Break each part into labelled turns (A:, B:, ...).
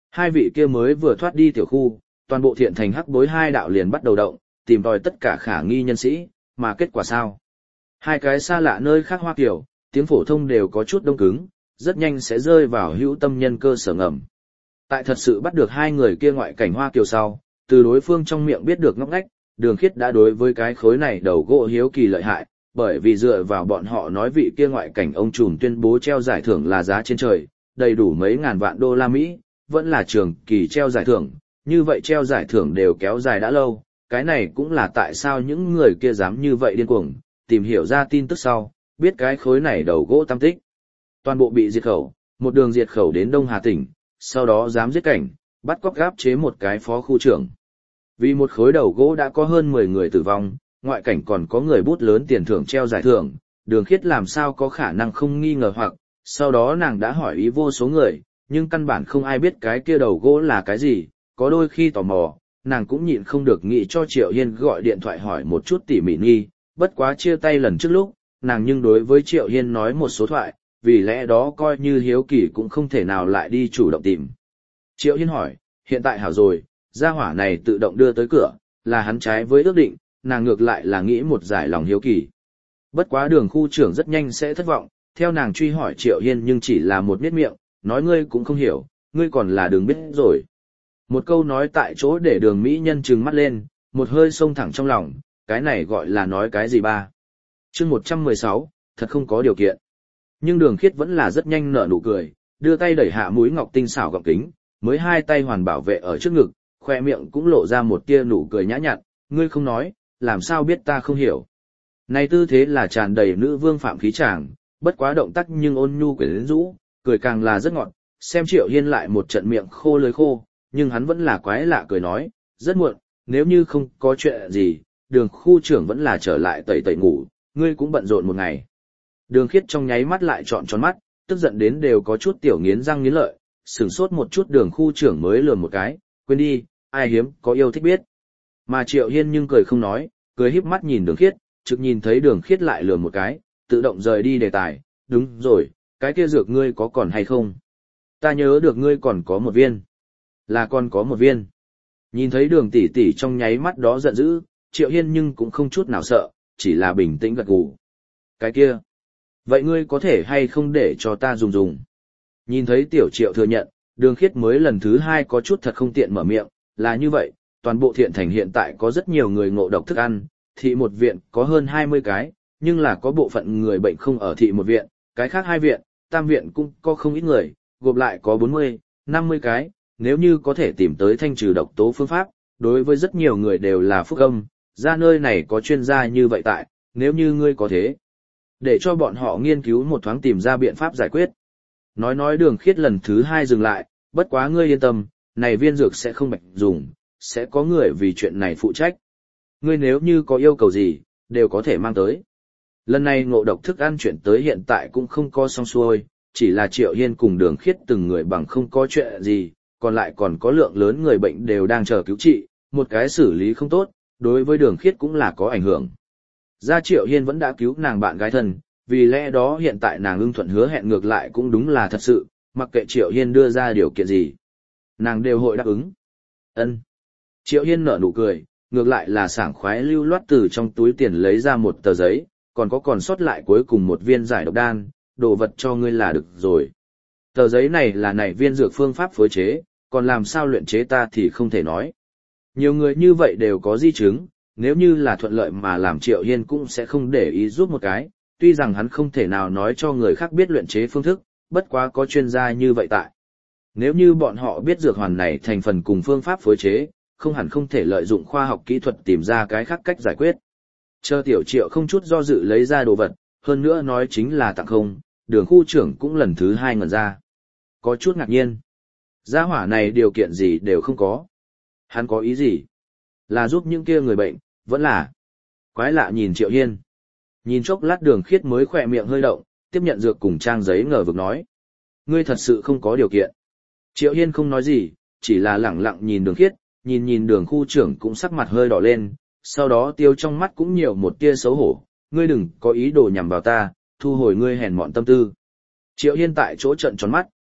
A: Hai vị kia mới vừa thoát đi tiểu khu, toàn bộ thiện thành hắc bối hai đạo liền bắt đầu động, tìm tòi tất cả khả nghi nhân sĩ, mà kết quả sao? Hai cái xa lạ nơi khác Hoa Kiều, tiếng phổ thông đều có chút đông cứng, rất nhanh sẽ rơi vào hữu tâm nhân cơ sở ngầm. Tại thật sự bắt được hai người kia ngoại cảnh Hoa Kiều sau, từ đối phương trong miệng biết được ngóc ngách, Đường Khiết đã đối với cái khối này đầu gỗ hiếu kỳ lợi hại, bởi vì dựa vào bọn họ nói vị kia ngoại cảnh ông trùm tuyên bố treo giải thưởng là giá trên trời, đầy đủ mấy ngàn vạn đô la Mỹ, vẫn là trường kỳ treo giải thưởng, như vậy treo giải thưởng đều kéo dài đã lâu, cái này cũng là tại sao những người kia dám như vậy điên cuồng, tìm hiểu ra tin tức sau, biết cái khối này đầu gỗ tam tích. Toàn bộ bị diệt khẩu, một đường diệt khẩu đến Đông Hà tỉnh, sau đó dám giết cảnh, bắt cóc gáp chế một cái phó khu trưởng. Vì một khối đầu gỗ đã có hơn 10 người tử vong, ngoại cảnh còn có người bút lớn tiền thưởng treo giải thưởng, Đường Khiết làm sao có khả năng không nghi ngờ hoặc, sau đó nàng đã hỏi ý vô số người, nhưng căn bản không ai biết cái kia đầu gỗ là cái gì, có đôi khi tò mò, nàng cũng nhịn không được nghĩ cho Triệu Hiên gọi điện thoại hỏi một chút tỉ mỉ nghi, bất quá chia tay lần trước lúc, nàng nhưng đối với Triệu Hiên nói một số thoại, vì lẽ đó coi như hiếu kỳ cũng không thể nào lại đi chủ động tìm. Triệu Hiên hỏi, hiện tại hảo rồi, gia hỏa này tự động đưa tới cửa, là hắn trái với ước định, nàng ngược lại là nghĩ một giải lòng hiếu kỳ. Bất quá Đường khu trưởng rất nhanh sẽ thất vọng, theo nàng truy hỏi Triệu Hiên nhưng chỉ là một miết miệng, nói ngươi cũng không hiểu, ngươi còn là Đường biết rồi. Một câu nói tại chỗ để Đường mỹ nhân trừng mắt lên, một hơi xông thẳng trong lòng, cái này gọi là nói cái gì ba. Chương 116, thật không có điều kiện. Nhưng Đường Khiết vẫn là rất nhanh nở nụ cười, đưa tay đẩy hạ mũi ngọc tinh xảo gọng kính, mới hai tay hoàn bảo vệ ở trước ngực, khoe miệng cũng lộ ra một tia nụ cười nhã nhặn, ngươi không nói, làm sao biết ta không hiểu. Này tư thế là tràn đầy nữ vương phạm khí chàng, bất quá động tác nhưng ôn nhu quyến rũ, cười càng là rất ngọt, xem Triệu Hiên lại một trận miệng khô lưỡi khô, nhưng hắn vẫn là quái lạ cười nói, rất muộn, nếu như không có chuyện gì, Đường khu trưởng vẫn là trở lại tẩy tẩy ngủ, ngươi cũng bận rộn một ngày. Đường Khiết trong nháy mắt lại trọn tròn mắt, tức giận đến đều có chút tiểu nghiến răng nghiến lợi, sửng sốt một chút Đường khu trưởng mới lườm một cái, quên đi, ai hiếm có yêu thích biết. Mà Triệu Hiên nhưng cười không nói, cười híp mắt nhìn Đường Khiết, trực nhìn thấy Đường Khiết lại lườm một cái, tự động rời đi đề tài, đúng rồi, cái kia dược ngươi có còn hay không? Ta nhớ được ngươi còn có một viên. Là còn có một viên. Nhìn thấy Đường tỷ tỷ trong nháy mắt đó giận dữ, Triệu Hiên nhưng cũng không chút nào sợ, chỉ là bình tĩnh gật gù. Cái kia. Vậy ngươi có thể hay không để cho ta dùng dùng? Nhìn thấy Tiểu Triệu thừa nhận, Đường Khiết mới lần thứ hai có chút thật không tiện mở miệng, là như vậy, toàn bộ thiện thành hiện tại có rất nhiều người ngộ độc thức ăn, thị một viện có hơn 20 cái, nhưng là có bộ phận người bệnh không ở thị một viện, cái khác hai viện, tam viện cũng có không ít người, gộp lại có 40, 50 cái, nếu như có thể tìm tới thanh trừ độc tố phương pháp, đối với rất nhiều người đều là phúc âm, ra nơi này có chuyên gia như vậy tại, nếu như ngươi có thế, để cho bọn họ nghiên cứu một thoáng tìm ra biện pháp giải quyết. Nói Đường Khiết lần thứ hai dừng lại, bất quá ngươi yên tâm, này viên dược sẽ không bạch dùng, sẽ có người vì chuyện này phụ trách. Ngươi nếu như có yêu cầu gì, đều có thể mang tới. Lần này ngộ độc thức ăn chuyện tới hiện tại cũng không có xong xuôi, chỉ là Triệu Hiên cùng Đường Khiết từng người bằng không có chuyện gì, còn lại còn có lượng lớn người bệnh đều đang chờ cứu trị, một cái xử lý không tốt, đối với Đường Khiết cũng là có ảnh hưởng. Gia Triệu Hiên vẫn đã cứu nàng bạn gái thân, vì lẽ đó hiện tại nàng ưng thuận hứa hẹn ngược lại cũng đúng là thật sự, mặc kệ Triệu Hiên đưa ra điều kiện gì, nàng đều hội đáp ứng. Ân. Triệu Hiên nở nụ cười, ngược lại là sảng khoái lưu loát từ trong túi tiền lấy ra một tờ giấy, còn sót lại cuối cùng một viên giải độc đan, đồ vật cho ngươi là được rồi. Tờ giấy này là này viên dược phương pháp phối chế, còn làm sao luyện chế ta thì không thể nói. Nhiều người như vậy đều có di chứng, nếu như là thuận lợi mà làm Triệu Hiên cũng sẽ không để ý giúp một cái, tuy rằng hắn không thể nào nói cho người khác biết luyện chế phương thức, bất quá có chuyên gia như vậy tại. Nếu như bọn họ biết dược hoàn này thành phần cùng phương pháp phối chế, không hẳn không thể lợi dụng khoa học kỹ thuật tìm ra cái khác cách giải quyết. Chờ Tiểu Triệu không chút do dự lấy ra đồ vật, hơn nữa nói chính là tặng không, Đường khu trưởng cũng lần thứ hai ngẩn ra. Có chút ngạc nhiên. Gia hỏa này điều kiện gì đều không có. Hắn có ý gì? Là giúp những kia người bệnh, vẫn là. Quái lạ nhìn Triệu Hiên. Nhìn chốc lát Đường Khiết mới khỏe miệng hơi động, tiếp nhận dược cùng trang giấy ngờ vực nói. Ngươi thật sự không có điều kiện. Triệu Hiên không nói gì, chỉ là lẳng lặng nhìn Đường Khiết, nhìn Đường khu trưởng cũng sắc mặt hơi đỏ lên, sau đó tiêu trong mắt cũng nhiều một tia xấu hổ. Ngươi đừng có ý đồ nhằm vào ta, thu hồi ngươi hèn mọn tâm tư. Triệu Hiên tại chỗ trợn tròn mắt,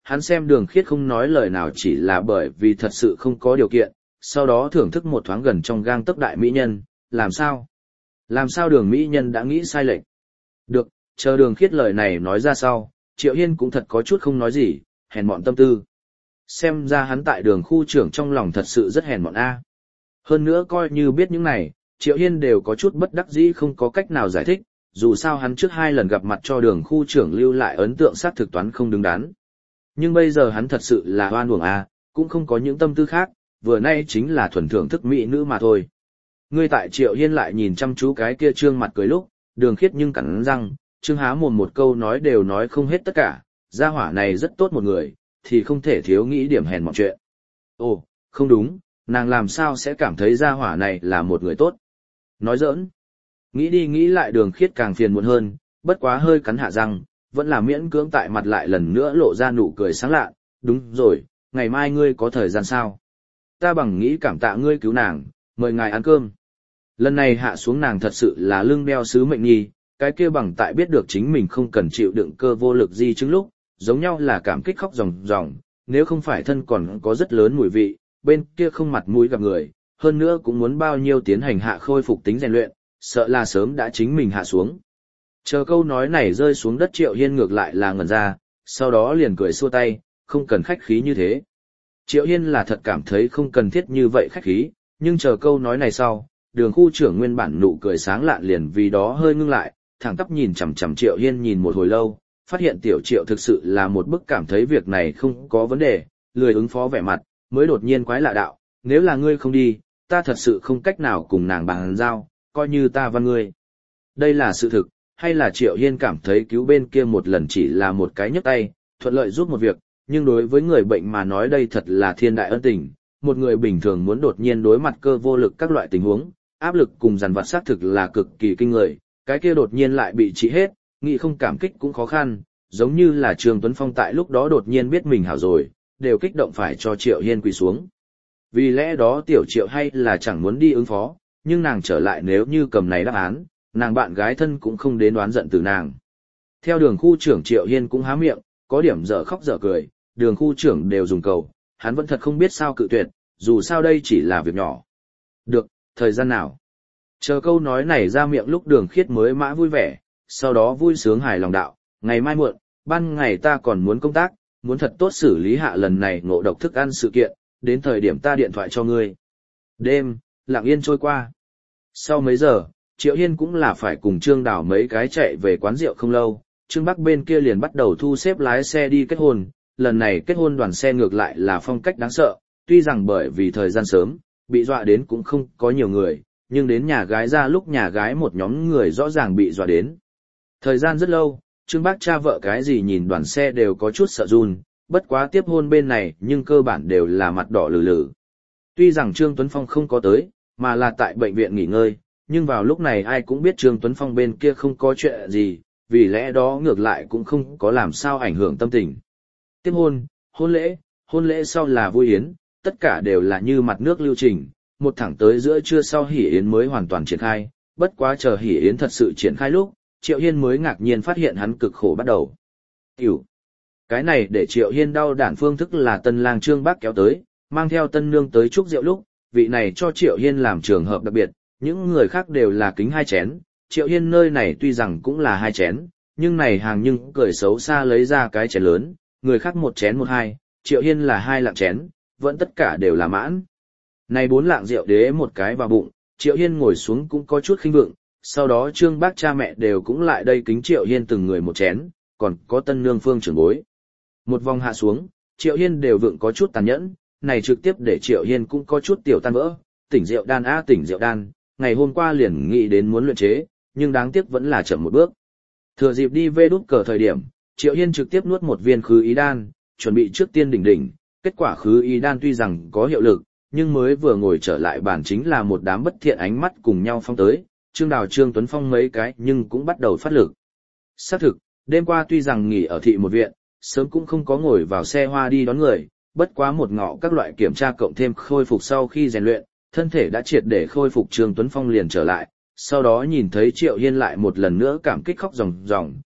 A: hắn xem Đường Khiết không nói lời nào chỉ là bởi vì thật sự không có điều kiện, sau đó thưởng thức một thoáng gần trong gang tấc đại mỹ nhân, làm sao? Làm sao Đường mỹ nhân đã nghĩ sai lệch? Được, chờ Đường Khiết lời này nói ra sau, Triệu Hiên cũng thật có chút không nói gì, hèn mọn tâm tư. Xem ra hắn tại Đường khu trưởng trong lòng thật sự rất hèn mọn a. Hơn nữa coi như biết những này, Triệu Hiên đều có chút bất đắc dĩ không có cách nào giải thích, dù sao hắn trước 2 lần gặp mặt cho Đường khu trưởng lưu lại ấn tượng xác thực toán không đứng đắn. Nhưng bây giờ hắn thật sự là oan uổng a, cũng không có những tâm tư khác, vừa nay chính là thuần thưởng thức mỹ nữ mà thôi. Ngươi tại Triệu Hiên lại nhìn chăm chú cái kia trương mặt cười lúc, Đường Khiết nhưng cắn răng, trương há mồm một câu nói đều nói không hết tất cả, gia hỏa này rất tốt một người, thì không thể thiếu nghĩ điểm hèn mọn chuyện. Ồ, không đúng, nàng làm sao sẽ cảm thấy gia hỏa này là một người tốt? Nói giỡn. Nghĩ đi nghĩ lại Đường Khiết càng phiền muộn hơn, bất quá hơi cắn hạ răng, vẫn là miễn cưỡng tại mặt lại lần nữa lộ ra nụ cười sáng lạ. Đúng rồi, ngày mai ngươi có thời gian sao? Ta bằng nghĩ cảm tạ ngươi cứu nàng, mời ngài ăn cơm. Lần này hạ xuống nàng thật sự là lưng đeo sứ mệnh nhi, cái kia bằng tại biết được chính mình không cần chịu đựng cơ vô lực di chứng lúc, giống nhau là cảm kích khóc ròng ròng, nếu không phải thân còn có rất lớn mùi vị, bên kia không mặt mũi gặp người, hơn nữa cũng muốn bao nhiêu tiến hành hạ khôi phục tính rèn luyện, sợ là sớm đã chính mình hạ xuống. Chờ câu nói này rơi xuống đất Triệu Hiên ngược lại là ngẩn ra, sau đó liền cười xua tay, không cần khách khí như thế. Triệu Hiên là thật cảm thấy không cần thiết như vậy khách khí, nhưng chờ câu nói này sau, Đường khu trưởng nguyên bản nụ cười sáng lạn liền vì đó hơi ngưng lại, thẳng tắp nhìn chằm chằm Triệu Hiên nhìn một hồi lâu, phát hiện tiểu Triệu thực sự là một bức cảm thấy việc này không có vấn đề, lười ứng phó vẻ mặt, mới đột nhiên quái lạ đạo, nếu là ngươi không đi, ta thật sự không cách nào cùng nàng bàn giao, coi như ta văn ngươi. Đây là sự thực, hay là Triệu Hiên cảm thấy cứu bên kia một lần chỉ là một cái nhấc tay, thuận lợi giúp một việc, nhưng đối với người bệnh mà nói đây thật là thiên đại ân tình, một người bình thường muốn đột nhiên đối mặt cơ vô lực các loại tình huống, áp lực cùng dằn vặt xác thực là cực kỳ kinh người, cái kia đột nhiên lại bị trị hết, nghĩ không cảm kích cũng khó khăn, giống như là Trương Tuấn Phong tại lúc đó đột nhiên biết mình hảo rồi, đều kích động phải cho Triệu Hiên quỳ xuống. Vì lẽ đó tiểu Triệu hay là chẳng muốn đi ứng phó, nhưng nàng trở lại nếu như cầm này đáp án, nàng bạn gái thân cũng không đến đoán giận từ nàng. Theo Đường khu trưởng Triệu Hiên cũng há miệng, có điểm dở khóc dở cười, Đường khu trưởng đều dùng cầu, hắn vẫn thật không biết sao cự tuyệt, dù sao đây chỉ là việc nhỏ. Được, thời gian nào? Chờ câu nói này ra miệng lúc Đường Khiết mới mã vui vẻ, sau đó vui sướng hài lòng đạo, ngày mai muộn, ban ngày ta còn muốn công tác, muốn thật tốt xử lý hạ lần này ngộ độc thức ăn sự kiện, đến thời điểm ta điện thoại cho ngươi. Đêm, lặng yên trôi qua. Sau mấy giờ, Triệu Hiên cũng là phải cùng Trương Đào mấy cái chạy về quán rượu không lâu, Trương Bắc bên kia liền bắt đầu thu xếp lái xe đi kết hôn, lần này kết hôn đoàn xe ngược lại là phong cách đáng sợ, tuy rằng bởi vì thời gian sớm, bị dọa đến cũng không có nhiều người, nhưng đến nhà gái ra lúc nhà gái một nhóm người rõ ràng bị dọa đến. Thời gian rất lâu, Trương Bác cha vợ cái gì nhìn đoàn xe đều có chút sợ run, bất quá tiếp hôn bên này nhưng cơ bản đều là mặt đỏ lử lử. Tuy rằng Trương Tuấn Phong không có tới, mà là tại bệnh viện nghỉ ngơi, nhưng vào lúc này ai cũng biết Trương Tuấn Phong bên kia không có chuyện gì, vì lẽ đó ngược lại cũng không có làm sao ảnh hưởng tâm tình. Tiếp hôn lễ sau là vui yến, tất cả đều là như mặt nước lưu trình, một thẳng tới giữa trưa sau hỉ yến mới hoàn toàn triển khai, bất quá chờ hỉ yến thật sự triển khai lúc, Triệu Hiên mới ngạc nhiên phát hiện hắn cực khổ bắt đầu. Cái này để Triệu Hiên đau đản phương thức là tân lang Trương Bác kéo tới, mang theo tân nương tới chúc rượu lúc, vị này cho Triệu Hiên làm trường hợp đặc biệt, những người khác đều là kính 2 chén, Triệu Hiên nơi này tuy rằng cũng là 2 chén, nhưng này hàng nhưng cười xấu xa lấy ra cái chén lớn, người khác 1 chén 1-2, Triệu Hiên là 2 lạng chén, vẫn tất cả đều là mãn. Này 4 lạng rượu đế một cái vào bụng, Triệu Hiên ngồi xuống cũng có chút khinh vượng, sau đó Trương Bác cha mẹ đều cũng lại đây kính Triệu Hiên từng người 1 chén, còn có tân nương Phương trưởng bối. Một vòng hạ xuống, Triệu Hiên đều vượng có chút tàn nhẫn, này trực tiếp để Triệu Hiên cũng có chút tiểu tan vỡ, tỉnh rượu đan tỉnh rượu đan, ngày hôm qua liền nghĩ đến muốn luyện chế, nhưng đáng tiếc vẫn là chậm một bước. Thừa dịp đi về đút cờ thời điểm, Triệu Hiên trực tiếp nuốt một viên khứ ý đan, chuẩn bị trước tiên đỉnh, kết quả khứ ý đan tuy rằng có hiệu lực, nhưng mới vừa ngồi trở lại bàn chính là một đám bất thiện ánh mắt cùng nhau phong tới, Trương Đào Trương Tuấn Phong mấy cái nhưng cũng bắt đầu phát lực. Xác thực, đêm qua tuy rằng nghỉ ở thị một viện, sớm cũng không có ngồi vào xe hoa đi đón người, bất quá một ngọ các loại kiểm tra cộng thêm khôi phục sau khi rèn luyện, thân thể đã triệt để khôi phục Trương Tuấn Phong liền trở lại, sau đó nhìn thấy Triệu Hiên lại một lần nữa cảm kích khóc ròng ròng,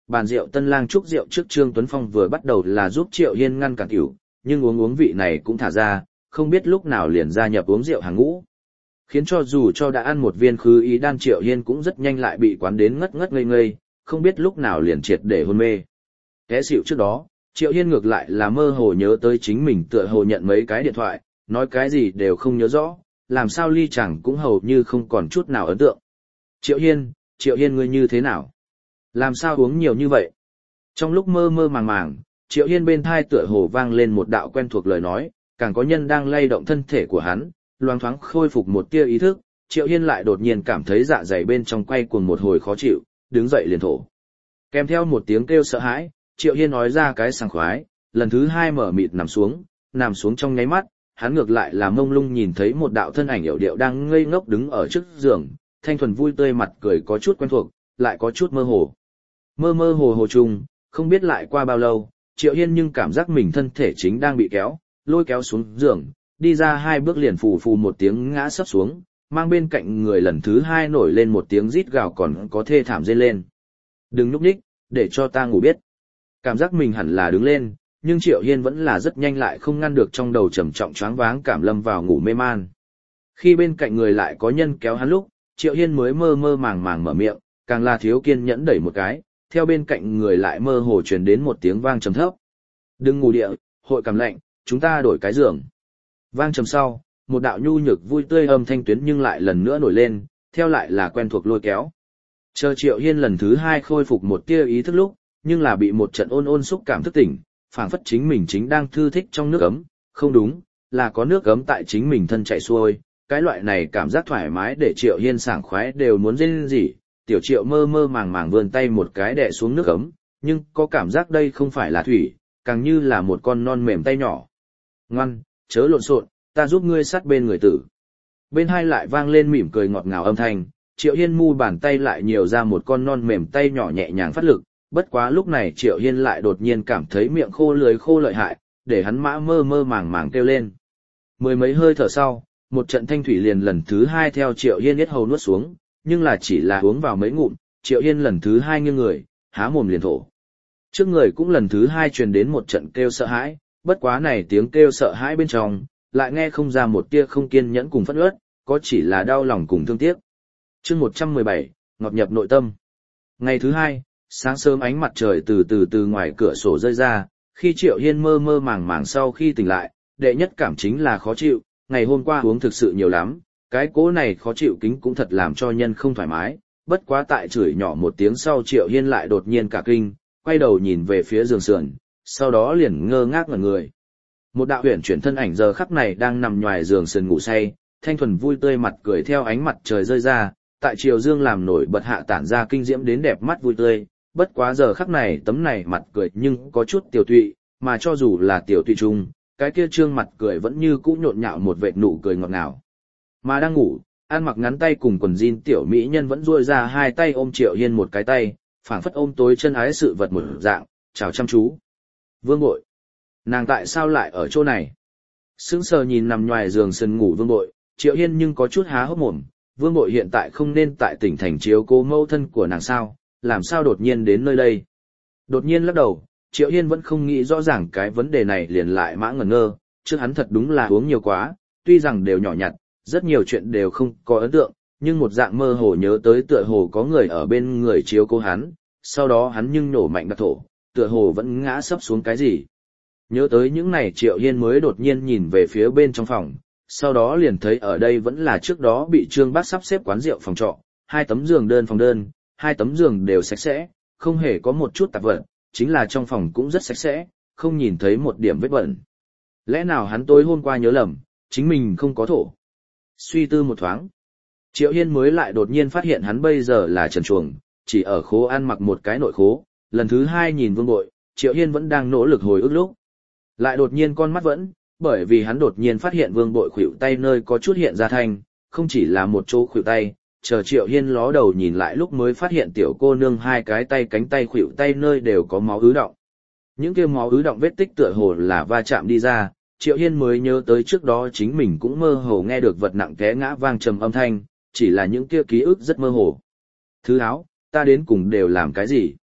A: bàn rượu Tân Lang chúc rượu trước Trương Tuấn Phong vừa bắt đầu là giúp Triệu Hiên ngăn cản tiểu, nhưng uống vị này cũng thả ra, không biết lúc nào liền gia nhập uống rượu hàng ngũ. Khiến cho dù cho đã ăn một viên khứ ý đan Triệu Hiên cũng rất nhanh lại bị quán đến ngất ngất ngây ngây, không biết lúc nào liền triệt để hôn mê. Té xỉu trước đó, Triệu Hiên ngược lại là mơ hồ nhớ tới chính mình tựa hồ nhận mấy cái điện thoại, nói cái gì đều không nhớ rõ, làm sao ly chẳng cũng hầu như không còn chút nào ấn tượng. Triệu Hiên ngươi như thế nào? Làm sao uống nhiều như vậy? Trong lúc mơ mơ màng màng, Triệu Hiên bên thai tựa hồ vang lên một đạo quen thuộc lời nói, càng có nhân đang lay động thân thể của hắn, loáng thoáng khôi phục một tia ý thức, Triệu Hiên lại đột nhiên cảm thấy dạ dày bên trong quay cuồng một hồi khó chịu, đứng dậy liền thổ. Kèm theo một tiếng kêu sợ hãi, Triệu Hiên nói ra cái sảng khoái, lần thứ hai mở mịt nằm xuống trong nháy mắt, hắn ngược lại là mông lung nhìn thấy một đạo thân ảnh yểu điệu đang ngây ngốc đứng ở trước giường, thanh thuần vui tươi mặt cười có chút quen thuộc, lại có chút mơ hồ. Mơ mơ hồ hồ chung, không biết lại qua bao lâu, Triệu Hiên nhưng cảm giác mình thân thể chính đang bị lôi kéo xuống giường, đi ra 2 bước liền phù phù một tiếng ngã sấp xuống, mang bên cạnh người lần thứ 2 nổi lên một tiếng rít gào còn có thê thảm rên lên. Đừng nhúc nhích, để cho ta ngủ biết. Cảm giác mình hẳn là đứng lên, nhưng Triệu Hiên vẫn là rất nhanh lại không ngăn được trong đầu trầm trọng choáng váng cảm lâm vào ngủ mê man. Khi bên cạnh người lại có nhân kéo hắn lúc, Triệu Hiên mới mơ mơ màng màng mở miệng, càng là thiếu kiên nhẫn đẩy một cái, theo bên cạnh người lại mơ hồ truyền đến một tiếng vang trầm thấp. Đừng ngủ địa, hội cảm lạnh, chúng ta đổi cái giường. Vang trầm sau, một đạo nhu nhược vui tươi âm thanh tuyến nhưng lại lần nữa nổi lên, theo lại là quen thuộc lôi kéo. Chờ Triệu Hiên lần thứ 2 khôi phục một tia ý thức lúc, nhưng là bị một trận ôn xúc cảm thức tỉnh, phảng phất chính mình chính đang thư thích trong nước ấm, không đúng, là có nước ấm tại chính mình thân chạy xuôi, cái loại này cảm giác thoải mái để Triệu Hiên sảng khoái đều muốn rên rỉ, tiểu Triệu mơ mơ màng màng vươn tay một cái đè xuống nước ấm, nhưng có cảm giác đây không phải là thủy, càng như là một con non mềm tay nhỏ. Ngoan, chớ lộn xộn, ta giúp ngươi sát bên người tử. Bên hai lại vang lên mỉm cười ngọt ngào âm thanh, Triệu Hiên mu bàn tay lại nhiều ra một con non mềm tay nhỏ nhẹ nhàng phát lực, bất quá lúc này Triệu Hiên lại đột nhiên cảm thấy miệng khô lưỡi khô lợi hại, để hắn mơ mơ màng màng kêu lên. Mười mấy hơi thở sau, một trận thanh thủy liền lần thứ 2 theo Triệu Hiên yết hầu nuốt xuống, nhưng là chỉ là uống vào mấy ngụm, Triệu Hiên lần thứ 2 nghiêng người, há mồm liền thổ. Trước người cũng lần thứ 2 truyền đến một trận kêu sợ hãi, bất quá này tiếng kêu sợ hãi bên trong, lại nghe không ra một tia không kiên nhẫn cùng phẫn uất, có chỉ là đau lòng cùng thương tiếc. Chương 117, ngọt nhập nội tâm. Ngày thứ 2, sáng sớm ánh mặt trời từ ngoài cửa sổ rơi ra, khi Triệu Hiên mơ mơ màng màng sau khi tỉnh lại, đệ nhất cảm chính là khó chịu, ngày hôm qua uống thực sự nhiều lắm, cái cố này khó chịu kính cũng thật làm cho nhân không thoải mái, bất quá tại chửi nhỏ một tiếng sau Triệu Hiên lại đột nhiên cả kinh, quay đầu nhìn về phía giường sườn, sau đó liền ngơ ngác ngẩn người. Một đạo huyền chuyển thân ảnh giờ khắc này đang nằm ngoài giường sườn ngủ say, thanh thuần vui tươi mặt cười theo ánh mặt trời rơi ra, tại chiều dương làm nổi bật hạ tản ra kinh diễm đến đẹp mắt vui tươi, bất quá giờ khắc này tấm này mặt cười nhưng có chút tiểu tụy, mà cho dù là tiểu tụy chung, cái kia trương mặt cười vẫn như cũ nhộn nhạo một vệt nụ cười ngọt ngào. Mà đang ngủ, ăn mặc ngắn tay cùng quần jean tiểu mỹ nhân vẫn duỗi ra 2 tay ôm Triệu Hiên một cái tay, phảng phất ôm tối chân ái sự vật một dạng, chào chăm chú. Vương Bội, nàng tại sao lại ở chỗ này? Sững sờ nhìn nằm ngoài giường sân ngủ Vương Bội, Triệu Hiên nhưng có chút há hốc mồm, Vương Bội hiện tại không nên tại tỉnh thành chiếu cố mẫu thân của nàng sao, làm sao đột nhiên đến nơi đây? Đột nhiên lắc đầu, Triệu Hiên vẫn không nghĩ rõ ràng cái vấn đề này liền lại mã ngẩn ngơ, trước hắn thật đúng là uống nhiều quá, tuy rằng đều nhỏ nhặt, rất nhiều chuyện đều không có ấn tượng, nhưng một dạng mơ hồ nhớ tới tựa hồ có người ở bên người chiếu cố hắn, sau đó hắn nhưng nổ mạnh đặt thổ, tựa hồ vẫn ngã sấp xuống cái gì. Nhớ tới những này Triệu Hiên mới đột nhiên nhìn về phía bên trong phòng, sau đó liền thấy ở đây vẫn là trước đó bị Trương Bác sắp xếp quán rượu phòng trọ, 2 tấm giường đơn phòng đơn, 2 tấm giường đều sạch sẽ, không hề có một chút tạp vật, chính là trong phòng cũng rất sạch sẽ, không nhìn thấy một điểm vết bẩn. Lẽ nào hắn tối hôm qua nhớ lầm, chính mình không có thổ. Suy tư một thoáng, Triệu Hiên mới lại đột nhiên phát hiện hắn bây giờ là trần truồng, chỉ ở khố ăn mặc một cái nội khố, lần thứ 2 nhìn Vương Bội, Triệu Hiên vẫn đang nỗ lực hồi ức lúc. Lại đột nhiên con mắt vẫn, bởi vì hắn đột nhiên phát hiện Vương Bội khuỷu tay nơi có chút hiện ra thanh, không chỉ là một chỗ khuỷu tay, chờ Triệu Hiên ló đầu nhìn lại lúc mới phát hiện tiểu cô nương 2 cái tay cánh tay khuỷu tay nơi đều có máu ứ đọng. Những kia máu ứ đọng vết tích tựa hồ là va chạm đi ra, Triệu Hiên mới nhớ tới trước đó chính mình cũng mơ hồ nghe được vật nặng té ngã vang trầm âm thanh, chỉ là những kia ký ức rất mơ hồ. Thứ áo, ta đến cùng đều làm cái gì?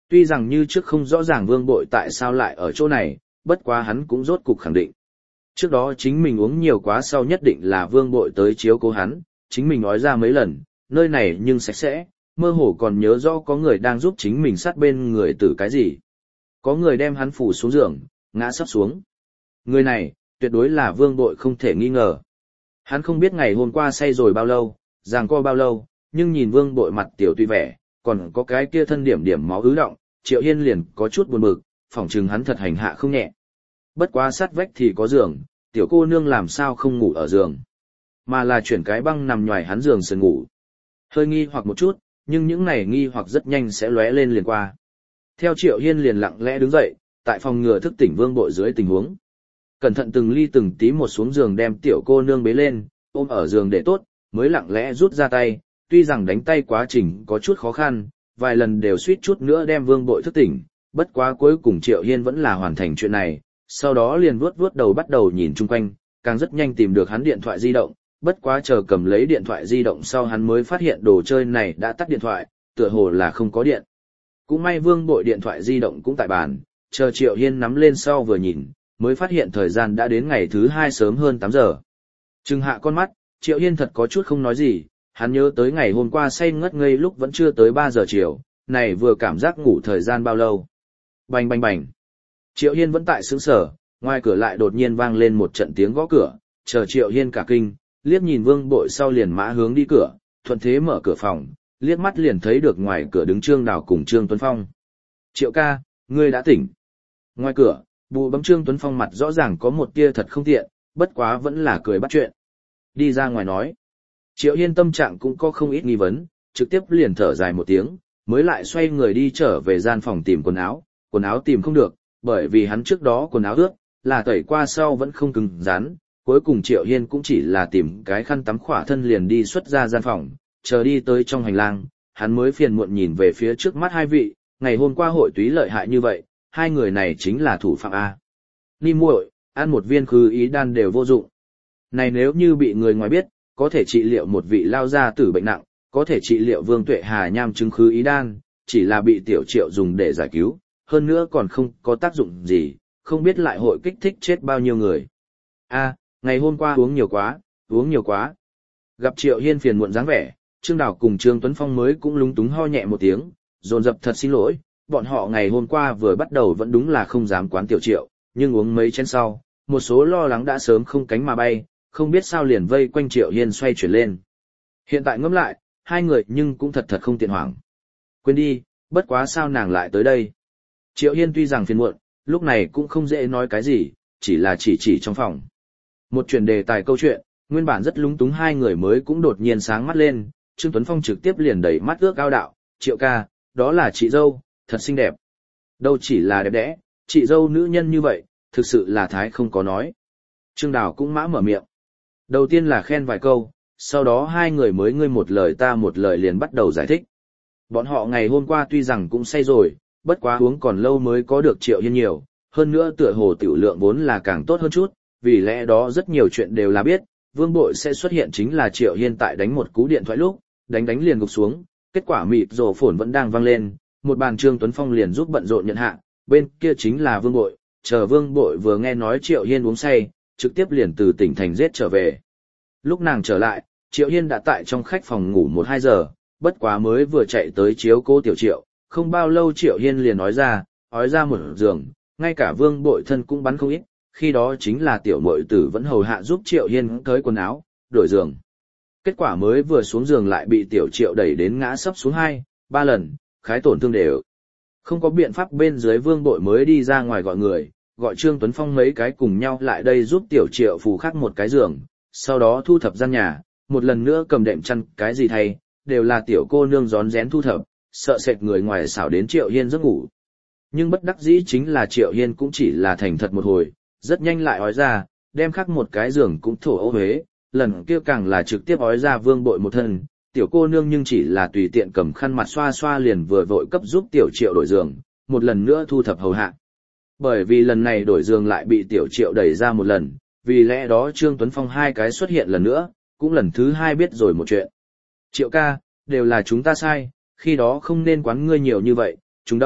A: Tuy rằng như trước không rõ ràng Vương Bội tại sao lại ở chỗ này, bất quá hắn cũng rốt cục khẳng định. Trước đó chính mình uống nhiều quá sau nhất định là Vương Bội tới chiếu cố hắn, chính mình nói ra mấy lần, nơi này nhưng sạch sẽ, mơ hồ còn nhớ rõ có người đang giúp chính mình sát bên người tử cái gì. Có người đem hắn phủ xuống giường, ngã sắp xuống. Người này, tuyệt đối là Vương Bội không thể nghi ngờ. Hắn không biết ngày hôm qua say rồi bao lâu, giằng co bao lâu, nhưng nhìn Vương Bội mặt tiểu tùy vẻ, còn có cái kia thân điểm điểm máu ứ động, Triệu Hiên liền có chút buồn bực, phỏng chừng hắn thật hành hạ không nhẹ. Bất quá sát vách thì có giường, tiểu cô nương làm sao không ngủ ở giường, mà là chuyển cái băng nằm nhoài hắn giường sườn ngủ. Hơi nghi hoặc một chút, nhưng những này nghi hoặc rất nhanh sẽ lóe lên liền qua. Theo Triệu Hiên liền lặng lẽ đứng dậy, tại phòng ngừa thức tỉnh Vương Bội dưới tình huống. Cẩn thận từng ly từng tí một xuống giường đem tiểu cô nương bế lên, ôm ở giường để tốt, mới lặng lẽ rút ra tay, tuy rằng đánh tay quá trình có chút khó khăn, vài lần đều suýt chút nữa đem Vương Bội thức tỉnh, bất quá cuối cùng Triệu Hiên vẫn là hoàn thành chuyện này, sau đó liền vuốt vuốt đầu bắt đầu nhìn chung quanh, càng rất nhanh tìm được hắn điện thoại di động, bất quá chờ cầm lấy điện thoại di động sau hắn mới phát hiện đồ chơi này đã tắt điện thoại, tựa hồ là không có điện. Cũng may Vương Bội điện thoại di động cũng tại bàn, chờ Triệu Hiên nắm lên sau vừa nhìn, mới phát hiện thời gian đã đến ngày thứ 2 sớm hơn 8 giờ. Trừng hạ con mắt, Triệu Hiên thật có chút không nói gì, hắn nhớ tới ngày hôm qua say ngất ngây lúc vẫn chưa tới 3 giờ chiều, này vừa cảm giác ngủ thời gian bao lâu. Bành bành bành. Triệu Hiên vẫn tại sững sở, ngoài cửa lại đột nhiên vang lên một trận tiếng gõ cửa, chờ Triệu Hiên cả kinh, liếc nhìn Vương Bội sau liền mã hướng đi cửa, thuận thế mở cửa phòng, liếc mắt liền thấy được ngoài cửa đứng Trương Đào cùng Trương Tuấn Phong. Triệu ca, ngươi đã tỉnh. Ngoài cửa, bụ bấm Trương Tuấn Phong mặt rõ ràng có một tia thật không tiện, bất quá vẫn là cười bắt chuyện. Đi ra ngoài nói. Triệu Hiên tâm trạng cũng có không ít nghi vấn, trực tiếp liền thở dài một tiếng, mới lại xoay người đi trở về gian phòng tìm quần áo tìm không được, bởi vì hắn trước đó quần áo ướt, là tẩy qua sau vẫn không cứng rắn, cuối cùng Triệu Hiên cũng chỉ là tìm cái khăn tắm khỏa thân liền đi xuất ra gian phòng, chờ đi tới trong hành lang, hắn mới phiền muộn nhìn về phía trước mắt hai vị, ngày hôm qua hội túy lợi hại như vậy, hai người này chính là thủ phạm A. Ni muội, ăn một viên khứ ý đan đều vô dụng. Này nếu như bị người ngoài biết, có thể trị liệu một vị lao gia tử bệnh nặng, có thể trị liệu Vương Tuệ Hà nham chứng khứ ý đan, chỉ là bị tiểu Triệu dùng để giải cứu, hơn nữa còn không có tác dụng gì, không biết lại hội kích thích chết bao nhiêu người. A, ngày hôm qua uống nhiều quá. Gặp Triệu Hiên phiền muộn dáng vẻ, Trương Đào cùng Trương Tuấn Phong mới cũng lúng túng ho nhẹ một tiếng, dồn dập thật xin lỗi, bọn họ ngày hôm qua vừa bắt đầu vẫn đúng là không dám quán tiểu Triệu, nhưng uống mấy chén sau, một số lo lắng đã sớm không cánh mà bay, không biết sao liền vây quanh Triệu Hiên xoay chuyển lên. Hiện tại ngẫm lại, hai người nhưng cũng thật không tiện hoảng. Quên đi, bất quá sao nàng lại tới đây. Triệu Hiên tuy rằng phiền muộn, lúc này cũng không dễ nói cái gì, chỉ là chỉ trong phòng. Một chuyển đề tài câu chuyện, nguyên bản rất lúng túng hai người mới cũng đột nhiên sáng mắt lên, Trương Tuấn Phong trực tiếp liền đẩy mắt ước ao đạo, Triệu ca, đó là chị dâu, thật xinh đẹp. Đâu chỉ là đẹp đẽ, chị dâu nữ nhân như vậy, thực sự là thái không có nói. Trương Đào cũng mã mở miệng. Đầu tiên là khen vài câu, sau đó hai người mới ngươi một lời ta một lời liền bắt đầu giải thích. Bọn họ ngày hôm qua tuy rằng cũng say rồi, bất quá uống còn lâu mới có được Triệu Hiên nhiều, hơn nữa tựa hồ tiểu lượng vốn là càng tốt hơn chút, vì lẽ đó rất nhiều chuyện đều là biết, Vương Bội sẽ xuất hiện chính là Triệu Hiên tại đánh một cú điện thoại lúc, đánh liền gục xuống, kết quả mịt rồ phồn vẫn đang vang lên, một bàn Trương Tuấn Phong liền giúp bận rộn nhận hạ, bên kia chính là Vương Bội, chờ Vương Bội vừa nghe nói Triệu Hiên uống say, trực tiếp liền từ tỉnh thành giết trở về. Lúc nàng trở lại, Triệu Hiên đã tại trong khách phòng ngủ 1-2 giờ, bất quá mới vừa chạy tới chiếu cố tiểu Triệu, không bao lâu Triệu Hiên liền nói ra một giường, ngay cả Vương Bội thân cũng bắn không ít, khi đó chính là tiểu muội tử vẫn hầu hạ giúp Triệu Hiên cởi quần áo, đổi giường. Kết quả mới vừa xuống giường lại bị tiểu Triệu đẩy đến ngã sấp xuống 2-3 lần, khái tổn thương đều. Không có biện pháp bên dưới Vương Bội mới đi ra ngoài gọi người, gọi Trương Tuấn Phong mấy cái cùng nhau lại đây giúp tiểu Triệu phù khắc một cái giường, sau đó thu thập gian nhà, một lần nữa cầm đệm chăn cái gì thay, đều là tiểu cô nương rón rén thu thập, sợ sệt người ngoài xảo đến Triệu Hiên giấc ngủ. Nhưng bất đắc dĩ chính là Triệu Hiên cũng chỉ là thành thật một hồi, rất nhanh lại ói ra, đem khắc một cái giường cũng thổ ô huế, lần kia càng là trực tiếp ói ra Vương Bội một thân, tiểu cô nương nhưng chỉ là tùy tiện cầm khăn mặt xoa xoa liền vừa vội cấp giúp tiểu Triệu đổi giường, một lần nữa thu thập hầu hạ. Bởi vì lần này đổi giường lại bị tiểu Triệu đẩy ra một lần, vì lẽ đó Trương Tuấn Phong hai cái xuất hiện lần nữa, cũng lần thứ 2 biết rồi một chuyện. Triệu ca, đều là chúng ta sai, khi đó không nên quán ngươi nhiều như vậy, chúng động,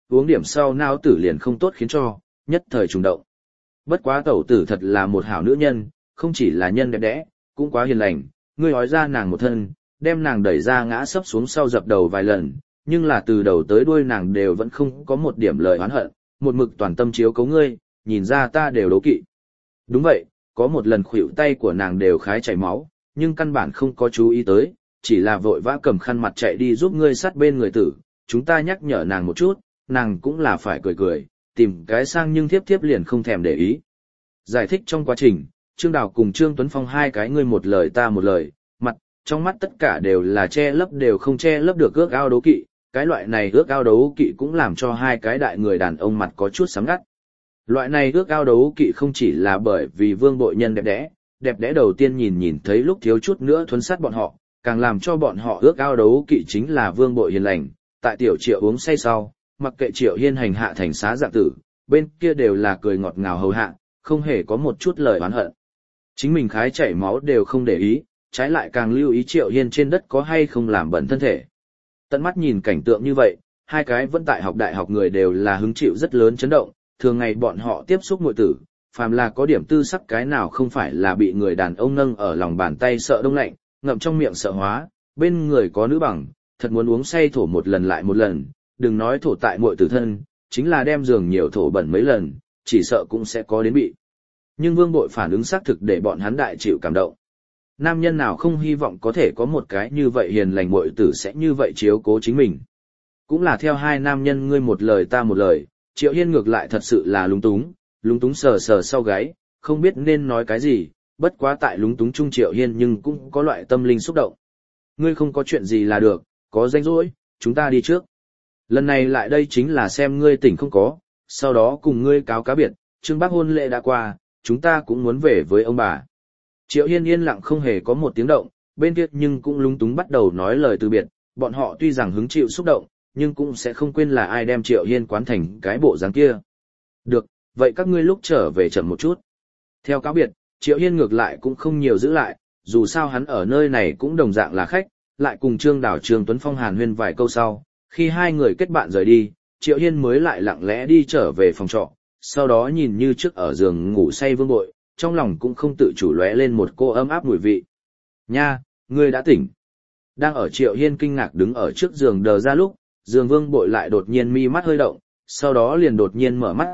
A: uống điểm sau não tử liền không tốt khiến cho, nhất thời trùng động. Bất quá tẩu tử thật là một hảo nữ nhân, không chỉ là nhân đẹp đẽ, cũng quá hiền lành, ngươi hói ra nàng một thân, đem nàng đẩy ra ngã sấp xuống sau dập đầu vài lần, nhưng là từ đầu tới đuôi nàng đều vẫn không có một điểm lời oán hận, một mực toàn tâm chiếu cố ngươi, nhìn ra ta đều đố kỵ. Đúng vậy, có một lần khuỷu tay của nàng đều khái chảy máu, nhưng căn bản không có chú ý tới, chỉ là vội vã cầm khăn mặt chạy đi giúp ngươi sát bên người tử, chúng ta nhắc nhở nàng một chút, nàng cũng là phải cười cười, tìm cái sang nhưng thiếp thiếp liền không thèm để ý. Giải thích trong quá trình, Trương Đào cùng Trương Tuấn Phong hai cái ngươi một lời ta một lời, mặt, trong mắt tất cả đều là che lấp đều không che lấp được ước ao đấu kỵ, cái loại này ước ao đấu kỵ cũng làm cho hai cái đại người đàn ông mặt có chút sám ngắt. Loại này ước ao đấu kỵ không chỉ là bởi vì Vương Bội Nhân đẹp đẽ đầu tiên nhìn thấy lúc thiếu chút nữa thuấn sát bọn họ, càng làm cho bọn họ ước ao đấu kỵ chính là Vương Bội hiền lành, tại Tiểu Triệu uống say sau, mặc kệ Triệu Hiên hành hạ thành xá dạng tử, bên kia đều là cười ngọt ngào hầu hạ, không hề có một chút lời oán hận. Chính mình khái chảy máu đều không để ý, trái lại càng lưu ý Triệu Hiên trên đất có hay không làm bẩn thân thể. Tận mắt nhìn cảnh tượng như vậy, hai cái vẫn tại học đại học người đều là hứng chịu rất lớn chấn động, thường ngày bọn họ tiếp xúc muội tử, phàm là có điểm tư sắc cái nào không phải là bị người đàn ông nâng ở lòng bàn tay sợ đông lạnh, ngậm trong miệng sợ hóa, bên người có nữ bằng, thật muốn uống say thổ một lần lại một lần, đừng nói thổ tại muội tử thân, chính là đem giường nhiều thổ bẩn mấy lần, chỉ sợ cũng sẽ có đến bị. Nhưng Vương Bội phản ứng xác thực để bọn hắn đại chịu cảm động. Nam nhân nào không hy vọng có thể có một cái như vậy hiền lành muội tử sẽ như vậy chiếu cố chính mình. Cũng là theo hai nam nhân ngươi một lời ta một lời, Triệu Hiên ngược lại thật sự là lúng túng sờ sờ sau gáy, không biết nên nói cái gì, bất quá tại lúng túng chung Triệu Hiên nhưng cũng có loại tâm linh xúc động. Ngươi không có chuyện gì là được, có rảnh rỗi, chúng ta đi trước. Lần này lại đây chính là xem ngươi tỉnh không có, sau đó cùng ngươi cáo cá biệt, Trương Bác hôn lễ đã qua, chúng ta cũng muốn về với ông bà. Triệu Hiên yên lặng không hề có một tiếng động, bên kia nhưng cũng lúng túng bắt đầu nói lời từ biệt, bọn họ tuy rằng hứng chịu xúc động, nhưng cũng sẽ không quên là ai đem Triệu Hiên quán thành cái bộ dáng kia. Được, vậy các ngươi lúc trở về chậm một chút. Theo cáo biệt, Triệu Hiên ngược lại cũng không nhiều giữ lại, dù sao hắn ở nơi này cũng đồng dạng là khách, lại cùng Trương Đào Trương Tuấn Phong hàn huyên vài câu sau, khi hai người kết bạn rời đi, Triệu Hiên mới lại lặng lẽ đi trở về phòng trọ, sau đó nhìn như trước ở giường ngủ say Vương Bội, trong lòng cũng không tự chủ lóe lên một cô ấm áp mùi vị. Nha, ngươi đã tỉnh. Đang ở Triệu Hiên kinh ngạc đứng ở trước giường đờ ra lúc, giường Vương Bội lại đột nhiên mi mắt hơi động, sau đó liền đột nhiên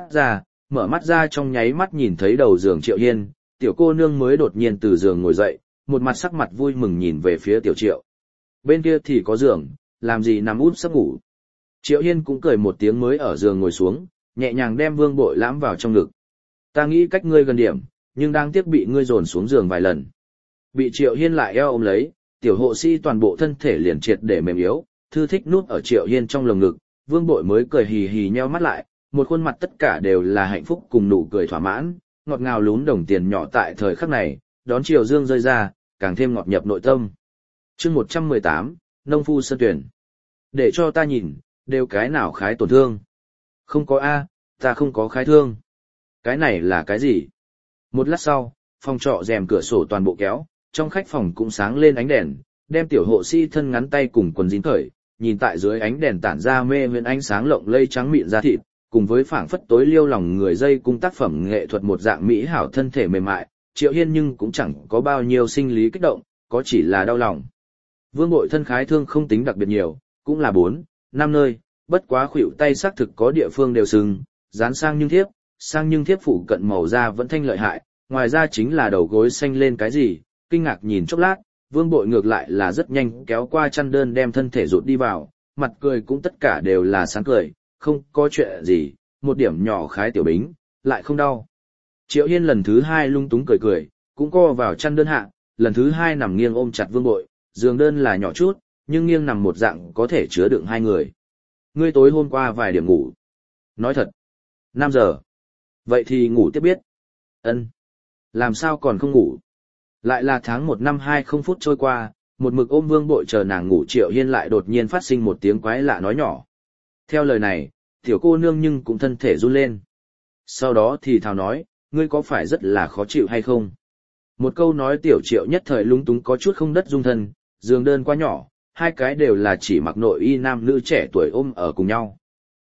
A: mở mắt ra trong nháy mắt nhìn thấy đầu giường Triệu Hiên, tiểu cô nương mới đột nhiên từ giường ngồi dậy, một mặt sắc mặt vui mừng nhìn về phía Tiểu Triệu. Bên kia thì có giường, làm gì nằm úp sấp ngủ. Triệu Hiên cũng cười một tiếng mới ở giường ngồi xuống, nhẹ nhàng đem Vương Bội lãm vào trong ngực. Ta nghĩ cách ngươi gần điểm, nhưng đang tiếc bị ngươi dồn xuống giường vài lần. Bị Triệu Hiên lại eo ôm lấy, tiểu hộ sĩ toàn bộ thân thể liền triệt để mềm yếu, thư thích nút ở Triệu Hiên trong lồng ngực, Vương Bội mới cười hì hì nheo mắt lại, một khuôn mặt tất cả đều là hạnh phúc cùng nụ cười thỏa mãn, ngọt ngào lún đồng tiền nhỏ tại thời khắc này, đón chiều dương rơi ra, càng thêm ngọt nhập nội tâm. Chương 118, Nông phu sơn tuyển. Để cho ta nhìn, đều cái nào khái tổn thương. Không có a, ta không có khái thương. Cái này là cái gì? Một lát sau, phòng trọ rèm cửa sổ toàn bộ kéo, trong khách phòng cũng sáng lên ánh đèn, đem tiểu hộ sĩ thân ngắn tay cùng quần dính khởi, nhìn tại dưới ánh đèn tản ra mê huyễn ánh sáng lộng lây trắng mịn da thịt, cùng với phảng phất tối liêu lòng người dây cung tác phẩm nghệ thuật một dạng mỹ hảo thân thể mềm mại, Triệu Hiên nhưng cũng chẳng có bao nhiêu sinh lý kích động, có chỉ là đau lòng. Vương Bội thân khái thương không tính đặc biệt nhiều, cũng là 4, 5 nơi, bất quá khuỷu tay xác thực có địa phương đều sưng, dán sang nhưng thiếp phụ cận màu da vẫn thanh lợi hại, ngoài ra chính là đầu gối xanh lên cái gì, kinh ngạc nhìn chốc lát, Vương Bội ngược lại là rất nhanh kéo qua chăn đơn đem thân thể rụt đi vào, mặt cười cũng tất cả đều là sáng cười, không có chuyện gì, một điểm nhỏ khái tiểu bính, lại không đau. Triệu Hiên lần thứ 2 lung túng cười, cũng co vào chăn đơn hạ, lần thứ 2 nằm nghiêng ôm chặt Vương Bội, giường đơn là nhỏ chút, nhưng nghiêng nằm một dạng có thể chứa đựng hai người. Ngươi tối hôm qua vài điểm ngủ. Nói thật. 5 giờ. Vậy thì ngủ tiếp biết. Ân. Làm sao còn không ngủ? Lại là tháng 1 năm 20 phút trôi qua, một mực ôm Vương Bội chờ nàng ngủ Triệu Hiên lại đột nhiên phát sinh một tiếng quái lạ nói nhỏ. Theo lời này, tiểu cô nương nhưng cũng thân thể run lên. Sau đó thì thào nói, ngươi có phải rất là khó chịu hay không? Một câu nói tiểu Triệu nhất thời lúng túng có chút không đất dung thân, giường đơn quá nhỏ, hai cái đều là chỉ mặc nội y nam nữ trẻ tuổi ôm ở cùng nhau.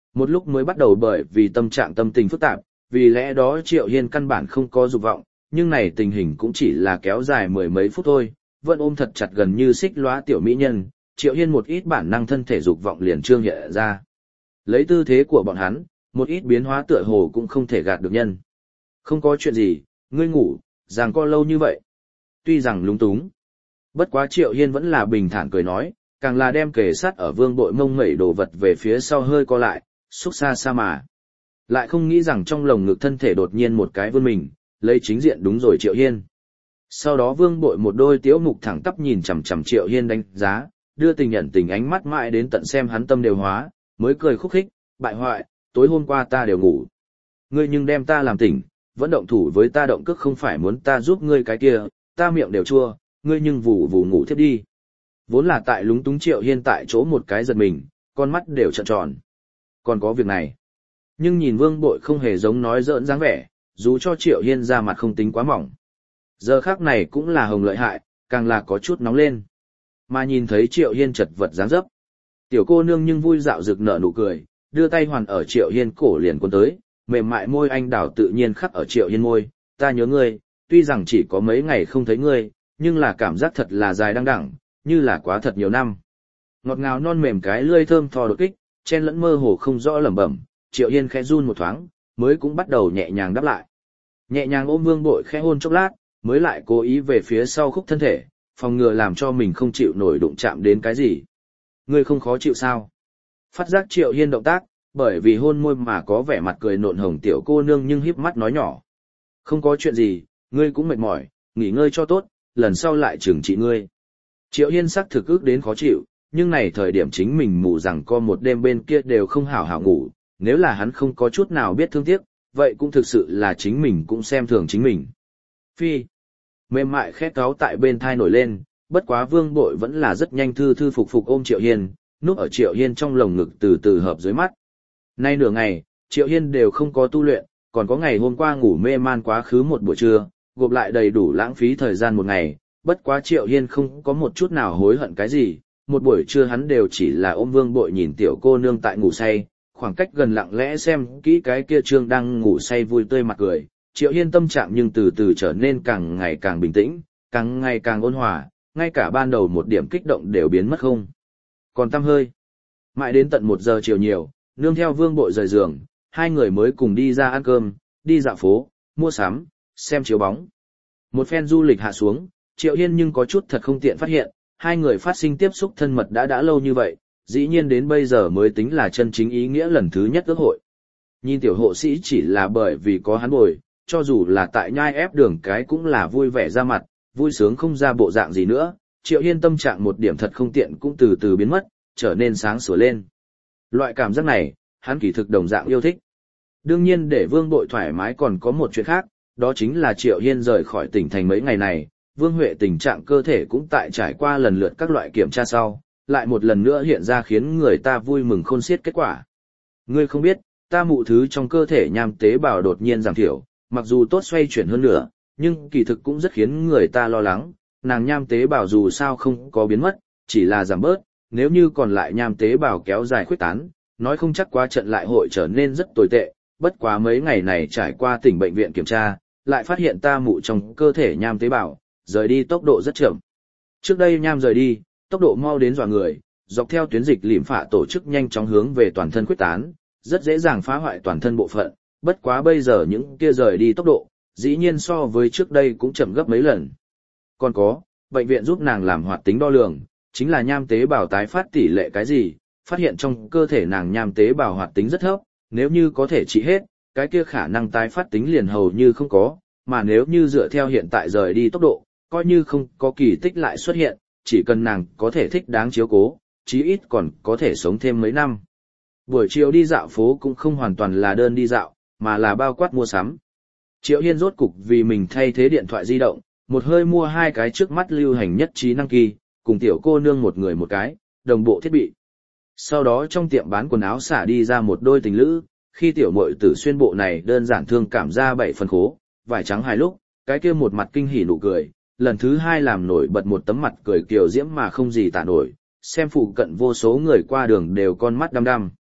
A: Một lúc mới bắt đầu bởi vì tâm trạng tâm tình phức tạp, vì lẽ đó Triệu Hiên căn bản không có dục vọng, nhưng này tình hình cũng chỉ là kéo dài mười mấy phút thôi, vẫn ôm thật chặt gần như xích lóa tiểu mỹ nhân, Triệu Hiên một ít bản năng thân thể dục vọng liền trương hiện ra. Lấy tư thế của bọn hắn, một ít biến hóa tựa hồ cũng không thể gạt được nhân. Không có chuyện gì, ngươi ngủ, giằng co lâu như vậy. Tuy rằng lúng túng, bất quá Triệu Hiên vẫn là bình thản cười nói, càng là đem kề sát ở Vương Bội mông mẩy đồ vật về phía sau hơi co lại, xúc xa xa mà. Lại không nghĩ rằng trong lồng ngực thân thể đột nhiên một cái vươn mình, lấy chính diện đúng rồi Triệu Hiên. Sau đó Vương Bội một đôi tiếu mục thẳng tắp nhìn chằm chằm Triệu Hiên đánh giá, đưa tình nhận tình ánh mắt mãi đến tận xem hắn tâm đều hóa, mới cười khúc khích, bại hoại, tối hôm qua ta đều ngủ. Ngươi nhưng đem ta làm tỉnh, vẫn động thủ với ta động cước không phải muốn ta giúp ngươi cái kia, ta miệng đều chua, ngươi nhưng vù vù ngủ thiếp đi. Vốn là tại lúng túng Triệu Hiên tại chỗ một cái giật mình, con mắt đều trợn tròn. Còn có việc này. Nhưng nhìn Vương Bội không hề giống nói giỡn dáng vẻ, dù cho Triệu Hiên ra mặt không tính quá mỏng. Giờ khác này cũng là hồng lợi hại, càng là có chút nóng lên. Mà nhìn thấy Triệu Hiên chật vật dáng dấp. Tiểu cô nương nhưng vui dạo rực nở nụ cười, đưa tay hoàn ở Triệu Hiên cổ liền cuốn tới, mềm mại môi anh đào tự nhiên khắc ở Triệu Hiên môi, ta nhớ ngươi, tuy rằng chỉ có mấy ngày không thấy ngươi, nhưng là cảm giác thật là dài đăng đẳng, như là quá thật nhiều năm. Ngọt ngào non mềm cái lưỡi thơm thò đột kích, chen lẫn mơ hồ không rõ lẩm bẩm, Triệu Hiên khẽ run một thoáng, mới cũng bắt đầu nhẹ nhàng đáp lại. Nhẹ nhàng ôm Vương Bội khẽ hôn chốc lát, mới lại cố ý về phía sau khúc thân thể, phòng ngừa làm cho mình không chịu nổi đụng chạm đến cái gì. Ngươi không khó chịu sao? Phát giác Triệu Hiên động tác, bởi vì hôn môi mà có vẻ mặt cười nộn hồng tiểu cô nương nhưng híp mắt nói nhỏ. Không có chuyện gì, ngươi cũng mệt mỏi, nghỉ ngơi cho tốt, lần sau lại trừng trị ngươi. Triệu Hiên sắc thực ức đến khó chịu, nhưng này thời điểm chính mình mù rằng co một đêm bên kia đều không hảo hảo ngủ, nếu là hắn không có chút nào biết thương tiếc, vậy cũng thực sự là chính mình cũng xem thường chính mình. Phi, mềm mại khét cáo tại bên thai nổi lên, bất quá Vương Bội vẫn là rất nhanh thư thư phục phục ôm Triệu Hiên, núp ở Triệu Hiên trong lồng ngực từ từ hợp dưới mắt. Nay nửa ngày, Triệu Hiên đều không có tu luyện, còn có ngày hôm qua ngủ mê man quá khứ một buổi trưa, gộp lại đầy đủ lãng phí thời gian một ngày, bất quá Triệu Hiên không có một chút nào hối hận cái gì, một buổi trưa hắn đều chỉ là ôm Vương Bội nhìn tiểu cô nương tại ngủ say, khoảng cách gần lặng lẽ xem kỹ cái kia trương đang ngủ say vui tươi mặt cười, Triệu Hiên tâm trạng nhưng từ từ trở nên càng ngày càng bình tĩnh, càng ngày càng ôn hòa, ngay cả ban đầu một điểm kích động đều biến mất không. Còn tăm hơi. Mãi đến tận 1 giờ chiều nhiều, nương theo Vương Bội rời giường, hai người mới cùng đi ra ăn cơm, đi dạo phố, mua sắm, xem chiếu bóng. Một phen du lịch hạ xuống, Triệu Hiên nhưng có chút thật không tiện phát hiện, hai người phát sinh tiếp xúc thân mật đã lâu như vậy, dĩ nhiên đến bây giờ mới tính là chân chính ý nghĩa lần thứ nhất ước hội. Nhìn tiểu hộ sĩ chỉ là bởi vì có hắn bồi, cho dù là tại nhai ép đường cái cũng là vui vẻ ra mặt, vui sướng không ra bộ dạng gì nữa, Triệu Hiên tâm trạng một điểm thật không tiện cũng từ từ biến mất, trở nên sáng sủa lên. Loại cảm giác này, hắn kỳ thực đồng dạng yêu thích. Đương nhiên để Vương Bội thoải mái còn có một chuyện khác, đó chính là Triệu Hiên rời khỏi tỉnh thành mấy ngày này, Vương Huệ tình trạng cơ thể cũng tại trải qua lần lượt các loại kiểm tra sau, lại một lần nữa hiện ra khiến người ta vui mừng khôn xiết kết quả. Ngươi không biết, ta mụ thứ trong cơ thể nham tế bào đột nhiên giảm thiểu, mặc dù tốt xoay chuyển hơn nữa, nhưng kỳ thực cũng rất khiến người ta lo lắng, nàng nham tế bào dù sao không có biến mất, chỉ là giảm bớt, nếu như còn lại nham tế bào kéo dài khuếch tán, nói không chắc quá trận lại hội trở nên rất tồi tệ, bất quá mấy ngày này trải qua tỉnh bệnh viện kiểm tra, lại phát hiện ta mụ trong cơ thể nham tế bào, rời đi tốc độ rất chậm. Trước đây nham rời đi, tốc độ mau đến dọa người, dọc theo tuyến dịch lịm phạ tổ chức nhanh chóng hướng về toàn thân khuếch tán, rất dễ dàng phá hoại toàn thân bộ phận, bất quá bây giờ những kia rời đi tốc độ, dĩ nhiên so với trước đây cũng chậm gấp mấy lần. Còn có, bệnh viện giúp nàng làm hoạt tính đo lường, chính là nham tế bào tái phát tỷ lệ cái gì, phát hiện trong cơ thể nàng nham tế bào hoạt tính rất thấp, nếu như có thể trị hết, cái kia khả năng tái phát tính liền hầu như không có, mà nếu như dựa theo hiện tại rời đi tốc độ, coi như không có kỳ tích lại xuất hiện, chỉ cần nàng có thể thích đáng chiếu cố, chí ít còn có thể sống thêm mấy năm. Buổi chiều đi dạo phố cũng không hoàn toàn là đơn đi dạo, mà là bao quát mua sắm. Triệu Hiên rốt cục vì mình thay thế điện thoại di động, một hơi mua 2 cái trước mắt lưu hành nhất trí năng kỳ, cùng tiểu cô nương một người một cái, đồng bộ thiết bị. Sau đó trong tiệm bán quần áo xả đi ra một đôi tình lữ, khi tiểu muội tử xuyên bộ này đơn giản thương cảm ra 7 phần khố, vải trắng hài lúc, cái kia một mặt kinh hỉ nụ cười, lần thứ 2 làm nổi bật một tấm mặt cười kiều diễm mà không gì tả nổi, xem phụ cận vô số người qua đường đều con mắt đăm đăm.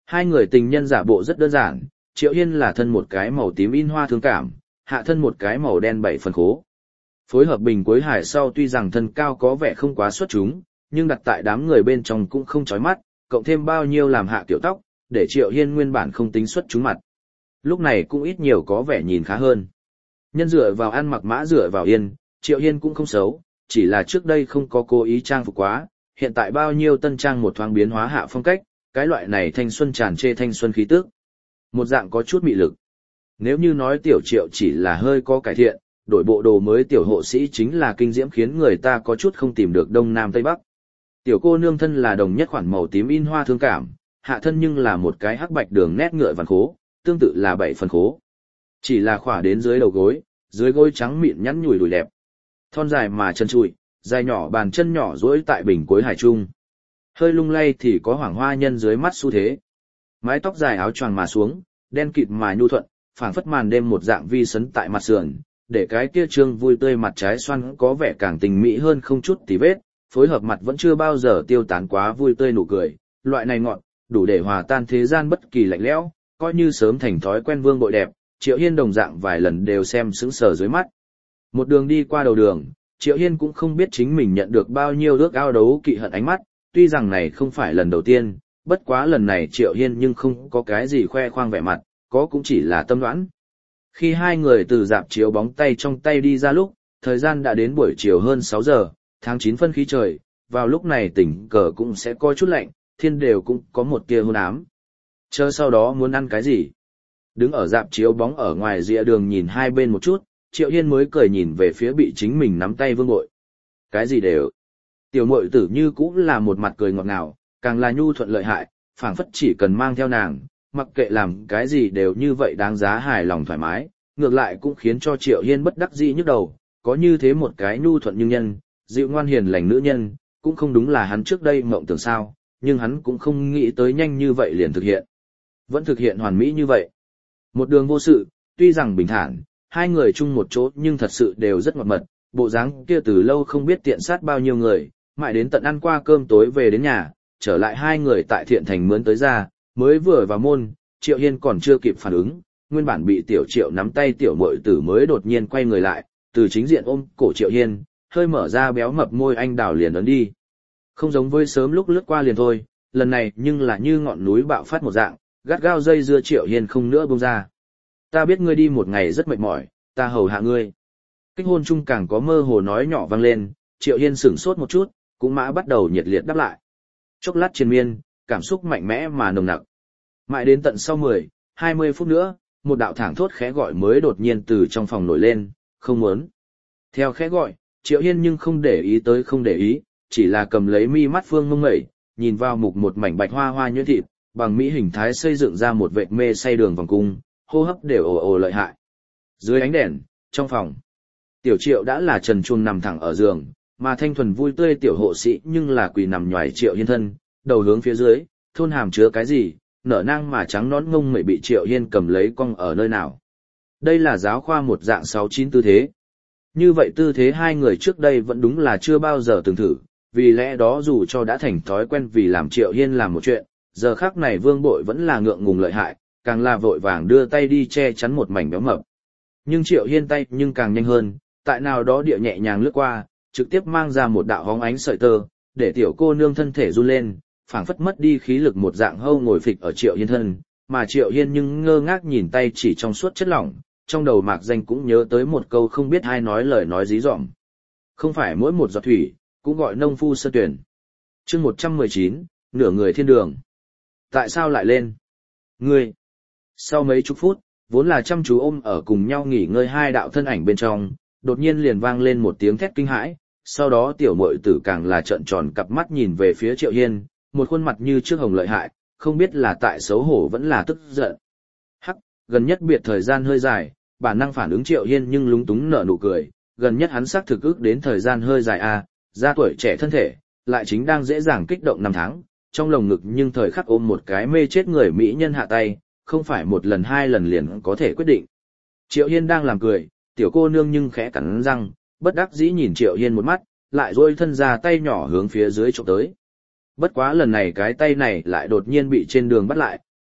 A: Hai người tình nhân giả bộ rất đơn giản, Triệu Hiên là thân một cái màu tím in hoa thương cảm, hạ thân một cái màu đen 7 phần khố. Phối hợp bình cuối hải sau tuy rằng thân cao có vẻ không quá xuất chúng, nhưng đặt tại đám người bên trong cũng không chói mắt, cộng thêm bao nhiêu làm hạ tiểu tóc, để Triệu Hiên nguyên bản không tính xuất chúng mặt. Lúc này cũng ít nhiều có vẻ nhìn khá hơn. Nhân dựa vào ăn mặc mã dựa vào yên, Triệu Hiên cũng không xấu, chỉ là trước đây không có cố ý trang phục quá, hiện tại bao nhiêu tân trang một thoáng biến hóa hạ phong cách, cái loại này thanh xuân tràn trề thanh xuân khí tức. Một dạng có chút mị lực. Nếu như nói tiểu Triệu chỉ là hơi có cải thiện, đổi bộ đồ mới tiểu hộ sĩ chính là kinh diễm khiến người ta có chút không tìm được đông nam tây bắc. Tiểu cô nương thân là đồng nhất khoản màu tím in hoa thương cảm, hạ thân nhưng là một cái hắc bạch đường nét ngựa vằn khố, tương tự là 7 phần khố. Chỉ là khỏa đến dưới đầu gối, dưới gối trắng mịn nhắn nhủi đùi đẹp. Thon dài mà chân trụi, dài nhỏ bàn chân nhỏ duỗi tại bình cuối hải trung. Hơi lung lay thì có hoàng hoa nhân dưới mắt xu thế. Mái tóc dài áo choàng mà xuống, đen kịt mà nhu thuận, phảng phất màn đêm một dạng vi sấn tại mặt sườn, để cái kia trương vui tươi mặt trái xoan có vẻ càng tình mỹ hơn không chút tì vết, phối hợp mặt vẫn chưa bao giờ tiêu tán quá vui tươi nụ cười, loại này ngọn, đủ để hòa tan thế gian bất kỳ lạnh lẽo, coi như sớm thành thói quen vương bội đẹp, Triệu Hiên đồng dạng vài lần đều xem sững sờ dưới mắt. Một đường đi qua đầu đường, Triệu Hiên cũng không biết chính mình nhận được bao nhiêu ước ao đấu kỵ hận ánh mắt, tuy rằng này không phải lần đầu tiên, bất quá lần này Triệu Hiên nhưng không có cái gì khoe khoang vẻ mặt, có cũng chỉ là tâm đoán. Khi hai người từ dạp chiếu bóng tay trong tay đi ra lúc, thời gian đã đến buổi chiều hơn 6 giờ, tháng 9 phân khí trời, vào lúc này tỉnh cờ cũng sẽ có chút lạnh, thiên đều cũng có một tia hôn ám. Chờ sau đó muốn ăn cái gì? Đứng ở dạp chiếu bóng ở ngoài rìa đường nhìn hai bên một chút, Triệu Hiên mới cười nhìn về phía bị chính mình nắm tay Vương Bội. Cái gì đều. Tiểu muội tử như cũng là một mặt cười ngọt ngào, càng là nhu thuận lợi hại, phảng phất chỉ cần mang theo nàng, mặc kệ làm cái gì đều như vậy đáng giá hài lòng thoải mái, ngược lại cũng khiến cho Triệu Hiên bất đắc dĩ nhức đầu, có như thế một cái nhu thuận như nhân, dịu ngoan hiền lành nữ nhân, cũng không đúng là hắn trước đây mộng tưởng sao, nhưng hắn cũng không nghĩ tới nhanh như vậy liền thực hiện. Vẫn thực hiện hoàn mỹ như vậy. Một đường vô sự, tuy rằng bình thản, hai người chung một chỗ nhưng thật sự đều rất ngọt mật, bộ dáng kia từ lâu không biết tiện sát bao nhiêu người, mãi đến tận ăn qua cơm tối về đến nhà, trở lại hai người tại Thiện Thành mướn tới ra, mới vừa vào môn, Triệu Hiên còn chưa kịp phản ứng, nguyên bản bị Tiểu Triệu nắm tay tiểu muội tử mới đột nhiên quay người lại, từ chính diện ôm cổ Triệu Hiên, hơi mở ra béo mập môi anh đào liền ấn đi. Không giống với sớm lúc lướt qua liền thôi, lần này nhưng là như ngọn núi bạo phát một dạng, gắt gao dây dưa Triệu Hiên không nữa buông ra. Ta biết ngươi đi một ngày rất mệt mỏi, ta hầu hạ ngươi. Kích hôn chung càng có mơ hồ nói nhỏ vang lên, Triệu Hiên sửng sốt một chút, cũng mã bắt đầu nhiệt liệt đáp lại. Chốc lát triền miên, cảm xúc mạnh mẽ mà nồng nặc. Mãi đến tận sau 10-20 phút nữa, một đạo thảng thốt khẽ gọi mới đột nhiên từ trong phòng nổi lên, không muốn. Theo khẽ gọi, Triệu Hiên nhưng không để ý tới không để ý, chỉ là cầm lấy mi mắt phương mông mẩy, nhìn vào mục một mảnh bạch hoa hoa nhuyễn thịt, bằng mỹ hình thái xây dựng ra một vệt mê say đường vòng cung, hô hấp đều ồ ồ lợi hại. Dưới ánh đèn, trong phòng, Tiểu Triệu đã là trần truồng nằm thẳng ở giường, mà thanh thuần vui tươi tiểu hộ sĩ nhưng là quỳ nằm nhoài Triệu Hiên thân, đầu hướng phía dưới, thôn hàm chứa cái gì, nở nang mà trắng nón ngông mẩy bị Triệu Hiên cầm lấy cong ở nơi nào. Đây là giáo khoa một dạng 6-9 tư thế. Như vậy tư thế hai người trước đây vẫn đúng là chưa bao giờ từng thử, vì lẽ đó dù cho đã thành thói quen vì làm Triệu Hiên làm một chuyện, giờ khắc này Vương Bội vẫn là ngượng ngùng lợi hại, càng là vội vàng đưa tay đi che chắn một mảnh béo mập. Nhưng Triệu Hiên tay nhưng càng nhanh hơn, tại nào đó địa nhẹ nhàng lướt qua, trực tiếp mang ra một đạo hóng ánh sợi tơ, để tiểu cô nương thân thể run lên, phảng phất mất đi khí lực một dạng hâu ngồi phịch ở Triệu Hiên thân, mà Triệu Hiên nhưng ngơ ngác nhìn tay chỉ trong suốt chất lỏng, trong đầu mạc danh cũng nhớ tới một câu không biết ai nói lời nói dí dỏm. Không phải mỗi một giọt thủy, cũng gọi nông phu sơ tuyển. Chương 119, nửa người thiên đường. Tại sao lại lên? Ngươi. Sau mấy chục phút, vốn là chăm chú ôm ở cùng nhau nghỉ ngơi hai đạo thân ảnh bên trong, đột nhiên liền vang lên một tiếng thét kinh hãi, sau đó tiểu muội tử càng là trợn tròn cặp mắt nhìn về phía Triệu Hiên, một khuôn mặt như trước hồng lợi hại, không biết là tại xấu hổ vẫn là tức giận. Hắc, gần nhất biệt thời gian hơi dài, bản năng phản ứng Triệu Hiên nhưng lúng túng nở nụ cười, gần nhất hắn xác thực ước đến thời gian hơi dài ra tuổi trẻ thân thể, lại chính đang dễ dàng kích động năm tháng, trong lồng ngực nhưng thời khắc ôm một cái mê chết người mỹ nhân hạ tay, không phải một lần hai lần liền có thể quyết định. Triệu Hiên đang làm cười, tiểu cô nương nhưng khẽ cắn răng, bất đắc dĩ nhìn Triệu Hiên một mắt, lại duỗi thân ra tay nhỏ hướng phía dưới chụp tới. Bất quá lần này cái tay này lại đột nhiên bị trên đường bắt lại,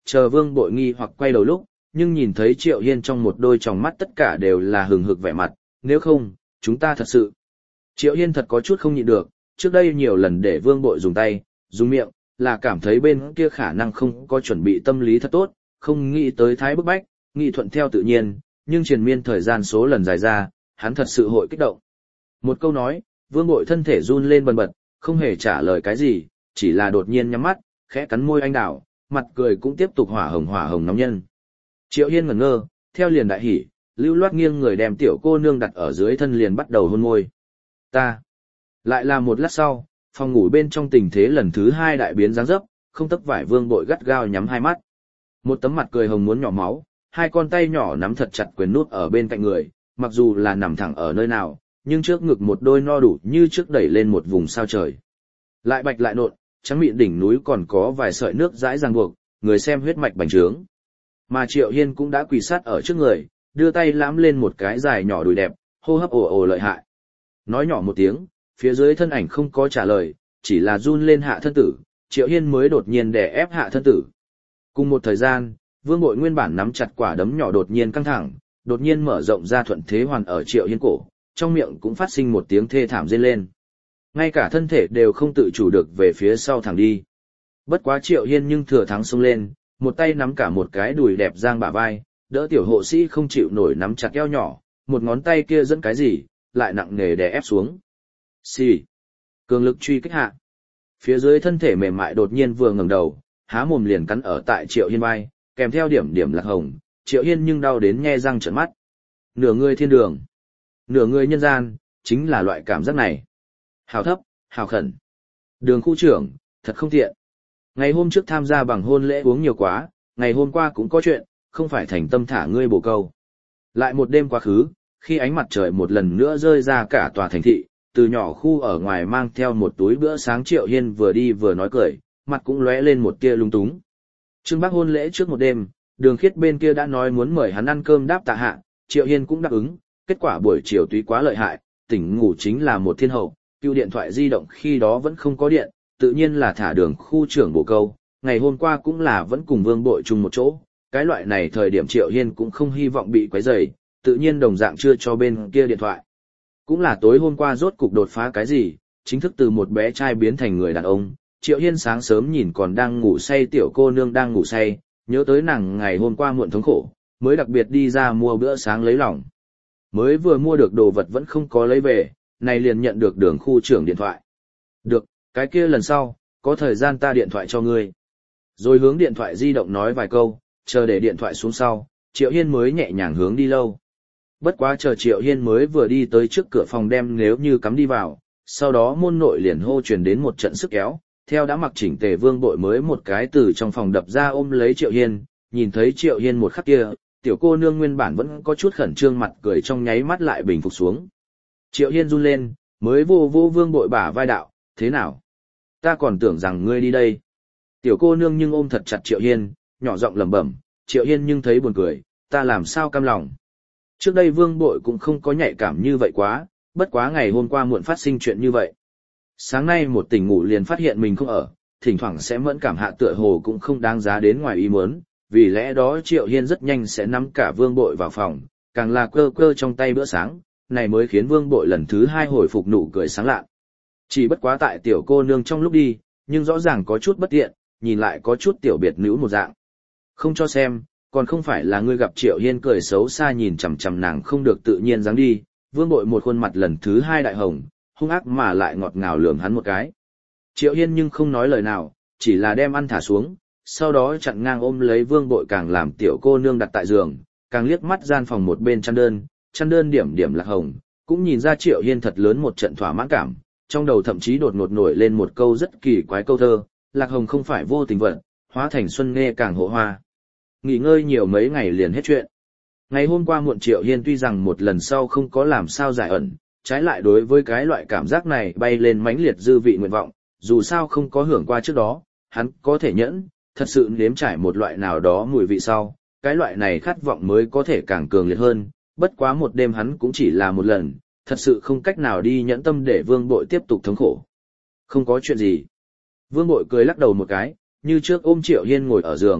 A: chờ Vương Bội nghi hoặc quay đầu lúc, nhưng nhìn thấy Triệu Hiên trong một đôi tròng mắt tất cả đều là hừng hực vẻ mặt, nếu không, chúng ta thật sự. Triệu Hiên thật có chút không nhịn được, trước đây nhiều lần để Vương Bội dùng tay, dùng miệng, là cảm thấy bên kia khả năng không có chuẩn bị tâm lý thật tốt, không nghĩ tới thái bức bách, nghĩ thuận theo tự nhiên, nhưng triền miên thời gian số lần dài ra, hắn thật sự hội kích động. Một câu nói, Vương Bội thân thể run lên bần bật, không hề trả lời cái gì, chỉ là đột nhiên nhắm mắt, khẽ cắn môi anh đào, mặt cười cũng tiếp tục hỏa hồng nóng nhân. Triệu Hiên ngẩn ngơ, theo liền đại hỉ, lưu loát nghiêng người đem tiểu cô nương đặt ở dưới thân liền bắt đầu hôn môi. Ta. Lại là một lát sau, phòng ngủ bên trong tình thế lần thứ hai đại biến dáng dấp, không tấc vải Vương Bội gắt gao nhắm hai mắt. Một tấm mặt cười hồng muốn nhỏ máu, hai con tay nhỏ nắm thật chặt quyền nút ở bên cạnh người, mặc dù là nằm thẳng ở nơi nào, nhưng trước ngực một đôi no đủ như trước đẩy lên một vùng sao trời. Lại bạch lại nộn, trắng mịn đỉnh núi còn có vài sợi nước dãi ràng buộc, người xem huyết mạch bành trướng. Mà Triệu Hiên cũng đã quỳ sát ở trước người, đưa tay lãm lên một cái dài nhỏ đùi đẹp, hô hấp ồ ồ lợi hại. Nói nhỏ một tiếng, phía dưới thân ảnh không có trả lời, chỉ là run lên hạ thân tử, Triệu Hiên mới đột nhiên đè ép hạ thân tử. Cùng một thời gian, Vương Bội nguyên bản nắm chặt quả đấm nhỏ đột nhiên căng thẳng, đột nhiên mở rộng ra thuận thế hoàn ở Triệu Hiên cổ, trong miệng cũng phát sinh một tiếng thê thảm rên lên. Ngay cả thân thể đều không tự chủ được về phía sau thẳng đi. Bất quá Triệu Hiên nhưng thừa thắng xông lên, một tay nắm cả một cái đùi đẹp giang bả vai, đỡ tiểu hộ sĩ không chịu nổi nắm chặt eo nhỏ, một ngón tay kia dẫn cái gì, lại nặng nề đè ép xuống. Xì. Cường lực truy kích hạ. Phía dưới thân thể mềm mại đột nhiên vừa ngẩng đầu, há mồm liền cắn ở tại Triệu Hiên vai, kèm theo điểm điểm lạc hồng, Triệu Hiên nhưng đau đến nhe răng trợn mắt. Nửa người thiên đường, nửa người nhân gian, chính là loại cảm giác này. Hào thấp, hào khẩn. Đường khu trưởng, thật không tiện. Ngày hôm trước tham gia bằng hôn lễ uống nhiều quá, ngày hôm qua cũng có chuyện, không phải thành tâm thả ngươi bổ câu. Lại một đêm quá khứ, khi ánh mặt trời một lần nữa rơi ra cả tòa thành thị, từ nhỏ khu ở ngoài mang theo một túi bữa sáng Triệu Hiên vừa đi vừa nói cười, mặt cũng lóe lên một tia lung túng. Trương Bác hôn lễ trước một đêm, Đường Khiết bên kia đã nói muốn mời hắn ăn cơm đáp tạ hạ, Triệu Hiên cũng đáp ứng, kết quả buổi chiều túy quá lợi hại, tỉnh ngủ chính là một thiên hậu, cưu điện thoại di động khi đó vẫn không có điện, tự nhiên là thả Đường khu trưởng bổ câu, ngày hôm qua cũng là vẫn cùng Vương Bội chung một chỗ, cái loại này thời điểm Triệu Hiên cũng không hy vọng bị quấy rầy, tự nhiên đồng dạng chưa cho bên kia điện thoại. Cũng là tối hôm qua rốt cục đột phá cái gì, chính thức từ một bé trai biến thành người đàn ông, Triệu Hiên sáng sớm nhìn còn đang ngủ say tiểu cô nương đang ngủ say, nhớ tới nàng ngày hôm qua muộn thống khổ, mới đặc biệt đi ra mua bữa sáng lấy lòng. Mới vừa mua được đồ vật vẫn không có lấy về, này liền nhận được Đường khu trưởng điện thoại. Được, cái kia lần sau, có thời gian ta điện thoại cho ngươi. Rồi hướng điện thoại di động nói vài câu, chờ để điện thoại xuống sau, Triệu Hiên mới nhẹ nhàng hướng đi lâu. Bất quá chờ Triệu Hiên mới vừa đi tới trước cửa phòng đem nếu như cắm đi vào, sau đó môn nội liền hô truyền đến một trận sức kéo, theo đã mặc chỉnh tề Vương Bội mới một cái từ trong phòng đập ra ôm lấy Triệu Hiên, nhìn thấy Triệu Hiên một khắc kia, tiểu cô nương nguyên bản vẫn có chút khẩn trương mặt cười trong nháy mắt lại bình phục xuống. Triệu Hiên run lên, mới vô vô Vương Bội bả vai đạo, thế nào? Ta còn tưởng rằng ngươi đi đây. Tiểu cô nương nhưng ôm thật chặt Triệu Hiên, nhỏ giọng lẩm bẩm, Triệu Hiên nhưng thấy buồn cười, ta làm sao cam lòng. Trước đây Vương Bội cũng không có nhạy cảm như vậy quá, bất quá ngày hôm qua muộn phát sinh chuyện như vậy. Sáng nay một tỉnh ngủ liền phát hiện mình không ở, thỉnh thoảng sẽ mẫn cảm hạ tựa hồ cũng không đáng giá đến ngoài ý muốn, vì lẽ đó Triệu Hiên rất nhanh sẽ nắm cả Vương Bội vào phòng, càng là cơ cơ trong tay bữa sáng, này mới khiến Vương Bội lần thứ hai hồi phục nụ cười sáng lạ. Chỉ bất quá tại tiểu cô nương trong lúc đi, nhưng rõ ràng có chút bất tiện, nhìn lại có chút tiểu biệt nữ một dạng. Không cho xem, còn không phải là ngươi gặp Triệu Hiên cười xấu xa nhìn chằm chằm nàng không được tự nhiên dáng đi, Vương Bội một khuôn mặt lần thứ hai đại hồng, hung ác mà lại ngọt ngào lườm hắn một cái. Triệu Hiên nhưng không nói lời nào, chỉ là đem ăn thả xuống, sau đó chặn ngang ôm lấy Vương Bội càng làm tiểu cô nương đặt tại giường, càng liếc mắt gian phòng một bên chăn đơn điểm điểm lạc hồng, cũng nhìn ra Triệu Hiên thật lớn một trận thỏa mãn cảm, trong đầu thậm chí đột ngột nổi lên một câu rất kỳ quái câu thơ, lạc hồng không phải vô tình vận, hóa thành xuân nghe càng hộ hoa. Nghỉ ngơi nhiều mấy ngày liền hết chuyện. Ngày hôm qua muộn Triệu Hiên tuy rằng một lần sau không có làm sao giải ẩn, trái lại đối với cái loại cảm giác này bay lên mãnh liệt dư vị nguyện vọng, dù sao không có hưởng qua trước đó, hắn có thể nhẫn, thật sự nếm trải một loại nào đó mùi vị sau, cái loại này khát vọng mới có thể càng cường liệt hơn, bất quá một đêm hắn cũng chỉ là một lần, thật sự không cách nào đi nhẫn tâm để Vương Bội tiếp tục thống khổ. Không có chuyện gì. Vương Bội cười lắc đầu một cái, như trước ôm Triệu Hiên ngồi ở giường,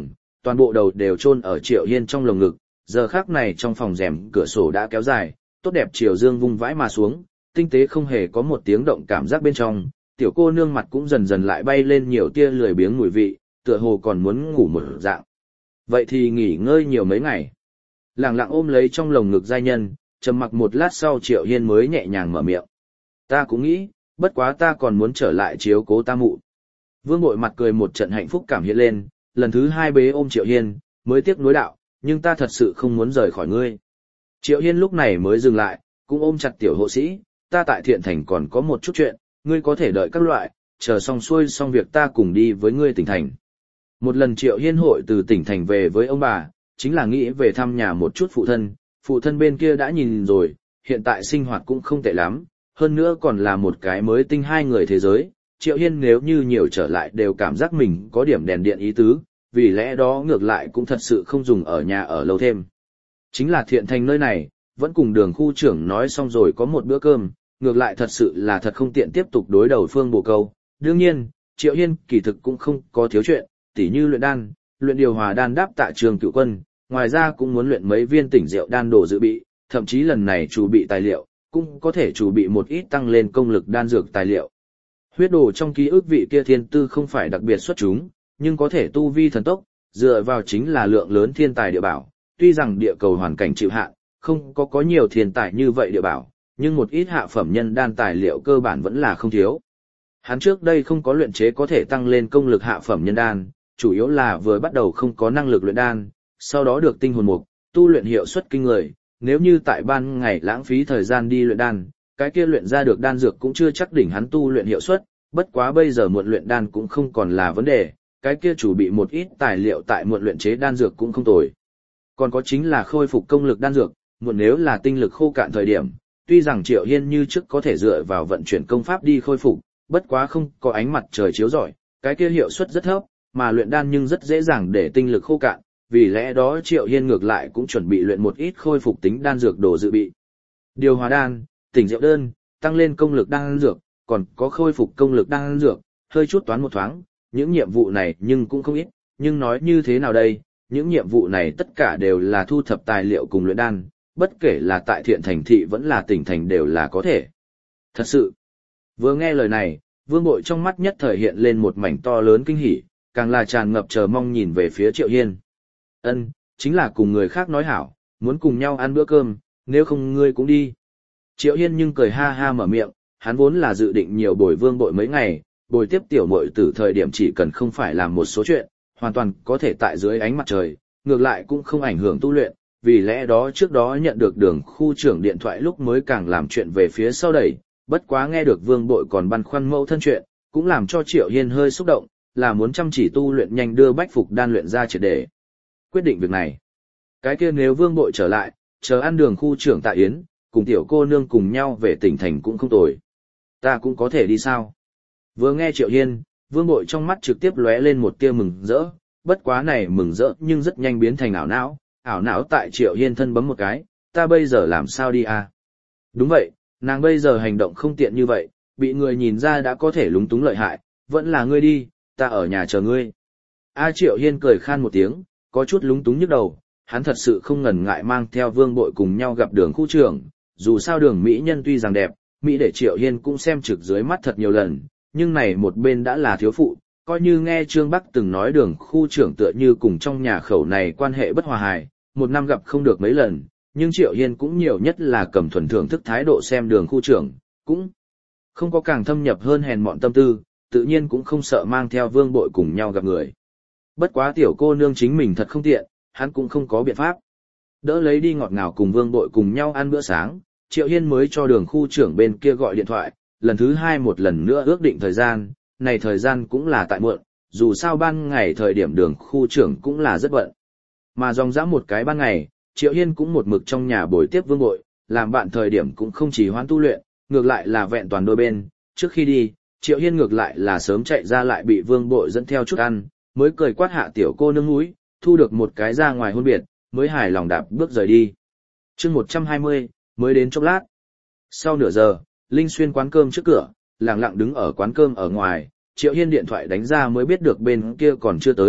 A: toàn bộ đầu đều chôn ở Triệu Hiên trong lồng ngực, giờ khắc này trong phòng rèm cửa sổ đã kéo dài, tốt đẹp chiều dương vung vãi mà xuống, tinh tế không hề có một tiếng động cảm giác bên trong, tiểu cô nương mặt cũng dần dần lại bay lên nhiều tia lười biếng mùi vị, tựa hồ còn muốn ngủ một dạng. Vậy thì nghỉ ngơi nhiều mấy ngày. Lặng lặng ôm lấy trong lồng ngực giai nhân, trầm mặc một lát sau Triệu Hiên mới nhẹ nhàng mở miệng. Ta cũng nghĩ, bất quá ta còn muốn trở lại chiếu cố ta mụ. Vương Bội mặt cười một trận hạnh phúc cảm hiện lên, lần thứ hai bế ôm Triệu Hiên, mới tiếc nuối đạo, nhưng ta thật sự không muốn rời khỏi ngươi. Triệu Hiên lúc này mới dừng lại, cũng ôm chặt tiểu hộ sĩ, ta tại Thiện Thành còn có một chút chuyện, ngươi có thể đợi các loại, chờ xong xuôi xong việc ta cùng đi với ngươi tỉnh thành. Một lần Triệu Hiên hội từ tỉnh thành về với ông bà, chính là nghĩ về thăm nhà một chút phụ thân bên kia đã nhìn rồi, hiện tại sinh hoạt cũng không tệ lắm, hơn nữa còn là một cái mới tinh hai người thế giới, Triệu Hiên nếu như nhiều trở lại đều cảm giác mình có điểm đèn điện ý tứ, vì lẽ đó ngược lại cũng thật sự không dùng ở nhà ở lâu thêm. Chính là Thiện Thành nơi này, vẫn cùng Đường khu trưởng nói xong rồi có một bữa cơm, ngược lại thật sự là thật không tiện tiếp tục đối đầu Phương Bồ Câu. Đương nhiên, Triệu Hiên kỳ thực cũng không có thiếu chuyện, tỉ như luyện đan, luyện điều hòa đan đáp tại Trường Cựu Quân, ngoài ra cũng muốn luyện mấy viên tỉnh rượu đan đồ dự bị, thậm chí lần này chuẩn bị tài liệu, cũng có thể chuẩn bị một ít tăng lên công lực đan dược tài liệu. Huyết đồ trong ký ức vị kia thiên tư không phải đặc biệt xuất chúng, nhưng có thể tu vi thần tốc, dựa vào chính là lượng lớn thiên tài địa bảo, tuy rằng địa cầu hoàn cảnh chịu hạn, không có nhiều thiên tài như vậy địa bảo, nhưng một ít hạ phẩm nhân đan tài liệu cơ bản vẫn là không thiếu. Hắn trước đây không có luyện chế có thể tăng lên công lực hạ phẩm nhân đan, chủ yếu là vừa bắt đầu không có năng lực luyện đan, sau đó được tinh hồn mục, tu luyện hiệu suất kinh người, nếu như tại ban ngày lãng phí thời gian đi luyện đan, cái kia luyện ra được đan dược cũng chưa chắc đỉnh hắn tu luyện hiệu suất, bất quá bây giờ muộn luyện đan cũng không còn là vấn đề, cái kia chủ bị một ít tài liệu tại muộn luyện chế đan dược cũng không tồi. Còn có chính là khôi phục công lực đan dược, muộn nếu là tinh lực khô cạn thời điểm, tuy rằng Triệu Hiên như trước có thể dựa vào vận chuyển công pháp đi khôi phục, bất quá không có ánh mặt trời chiếu rọi, cái kia hiệu suất rất thấp, mà luyện đan nhưng rất dễ dàng để tinh lực khô cạn, vì lẽ đó Triệu Hiên ngược lại cũng chuẩn bị luyện một ít khôi phục tính đan dược đồ dự bị. Điều hòa đan, tỉnh rượu đơn, tăng lên công lực đan dược, còn có khôi phục công lực đan dược, hơi chút toán một thoáng, những nhiệm vụ này nhưng cũng không ít, nhưng nói như thế nào đây, những nhiệm vụ này tất cả đều là thu thập tài liệu cùng luyện đan, bất kể là tại Thiện Thành thị vẫn là tỉnh thành đều là có thể. Thật sự, vừa nghe lời này, Vương Bội trong mắt nhất thời hiện lên một mảnh to lớn kinh hỉ, càng là tràn ngập chờ mong nhìn về phía Triệu Hiên. Ân, chính là cùng người khác nói hảo, muốn cùng nhau ăn bữa cơm, nếu không ngươi cũng đi. Triệu Hiên nhưng cười ha ha mở miệng, hắn vốn là dự định nhiều bồi Vương Bội mấy ngày, bồi tiếp tiểu muội từ thời điểm chỉ cần không phải làm một số chuyện, hoàn toàn có thể tại dưới ánh mặt trời, ngược lại cũng không ảnh hưởng tu luyện, vì lẽ đó trước đó nhận được Đường khu trưởng điện thoại lúc mới càng làm chuyện về phía sau đẩy, bất quá nghe được Vương Bội còn băn khoăn mẫu thân chuyện, cũng làm cho Triệu Hiên hơi xúc động, là muốn chăm chỉ tu luyện nhanh đưa bách phục đan luyện ra triệt để. Quyết định việc này. Cái kia nếu Vương Bội trở lại, chờ ăn Đường khu trưởng tại Yến, cùng tiểu cô nương cùng nhau về tỉnh thành cũng không tồi. Ta cũng có thể đi sao? Vừa nghe Triệu Hiên, Vương Bội trong mắt trực tiếp lóe lên một tia mừng rỡ, bất quá này mừng rỡ nhưng rất nhanh biến thành ảo não tại Triệu Hiên thân bấm một cái, ta bây giờ làm sao đi à? Đúng vậy, nàng bây giờ hành động không tiện như vậy, bị người nhìn ra đã có thể lúng túng lợi hại, vẫn là ngươi đi, ta ở nhà chờ ngươi. Triệu Hiên cười khan một tiếng, có chút lúng túng nhức đầu, hắn thật sự không ngần ngại mang theo Vương Bội cùng nhau gặp Đường khu trưởng, dù sao Đường mỹ nhân tuy rằng đẹp, mỹ để Triệu Hiên cũng xem trực dưới mắt thật nhiều lần, nhưng này một bên đã là thiếu phụ, coi như nghe Trương Bắc từng nói Đường khu trưởng tựa như cùng trong nhà khẩu này quan hệ bất hòa hài, một năm gặp không được mấy lần, nhưng Triệu Hiên cũng nhiều nhất là cầm thuần thưởng thức thái độ xem Đường khu trưởng, cũng không có càng thâm nhập hơn hèn mọn tâm tư, tự nhiên cũng không sợ mang theo Vương Bội cùng nhau gặp người. Bất quá tiểu cô nương chính mình thật không tiện, hắn cũng không có biện pháp. Đỡ lấy đi ngọt ngào cùng Vương Bội cùng nhau ăn bữa sáng, Triệu Hiên mới cho Đường khu trưởng bên kia gọi điện thoại, lần thứ hai một lần nữa ước định thời gian, này thời gian cũng là tại muộn, dù sao ban ngày thời điểm Đường khu trưởng cũng là rất bận. Mà dòng dã một cái ban ngày, Triệu Hiên cũng một mực trong nhà bồi tiếp Vương Bội, làm bạn thời điểm cũng không chỉ hoãn tu luyện, ngược lại là vẹn toàn đôi bên, trước khi đi, Triệu Hiên ngược lại là sớm chạy ra lại bị Vương Bội dẫn theo chút ăn, mới cười quát hạ tiểu cô nương núi, thu được một cái ra ngoài hôn biệt, mới hài lòng đạp bước rời đi. Chương 120, mới đến chốc lát. Sau nửa giờ, Linh Xuyên quán cơm trước cửa, lặng lặng đứng ở quán cơm ở ngoài, Triệu Hiên điện thoại đánh ra mới biết được bên kia còn chưa tới,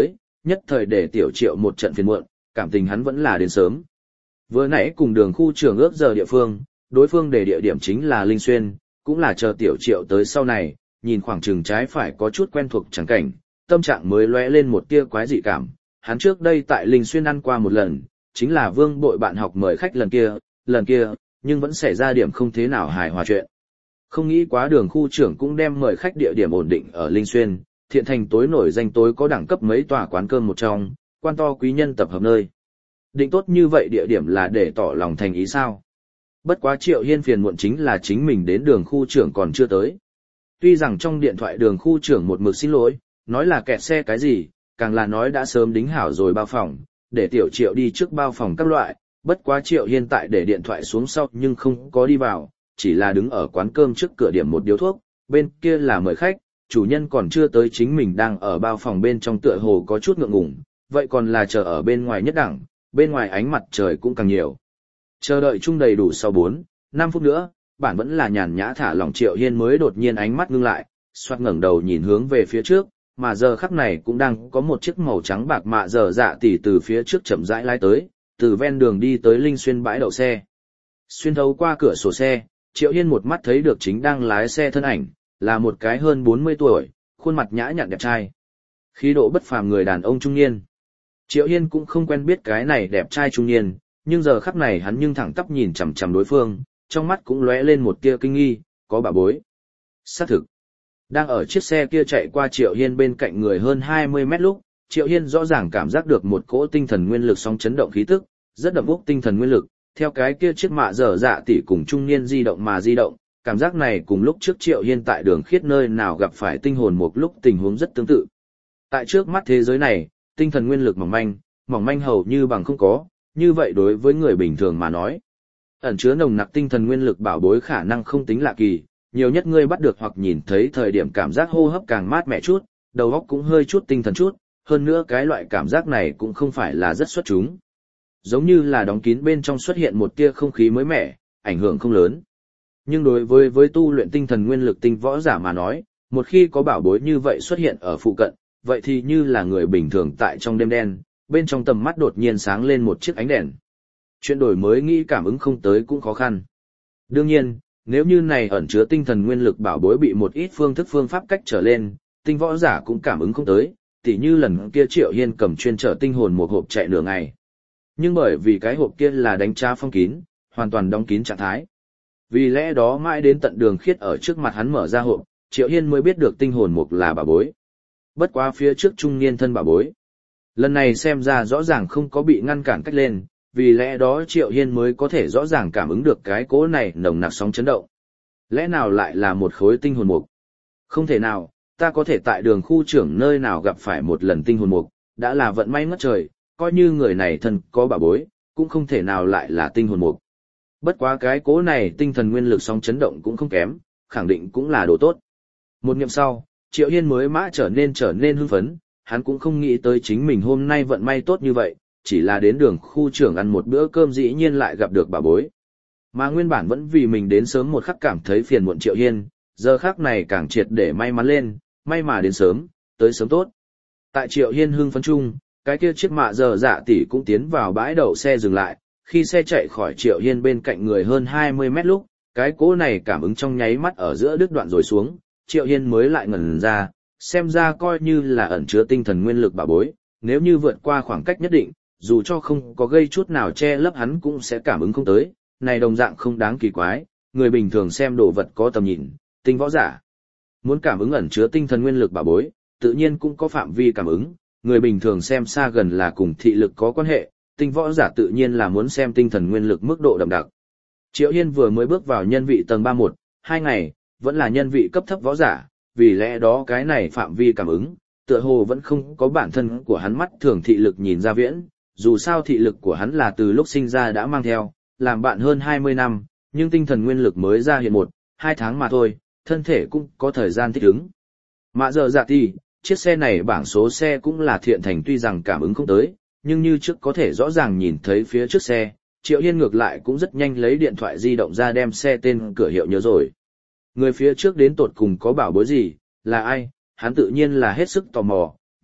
A: nhất thời để Tiểu Triệu một trận phiền muộn, cảm tình hắn vẫn là đến sớm. Vừa nãy cùng Đường khu trưởng ước giờ địa phương, đối phương để địa điểm chính là Linh Xuyên, cũng là chờ Tiểu Triệu tới sau này, nhìn khoảng chừng trái phải có chút quen thuộc chẳng cảnh, tâm trạng mới lóe lên một tia quái dị cảm. Hắn trước đây tại Linh Xuyên ăn qua một lần, chính là Vương Bội bạn học mời khách lần kia, nhưng vẫn xảy ra điểm không thế nào hài hòa chuyện. Không nghĩ quá Đường khu trưởng cũng đem mời khách địa điểm ổn định ở Linh Xuyên, Thiện Thành tối nổi danh tối có đẳng cấp mấy tòa quán cơm một trong, quan to quý nhân tập hợp nơi. Định tốt như vậy địa điểm là để tỏ lòng thành ý sao? Bất quá Triệu Hiên phiền muộn chính là chính mình đến Đường khu trưởng còn chưa tới. Tuy rằng trong điện thoại Đường khu trưởng một mực xin lỗi, nói là kẹt xe cái gì, càng là nói đã sớm đính hảo rồi bao phòng, để Tiểu Triệu đi trước bao phòng các loại, bất quá Triệu Hiên tại để điện thoại xuống sau nhưng không có đi vào, chỉ là đứng ở quán cơm trước cửa điểm một điếu thuốc, bên kia là mời khách, chủ nhân còn chưa tới chính mình đang ở bao phòng bên trong tựa hồ có chút ngượng ngùng, vậy còn là chờ ở bên ngoài nhất đẳng, bên ngoài ánh mặt trời cũng càng nhiều. Chờ đợi chung đầy đủ sau 4-5 phút nữa, bản vẫn là nhàn nhã thả lỏng Triệu Hiên mới đột nhiên ánh mắt ngưng lại, xoát ngẩng đầu nhìn hướng về phía trước, mà giờ khắc này cũng đang có một chiếc màu trắng bạc mạ dở dạ tỉ từ phía trước chậm rãi lái tới, từ ven đường đi tới Linh Xuyên bãi đậu xe. Xuyên thấu qua cửa sổ xe, Triệu Hiên một mắt thấy được chính đang lái xe thân ảnh, là một cái hơn 40 tuổi, khuôn mặt nhã nhặn đẹp trai. Khí độ bất phàm người đàn ông trung niên. Triệu Hiên cũng không quen biết cái này đẹp trai trung niên, nhưng giờ khắc này hắn nhưng thẳng tắp nhìn chằm chằm đối phương, trong mắt cũng lóe lên một tia kinh nghi, có bà bối. Xác thực. Đang ở chiếc xe kia chạy qua Triệu Hiên bên cạnh người hơn 20 mét lúc, Triệu Hiên rõ ràng cảm giác được một cỗ tinh thần nguyên lực sóng chấn động khí tức, rất đậm úc tinh thần nguyên lực, theo cái kia chiếc mạ dở dạ tỉ cùng trung niên di động mà di động, cảm giác này cùng lúc trước Triệu Hiên tại đường khiết nơi nào gặp phải tinh hồn một lúc tình huống rất tương tự. Tại trước mắt thế giới này, tinh thần nguyên lực mỏng manh hầu như bằng không có, như vậy đối với người bình thường mà nói, ẩn chứa nồng nặc tinh thần nguyên lực bảo bối khả năng không tính lạ kỳ, nhiều nhất ngươi bắt được hoặc nhìn thấy thời điểm cảm giác hô hấp càng mát mẻ chút, đầu óc cũng hơi chút tinh thần chút, hơn nữa cái loại cảm giác này cũng không phải là rất xuất chúng. Giống như là đóng kín bên trong xuất hiện một tia không khí mới mẻ, ảnh hưởng không lớn. Nhưng đối với tu luyện tinh thần nguyên lực tinh võ giả mà nói, một khi có bảo bối như vậy xuất hiện ở phụ cận, vậy thì như là người bình thường tại trong đêm đen, bên trong tầm mắt đột nhiên sáng lên một chiếc ánh đèn. Chuyện đổi mới nghĩ cảm ứng không tới cũng khó khăn. Đương nhiên, nếu như này ẩn chứa tinh thần nguyên lực bảo bối bị một ít phương thức phương pháp cách trở lên, tinh võ giả cũng cảm ứng không tới, tỉ như lần kia Triệu Hiên cầm chuyên trở tinh hồn một hộp chạy nửa ngày. Nhưng bởi vì cái hộp kia là đánh tra phong kín, hoàn toàn đóng kín trạng thái. Vì lẽ đó mãi đến tận đường khiết ở trước mặt hắn mở ra hộp, Triệu Hiên mới biết được tinh hồn mục là bảo bối. Bất quá phía trước trung niên thân bảo bối. Lần này xem ra rõ ràng không có bị ngăn cản cách lên, vì lẽ đó Triệu Hiên mới có thể rõ ràng cảm ứng được cái cỗ này nồng nặc sóng chấn động. Lẽ nào lại là một khối tinh hồn mục? Không thể nào, ta có thể tại đường khu trưởng nơi nào gặp phải một lần tinh hồn mục, đã là vận may ngất trời, coi như người này thân có bảo bối, cũng không thể nào lại là tinh hồn mục. Bất quá cái cỗ này tinh thần nguyên lực sóng chấn động cũng không kém, khẳng định cũng là đồ tốt. Một niệm sau, Triệu Hiên mới mã trở nên hưng phấn, hắn cũng không nghĩ tới chính mình hôm nay vận may tốt như vậy, chỉ là đến đường khu trưởng ăn một bữa cơm dĩ nhiên lại gặp được bảo bối. Mà nguyên bản vẫn vì mình đến sớm một khắc cảm thấy phiền muộn Triệu Hiên, giờ khắc này càng triệt để may mắn lên, may mà đến sớm, tới sớm tốt. Tại Triệu Hiên hưng phấn chung, cái kia chiếc mạ dở dạ tỉ cũng tiến vào bãi đậu xe dừng lại, khi xe chạy khỏi Triệu Hiên bên cạnh người hơn 20 mét lúc, cái cỗ này cảm ứng trong nháy mắt ở giữa đứt đoạn rồi xuống, Triệu Hiên mới lại ngẩn ra, xem ra coi như là ẩn chứa tinh thần nguyên lực bảo bối, nếu như vượt qua khoảng cách nhất định, dù cho không có gây chút nào che lấp hắn cũng sẽ cảm ứng không tới, này đồng dạng không đáng kỳ quái, người bình thường xem đồ vật có tầm nhìn, tinh võ giả muốn cảm ứng ẩn chứa tinh thần nguyên lực bảo bối, tự nhiên cũng có phạm vi cảm ứng, người bình thường xem xa gần là cùng thị lực có quan hệ, tinh võ giả tự nhiên là muốn xem tinh thần nguyên lực mức độ đậm đặc. Triệu Hiên vừa mới bước vào nhân vị tầng 31, 2 ngày, vẫn là nhân vị cấp thấp võ giả, vì lẽ đó cái này phạm vi cảm ứng, tựa hồ vẫn không có bản thân của hắn mắt thường thị lực nhìn ra viễn, dù sao thị lực của hắn là từ lúc sinh ra đã mang theo, làm bạn hơn 20 năm, nhưng tinh thần nguyên lực mới ra hiện 1-2 tháng mà thôi, thân thể cũng có thời gian thích ứng. Mạ giờ dạ thì, chiếc xe này bảng số xe cũng là Thiện Thành tuy rằng cảm ứng không tới, nhưng như trước có thể rõ ràng nhìn thấy phía trước xe, Triệu Hiên ngược lại cũng rất nhanh lấy điện thoại di động ra đem xe tên cửa hiệu nhớ rồi. Người phía trước đến tột cùng có bảo bối gì, là ai, hắn tự nhiên là hết sức tò mò,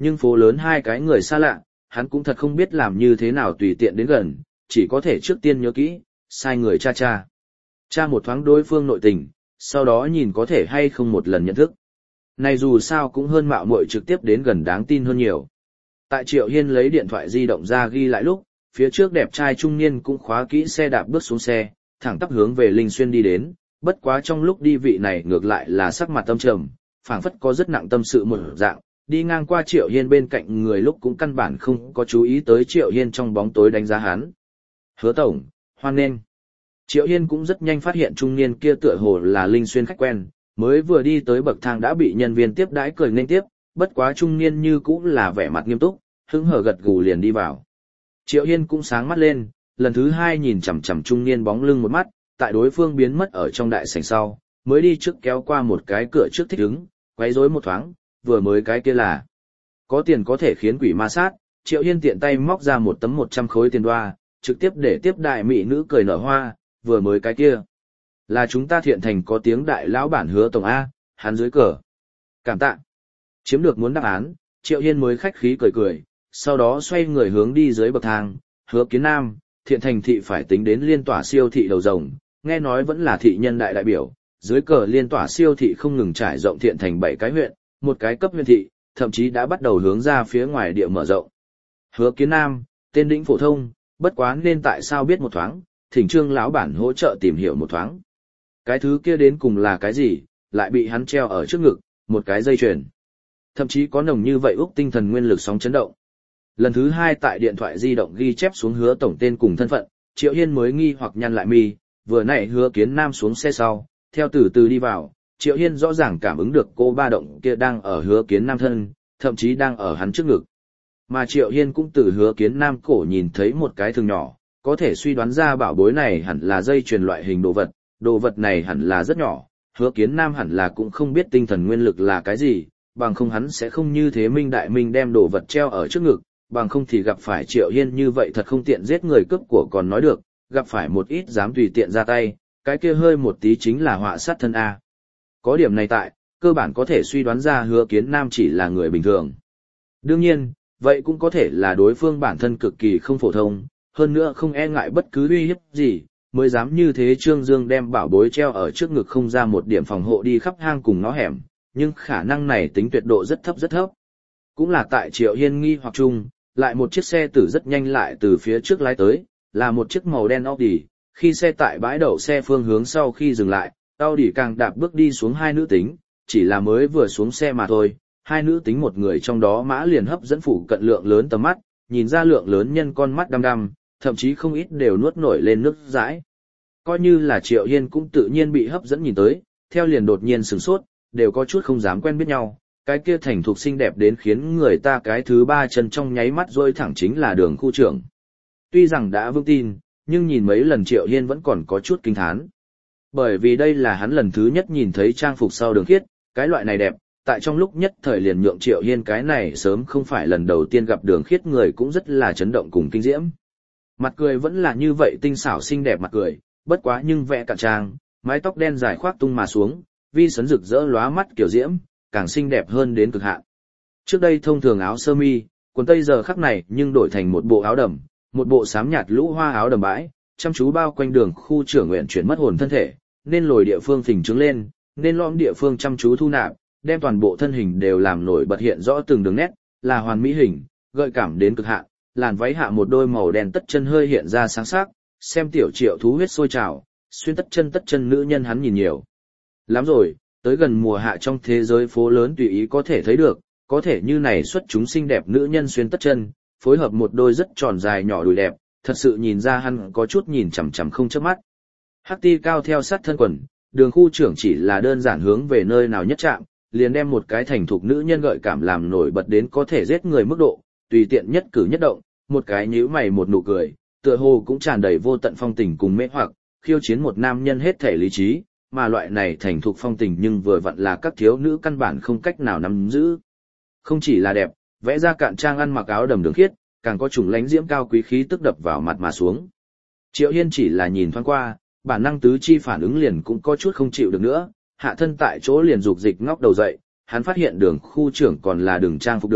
A: nhưng phố lớn hai cái người xa lạ, hắn cũng thật không biết làm như thế nào tùy tiện đến gần, chỉ có thể trước tiên nhớ kỹ, sai người cha. Cha một thoáng đối phương nội tình, sau đó nhìn có thể hay không một lần nhận thức. Này dù sao cũng hơn mạo muội trực tiếp đến gần đáng tin hơn nhiều. Tại Triệu Hiên lấy điện thoại di động ra ghi lại lúc, phía trước đẹp trai trung niên cũng khóa kỹ xe đạp bước xuống xe, thẳng tắp hướng về Linh Xuyên đi đến, bất quá trong lúc đi vị này ngược lại là sắc mặt tâm trầm, phảng phất có rất nặng tâm sự một dạng, đi ngang qua Triệu Hiên bên cạnh người lúc cũng căn bản không có chú ý tới Triệu Hiên trong bóng tối đánh giá hắn. Hứa tổng, hoan nghênh. Triệu Hiên cũng rất nhanh phát hiện trung niên kia tựa hồ là Linh Xuyên khách quen, mới vừa đi tới bậc thang đã bị nhân viên tiếp đãi cười nghênh tiếp, bất quá trung niên như cũng là vẻ mặt nghiêm túc, hứng hở gật gù liền đi vào. Triệu Hiên cũng sáng mắt lên, lần thứ hai nhìn chằm chằm trung niên bóng lưng một mắt, tại đối phương biến mất ở trong đại sảnh sau, mới đi trước kéo qua một cái cửa trước thích ứng, quấy rối một thoáng, vừa mới cái kia là có tiền có thể khiến quỷ ma sát. Triệu Hiên tiện tay móc ra một tấm 100 khối tiền đoa, trực tiếp để tiếp đại mỹ nữ cười nở hoa, vừa mới cái kia là chúng ta Thiện Thành có tiếng đại lão bản Hứa tổng A, hắn dưới cờ. Cảm tạ. Chiếm được muốn đáp án, Triệu Hiên mới khách khí cười, sau đó xoay người hướng đi dưới bậc thang. Hứa Kiến Nam, Thiện Thành thị phải tính đến liên tỏa siêu thị đầu rồng, nghe nói vẫn là thị nhân đại biểu, dưới cờ liên tỏa siêu thị không ngừng trải rộng Thiện Thành 7 cái huyện, một cái cấp huyện thị, thậm chí đã bắt đầu hướng ra phía ngoài địa mở rộng. Hứa Kiến Nam, tên đỉnh phổ thông, bất quá nên tại sao biết một thoáng, thỉnh Trương lão bản hỗ trợ tìm hiểu một thoáng. Cái thứ kia đến cùng là cái gì, lại bị hắn treo ở trước ngực, một cái dây chuyền. Thậm chí có nồng như vậy úc tinh thần nguyên lực sóng chấn động. Lần thứ hai tại điện thoại di động ghi chép xuống Hứa tổng tên cùng thân phận, Triệu Hiên mới nghi hoặc nhăn lại mi, vừa nãy Hứa Kiến Nam xuống xe sau, theo từ từ đi vào, Triệu Hiên rõ ràng cảm ứng được cô ba động kia đang ở Hứa Kiến Nam thân, thậm chí đang ở hắn trước ngực. Mà Triệu Hiên cũng từ Hứa Kiến Nam cổ nhìn thấy một cái thừng nhỏ, có thể suy đoán ra bảo bối này hẳn là dây chuyền loại hình đồ vật này hẳn là rất nhỏ, Hứa Kiến Nam hẳn là cũng không biết tinh thần nguyên lực là cái gì, bằng không hắn sẽ không như thế minh đại minh đem đồ vật treo ở trước ngực, bằng không thì gặp phải Triệu Hiên như vậy thật không tiện giết người cướp của còn nói được, gặp phải một ít dám tùy tiện ra tay, cái kia hơi một tí chính là họa sát thân A. Có điểm này tại, cơ bản có thể suy đoán ra Hứa Kiến Nam chỉ là người bình thường. Đương nhiên, vậy cũng có thể là đối phương bản thân cực kỳ không phổ thông, hơn nữa không e ngại bất cứ uy hiếp gì, mới dám như thế Trương Dương đem bảo bối treo ở trước ngực không ra một điểm phòng hộ đi khắp hang cùng ngõ hẻm, nhưng khả năng này tính tuyệt độ rất thấp. Cũng là tại Triệu Hiên nghi hoặc chung, lại một chiếc xe tử rất nhanh lại từ phía trước lái tới, là một chiếc màu đen Audi, khi xe tại bãi đậu xe phương hướng sau khi dừng lại, Audi càng đạp bước đi xuống hai nữ tính, chỉ là mới vừa xuống xe mà thôi, hai nữ tính một người trong đó mã liền hấp dẫn phủ cận lượng lớn tầm mắt, nhìn ra lượng lớn nhân con mắt đăm đăm, thậm chí không ít đều nuốt nổi lên nước dãi. Coi như là Triệu Hiên cũng tự nhiên bị hấp dẫn nhìn tới, theo liền đột nhiên sửng sốt, đều có chút không dám quen biết nhau, cái kia thành thục xinh đẹp đến khiến người ta cái thứ ba chân trong nháy mắt rôi thẳng chính là Đường khu trưởng. Tuy rằng đã vững tin, nhưng nhìn mấy lần Triệu Hiên vẫn còn có chút kinh thán. Bởi vì đây là hắn lần thứ nhất nhìn thấy trang phục sau Đường Khiết, cái loại này đẹp, tại trong lúc nhất thời liền nhượng Triệu Hiên cái này sớm không phải lần đầu tiên gặp Đường Khiết người cũng rất là chấn động cùng kinh diễm. Mặt cười vẫn là như vậy tinh xảo xinh đẹp mặt cười, bất quá nhưng vẽ cạn trang, mái tóc đen dài khoác tung mà xuống, vi sấn rực rỡ lóa mắt kiểu diễm, càng xinh đẹp hơn đến cực hạn. Trước đây thông thường áo sơ mi, quần tây giờ khắc này nhưng đổi thành một bộ áo đầm, một bộ xám nhạt lũ hoa áo đầm bãi, chăm chú bao quanh Đường khu trưởng nguyện chuyển mất hồn thân thể, nên lồi địa phương phình trứng lên, nên lõm địa phương chăm chú thu nạp, đem toàn bộ thân hình đều làm nổi bật hiện rõ từng đường nét, là hoàn mỹ hình, gợi cảm đến cực hạn. Làn váy hạ một đôi màu đen tất chân hơi hiện ra sáng sắc, xem tiểu Triệu thú huyết sôi trào, xuyên tất chân nữ nhân hắn nhìn nhiều lắm rồi, tới gần mùa hạ trong thế giới phố lớn tùy ý có thể thấy được, có thể như này xuất chúng xinh đẹp nữ nhân xuyên tất chân, phối hợp một đôi rất tròn dài nhỏ đùi đẹp, thật sự nhìn ra hắn có chút nhìn chằm chằm không chớp mắt. Hắc ti cao theo sát thân quần, Đường khu trưởng chỉ là đơn giản hướng về nơi nào nhất chạm, liền đem một cái thành thục nữ nhân gợi cảm làm nổi bật đến có thể giết người mức độ, tùy tiện nhất cử nhất động, một cái nhíu mày một nụ cười, tựa hồ cũng tràn đầy vô tận phong tình cùng mê hoặc, khiêu chiến một nam nhân hết thể lý trí, mà loại này thành thục phong tình nhưng vừa vặn là các thiếu nữ căn bản không cách nào nắm giữ. Không chỉ là đẹp, vẽ ra cạn trang ăn mặc áo đầm Đường Khiết, càng có chủng lánh diễm cao quý khí tức đập vào mặt mà xuống. Triệu Hiên chỉ là nhìn thoáng qua, bản năng tứ chi phản ứng liền cũng có chút không chịu được nữa, hạ thân tại chỗ liền dục dịch ngóc đầu dậy, hắn phát hiện Đường khu trưởng còn là đường trang phục được,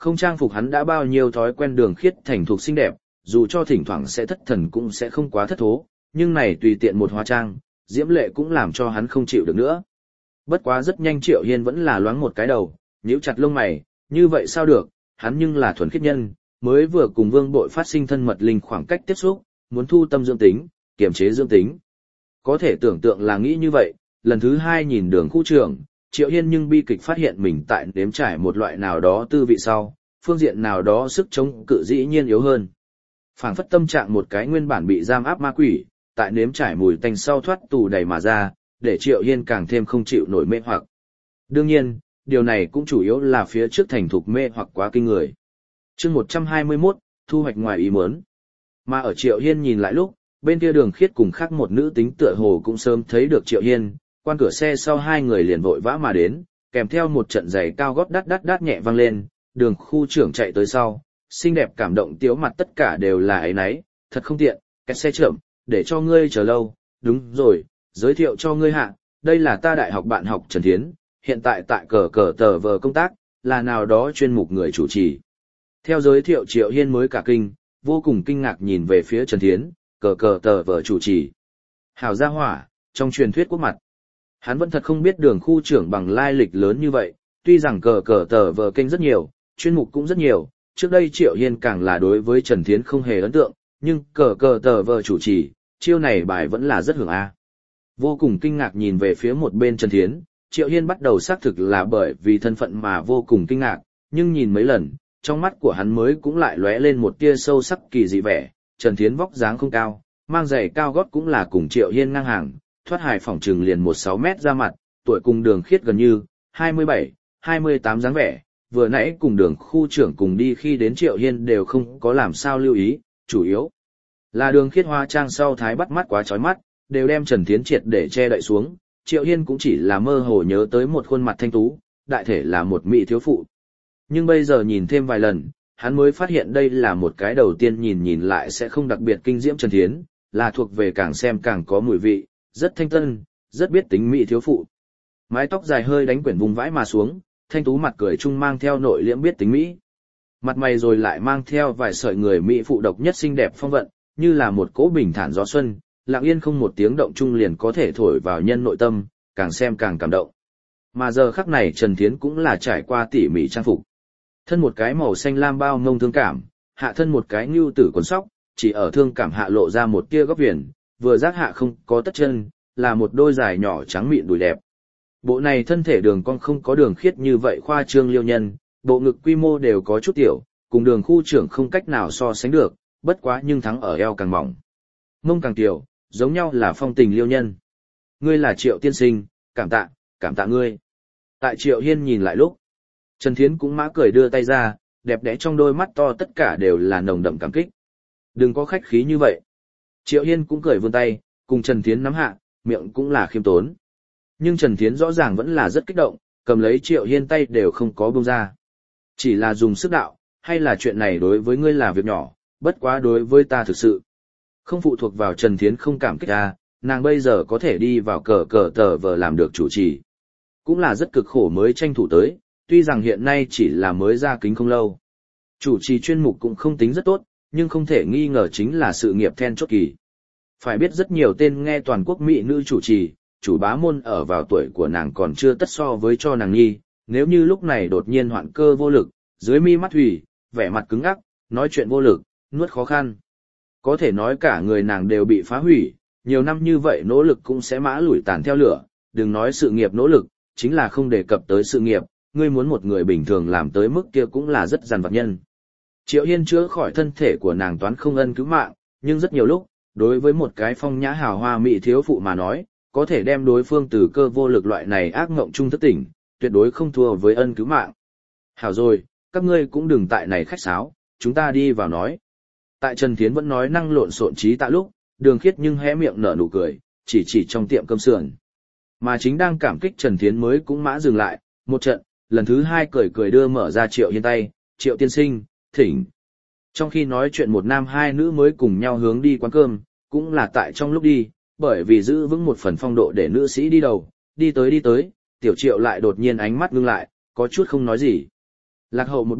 A: Không trang phục hắn đã bao nhiêu thói quen Đường Khiết thành thục xinh đẹp, dù cho thỉnh thoảng sẽ thất thần cũng sẽ không quá thất thố, nhưng này tùy tiện một hóa trang, diễm lệ cũng làm cho hắn không chịu được nữa. Bất quá rất nhanh Triệu Hiên vẫn là loáng một cái đầu, nhíu chặt lông mày, như vậy sao được, hắn nhưng là thuần khiết nhân, mới vừa cùng Vương Bội phát sinh thân mật linh khoảng cách tiếp xúc, muốn thu tâm dưỡng tính, kiềm chế dưỡng tính. Có thể tưởng tượng là nghĩ như vậy, lần thứ hai nhìn Đường khu trưởng, Triệu Hiên nhưng bi kịch phát hiện mình tại nếm trải một loại nào đó tư vị sau, phương diện nào đó sức chống cự dĩ nhiên yếu hơn. Phảng phất tâm trạng một cái nguyên bản bị giam áp ma quỷ, tại nếm trải mùi tanh sau thoát tù đầy mà ra, để Triệu Hiên càng thêm không chịu nổi mê hoặc. Đương nhiên, điều này cũng chủ yếu là phía trước thành thục mê hoặc quá kinh người. Chương 121, thu hoạch ngoài ý muốn. Mà ở Triệu Hiên nhìn lại lúc, bên kia Đường Khiết cùng khác một nữ tính tựa hồ cũng sớm thấy được Triệu Hiên, quan cửa xe sau hai người liền vội vã mà đến, kèm theo một trận giày cao gót đắt đắt đắt nhẹ vang lên, Đường khu trưởng chạy tới sau, xinh đẹp cảm động tiếu mặt tất cả đều là ấy nấy, thật không tiện, kẹt xe chậm, để cho ngươi chờ lâu, đúng rồi, giới thiệu cho ngươi hạ, đây là ta đại học bạn học Trần Thiến, hiện tại tại cờ tờ vờ công tác, là nào đó chuyên mục người chủ trì. Theo giới thiệu Triệu Hiên mới cả kinh, vô cùng kinh ngạc nhìn về phía Trần Thiến, cờ tờ vờ chủ trì. Hảo gia hỏa, trong truyền thuyết quốc mặt. Hắn vẫn thật không biết Đường khu trưởng bằng lai lịch lớn như vậy, tuy rằng cờ tờ vờ kênh rất nhiều, chuyên mục cũng rất nhiều, trước đây Triệu Hiên càng là đối với Trần Thiến không hề ấn tượng, nhưng cờ tờ vờ chủ trì, chiêu này bài vẫn là rất hưởng a. Vô cùng kinh ngạc nhìn về phía một bên Trần Thiến, Triệu Hiên bắt đầu xác thực là bởi vì thân phận mà vô cùng kinh ngạc, nhưng nhìn mấy lần, trong mắt của hắn mới cũng lại lóe lên một tia sâu sắc kỳ dị vẻ. Trần Thiến vóc dáng không cao, mang giày cao gót cũng là cùng Triệu Hiên ngang hàng, thoát hài phỏng trừng liền 16 mét ra mặt, tuổi cùng Đường Khiết gần như 27, 28 dáng vẻ, vừa nãy cùng Đường khu trưởng cùng đi khi đến Triệu Hiên đều không có làm sao lưu ý, chủ yếu là Đường Khiết hóa trang sau thái bắt mắt quá chói mắt, đều đem Trần Thiến triệt để che đậy xuống, Triệu Hiên cũng chỉ là mơ hồ nhớ tới một khuôn mặt thanh tú, đại thể là một mỹ thiếu phụ. Nhưng bây giờ nhìn thêm vài lần, hắn mới phát hiện đây là một cái đầu tiên nhìn lại sẽ không đặc biệt kinh diễm Trần Thiến, là thuộc về càng xem càng có mùi vị, rất thanh tân, rất biết tính mỹ thiếu phụ. Mái tóc dài hơi đánh quyển vùng vãi mà xuống, thanh tú mặt cười chung mang theo nội liễm biết tính mỹ. Mặt mày rồi lại mang theo vài sợi người mỹ phụ độc nhất xinh đẹp phong vận, như là một cỗ bình thản gió xuân, lặng yên không một tiếng động chung liền có thể thổi vào nhân nội tâm, càng xem càng cảm động. Mà giờ khắc này Trần Thiến cũng là trải qua tỉ mỉ trang phục. Thân một cái màu xanh lam bao mông thương cảm, hạ thân một cái nhưu tử quần sóc, chỉ ở thương cảm hạ lộ ra một tia góc viền, vừa giác hạ không có tất chân, là một đôi dài nhỏ trắng mịn đùi đẹp. Bộ này thân thể Đường cong không có Đường Khiết như vậy khoa trương liêu nhân, bộ ngực quy mô đều có chút tiểu, cùng Đường khu trưởng không cách nào so sánh được, bất quá nhưng thắng ở eo càng mỏng. Mông càng tiểu, giống nhau là phong tình liêu nhân. Ngươi là Triệu tiên sinh, cảm tạ ngươi. Tại Triệu Hiên nhìn lại lúc, Trần Thiến cũng mã cười đưa tay ra, đẹp đẽ trong đôi mắt to tất cả đều là nồng đậm cảm kích. Đừng có khách khí như vậy. Triệu Hiên cũng cười vươn tay, cùng Trần Thiến nắm hạ, miệng cũng là khiêm tốn. Nhưng Trần Thiến rõ ràng vẫn là rất kích động, cầm lấy Triệu Hiên tay đều không có buông ra. Chỉ là dùng sức đạo, hay là chuyện này đối với ngươi là việc nhỏ, bất quá đối với ta thực sự. Không phụ thuộc vào Trần Thiến không cảm kích ta, nàng bây giờ có thể đi vào cờ tờ vờ làm được chủ trì. Cũng là rất cực khổ mới tranh thủ tới, tuy rằng hiện nay chỉ là mới ra kính không lâu. Chủ trì chuyên mục cũng không tính rất tốt, nhưng không thể nghi ngờ chính là sự nghiệp then chốt kỳ. Phải biết rất nhiều tên nghe toàn quốc mỹ nữ chủ trì, chủ bá môn ở vào tuổi của nàng còn chưa tất so với cho nàng nghi, nếu như lúc này đột nhiên hoạn cơ vô lực, dưới mi mắt thủy, vẻ mặt cứng ngắc, nói chuyện vô lực, nuốt khó khăn. Có thể nói cả người nàng đều bị phá hủy, nhiều năm như vậy nỗ lực cũng sẽ mã lủi tàn theo lửa, đừng nói sự nghiệp nỗ lực, chính là không đề cập tới sự nghiệp, ngươi muốn một người bình thường làm tới mức kia cũng là rất dằn vặt nhân. Triệu Hiên chữa khỏi thân thể của nàng toán không ân cứu mạng, nhưng rất nhiều lúc, đối với một cái phong nhã hào hoa mỹ thiếu phụ mà nói, có thể đem đối phương từ cơ vô lực loại này ác ngộng trung thức tỉnh, tuyệt đối không thua với ân cứu mạng. Hảo rồi, các ngươi cũng đừng tại này khách sáo, chúng ta đi vào nói. Tại Trần Thiến vẫn nói năng lộn xộn trí tại lúc, Đường Khiết nhưng hé miệng nở nụ cười, chỉ trong tiệm cơm sườn. Mà chính đang cảm kích Trần Thiến mới cũng mã dừng lại, một trận, lần thứ hai cười đưa mở ra Triệu Hiên tay, Triệu tiên sinh, thỉnh. Trong khi nói chuyện một nam hai nữ mới cùng nhau hướng đi quán cơm, cũng là tại trong lúc đi, bởi vì giữ vững một phần phong độ để nữ sĩ đi đầu, đi tới, Tiểu Triệu lại đột nhiên ánh mắt ngưng lại, có chút không nói gì. Lạc hậu một bước,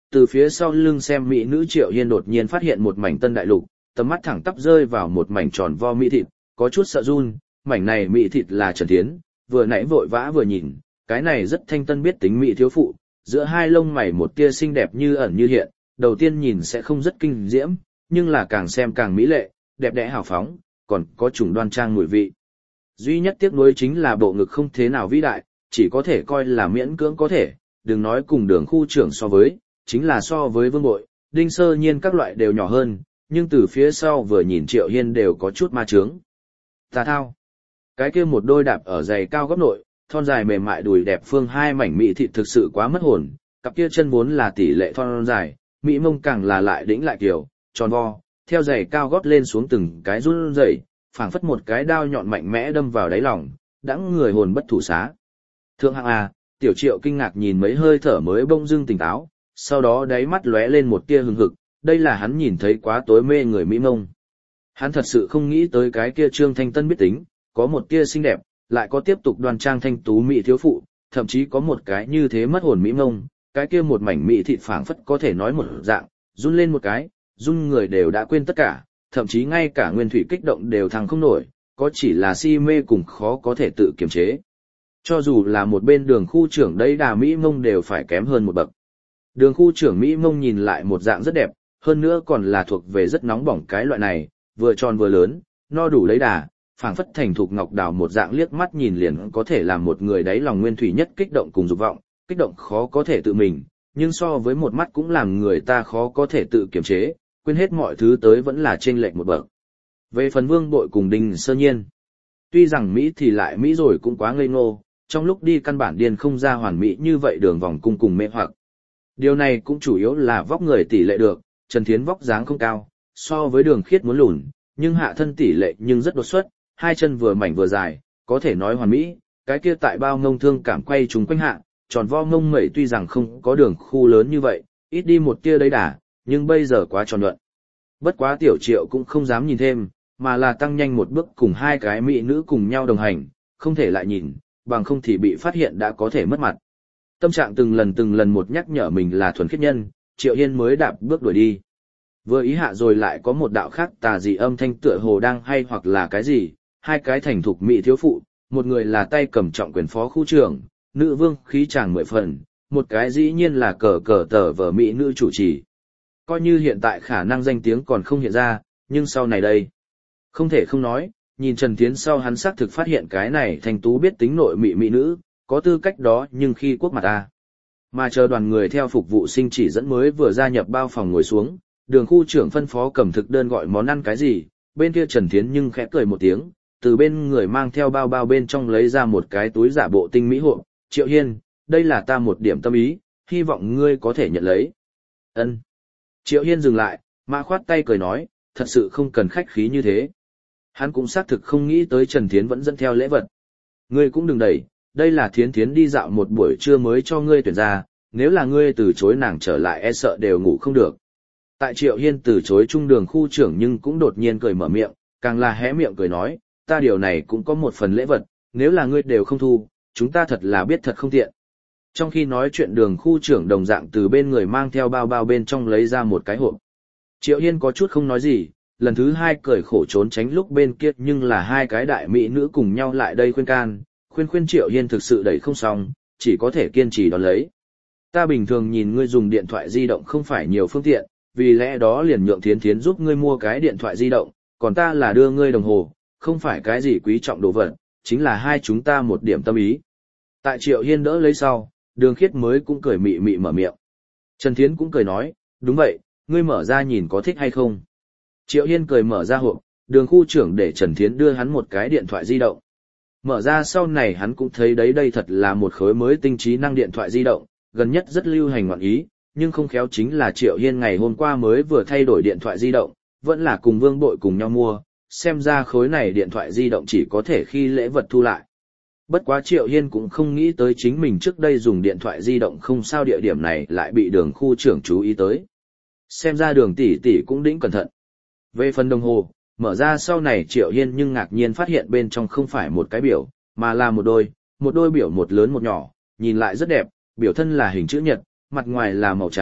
A: từ phía sau lưng xem mỹ nữ Triệu Hiên đột nhiên phát hiện một mảnh tân đại lục, tầm mắt thẳng tắp rơi vào một mảnh tròn vo mỹ thịt, có chút sợ run, mảnh này mỹ thịt là Trần Thiến, vừa nãy vội vã vừa nhìn, cái này rất thanh tân biết tính mỹ thiếu phụ, giữa hai lông mày một tia xinh đẹp như ẩn như hiện, đầu tiên nhìn sẽ không rất kinh diễm, nhưng là càng xem càng mỹ lệ, đẹp đẽ hào phóng, còn có chủng đoan trang mùi vị. Duy nhất tiếc nuối chính là bộ ngực không thế nào vĩ đại, chỉ có thể coi là miễn cưỡng có thể, đừng nói cùng Đường khu trưởng so với, chính là so với Vương Bội, Đinh Sơ Nhiên các loại đều nhỏ hơn, nhưng từ phía sau vừa nhìn Triệu Hiên đều có chút ma trướng. Tà thao. Cái kia một đôi đạp ở giày cao góc nội, thon dài mềm mại đùi đẹp phương hai mảnh mỹ thịt thực sự quá mất hồn, cặp kia chân vốn là tỷ lệ thon dài, mỹ mông càng là lại đĩnh lại kiểu, tròn vo, theo giày cao gót lên xuống từng cái run rẩy, phảng phất một cái đao nhọn mạnh mẽ đâm vào đáy lòng, đãng người hồn bất thủ xá. Thượng hạng à, Tiểu Triệu kinh ngạc nhìn mấy hơi thở mới bỗng dưng tỉnh táo, sau đó đáy mắt lóe lên một tia hừng hực, đây là hắn nhìn thấy quá tối mê người mỹ mông. Hắn thật sự không nghĩ tới cái kia Trương Thanh Tân biết tính, có một tia xinh đẹp, lại có tiếp tục đoan trang thanh tú mỹ thiếu phụ, thậm chí có một cái như thế mất hồn mỹ mông, cái kia một mảnh mỹ thịt phảng phất có thể nói một dạng, run lên một cái, run người đều đã quên tất cả, thậm chí ngay cả nguyên thủy kích động đều thăng không nổi, có chỉ là si mê cùng khó có thể tự kiềm chế. Cho dù là một bên Đường khu trưởng đấy đà mỹ mông đều phải kém hơn một bậc. Đường khu trưởng mỹ mông nhìn lại một dạng rất đẹp, hơn nữa còn là thuộc về rất nóng bỏng cái loại này, vừa tròn vừa lớn, no đủ lấy đà, phảng phất thành thục ngọc đào một dạng liếc mắt nhìn liền có thể làm một người đáy lòng nguyên thủy nhất kích động cùng dục vọng, kích động khó có thể tự mình, nhưng so với một mắt cũng làm người ta khó có thể tự kiềm chế, quên hết mọi thứ tới vẫn là chênh lệch một bậc. Về phần Vương Bội cùng Đinh Sơ Nhiên, tuy rằng Mỹ thì lại Mỹ rồi cũng quá ngây ngô, trong lúc đi căn bản điên không ra hoàn mỹ như vậy đường vòng cung cùng mê hoặc. Điều này cũng chủ yếu là vóc người tỷ lệ được, Trần Thiến vóc dáng không cao, so với Đường Khiết muốn lùn, nhưng hạ thân tỷ lệ nhưng rất đột xuất, hai chân vừa mảnh vừa dài, có thể nói hoàn mỹ, cái kia tại bao ngông thương cảm quay trùng quanh hạ, tròn vo ngông mẩy tuy rằng không có Đường khu lớn như vậy, ít đi một tia đấy đà, nhưng bây giờ quá tròn luận. Bất quá Tiểu Triệu cũng không dám nhìn thêm, mà là tăng nhanh một bước cùng hai cái mỹ nữ cùng nhau đồng hành, không thể lại nhìn, bằng không thì bị phát hiện đã có thể mất mặt. Tâm trạng từng lần một nhắc nhở mình là thuần khiết nhân, Triệu Hiên mới đạp bước đuổi đi. Vừa ý hạ rồi lại có một đạo khác tà dị âm thanh tựa hồ đang hay hoặc là cái gì, hai cái thành thục mỹ thiếu phụ, một người là tay cầm trọng quyền phó khu trưởng, nữ vương khí chàng 10 phần, một cái dĩ nhiên là cờ tờ vở mỹ nữ chủ trì. Coi như hiện tại khả năng danh tiếng còn không hiện ra, nhưng sau này đây. Không thể không nói, nhìn Trần Thiến sau hắn xác thực phát hiện cái này thành tú biết tính nội mỹ nữ, có tư cách đó nhưng khi quốc mặt ta. Mà chờ đoàn người theo phục vụ sinh chỉ dẫn mới vừa gia nhập bao phòng ngồi xuống, Đường khu trưởng phân phó cầm thực đơn gọi món ăn cái gì, bên kia Trần Thiến nhưng khẽ cười một tiếng, từ bên người mang theo bao bên trong lấy ra một cái túi giả bộ tinh mỹ hộp, Triệu Hiên, đây là ta một điểm tâm ý, hy vọng ngươi có thể nhận lấy. Ân. Triệu Hiên dừng lại, mà khoát tay cười nói, thật sự không cần khách khí như thế. Hắn cũng xác thực không nghĩ tới Trần Thiến vẫn dẫn theo lễ vật. Ngươi cũng đừng đẩy, đây là Thiến Thiến đi dạo một buổi trưa mới cho ngươi tuyển ra, nếu là ngươi từ chối nàng trở lại e sợ đều ngủ không được. Tại Triệu Hiên từ chối trung Đường khu trưởng nhưng cũng đột nhiên cười mở miệng, càng là hé miệng cười nói, ta điều này cũng có một phần lễ vật, nếu là ngươi đều không thu, chúng ta thật là biết thật không tiện. Trong khi nói chuyện Đường khu trưởng đồng dạng từ bên người mang theo bao bên trong lấy ra một cái hộp. Triệu Hiên có chút không nói gì, lần thứ hai cười khổ trốn tránh lúc bên kia nhưng là hai cái đại mỹ nữ cùng nhau lại đây khuyên can, khuyên Triệu Hiên thực sự đẩy không xong, chỉ có thể kiên trì đón lấy. Ta bình thường nhìn ngươi dùng điện thoại di động không phải nhiều phương tiện, vì lẽ đó liền nhượng Thiến Thiến giúp ngươi mua cái điện thoại di động, còn ta là đưa ngươi đồng hồ, không phải cái gì quý trọng đồ vật, chính là hai chúng ta một điểm tâm ý. Tại Triệu Hiên đỡ lấy sau, Đường Khiết mới cũng cười mị mị mở miệng. Trần Thiến cũng cười nói, đúng vậy, ngươi mở ra nhìn có thích hay không. Triệu Hiên cười mở ra hộp, Đường khu trưởng để Trần Thiến đưa hắn một cái điện thoại di động. Mở ra sau này hắn cũng thấy đấy đây thật là một khối mới tinh trí năng điện thoại di động, gần nhất rất lưu hành ngoạn ý, nhưng không khéo chính là Triệu Hiên ngày hôm qua mới vừa thay đổi điện thoại di động, vẫn là cùng Vương Bội cùng nhau mua, xem ra khối này điện thoại di động chỉ có thể khi lễ vật thu lại. Bất quá Triệu Hiên cũng không nghĩ tới chính mình trước đây dùng điện thoại di động không sao địa điểm này lại bị Đường khu trưởng chú ý tới. Xem ra Đường tỷ tỷ cũng đĩnh cẩn thận. Về phần đồng hồ, mở ra sau này Triệu Hiên nhưng ngạc nhiên phát hiện bên trong không phải một cái biểu, mà là một đôi biểu một lớn một nhỏ, nhìn lại rất đẹp, biểu thân là hình chữ nhật, mặt ngoài là màu trắng,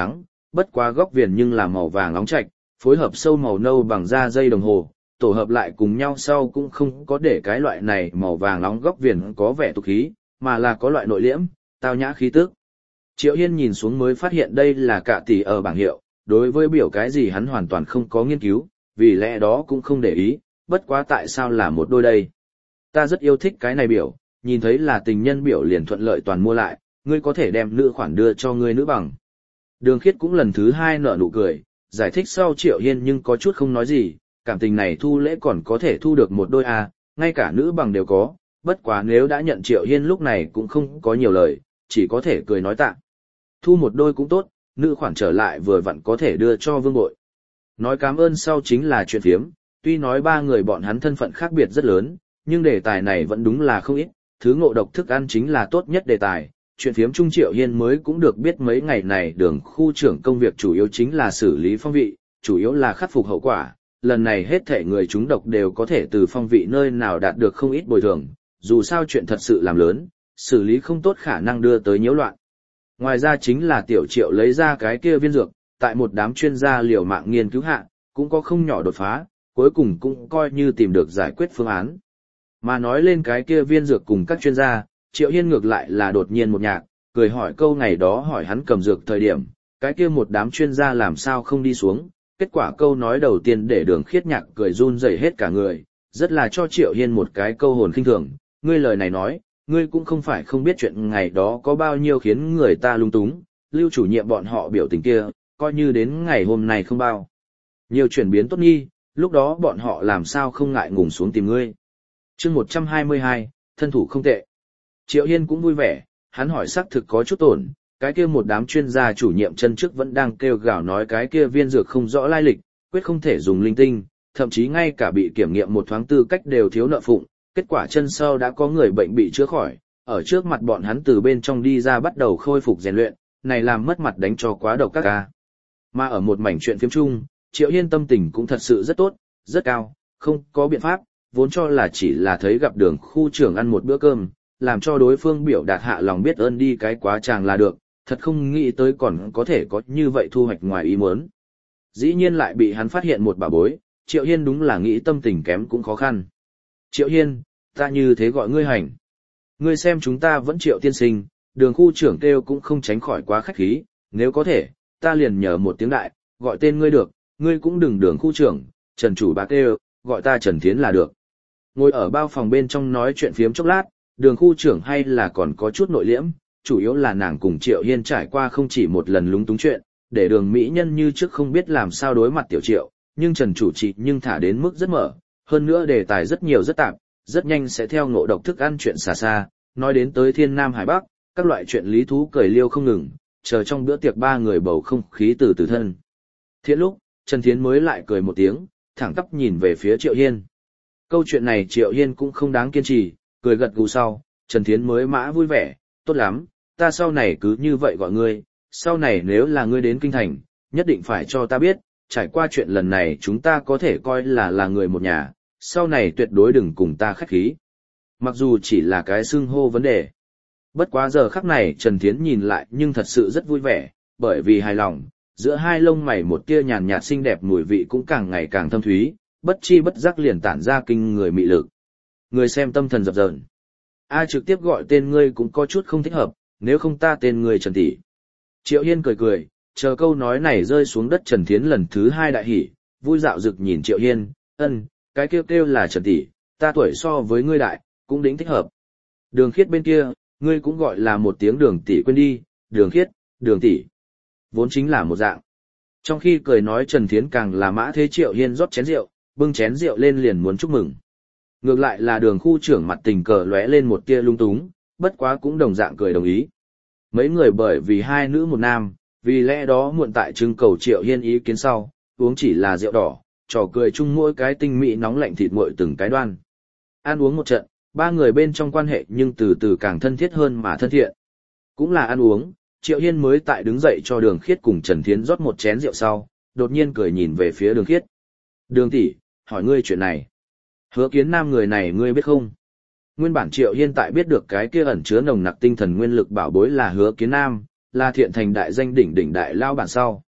A: bất quá góc viền nhưng là màu vàng nóng chạch, phối hợp sâu màu nâu bằng da dây đồng hồ, tổ hợp lại cùng nhau sau cũng không có để cái loại này màu vàng nóng góc viền có vẻ tục khí, mà là có loại nội liễm, tao nhã khí tức. Triệu Hiên nhìn xuống mới phát hiện đây là cả tỷ ở bảng hiệu, đối với biểu cái gì hắn hoàn toàn không có nghiên cứu, vì lẽ đó cũng không để ý, bất quá tại sao là một đôi đây. Ta rất yêu thích cái này biểu, nhìn thấy là tình nhân biểu liền thuận lợi toàn mua lại, ngươi có thể đem nữ khoản đưa cho ngươi nữ bằng. Đường Khiết cũng lần thứ hai nở nụ cười, giải thích sau Triệu Hiên nhưng có chút không nói gì, cảm tình này thu lễ còn có thể thu được một đôi à, ngay cả nữ bằng đều có, bất quá nếu đã nhận Triệu Hiên lúc này cũng không có nhiều lời, chỉ có thể cười nói tạ. Thu một đôi cũng tốt, nữ khoản trở lại vừa vặn có thể đưa cho Vương Bội. Nói cảm ơn sau chính là chuyện phiếm, tuy nói ba người bọn hắn thân phận khác biệt rất lớn, nhưng đề tài này vẫn đúng là không ít, thứ ngộ độc thức ăn chính là tốt nhất đề tài. Chuyện phiếm Trung Triệu Hiên mới cũng được biết mấy ngày này đường khu trưởng công việc chủ yếu chính là xử lý phong vị, chủ yếu là khắc phục hậu quả. Lần này hết thể người trúng độc đều có thể từ phong vị nơi nào đạt được không ít bồi thường, dù sao chuyện thật sự làm lớn, xử lý không tốt khả năng đưa tới nhiễu loạn. Ngoài ra chính là Tiểu Triệu lấy ra cái kia viên dược, tại một đám chuyên gia liều mạng nghiên cứu hạ, cũng có không nhỏ đột phá, cuối cùng cũng coi như tìm được giải quyết phương án. Mà nói lên cái kia viên dược cùng các chuyên gia, Triệu Hiên ngược lại là đột nhiên một nhạc, cười hỏi câu ngày đó hỏi hắn cầm dược thời điểm, cái kia một đám chuyên gia làm sao không đi xuống, kết quả câu nói đầu tiên để Đường Khiết nhạc cười run rẩy hết cả người, rất là cho Triệu Hiên một cái câu hồn khinh thường, ngươi lời này nói, ngươi cũng không phải không biết chuyện ngày đó có bao nhiêu khiến người ta lung túng, Lưu chủ nhiệm bọn họ biểu tình kia, coi như đến ngày hôm nay không bao. Nhiều chuyển biến tốt nghi, lúc đó bọn họ làm sao không ngại ngùng xuống tìm ngươi. Chương 122, thân thủ không tệ. Triệu Hiên cũng vui vẻ, hắn hỏi xác thực có chút tổn, cái kia một đám chuyên gia chủ nhiệm chân trước vẫn đang kêu gào nói cái kia viên dược không rõ lai lịch, quyết không thể dùng linh tinh, thậm chí ngay cả bị kiểm nghiệm một thoáng tư cách đều thiếu nợ phụng, kết quả chân sau đã có người bệnh bị chữa khỏi, ở trước mặt bọn hắn từ bên trong đi ra bắt đầu khôi phục rèn luyện, này làm mất mặt đánh cho quá độc các ca. Mà ở một mảnh chuyện phiếm chung, Triệu Hiên tâm tình cũng thật sự rất tốt, rất cao, không có biện pháp, vốn cho là chỉ là thấy gặp đường khu trưởng ăn một bữa cơm, làm cho đối phương biểu đạt hạ lòng biết ơn đi cái quá chàng là được, thật không nghĩ tới còn có thể có như vậy thu hoạch ngoài ý muốn. Dĩ nhiên lại bị hắn phát hiện một bà bối, Triệu Hiên đúng là nghĩ tâm tình kém cũng khó khăn. Triệu Hiên, ta như thế gọi ngươi hành. Ngươi xem chúng ta vẫn Triệu tiên sinh, đường khu trưởng kêu cũng không tránh khỏi quá khách khí, nếu có thể, ta liền nhờ một tiếng đại, gọi tên ngươi được, ngươi cũng đừng đường khu trưởng, Trần chủ bá kêu, gọi ta Trần Thiến là được. Ngồi ở bao phòng bên trong nói chuyện phiếm chốc lát, đường khu trưởng hay là còn có chút nội liễm, chủ yếu là nàng cùng Triệu Hiên trải qua không chỉ một lần lúng túng chuyện, để đường mỹ nhân như trước không biết làm sao đối mặt Tiểu Triệu, nhưng Trần chủ trì nhưng thả đến mức rất mở, hơn nữa đề tài rất nhiều rất tạp, rất nhanh sẽ theo ngộ độc thức ăn chuyện xa xa, nói đến tới Thiên Nam Hải Bắc, các loại chuyện lý thú cười liêu không ngừng, chờ trong bữa tiệc ba người bầu không khí từ từ thân. Thiện lúc, Trần Thiến mới lại cười một tiếng, thẳng tắp nhìn về phía Triệu Hiên. Câu chuyện này Triệu Hiên cũng không đáng kiên trì, cười gật gù sau, Trần Thiến mới mã vui vẻ, tốt lắm, ta sau này cứ như vậy gọi ngươi, sau này nếu là ngươi đến kinh thành, nhất định phải cho ta biết, trải qua chuyện lần này chúng ta có thể coi là người một nhà, sau này tuyệt đối đừng cùng ta khách khí. Mặc dù chỉ là cái xưng hô vấn đề. Bất quá giờ khắc này Trần Thiến nhìn lại nhưng thật sự rất vui vẻ, bởi vì hài lòng, giữa hai lông mày một tia nhàn nhạt xinh đẹp mùi vị cũng càng ngày càng thâm thúy, bất chi bất giác liền tản ra kinh người mị lực. Người xem tâm thần dập dờn. Ai trực tiếp gọi tên ngươi cũng có chút không thích hợp, nếu không ta tên ngươi Trần tỷ. Triệu Hiên cười cười, chờ câu nói này rơi xuống đất Trần Thiến lần thứ hai đại hỉ, vui dạo rực nhìn Triệu Hiên, cái kêu là Trần tỷ, ta tuổi so với ngươi đại, cũng đính thích hợp. Đường Khiết bên kia, ngươi cũng gọi là một tiếng Đường tỷ quên đi, Đường Khiết, Đường tỷ. Vốn chính là một dạng. Trong khi cười nói Trần Thiến càng là mã thế Triệu Hiên rót chén rượu, bưng chén rượu lên liền muốn chúc mừng. Ngược lại là đường khu trưởng mặt tình cờ lóe lên một tia lung túng, bất quá cũng đồng dạng cười đồng ý. Mấy người bởi vì hai nữ một nam, vì lẽ đó muộn tại trưng cầu Triệu Hiên ý kiến sau, uống chỉ là rượu đỏ, trò cười chung mỗi cái tinh mỹ nóng lạnh thịt nguội từng cái đoan. Ăn uống một trận, ba người bên trong quan hệ nhưng từ từ càng thân thiết hơn mà thân thiện. Cũng là ăn uống, Triệu Hiên mới tại đứng dậy cho Đường Khiết cùng Trần Thiến rót một chén rượu sau, đột nhiên cười nhìn về phía Đường Khiết. Đường tỷ, hỏi ngươi chuyện này. Hứa Kiến Nam người này ngươi biết không? Nguyên bản Triệu Hiên tại biết được cái kia ẩn chứa nồng nặc tinh thần nguyên lực bảo bối là Hứa Kiến Nam, là Thiện Thành đại danh đỉnh đại lao bản sau,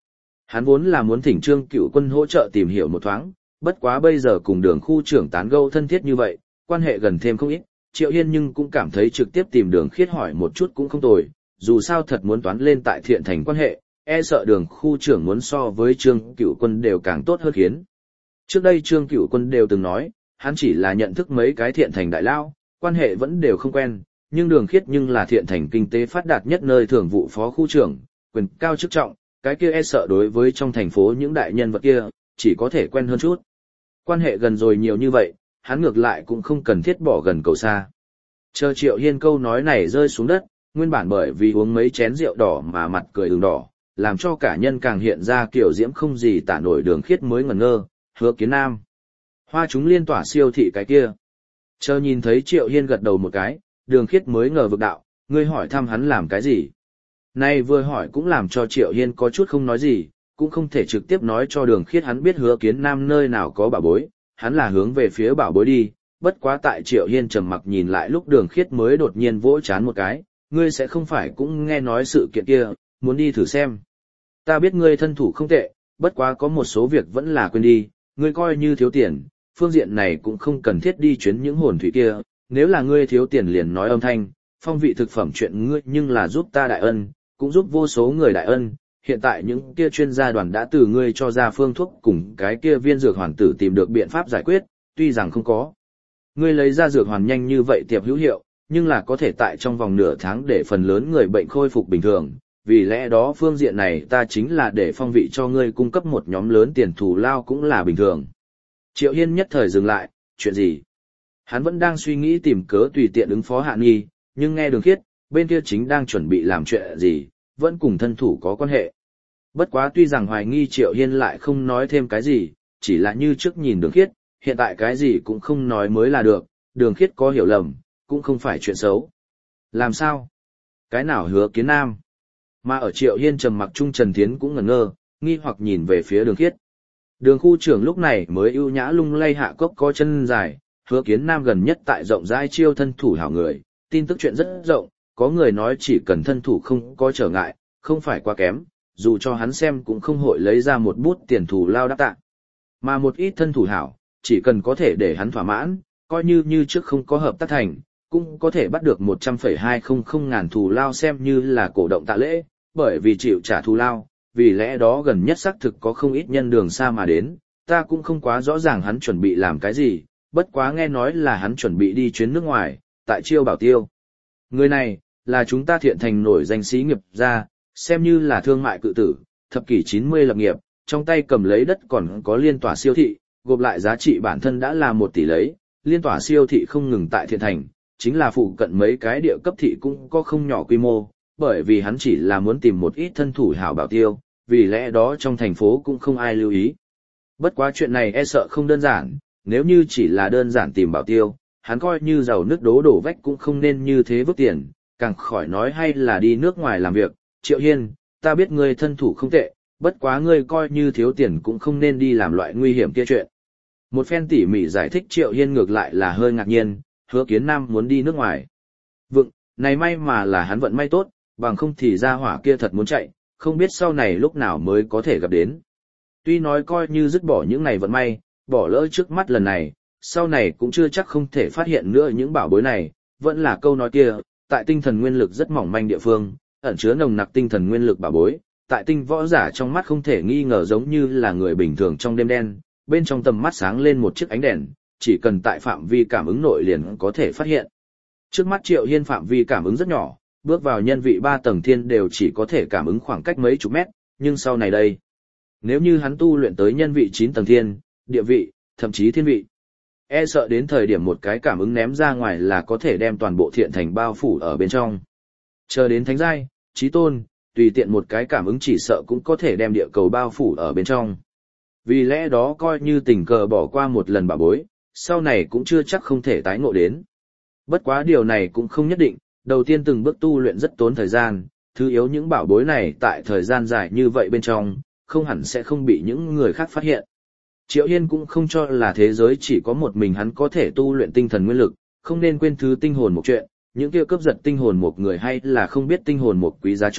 A: Hắn vốn là muốn thỉnh Trương Cửu Quân hỗ trợ tìm hiểu một thoáng, bất quá bây giờ cùng Đường khu trưởng tán gẫu thân thiết như vậy, quan hệ gần thêm không ít, Triệu Hiên nhưng cũng cảm thấy trực tiếp tìm Đường Khiết hỏi một chút cũng không tồi, dù sao thật muốn toán lên tại Thiện Thành quan hệ, e sợ Đường khu trưởng muốn so với Trương Cửu Quân đều càng tốt hơn khiến. Trước đây Trương Cửu Quân đều từng nói, hắn chỉ là nhận thức mấy cái Thiện Thành đại lao, quan hệ vẫn đều không quen, nhưng Đường Khiết nhưng là Thiện Thành kinh tế phát đạt nhất nơi thường vụ phó khu trưởng, quyền cao chức trọng, cái kia e sợ đối với trong thành phố những đại nhân vật kia, chỉ có thể quen hơn chút. Quan hệ gần rồi nhiều như vậy, hắn ngược lại cũng không cần thiết bỏ gần cầu xa. Chờ Triệu Hiên câu nói này rơi xuống đất, nguyên bản bởi vì uống mấy chén rượu đỏ mà mặt cười ửng đỏ, làm cho cả nhân càng hiện ra kiểu diễm không gì tả nổi Đường Khiết mới ngẩn ngơ, Hứa Kiến Nam. Hoa chúng liên tỏa siêu thị cái kia. Chờ nhìn thấy Triệu Hiên gật đầu một cái, Đường Khiết mới ngờ vực đạo, ngươi hỏi thăm hắn làm cái gì? Này vừa hỏi cũng làm cho Triệu Hiên có chút không nói gì, cũng không thể trực tiếp nói cho Đường Khiết hắn biết Hứa Kiến Nam nơi nào có bảo bối, hắn là hướng về phía bảo bối đi, bất quá tại Triệu Hiên trầm mặc nhìn lại lúc Đường Khiết mới đột nhiên vỗ chán một cái, ngươi sẽ không phải cũng nghe nói sự kiện kia, muốn đi thử xem. Ta biết ngươi thân thủ không tệ, bất quá có một số việc vẫn là quên đi, ngươi coi như thiếu tiền, phương diện này cũng không cần thiết đi chuyến những hồn thủy kia, nếu là ngươi thiếu tiền liền nói âm thanh, phong vị thực phẩm chuyện ngươi nhưng là giúp ta đại ân, cũng giúp vô số người đại ân, hiện tại những kia chuyên gia đoàn đã từ ngươi cho ra phương thuốc cùng cái kia viên dược hoàn tử tìm được biện pháp giải quyết, tuy rằng không có. Ngươi lấy ra dược hoàn nhanh như vậy tiệp hữu hiệu, nhưng là có thể tại trong vòng nửa tháng để phần lớn người bệnh khôi phục bình thường, vì lẽ đó phương diện này ta chính là để phong vị cho ngươi cung cấp một nhóm lớn tiền thù lao cũng là bình thường. Triệu Hiên nhất thời dừng lại, chuyện gì? Hắn vẫn đang suy nghĩ tìm cớ tùy tiện ứng phó Hạ Nghi, nhưng nghe Đường Khiết, bên kia chính đang chuẩn bị làm chuyện gì, vẫn cùng thân thủ có quan hệ. Bất quá tuy rằng hoài nghi Triệu Hiên lại không nói thêm cái gì, chỉ là như trước nhìn Đường Khiết, hiện tại cái gì cũng không nói mới là được, Đường Khiết có hiểu lầm, cũng không phải chuyện xấu. Làm sao? Cái nào Hứa Kiến Nam? Mà ở Triệu Hiên trầm mặc trung Trần Thiến cũng ngẩn ngơ, nghi hoặc nhìn về phía Đường Khiết. Đường khu trưởng lúc này mới ưu nhã lung lay hạ cốc có chân dài, Hứa Kiến Nam gần nhất tại rộng rãi chiêu thân thủ hảo người, tin tức chuyện rất rộng, có người nói chỉ cần thân thủ không có trở ngại, không phải quá kém, dù cho hắn xem cũng không hội lấy ra một bút tiền thù lao đáp tạ. Mà một ít thân thủ hảo, chỉ cần có thể để hắn thỏa mãn, coi như trước không có hợp tác thành, cũng có thể bắt được 100,200 ngàn thù lao xem như là cổ động tạ lễ, bởi vì chịu trả thù lao, vì lẽ đó gần nhất xác thực có không ít nhân đường xa mà đến, ta cũng không quá rõ ràng hắn chuẩn bị làm cái gì, bất quá nghe nói là hắn chuẩn bị đi chuyến nước ngoài, tại Chiêu Bảo Tiêu. Người này, là chúng ta Thiện Thành nổi danh xí nghiệp gia, xem như là thương mại cự tử, thập kỷ 90 lập nghiệp, trong tay cầm lấy đất còn có liên tỏa siêu thị, gộp lại giá trị bản thân đã là 1 tỷ lấy, liên tỏa siêu thị không ngừng tại Thiện Thành, chính là phụ cận mấy cái địa cấp thị cũng có không nhỏ quy mô, bởi vì hắn chỉ là muốn tìm một ít thân thủ hảo bảo tiêu, vì lẽ đó trong thành phố cũng không ai lưu ý. Bất quá chuyện này e sợ không đơn giản, nếu như chỉ là đơn giản tìm bảo tiêu, hắn coi như giàu nước đổ vách cũng không nên như thế vứt tiền, càng khỏi nói hay là đi nước ngoài làm việc. Triệu Hiên, ta biết ngươi thân thủ không tệ, bất quá ngươi coi như thiếu tiền cũng không nên đi làm loại nguy hiểm kia chuyện. Một phen tỉ mỉ giải thích Triệu Hiên ngược lại là hơi ngạc nhiên, Hứa Kiến Nam muốn đi nước ngoài. Vựng, này may mà là hắn vận may tốt, bằng không thì ra hỏa kia thật muốn chạy, không biết sau này lúc nào mới có thể gặp đến. Tuy nói coi như dứt bỏ những này vận may, bỏ lỡ trước mắt lần này, sau này cũng chưa chắc không thể phát hiện nữa những bảo bối này, vẫn là câu nói kia, tại tinh thần nguyên lực rất mỏng manh địa phương, ẩn chứa nồng nặc tinh thần nguyên lực bảo bối, tại tinh võ giả trong mắt không thể nghi ngờ giống như là người bình thường trong đêm đen, bên trong tầm mắt sáng lên một chiếc ánh đèn, chỉ cần tại phạm vi cảm ứng nội liền có thể phát hiện. Trước mắt Triệu Hiên phạm vi cảm ứng rất nhỏ, bước vào nhân vị 3 tầng thiên đều chỉ có thể cảm ứng khoảng cách mấy chục mét, nhưng sau này đây, nếu như hắn tu luyện tới nhân vị 9 tầng thiên, địa vị, thậm chí thiên vị, e sợ đến thời điểm một cái cảm ứng ném ra ngoài là có thể đem toàn bộ Thiện Thành bao phủ ở bên trong. Chờ đến thánh giai, chí tôn, tùy tiện một cái cảm ứng chỉ sợ cũng có thể đem địa cầu bao phủ ở bên trong. Vì lẽ đó coi như tình cờ bỏ qua một lần bảo bối, sau này cũng chưa chắc không thể tái ngộ đến. Bất quá điều này cũng không nhất định, đầu tiên từng bước tu luyện rất tốn thời gian, thứ yếu những bảo bối này tại thời gian dài như vậy bên trong, không hẳn sẽ không bị những người khác phát hiện. Triệu Hiên cũng không cho là thế giới chỉ có một mình hắn có thể tu luyện tinh thần nguyên lực, không nên quên thứ tinh hồn một chuyện, những kia cướp giật tinh hồn một người hay là không biết tinh hồn một quý giá chỗ,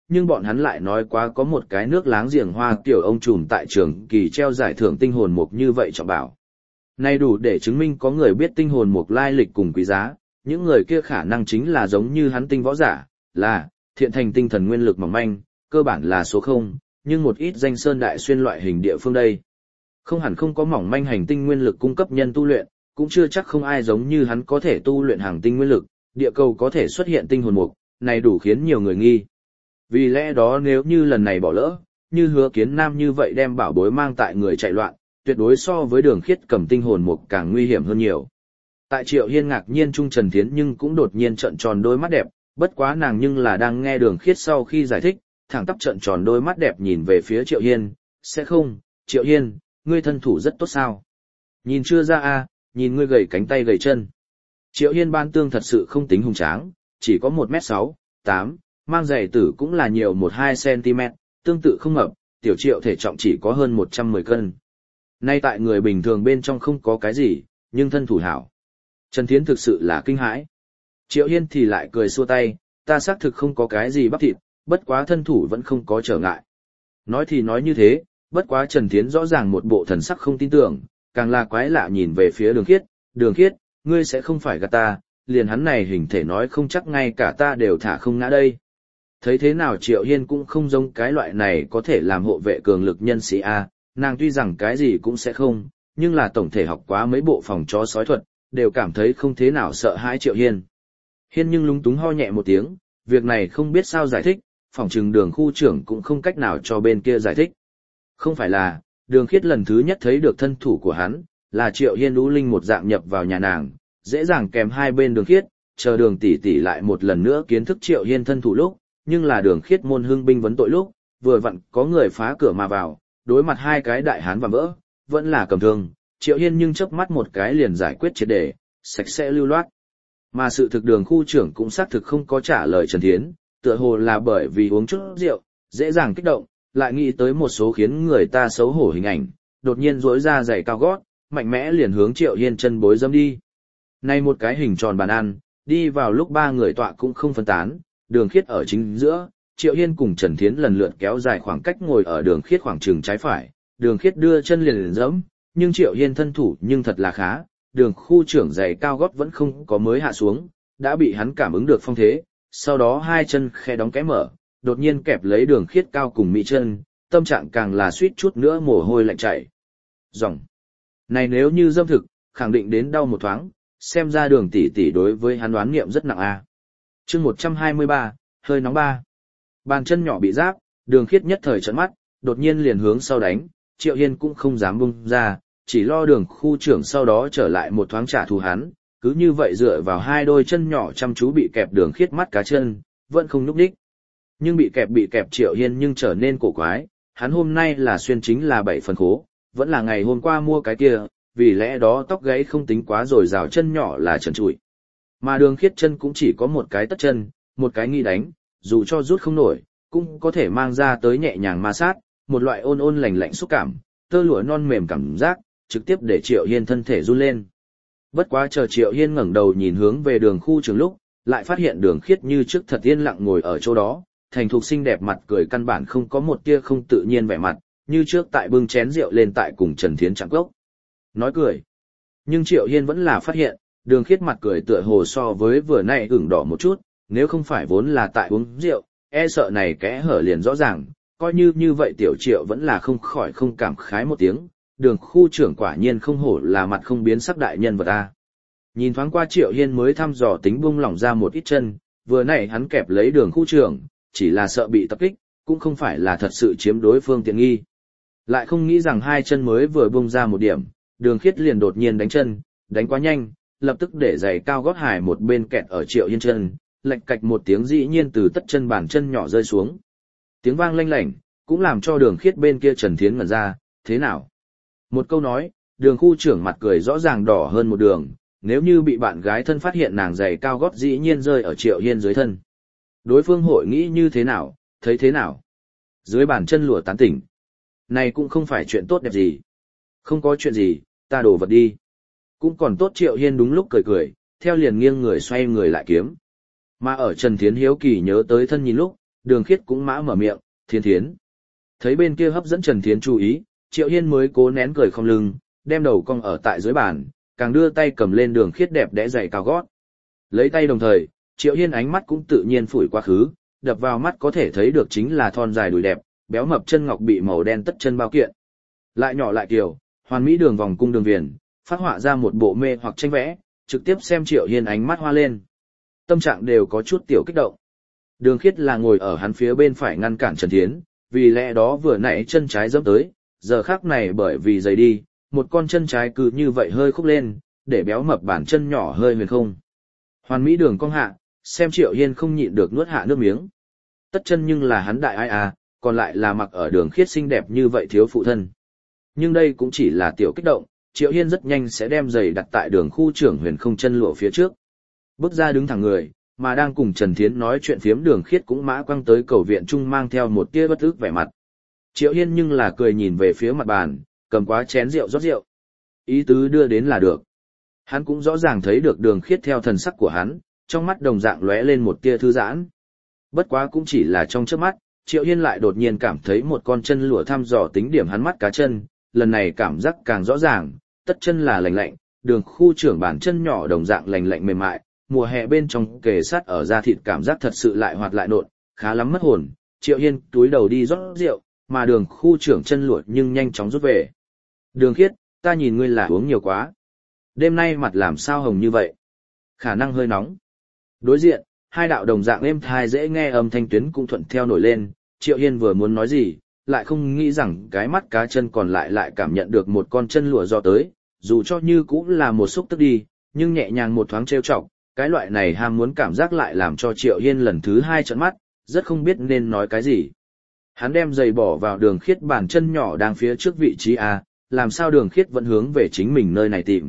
A: nhưng bọn hắn lại nói quá có một cái nước láng giềng Hoa Kiều ông trùm tại trường kỳ treo giải thưởng tinh hồn mục như vậy trọng bảo. Này đủ để chứng minh có người biết tinh hồn mục lai lịch cùng quý giá, những người kia khả năng chính là giống như hắn tinh võ giả, là thiện thành tinh thần nguyên lực mỏng manh, cơ bản là số 0, nhưng một ít danh sơn đại xuyên loại hình địa phương đây. Không hẳn không có mỏng manh hành tinh nguyên lực cung cấp nhân tu luyện, cũng chưa chắc không ai giống như hắn có thể tu luyện hàng tinh nguyên lực, địa cầu có thể xuất hiện tinh hồn mục, này đủ khiến nhiều người nghi. Vì lẽ đó nếu như lần này bỏ lỡ, như Hứa Kiến Nam như vậy đem bảo bối mang tại người chạy loạn, tuyệt đối so với Đường Khiết cầm tinh hồn mục càng nguy hiểm hơn nhiều. Tại Triệu Hiên ngạc nhiên trung Trần Thiến nhưng cũng đột nhiên trợn tròn đôi mắt đẹp, bất quá nàng nhưng là đang nghe Đường Khiết sau khi giải thích, thẳng tắp trợn tròn đôi mắt đẹp nhìn về phía Triệu Hiên, sẽ không, Triệu Hiên, ngươi thân thủ rất tốt sao? Nhìn chưa ra a, nhìn ngươi gầy cánh tay gầy chân. Triệu Hiên ban tương thật sự không tính hùng tráng, chỉ có 1m6, 8, mang giày tử cũng là nhiều 1-2cm, tương tự không mập, tiểu Triệu thể trọng chỉ có hơn 110 cân. Nay tại người bình thường bên trong không có cái gì, nhưng thân thủ hảo. Trần Thiến thực sự là kinh hãi. Triệu Hiên thì lại cười xua tay, ta xác thực không có cái gì bắp thịt, bất quá thân thủ vẫn không có trở ngại. Nói thì nói như thế, bất quá Trần Thiến rõ ràng một bộ thần sắc không tin tưởng, càng là quái lạ nhìn về phía Đường Khiết, ngươi sẽ không phải gạt ta, liền hắn này hình thể nói không chắc ngay cả ta đều thả không ngã đây. Thấy thế nào Triệu Hiên cũng không giống cái loại này có thể làm hộ vệ cường lực nhân sĩ A, nàng tuy rằng cái gì cũng sẽ không, nhưng là tổng thể học quá mấy bộ phòng chó sói thuật, đều cảm thấy không thế nào sợ hãi Triệu Hiên. Hiên nhưng lúng túng ho nhẹ một tiếng, việc này không biết sao giải thích, phỏng chừng Đường khu trưởng cũng không cách nào cho bên kia giải thích. Không phải là, Đường Khiết lần thứ nhất thấy được thân thủ của hắn, là Triệu Hiên lũ linh một dạng nhập vào nhà nàng, dễ dàng kèm hai bên Đường Khiết, chờ Đường tỷ tỷ lại một lần nữa kiến thức Triệu Hiên thân thủ lúc, nhưng là Đường Khiết môn hưng binh vấn tội lúc, vừa vặn có người phá cửa mà vào, đối mặt hai cái đại hán và vỡ, vẫn là cầm thương, Triệu Hiên nhưng chớp mắt một cái liền giải quyết triệt để, sạch sẽ lưu loát. Mà sự thực Đường khu trưởng cũng xác thực không có trả lời Trần Thiến, tựa hồ là bởi vì uống chút rượu, dễ dàng kích động, lại nghĩ tới một số khiến người ta xấu hổ hình ảnh, đột nhiên duỗi ra giày cao gót, mạnh mẽ liền hướng Triệu Hiên chân bối dâm đi. Này một cái hình tròn bàn ăn, đi vào lúc ba người tọa cũng không phân tán, Đường Khiết ở chính giữa, Triệu Hiên cùng Trần Thiến lần lượt kéo dài khoảng cách ngồi ở Đường Khiết khoảng chừng trái phải, Đường Khiết đưa chân liền dẫm, nhưng Triệu Hiên thân thủ nhưng thật là khá, Đường khu trưởng giày cao gót vẫn không có mới hạ xuống, đã bị hắn cảm ứng được phong thế, sau đó hai chân khe đóng cái mở, đột nhiên kẹp lấy Đường Khiết cao cùng mỹ chân, tâm trạng càng là suýt chút nữa mồ hôi lạnh chảy. Dòng này nếu như dâm thực, khẳng định đến đau một thoáng, xem ra Đường tỷ tỷ đối với hắn đoán nghiệm rất nặng a. Chương 123, hơi nóng ba. Bàn chân nhỏ bị giáp, Đường Khiết nhất thời trợn mắt, đột nhiên liền hướng sau đánh, Triệu Hiên cũng không dám bung ra, chỉ lo Đường khu trưởng sau đó trở lại một thoáng trả thù hắn, cứ như vậy dựa vào hai đôi chân nhỏ chăm chú bị kẹp Đường Khiết mắt cá chân, vẫn không nhúc đích. Nhưng bị kẹp Triệu Hiên nhưng trở nên cổ quái, hắn hôm nay là xuyên chính là 7 phần khố, vẫn là ngày hôm qua mua cái kia, vì lẽ đó tóc gáy không tính quá rồi rào chân nhỏ là trần trụi. Mà Đường Khiết chân cũng chỉ có một cái tất chân, một cái nghi đánh, dù cho rút không nổi, cũng có thể mang ra tới nhẹ nhàng ma sát, một loại ôn ôn lành lạnh xúc cảm, tơ lụa non mềm cảm giác, trực tiếp để Triệu Hiên thân thể run lên. Bất quá chờ Triệu Hiên ngẩng đầu nhìn hướng về Đường khu trường lúc, lại phát hiện Đường Khiết như trước thật yên lặng ngồi ở chỗ đó, thành thục xinh đẹp mặt cười căn bản không có một tia không tự nhiên vẻ mặt, như trước tại bưng chén rượu lên tại cùng Trần Thiến chạm cốc. Nói cười. Nhưng Triệu Hiên vẫn là phát hiện, Đường Khiết mặt cười tựa hồ so với vừa nãy ửng đỏ một chút, nếu không phải vốn là tại uống rượu, e sợ này kẽ hở liền rõ ràng, coi như vậy tiểu Triệu vẫn là không khỏi không cảm khái một tiếng, Đường khu trưởng quả nhiên không hổ là mặt không biến sắc đại nhân vật a. Nhìn thoáng qua Triệu Hiên mới thăm dò tính buông lỏng ra một ít chân, vừa nãy hắn kẹp lấy Đường khu trưởng, chỉ là sợ bị tập kích, cũng không phải là thật sự chiếm đối phương tiện nghi. Lại không nghĩ rằng hai chân mới vừa bung ra một điểm, Đường Khiết liền đột nhiên đánh chân, đánh quá nhanh, lập tức để giày cao gót hải một bên kẹt ở Triệu Hiên chân, lệch cạch một tiếng dĩ nhiên từ tất chân bàn chân nhỏ rơi xuống. Tiếng vang lanh lảnh, cũng làm cho Đường Khiết bên kia Trần Thiến ngẩn ra, thế nào? Một câu nói, Đường khu trưởng mặt cười rõ ràng đỏ hơn một đường, nếu như bị bạn gái thân phát hiện nàng giày cao gót dĩ nhiên rơi ở Triệu Hiên dưới thân. Đối phương hội nghĩ như thế nào, thấy thế nào? Dưới bàn chân lụa tán tỉnh. Này cũng không phải chuyện tốt đẹp gì. Không có chuyện gì, ta đổ vật đi. Cũng còn tốt Triệu Hiên đúng lúc cười cười, theo liền nghiêng người xoay người lại kiếm. Mà ở Trần Thiến hiếu kỳ nhớ tới thân nhìn lúc, Đường Khiết cũng mã mở miệng, Thiên Thiến. Thấy bên kia hấp dẫn Trần Thiến chú ý, Triệu Hiên mới cố nén cười không lưng, đem đầu cong ở tại dưới bàn, càng đưa tay cầm lên Đường Khiết đẹp đẽ giày cao gót. Lấy tay đồng thời, Triệu Hiên ánh mắt cũng tự nhiên phủi quá khứ, đập vào mắt có thể thấy được chính là thon dài đùi đẹp, béo mập chân ngọc bị màu đen tất chân bao kiện. Lại nhỏ lại kiều, hoàn mỹ đường vòng cung đường viền, phát họa ra một bộ mê hoặc tranh vẽ, trực tiếp xem Triệu Hiên ánh mắt hoa lên. Tâm trạng đều có chút tiểu kích động. Đường Khiết là ngồi ở hắn phía bên phải ngăn cản Trần Thiến, vì lẽ đó vừa nãy chân trái giẫm tới, giờ khắc này bởi vì giày đi, một con chân trái cứ như vậy hơi khúc lên, để béo mập bản chân nhỏ hơi huyền không. Hoàn mỹ đường cong hạ, xem Triệu Hiên không nhịn được nuốt hạ nước miếng. Tất chân nhưng là hắn đại ai à, còn lại là mặc ở Đường Khiết xinh đẹp như vậy thiếu phụ thân. Nhưng đây cũng chỉ là tiểu kích động, Triệu Hiên rất nhanh sẽ đem giày đặt tại đường khu trưởng huyền không chân lụa phía trước. Bước ra đứng thẳng người, mà đang cùng Trần Thiến nói chuyện phiếm Đường Khiết cũng mã quăng tới cầu viện trung mang theo một tia bất ức vẻ mặt. Triệu Hiên nhưng là cười nhìn về phía mặt bàn, cầm quá chén rượu rót rượu. Ý tứ đưa đến là được. Hắn cũng rõ ràng thấy được Đường Khiết theo thần sắc của hắn, trong mắt đồng dạng lóe lên một tia thư giãn. Bất quá cũng chỉ là trong chớp mắt, Triệu Hiên lại đột nhiên cảm thấy một con chân lụa thăm dò tính điểm hắn mắt cá chân, lần này cảm giác càng rõ ràng, tất chân là lành lạnh, đường khu trưởng bản chân nhỏ đồng dạng lành lạnh mềm mại, mùa hè bên trong kề sát ở da thịt cảm giác thật sự lại hoạt lại nộn, khá lắm mất hồn. Triệu Hiên túi đầu đi rót rượu, mà đường khu trưởng chân lụa nhưng nhanh chóng rút về. Đường Khiết, ta nhìn ngươi là uống nhiều quá. Đêm nay mặt làm sao hồng như vậy? Khả năng hơi nóng. Đối diện, hai đạo đồng dạng êm thai dễ nghe âm thanh tuyến cũng thuận theo nổi lên, Triệu Hiên vừa muốn nói gì, lại không nghĩ rằng cái mắt cá chân còn lại cảm nhận được một con chân lụa do tới, dù cho như cũng là một xúc tức đi, nhưng nhẹ nhàng một thoáng trêu chọc, cái loại này ham muốn cảm giác lại làm cho Triệu Hiên lần thứ hai trợn mắt, rất không biết nên nói cái gì. Hắn đem giày bỏ vào Đường Khiết bàn chân nhỏ đang phía trước vị trí A, làm sao Đường Khiết vẫn hướng về chính mình nơi này tìm.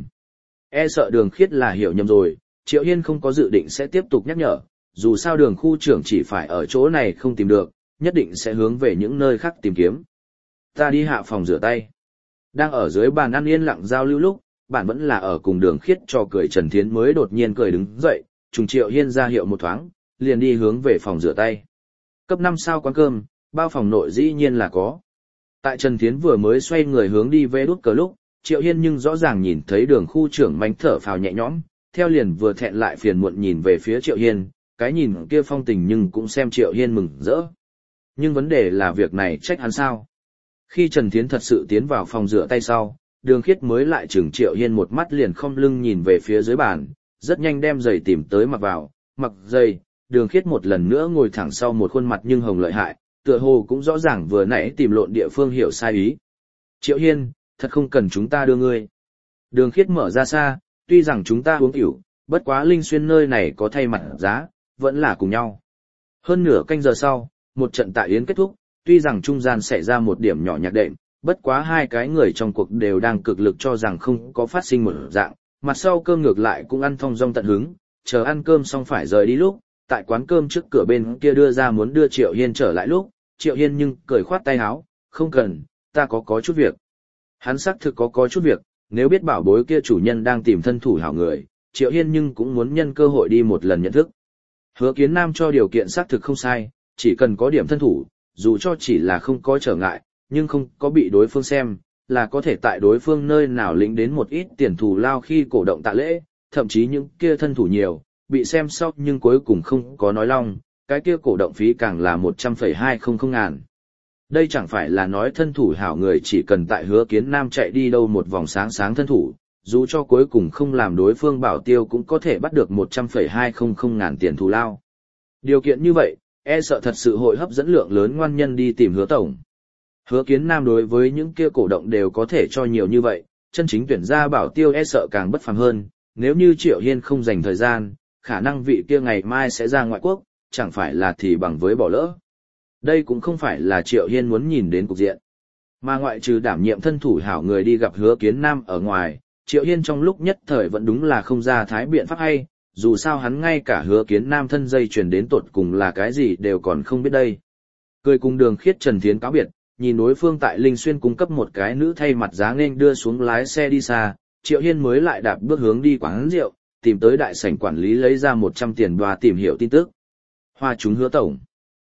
A: E sợ Đường Khiết là hiểu nhầm rồi, Triệu Hiên không có dự định sẽ tiếp tục nhắc nhở, dù sao đường khu trưởng chỉ phải ở chỗ này không tìm được, nhất định sẽ hướng về những nơi khác tìm kiếm. Ta đi hạ phòng rửa tay. Đang ở dưới bàn ăn yên lặng giao lưu lúc, bạn vẫn là ở cùng Đường Khiết trò cười Trần Thiến mới đột nhiên cười đứng dậy, trùng Triệu Hiên ra hiệu một thoáng, liền đi hướng về phòng rửa tay. Cấp 5 sao quán cơm, bao phòng nội dĩ nhiên là có. Tại Trần Thiến vừa mới xoay người hướng đi về đút cờ lúc, Triệu Hiên nhưng rõ ràng nhìn thấy đường khu trưởng mánh thở phào nhẹ nhõm, theo liền vừa thẹn lại phiền muộn nhìn về phía Triệu Hiên, cái nhìn kia phong tình nhưng cũng xem Triệu Hiên mừng rỡ. Nhưng vấn đề là việc này trách hắn sao? Khi Trần Thiến thật sự tiến vào phòng rửa tay sau, Đường Khiết mới lại chừng Triệu Hiên một mắt liền không lưng nhìn về phía dưới bàn, rất nhanh đem giày tìm tới mặc vào, mặc giày, Đường Khiết một lần nữa ngồi thẳng sau một khuôn mặt nhưng hồng lợi hại, tựa hồ cũng rõ ràng vừa nãy tìm lộn địa phương hiểu sai ý. Triệu Hiên, thật không cần chúng ta đưa ngươi. Đường Khiết mở ra xa, tuy rằng chúng ta uống rượu, bất quá Linh Xuyên nơi này có thay mặt giá, vẫn là cùng nhau. Hơn nửa canh giờ sau, một trận tại yến kết thúc, tuy rằng trung gian xảy ra một điểm nhỏ nhạc đệm, bất quá hai cái người trong cuộc đều đang cực lực cho rằng không có phát sinh một dạng, mặt sau cơm ngược lại cũng ăn thong dong tận hứng, chờ ăn cơm xong phải rời đi lúc, tại quán cơm trước cửa bên kia đưa ra muốn đưa Triệu Hiên trở lại lúc, Triệu Hiên nhưng cười khoát tay áo, không cần, ta có chút việc. Hắn xác thực có chút việc, nếu biết bảo bối kia chủ nhân đang tìm thân thủ hảo người, Triệu Hiên nhưng cũng muốn nhân cơ hội đi một lần nhận thức. Hứa Kiến Nam cho điều kiện xác thực không sai, chỉ cần có điểm thân thủ, dù cho chỉ là không có trở ngại, nhưng không có bị đối phương xem, là có thể tại đối phương nơi nào lĩnh đến một ít tiền thù lao khi cổ động tạ lễ, thậm chí những kia thân thủ nhiều, bị xem sau nhưng cuối cùng không có nói long, cái kia cổ động phí càng là 100,200 ngàn. Đây chẳng phải là nói thân thủ hảo người chỉ cần tại Hứa Kiến Nam chạy đi đâu một vòng sáng thân thủ, dù cho cuối cùng không làm đối phương bảo tiêu cũng có thể bắt được 100,200 ngàn tiền thù lao. Điều kiện như vậy, e sợ thật sự hội hấp dẫn lượng lớn ngoan nhân đi tìm Hứa tổng. Hứa Kiến Nam đối với những kia cổ động đều có thể cho nhiều như vậy, chân chính tuyển ra bảo tiêu e sợ càng bất phàm hơn, nếu như Triệu Hiên không dành thời gian, khả năng vị kia ngày mai sẽ ra ngoại quốc, chẳng phải là thì bằng với bỏ lỡ. Đây cũng không phải là Triệu Hiên muốn nhìn đến cục diện. Mà ngoại trừ đảm nhiệm thân thủ hảo người đi gặp Hứa Kiến Nam ở ngoài, Triệu Hiên trong lúc nhất thời vẫn đúng là không ra thái biện pháp hay, dù sao hắn ngay cả Hứa Kiến Nam thân dây truyền đến tột cùng là cái gì đều còn không biết đây. Cười cùng Đường Khiết Trần Thiến cáo biệt, nhìn đối phương tại Linh Xuyên cung cấp một cái nữ thay mặt giá nên đưa xuống lái xe đi xa, Triệu Hiên mới lại đạp bước hướng đi quán rượu, tìm tới đại sảnh quản lý lấy ra 100 tiền đoa tìm hiểu tin tức. Hoa chúng Hứa tổng.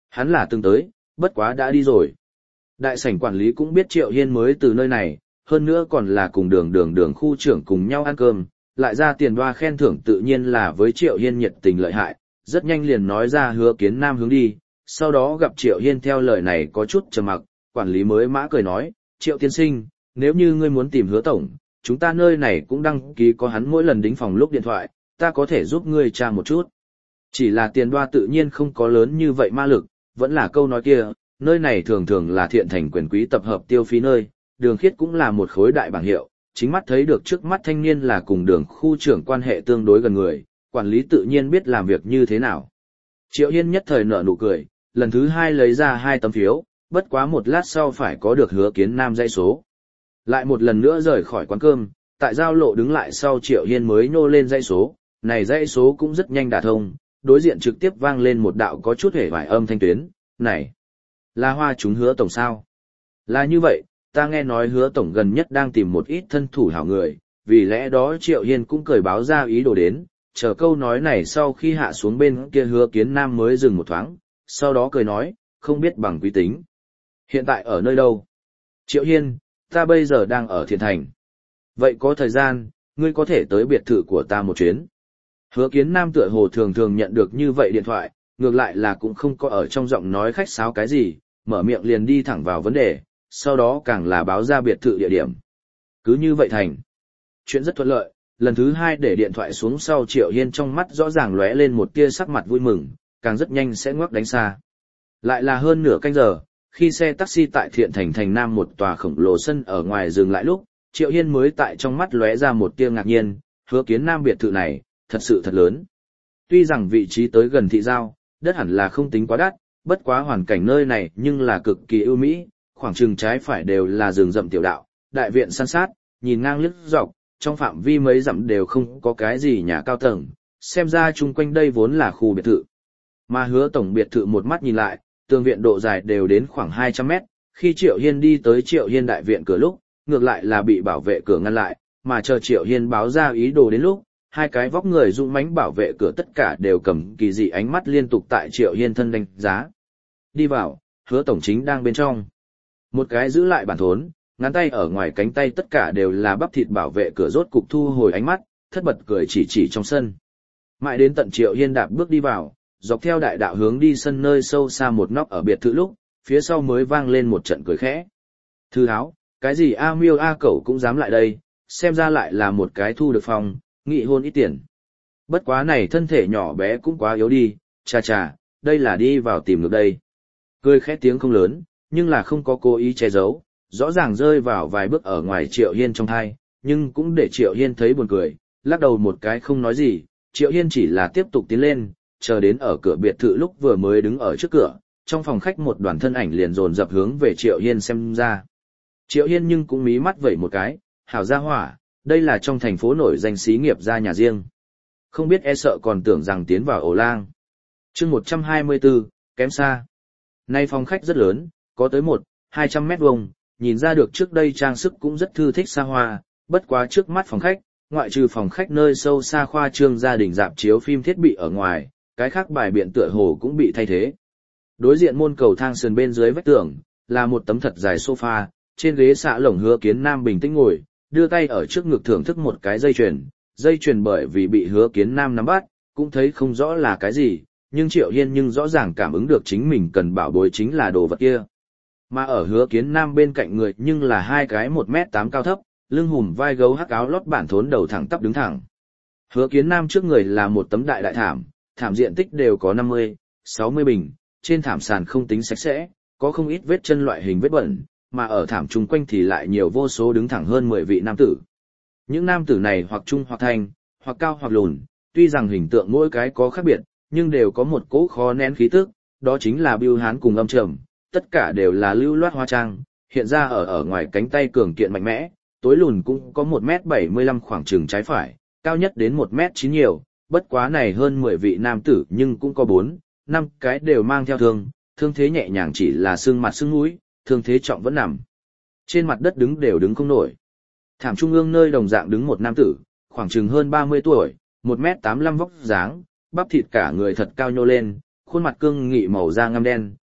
A: Hắn là từng tới, bất quá đã đi rồi. Đại sảnh quản lý cũng biết Triệu Hiên mới từ nơi này, hơn nữa còn là cùng đường khu trưởng cùng nhau ăn cơm, lại ra tiền đoa khen thưởng tự nhiên là với Triệu Hiên nhiệt tình lợi hại, rất nhanh liền nói ra Hứa Kiến Nam hướng đi, sau đó gặp Triệu Hiên theo lời này có chút trầm mặc, quản lý mới mã cười nói, Triệu tiên sinh, nếu như ngươi muốn tìm Hứa tổng, chúng ta nơi này cũng đăng ký có hắn mỗi lần đính phòng lúc điện thoại, ta có thể giúp ngươi tra một chút. Chỉ là tiền đoa tự nhiên không có lớn như vậy ma lực, vẫn là câu nói kia, nơi này thường thường là thiện thành quyền quý tập hợp tiêu phí nơi, Đường Khiết cũng là một khối đại bảng hiệu, chính mắt thấy được trước mắt thanh niên là cùng Đường khu trưởng quan hệ tương đối gần người, quản lý tự nhiên biết làm việc như thế nào. Triệu Hiên nhất thời nở nụ cười, lần thứ 2 lấy ra 2 tấm phiếu, bất quá một lát sau phải có được Hứa Kiến Nam dãy số. Lại một lần nữa rời khỏi quán cơm, tại giao lộ đứng lại sau Triệu Hiên mới nô lên dãy số, này dãy số cũng rất nhanh đả thông, đối diện trực tiếp vang lên một đạo có chút hề vải âm thanh tuyến, này, là Hoa chúng Hứa tổng sao? Là như vậy, ta nghe nói Hứa tổng gần nhất đang tìm một ít thân thủ hảo người, vì lẽ đó Triệu Hiên cũng cười báo ra ý đồ đến, chờ câu nói này sau khi hạ xuống bên kia Hứa Kiến Nam mới dừng một thoáng, sau đó cười nói, không biết bằng quý tính. Hiện tại ở nơi đâu? Triệu Hiên, ta bây giờ đang ở Thiện Thành. Vậy có thời gian, ngươi có thể tới biệt thự của ta một chuyến. Hứa Kiến Nam tựa hồ thường thường nhận được như vậy điện thoại, ngược lại là cũng không có ở trong giọng nói khách sáo cái gì, mở miệng liền đi thẳng vào vấn đề, sau đó càng là báo ra biệt thự địa điểm. Cứ như vậy thành. Chuyện rất thuận lợi, lần thứ 2 để điện thoại xuống sau Triệu Hiên trong mắt rõ ràng lóe lên một tia sắc mặt vui mừng, càng rất nhanh sẽ ngoắc đánh xa. Lại là hơn nửa canh giờ, khi xe taxi tại Thiện Thành thành Nam một tòa khổng lồ sân ở ngoài dừng lại lúc, Triệu Hiên mới tại trong mắt lóe ra một tia ngạc nhiên, Hứa Kiến Nam biệt thự này, thật sự thật lớn. Tuy rằng vị trí tới gần thị giao, đất hẳn là không tính quá đắt, bất quá hoàn cảnh nơi này nhưng là cực kỳ ưu mỹ, khoảng chừng trái phải đều là rừng rậm tiểu đạo, đại viện san sát, nhìn ngang liếc dọc, trong phạm vi mấy dặm đều không có cái gì nhà cao tầng, xem ra chung quanh đây vốn là khu biệt thự. Mà Hứa tổng biệt thự một mắt nhìn lại, tường viện độ dài đều đến khoảng 200 mét, khi Triệu Hiên đi tới Triệu Hiên đại viện cửa lúc, ngược lại là bị bảo vệ cửa ngăn lại, mà chờ Triệu Hiên báo ra ý đồ đến lúc, hai cái vóc người dũng mãnh bảo vệ cửa tất cả đều cầm kỳ dị ánh mắt liên tục tại Triệu Hiên thân đánh giá. Đi vào, Hứa tổng chính đang bên trong. Một cái giữ lại bản thốn, ngắn tay ở ngoài cánh tay tất cả đều là bắp thịt bảo vệ cửa rốt cục thu hồi ánh mắt, thất bật cười chỉ trong sân. Mãi đến tận Triệu Hiên đạp bước đi vào, dọc theo đại đạo hướng đi sân nơi sâu xa một nóc ở biệt thự lúc, phía sau mới vang lên một trận cười khẽ. Thư háo, cái gì A Miêu A Cẩu cũng dám lại đây, xem ra lại là một cái thu được phòng, nghị hôn ít tiền. Bất quá này thân thể nhỏ bé cũng quá yếu đi, chà, đây là đi vào tìm được đây. Cười khẽ tiếng không lớn, nhưng là không có cố ý che giấu, rõ ràng rơi vào vài bước ở ngoài Triệu Hiên trong thai, nhưng cũng để Triệu Hiên thấy buồn cười, lắc đầu một cái không nói gì, Triệu Hiên chỉ là tiếp tục tiến lên, chờ đến ở cửa biệt thự lúc vừa mới đứng ở trước cửa, trong phòng khách một đoàn thân ảnh liền dồn dập hướng về Triệu Hiên xem ra. Triệu Hiên nhưng cũng mí mắt vẩy một cái, hảo gia hỏa, đây là trong thành phố nổi danh xí nghiệp gia nhà riêng. Không biết e sợ còn tưởng rằng tiến vào ổ lang. Chương 124, kém xa. Nay phòng khách rất lớn, có tới 100-200 mét vuông, nhìn ra được trước đây trang sức cũng rất thư thích xa hoa, bất quá trước mắt phòng khách, ngoại trừ phòng khách nơi sâu xa khoa trương gia đình rạp chiếu phim thiết bị ở ngoài, cái khác bài biện tựa hồ cũng bị thay thế. Đối diện môn cầu thang sườn bên dưới vách tường, là một tấm thật dài sofa, trên ghế xạ lồng Hứa Kiến Nam bình tĩnh ngồi, đưa tay ở trước ngực thưởng thức một cái dây chuyền bởi vì bị Hứa Kiến Nam nắm bắt, cũng thấy không rõ là cái gì, nhưng Triệu Hiên nhưng rõ ràng cảm ứng được chính mình cần bảo bối chính là đồ vật kia. Mà ở Hứa Kiến Nam bên cạnh người nhưng là hai cái 1m8 cao thấp, lưng hùm vai gấu hắc áo lót bản thốn đầu thẳng tắp đứng thẳng. Hứa Kiến Nam trước người là một tấm đại thảm, thảm diện tích đều có 50-60 bình, trên thảm sàn không tính sạch sẽ, có không ít vết chân loại hình vết bẩn, mà ở thảm chung quanh thì lại nhiều vô số đứng thẳng hơn 10 vị nam tử. Những nam tử này hoặc trung hoặc thanh, hoặc cao hoặc lùn, tuy rằng hình tượng mỗi cái có khác biệt, nhưng đều có một cỗ khó nén khí tức, đó chính là bưu hán cùng âm trầm, tất cả đều là lưu loát hoa trang, hiện ra ở ngoài cánh tay cường kiện mạnh mẽ, tối lùn cũng có 1m75 khoảng chừng trái phải, cao nhất đến 1m9 nhiều, bất quá này hơn 10 vị nam tử nhưng cũng có 4-5 cái đều mang theo thương thế nhẹ nhàng chỉ là xương mặt xương mũi, thương thế trọng vẫn nằm trên mặt đất đứng không nổi. Thảm trung ương nơi đồng dạng đứng một nam tử, khoảng chừng hơn 30 tuổi, 1m85 vóc dáng, bắp thịt cả người thật cao nhô lên, khuôn mặt cương nghị màu da ngăm đen,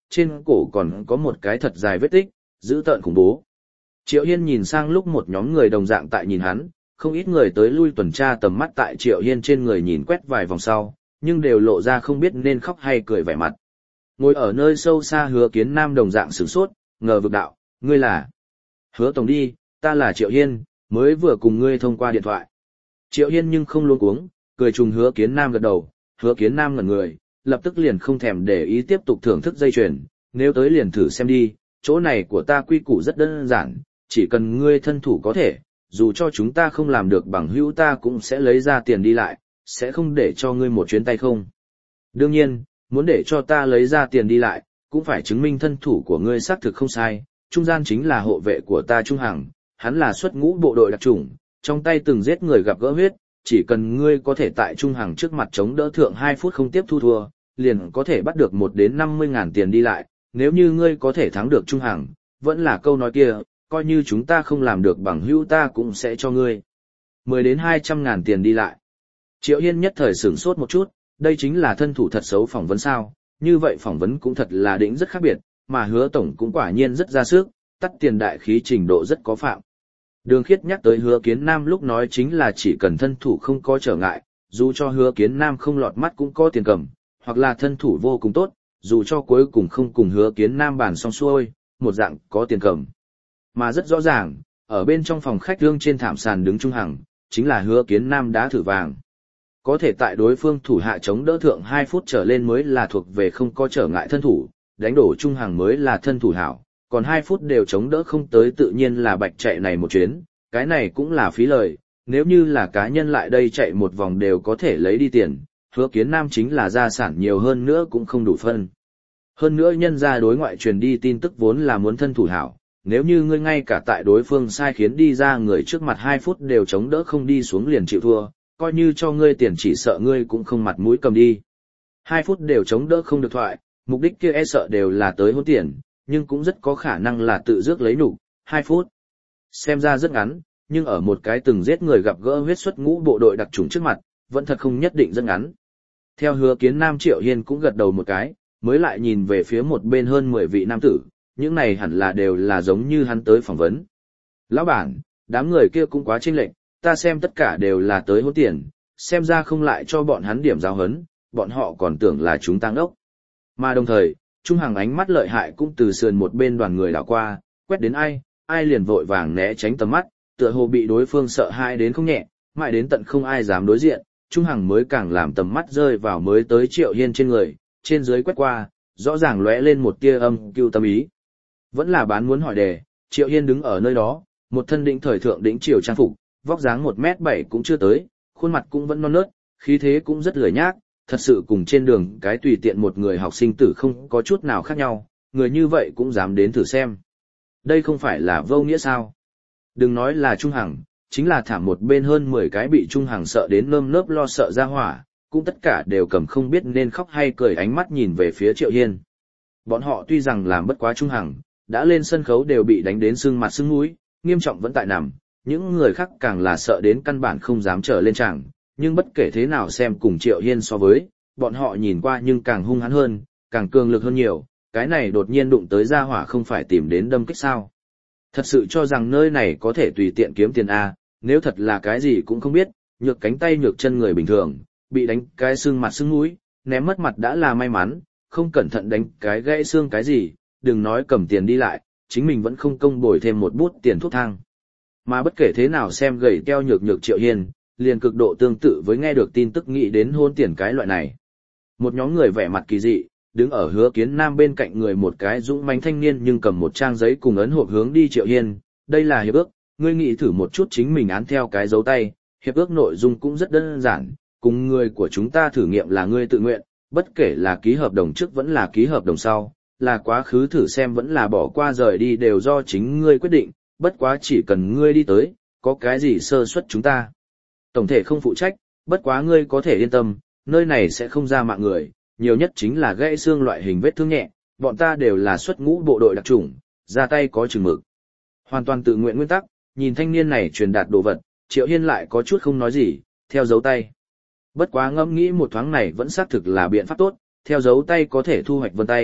A: trên cổ còn có một cái thật dài vết tích, dữ tợn khủng bố. Triệu Hiên nhìn sang lúc một nhóm người đồng dạng tại nhìn hắn, không ít người tới lui tuần tra tầm mắt tại Triệu Hiên trên người nhìn quét vài vòng sau, nhưng đều lộ ra không biết nên khóc hay cười vẻ mặt. Ngồi ở nơi sâu xa Hứa Kiến Nam đồng dạng sửng sốt, ngờ vực đạo, ngươi là? Hứa tổng đi, ta là Triệu Hiên, mới vừa cùng ngươi thông qua điện thoại. Triệu Hiên nhưng không luống cuống, cười trùng Hứa Kiến Nam gật đầu, Hứa Kiến Nam ngẩn người, lập tức liền không thèm để ý tiếp tục thưởng thức dây chuyền, nếu tới liền thử xem đi, chỗ này của ta quy củ rất đơn giản, chỉ cần ngươi thân thủ có thể, dù cho chúng ta không làm được bằng hữu ta cũng sẽ lấy ra tiền đi lại, sẽ không để cho ngươi một chuyến tay không. Đương nhiên, muốn để cho ta lấy ra tiền đi lại, cũng phải chứng minh thân thủ của ngươi xác thực không sai, trung gian chính là hộ vệ của ta Trung Hằng, hắn là xuất ngũ bộ đội đặc chủng, trong tay từng giết người gặp gỡ huyết, chỉ cần ngươi có thể tại Trung Hằng trước mặt chống đỡ thượng 2 phút không tiếp thu thua, liền có thể bắt được 1 đến 50 ngàn tiền đi lại, nếu như ngươi có thể thắng được Trung Hằng, vẫn là câu nói kia, coi như chúng ta không làm được bằng hữu ta cũng sẽ cho ngươi 10 đến 200 ngàn tiền đi lại. Triệu Hiên nhất thời sửng sốt một chút, đây chính là thân thủ thật xấu phỏng vấn sao, như vậy phỏng vấn cũng thật là đỉnh rất khác biệt, mà Hứa tổng cũng quả nhiên rất ra sức, tắt tiền đại khí trình độ rất có phạm. Đường Khiết nhắc tới Hứa Kiến Nam lúc nói chính là chỉ cần thân thủ không có trở ngại, dù cho Hứa Kiến Nam không lọt mắt cũng có tiền cầm, hoặc là thân thủ vô cùng tốt, dù cho cuối cùng không cùng Hứa Kiến Nam bàn xong xuôi, một dạng có tiền cầm. Mà rất rõ ràng, ở bên trong phòng khách rương trên thảm sàn đứng Trung Hằng, chính là Hứa Kiến Nam đá thử vàng. Có thể tại đối phương thủ hạ chống đỡ thượng 2 phút trở lên mới là thuộc về không có trở ngại thân thủ, đánh đổ Trung Hằng mới là thân thủ hảo, còn 2 phút đều chống đỡ không tới tự nhiên là bạch chạy này một chuyến, cái này cũng là phí lời, nếu như là cá nhân lại đây chạy một vòng đều có thể lấy đi tiền, Hứa Kiến Nam chính là gia sản nhiều hơn nữa cũng không đủ phân. Hơn nữa nhân ra đối ngoại truyền đi tin tức vốn là muốn thân thủ hảo, nếu như ngươi ngay cả tại đối phương sai khiến đi ra người trước mặt 2 phút đều chống đỡ không đi xuống liền chịu thua, coi như cho ngươi tiền chỉ sợ ngươi cũng không mặt mũi cầm đi. 2 phút đều chống đỡ không được thoại, mục đích kia e sợ đều là tới hôn tiền, nhưng cũng rất có khả năng là tự rước lấy nhục. 2 phút. Xem ra rất ngắn, nhưng ở một cái từng giết người gặp gỡ huyết xuất ngũ bộ đội đặc chủng trước mặt, vẫn thật không nhất định rất ngắn. Theo Hứa Kiến Nam, Triệu Hiên cũng gật đầu một cái, mới lại nhìn về phía một bên hơn 10 vị nam tử, những này hẳn là đều là giống như hắn tới phỏng vấn. Lão bản, đám người kia cũng quá chênh lệch, ta xem tất cả đều là tới hốt tiền, xem ra không lại cho bọn hắn điểm giáo hấn, bọn họ còn tưởng là chúng tăng ốc. Mà đồng thời, Trung Hằng ánh mắt lợi hại cũng từ sườn một bên đoàn người đảo qua, quét đến ai liền vội vàng né tránh tầm mắt, tựa hồ bị đối phương sợ hãi đến không nhẹ, mãi đến tận không ai dám đối diện, Trung Hằng mới càng làm tầm mắt rơi vào mới tới Triệu Hiên trên người, trên dưới quét qua, rõ ràng lóe lên một tia âm cưu tâm ý. Vẫn là bán muốn hỏi đề, Triệu Hiên đứng ở nơi đó, một thân đỉnh thời thượng đỉnh triều trang phục, vóc dáng 1m7 cũng chưa tới, khuôn mặt cũng vẫn non nớt, khí thế cũng rất lười nhác, thật sự cùng trên đường cái tùy tiện một người học sinh tử không có chút nào khác nhau, người như vậy cũng dám đến thử xem. Đây không phải là vô nghĩa sao? Đừng nói là Trung Hằng, chính là thảm một bên hơn 10 cái bị Trung Hằng sợ đến nơm nớp lo sợ ra hỏa, cũng tất cả đều cầm không biết nên khóc hay cười ánh mắt nhìn về phía Triệu Hiên. Bọn họ tuy rằng làm bất quá Trung Hằng, đã lên sân khấu đều bị đánh đến sưng mặt sưng mũi, nghiêm trọng vẫn tại nằm, những người khác càng là sợ đến căn bản không dám trở lên tràng, nhưng bất kể thế nào xem cùng Triệu Hiên so với, bọn họ nhìn qua nhưng càng hung hãn hơn, càng cường lực hơn nhiều, cái này đột nhiên đụng tới gia hỏa không phải tìm đến đâm kích sao. Thật sự cho rằng nơi này có thể tùy tiện kiếm tiền A, nếu thật là cái gì cũng không biết, nhược cánh tay nhược chân người bình thường, bị đánh cái xương mặt xương mũi, ném mất mặt đã là may mắn, không cẩn thận đánh cái gãy xương cái gì, đừng nói cầm tiền đi lại, chính mình vẫn không công bồi thêm một bút tiền thuốc thang. Mà bất kể thế nào xem gầy teo nhược nhược Triệu Hiên, liền cực độ tương tự với nghe được tin tức nghĩ đến hôn tiền cái loại này. Một nhóm người vẻ mặt kỳ dị, đứng ở Hứa Kiến Nam bên cạnh người một cái dũng mãnh thanh niên nhưng cầm một trang giấy cùng ấn hộp hướng đi Triệu Hiên, đây là hiệp ước, ngươi nghĩ thử một chút chính mình án theo cái dấu tay, hiệp ước nội dung cũng rất đơn giản, cùng người của chúng ta thử nghiệm là ngươi tự nguyện, bất kể là ký hợp đồng trước vẫn là ký hợp đồng sau, là quá khứ thử xem vẫn là bỏ qua rời đi đều do chính ngươi quyết định, bất quá chỉ cần ngươi đi tới, có cái gì sơ suất chúng ta tổng thể không phụ trách, bất quá ngươi có thể yên tâm, nơi này sẽ không ra mạng người, nhiều nhất chính là gãy xương loại hình vết thương nhẹ, bọn ta đều là xuất ngũ bộ đội đặc chủng, ra tay có chừng mực. Hoàn toàn tự nguyện nguyên tắc, nhìn thanh niên này truyền đạt đồ vật, Triệu Hiên lại có chút không nói gì, theo dấu tay. Bất quá ngẫm nghĩ một thoáng này vẫn xác thực là biện pháp tốt, theo dấu tay có thể thu hoạch vân tay,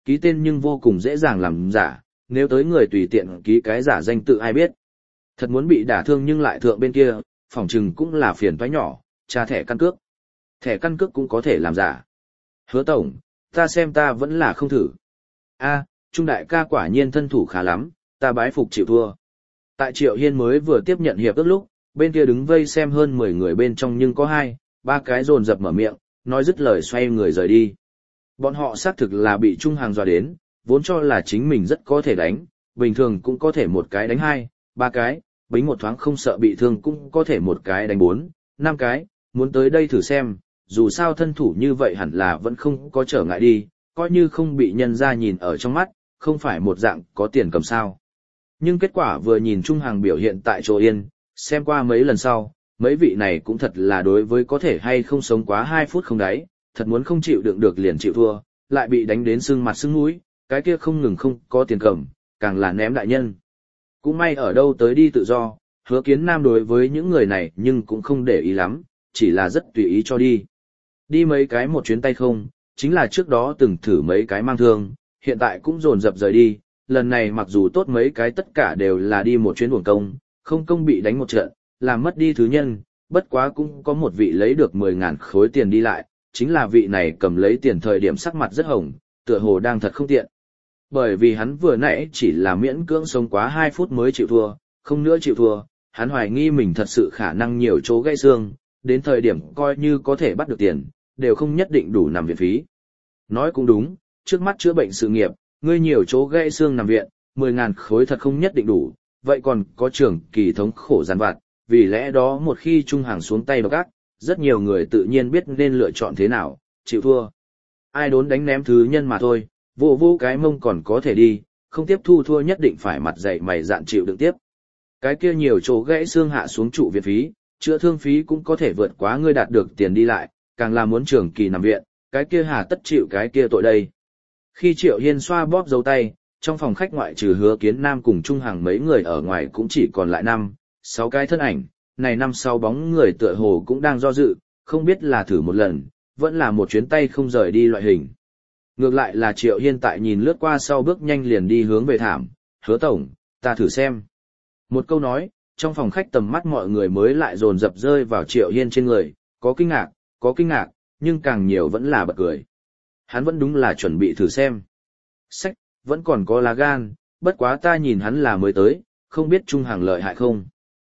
A: ký tên nhưng vô cùng dễ dàng làm giả, nếu tới người tùy tiện ký cái giả danh tự ai biết. Thật muốn bị đả thương nhưng lại thượng bên kia, phỏng chừng cũng là phiền toái nhỏ, tra thẻ căn cước. Thẻ căn cước cũng có thể làm giả. Hứa tổng, ta xem ta vẫn là không thử. A, Trung đại ca quả nhiên thân thủ khá lắm, ta bái phục chịu thua. Tại Triệu Hiên mới vừa tiếp nhận hiệp ước lúc, bên kia đứng vây xem hơn 10 người bên trong nhưng có 2, 3 cái dồn dập mở miệng, nói dứt lời xoay người rời đi. Bọn họ xác thực là bị Trung Hàng dọa đến, vốn cho là chính mình rất có thể đánh, bình thường cũng có thể một cái đánh 2, 3 cái, bính một thoáng không sợ bị thương cũng có thể một cái đánh 4, 5 cái, muốn tới đây thử xem, dù sao thân thủ như vậy hẳn là vẫn không có trở ngại đi, coi như không bị nhân ra nhìn ở trong mắt, không phải một dạng có tiền cầm sao. Nhưng kết quả vừa nhìn Trung Hàng biểu hiện tại chỗ yên, xem qua mấy lần sau, mấy vị này cũng thật là đối với có thể hay không sống quá 2 phút không đáy, thật muốn không chịu đựng được liền chịu thua, lại bị đánh đến sưng mặt sưng mũi, cái kia không ngừng không có tiền cầm, càng là ném đại nhân. Cũng may ở đâu tới đi tự do, Hứa Kiến Nam đối với những người này nhưng cũng không để ý lắm, chỉ là rất tùy ý cho đi. Đi mấy cái một chuyến tay không, chính là trước đó từng thử mấy cái mang thương, hiện tại cũng dồn dập rời đi, lần này mặc dù tốt mấy cái tất cả đều là đi một chuyến uổng công, không công bị đánh một trận, làm mất đi thứ nhân, bất quá cũng có một vị lấy được 10.000 khối tiền đi lại, chính là vị này cầm lấy tiền thời điểm sắc mặt rất hồng, tựa hồ đang thật không tiện. Bởi vì hắn vừa nãy chỉ là miễn cưỡng sống quá 2 phút mới chịu thua, không nữa chịu thua, hắn hoài nghi mình thật sự khả năng nhiều chỗ gãy xương, đến thời điểm coi như có thể bắt được tiền, đều không nhất định đủ nằm viện phí. Nói cũng đúng, trước mắt chữa bệnh sự nghiệp, ngươi nhiều chỗ gãy xương nằm viện, 10.000 khối thật không nhất định đủ, vậy còn có trưởng kỳ thống khổ giàn vặt, vì lẽ đó một khi Trung Hàng xuống tay độc ác, rất nhiều người tự nhiên biết nên lựa chọn thế nào, chịu thua. Ai đốn đánh ném thứ nhân mà thôi, vô cái mông còn có thể đi, không tiếp thu thua nhất định phải mặt dày mày dạn chịu đựng tiếp. Cái kia nhiều chỗ gãy xương hạ xuống trụ viện phí, chữa thương phí cũng có thể vượt quá ngươi đạt được tiền đi lại, càng là muốn trưởng kỳ nằm viện, cái kia hà tất chịu cái kia tội đây. Khi Triệu Hiên xoa bóp dấu tay, trong phòng khách ngoại trừ Hứa Kiến Nam cùng Trung Hàng mấy người ở ngoài cũng chỉ còn lại 5, 6 cái thân ảnh, này 5, 6 bóng người tựa hồ cũng đang do dự, không biết là thử một lần, vẫn là một chuyến tay không rời đi loại hình. Ngược lại là Triệu Hiên tại nhìn lướt qua sau bước nhanh liền đi hướng về thảm, Hứa tổng, ta thử xem. Một câu nói, trong phòng khách tầm mắt mọi người mới lại dồn dập rơi vào Triệu Hiên trên người, có kinh ngạc, nhưng càng nhiều vẫn là bật cười. Hắn vẫn đúng là chuẩn bị thử xem. Sách, vẫn còn có lá gan, bất quá ta nhìn hắn là mới tới, không biết Trung Hàng lợi hại không.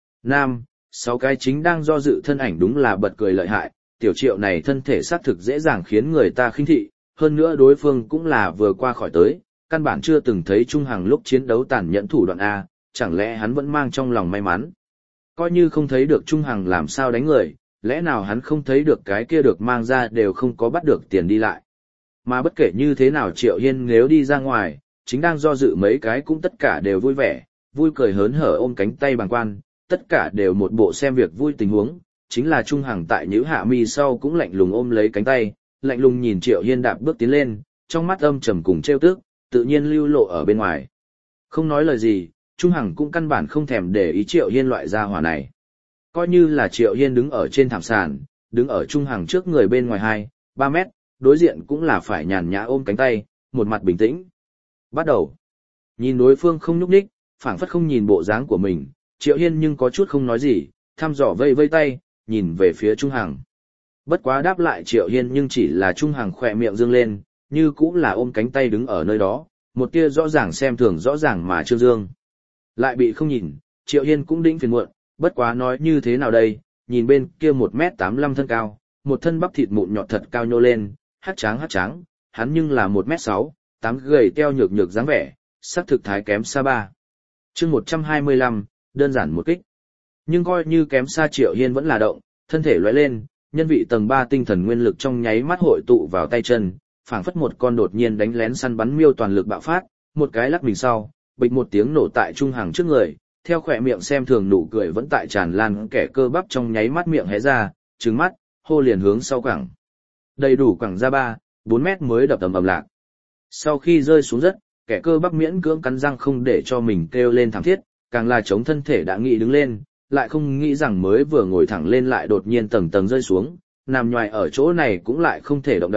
A: 5, 6 cái chính đang do dự thân ảnh đúng là bật cười lợi hại, tiểu Triệu này thân thể xác thực dễ dàng khiến người ta khinh thị, hơn nữa đối phương cũng là vừa qua khỏi tới, căn bản chưa từng thấy Trung Hàng lúc chiến đấu tàn nhẫn thủ đoạn A, chẳng lẽ hắn vẫn mang trong lòng may mắn. Coi như không thấy được Trung Hàng làm sao đánh người, lẽ nào hắn không thấy được cái kia được mang ra đều không có bắt được tiền đi lại. Mà bất kể như thế nào Triệu Hiên nếu đi ra ngoài, chính đang do dự mấy cái cũng tất cả đều vui vẻ, vui cười hớn hở ôm cánh tay bàng quan, tất cả đều một bộ xem việc vui tình huống, chính là Trung Hàng tại nhữ hạ mi sau cũng lạnh lùng ôm lấy cánh tay, lạnh lùng nhìn Triệu Hiên đạp bước tiến lên, trong mắt âm trầm cùng trêu tức, tự nhiên lưu lộ ở bên ngoài. Không nói lời gì, Trung Hằng cũng căn bản không thèm để ý Triệu Hiên loại gia hỏa này. Coi như là Triệu Hiên đứng ở trên thảm sàn, đứng ở Trung Hằng trước người bên ngoài 2, 3 mét, đối diện cũng là phải nhàn nhã ôm cánh tay, một mặt bình tĩnh. Bắt đầu. Nhìn đối phương không nhúc nhích, phảng phất không nhìn bộ dáng của mình, Triệu Hiên nhưng có chút không nói gì, thăm dò vây vây tay, nhìn về phía Trung Hằng. Bất quá đáp lại Triệu Hiên nhưng chỉ là Trung Hằng khỏe miệng dương lên, như cũng là ôm cánh tay đứng ở nơi đó, một tia rõ ràng xem thường rõ ràng mà trương dương. Lại bị không nhìn, Triệu Hiên cũng đĩnh phiền muộn, bất quá nói như thế nào đây, nhìn bên kia 1m85 thân cao, một thân bắp thịt mụn nhọt thật cao nhô lên, hát tráng, hắn nhưng là 1m6, 8 gầy teo nhược nhược dáng vẻ, sắc thực thái kém xa ba. Chương 125, đơn giản một kích. Nhưng coi như kém xa Triệu Hiên vẫn là động, thân thể lóe lên, nhân vị tầng 3 tinh thần nguyên lực trong nháy mắt hội tụ vào tay chân, phảng phất một con đột nhiên đánh lén săn bắn miêu toàn lực bạo phát, một cái lắc mình sau, bịch một tiếng nổ tại Trung Hằng trước người, theo khỏe miệng xem thường nụ cười vẫn tại tràn lan, kẻ cơ bắp trong nháy mắt miệng hé ra, trừng mắt, hô liền hướng sau quẳng. Đầy đủ quẳng ra 3, 4 mét mới đập ầm lạc. Sau khi rơi xuống đất, kẻ cơ bắp miễn cưỡng cắn răng không để cho mình kêu lên thảm thiết, càng là chống thân thể đã nghĩ đứng lên, lại không nghĩ rằng mới vừa ngồi thẳng lên lại đột nhiên tầng tầng rơi xuống, nằm nhoài ở chỗ này cũng lại không thể động đậy,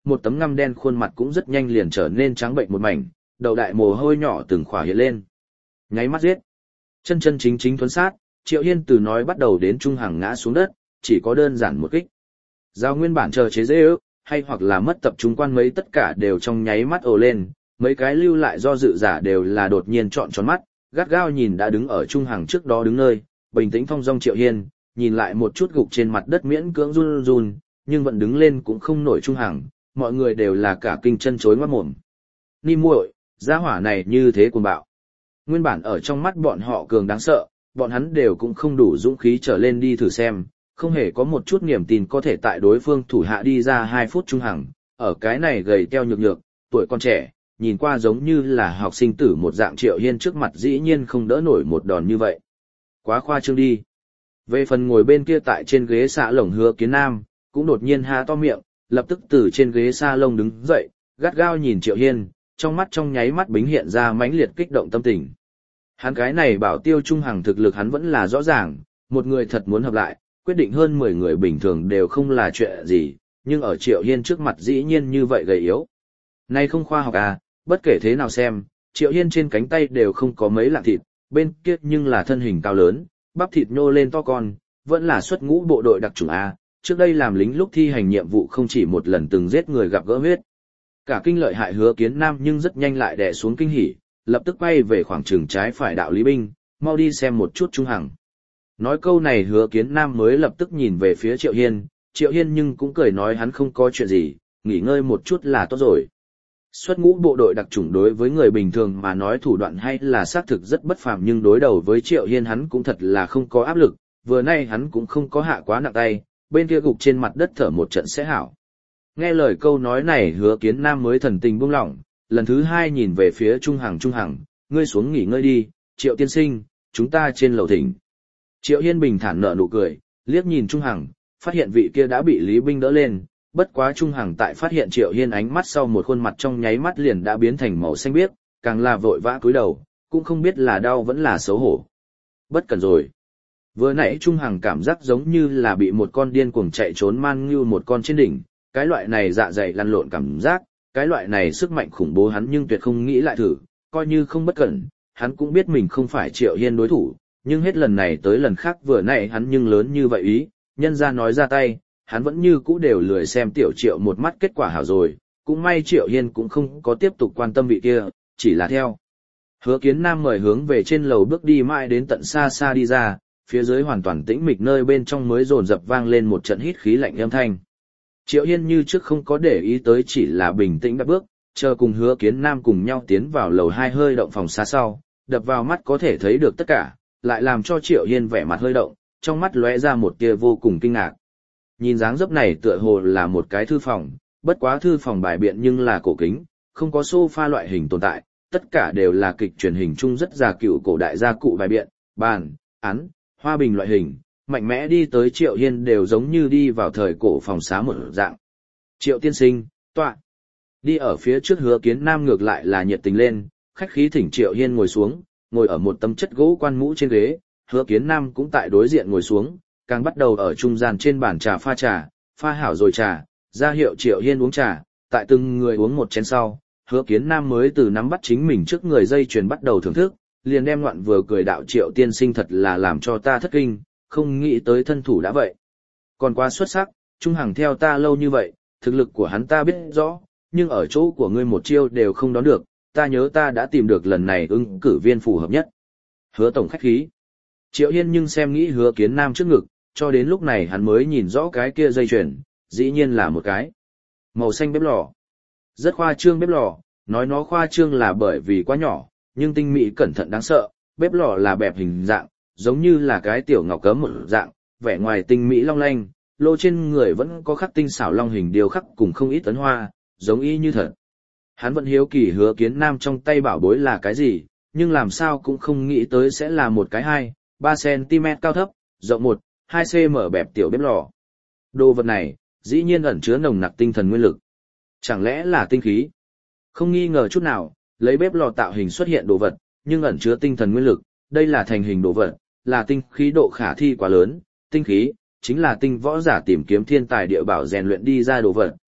A: một tấm ngăm đen khuôn mặt cũng rất nhanh liền trở nên trắng bệnh một mảnh, đầu đại mồ hôi nhỏ từng khỏa hiện lên. Nháy mắt giết. Chân chân chính chính thuấn sát, Triệu Hiên từ nói bắt đầu đến trung hàng ngã xuống đất, chỉ có đơn giản một kích. Giao nguyên bản chờ chế dễ ước, hay hoặc là mất tập trung quan mấy tất cả đều trong nháy mắt ồ lên, mấy cái lưu lại do dự giả đều là đột nhiên trọn tròn mắt, gắt gao nhìn đã đứng ở trung hàng trước đó đứng nơi, bình tĩnh phong dong Triệu Hiên, nhìn lại một chút gục trên mặt đất miễn cưỡng run run, nhưng vẫn đứng lên cũng không nổi trung hàng, mọi người đều là cả kinh chân chối ngoát mồm. Ni muội, gia hỏa này như thế cuồng bạo. Nguyên bản ở trong mắt bọn họ cường đáng sợ, bọn hắn đều cũng không đủ dũng khí trở lên đi thử xem, không hề có một chút niềm tin có thể tại đối phương thủ hạ đi ra 2 phút trung hàng, ở cái này gầy teo nhược nhược, tuổi còn trẻ, nhìn qua giống như là học sinh tử một dạng Triệu Hiên trước mặt dĩ nhiên không đỡ nổi một đòn như vậy. Quá khoa trương đi. Về phần ngồi bên kia tại trên ghế xạ lồng Hứa Kiến Nam, cũng đột nhiên há to miệng, lập tức từ trên ghế sa lông đứng dậy, gắt gao nhìn Triệu Hiên, trong mắt trong nháy mắt bính hiện ra mãnh liệt kích động tâm tình. Hắn cái này bảo tiêu trung hàng thực lực hắn vẫn là rõ ràng, một người thật muốn hợp lại, quyết định hơn 10 người bình thường đều không là chuyện gì, nhưng ở Triệu Hiên trước mặt dĩ nhiên như vậy gầy yếu. Này không khoa học à, bất kể thế nào xem, Triệu Hiên trên cánh tay đều không có mấy lạng thịt, bên kia nhưng là thân hình cao lớn, bắp thịt nhô lên to con, vẫn là xuất ngũ bộ đội đặc chủng A, trước đây làm lính lúc thi hành nhiệm vụ không chỉ một lần từng giết người gặp gỡ huyết. Cả kinh lợi hại Hứa Kiến Nam nhưng rất nhanh lại đè xuống kinh hỉ, lập tức quay về khoảng trường trái phải đạo Lý Binh, mau đi xem một chút trung hằng. Nói câu này Hứa Kiến Nam mới lập tức nhìn về phía Triệu Hiên nhưng cũng cười nói hắn không có chuyện gì, nghỉ ngơi một chút là tốt rồi. Xuất ngũ bộ đội đặc chủng đối với người bình thường mà nói thủ đoạn hay là xác thực rất bất phàm nhưng đối đầu với Triệu Hiên hắn cũng thật là không có áp lực, vừa nay hắn cũng không có hạ quá nặng tay, bên kia gục trên mặt đất thở một trận sẽ hảo. Nghe lời câu nói này Hứa Kiến Nam mới thần tình buông lỏng, lần thứ 2 nhìn về phía Trung Hằng, ngươi xuống nghỉ ngơi đi, Triệu tiên sinh, chúng ta trên lầu thỉnh. Triệu Hiên bình thản nở nụ cười, liếc nhìn Trung Hằng, phát hiện vị kia đã bị Lý Binh đỡ lên, bất quá Trung Hằng tại phát hiện Triệu Hiên ánh mắt sau một khuôn mặt trong nháy mắt liền đã biến thành màu xanh biếc, càng là vội vã cúi đầu, cũng không biết là đau vẫn là xấu hổ. Bất cẩn rồi. Vừa nãy Trung Hằng cảm giác giống như là bị một con điên cuồng chạy trốn man như một con trên đỉnh, cái loại này dạ dày lăn lộn cảm giác, cái loại này sức mạnh khủng bố hắn nhưng tuyệt không nghĩ lại thử, coi như không bất cẩn, hắn cũng biết mình không phải Triệu Hiên đối thủ, nhưng hết lần này tới lần khác vừa nãy hắn nhưng lớn như vậy ý, nhân ra nói ra tay, hắn vẫn như cũ đều lười xem tiểu Triệu một mắt kết quả hảo rồi, cũng may Triệu Hiên cũng không có tiếp tục quan tâm vị kia, chỉ là theo. Hứa Kiến Nam mời hướng về trên lầu bước đi mãi đến tận xa xa đi ra, phía dưới hoàn toàn tĩnh mịch nơi bên trong mới dồn dập vang lên một trận hít khí lạnh âm thanh. Triệu Hiên như trước không có để ý tới chỉ là bình tĩnh đặt bước, chờ cùng Hứa Kiến Nam cùng nhau tiến vào lầu 2 hơi động phòng xa sau, đập vào mắt có thể thấy được tất cả, lại làm cho Triệu Hiên vẻ mặt hơi động, trong mắt lóe ra một tia vô cùng kinh ngạc. Nhìn dáng dấp này tựa hồ là một cái thư phòng, bất quá thư phòng bài biện nhưng là cổ kính, không có sofa loại hình tồn tại, tất cả đều là kịch truyền hình chung rất già cựu cổ đại gia cụ bài biện, bàn, án, hoa bình loại hình, mạnh mẽ đi tới Triệu Hiên đều giống như đi vào thời cổ phòng xá một dạng. Triệu tiên sinh, tọa. Đi ở phía trước Hứa Kiến Nam ngược lại là nhiệt tình lên, khách khí thỉnh Triệu Hiên ngồi xuống, ngồi ở một tấm chất gỗ quan mũ trên ghế, Hứa Kiến Nam cũng tại đối diện ngồi xuống, càng bắt đầu ở trung gian trên bàn trà, pha hảo rồi trà, ra hiệu Triệu Hiên uống trà, tại từng người uống một chén sau, Hứa Kiến Nam mới từ nắm bắt chính mình trước người dây chuyền bắt đầu thưởng thức, liền đem ngoạn vừa cười đạo Triệu tiên sinh thật là làm cho ta thất kinh, không nghĩ tới thân thủ đã vậy. Còn quá xuất sắc, Trung Hằng theo ta lâu như vậy, thực lực của hắn ta biết rõ, nhưng ở chỗ của ngươi một chiêu đều không đón được, ta nhớ ta đã tìm được lần này ứng cử viên phù hợp nhất. Hứa tổng khách khí. Triệu Hiên nhưng xem nghĩ Hứa Kiến Nam trước ngực, cho đến lúc này hắn mới nhìn rõ cái kia dây chuyền, dĩ nhiên là một cái màu xanh bếp lò. Rất khoa trương bếp lò, nói nó khoa trương là bởi vì quá nhỏ, nhưng tinh mỹ cẩn thận đáng sợ, bếp lò là bẹp hình dạng, giống như là cái tiểu ngọc cấm một dạng, vẻ ngoài tinh mỹ long lanh, lô trên người vẫn có khắc tinh xảo long hình điêu khắc cùng không ít tấn hoa, giống y như thật. Hắn vẫn hiếu kỳ Hứa Kiến Nam trong tay bảo bối là cái gì, nhưng làm sao cũng không nghĩ tới sẽ là một cái 2-3 cm cao thấp, rộng 1-2 cm bẹp tiểu bếp lò. Đồ vật này, dĩ nhiên ẩn chứa nồng nặc tinh thần nguyên lực. Chẳng lẽ là tinh khí? Không nghi ngờ chút nào, lấy bếp lò tạo hình xuất hiện đồ vật, nhưng ẩn chứa tinh thần nguyên lực, đây là thành hình đồ vật, là tinh khí độ khả thi quá lớn, tinh khí chính là tinh võ giả tìm kiếm thiên tài địa bảo rèn luyện đi ra đồ vật,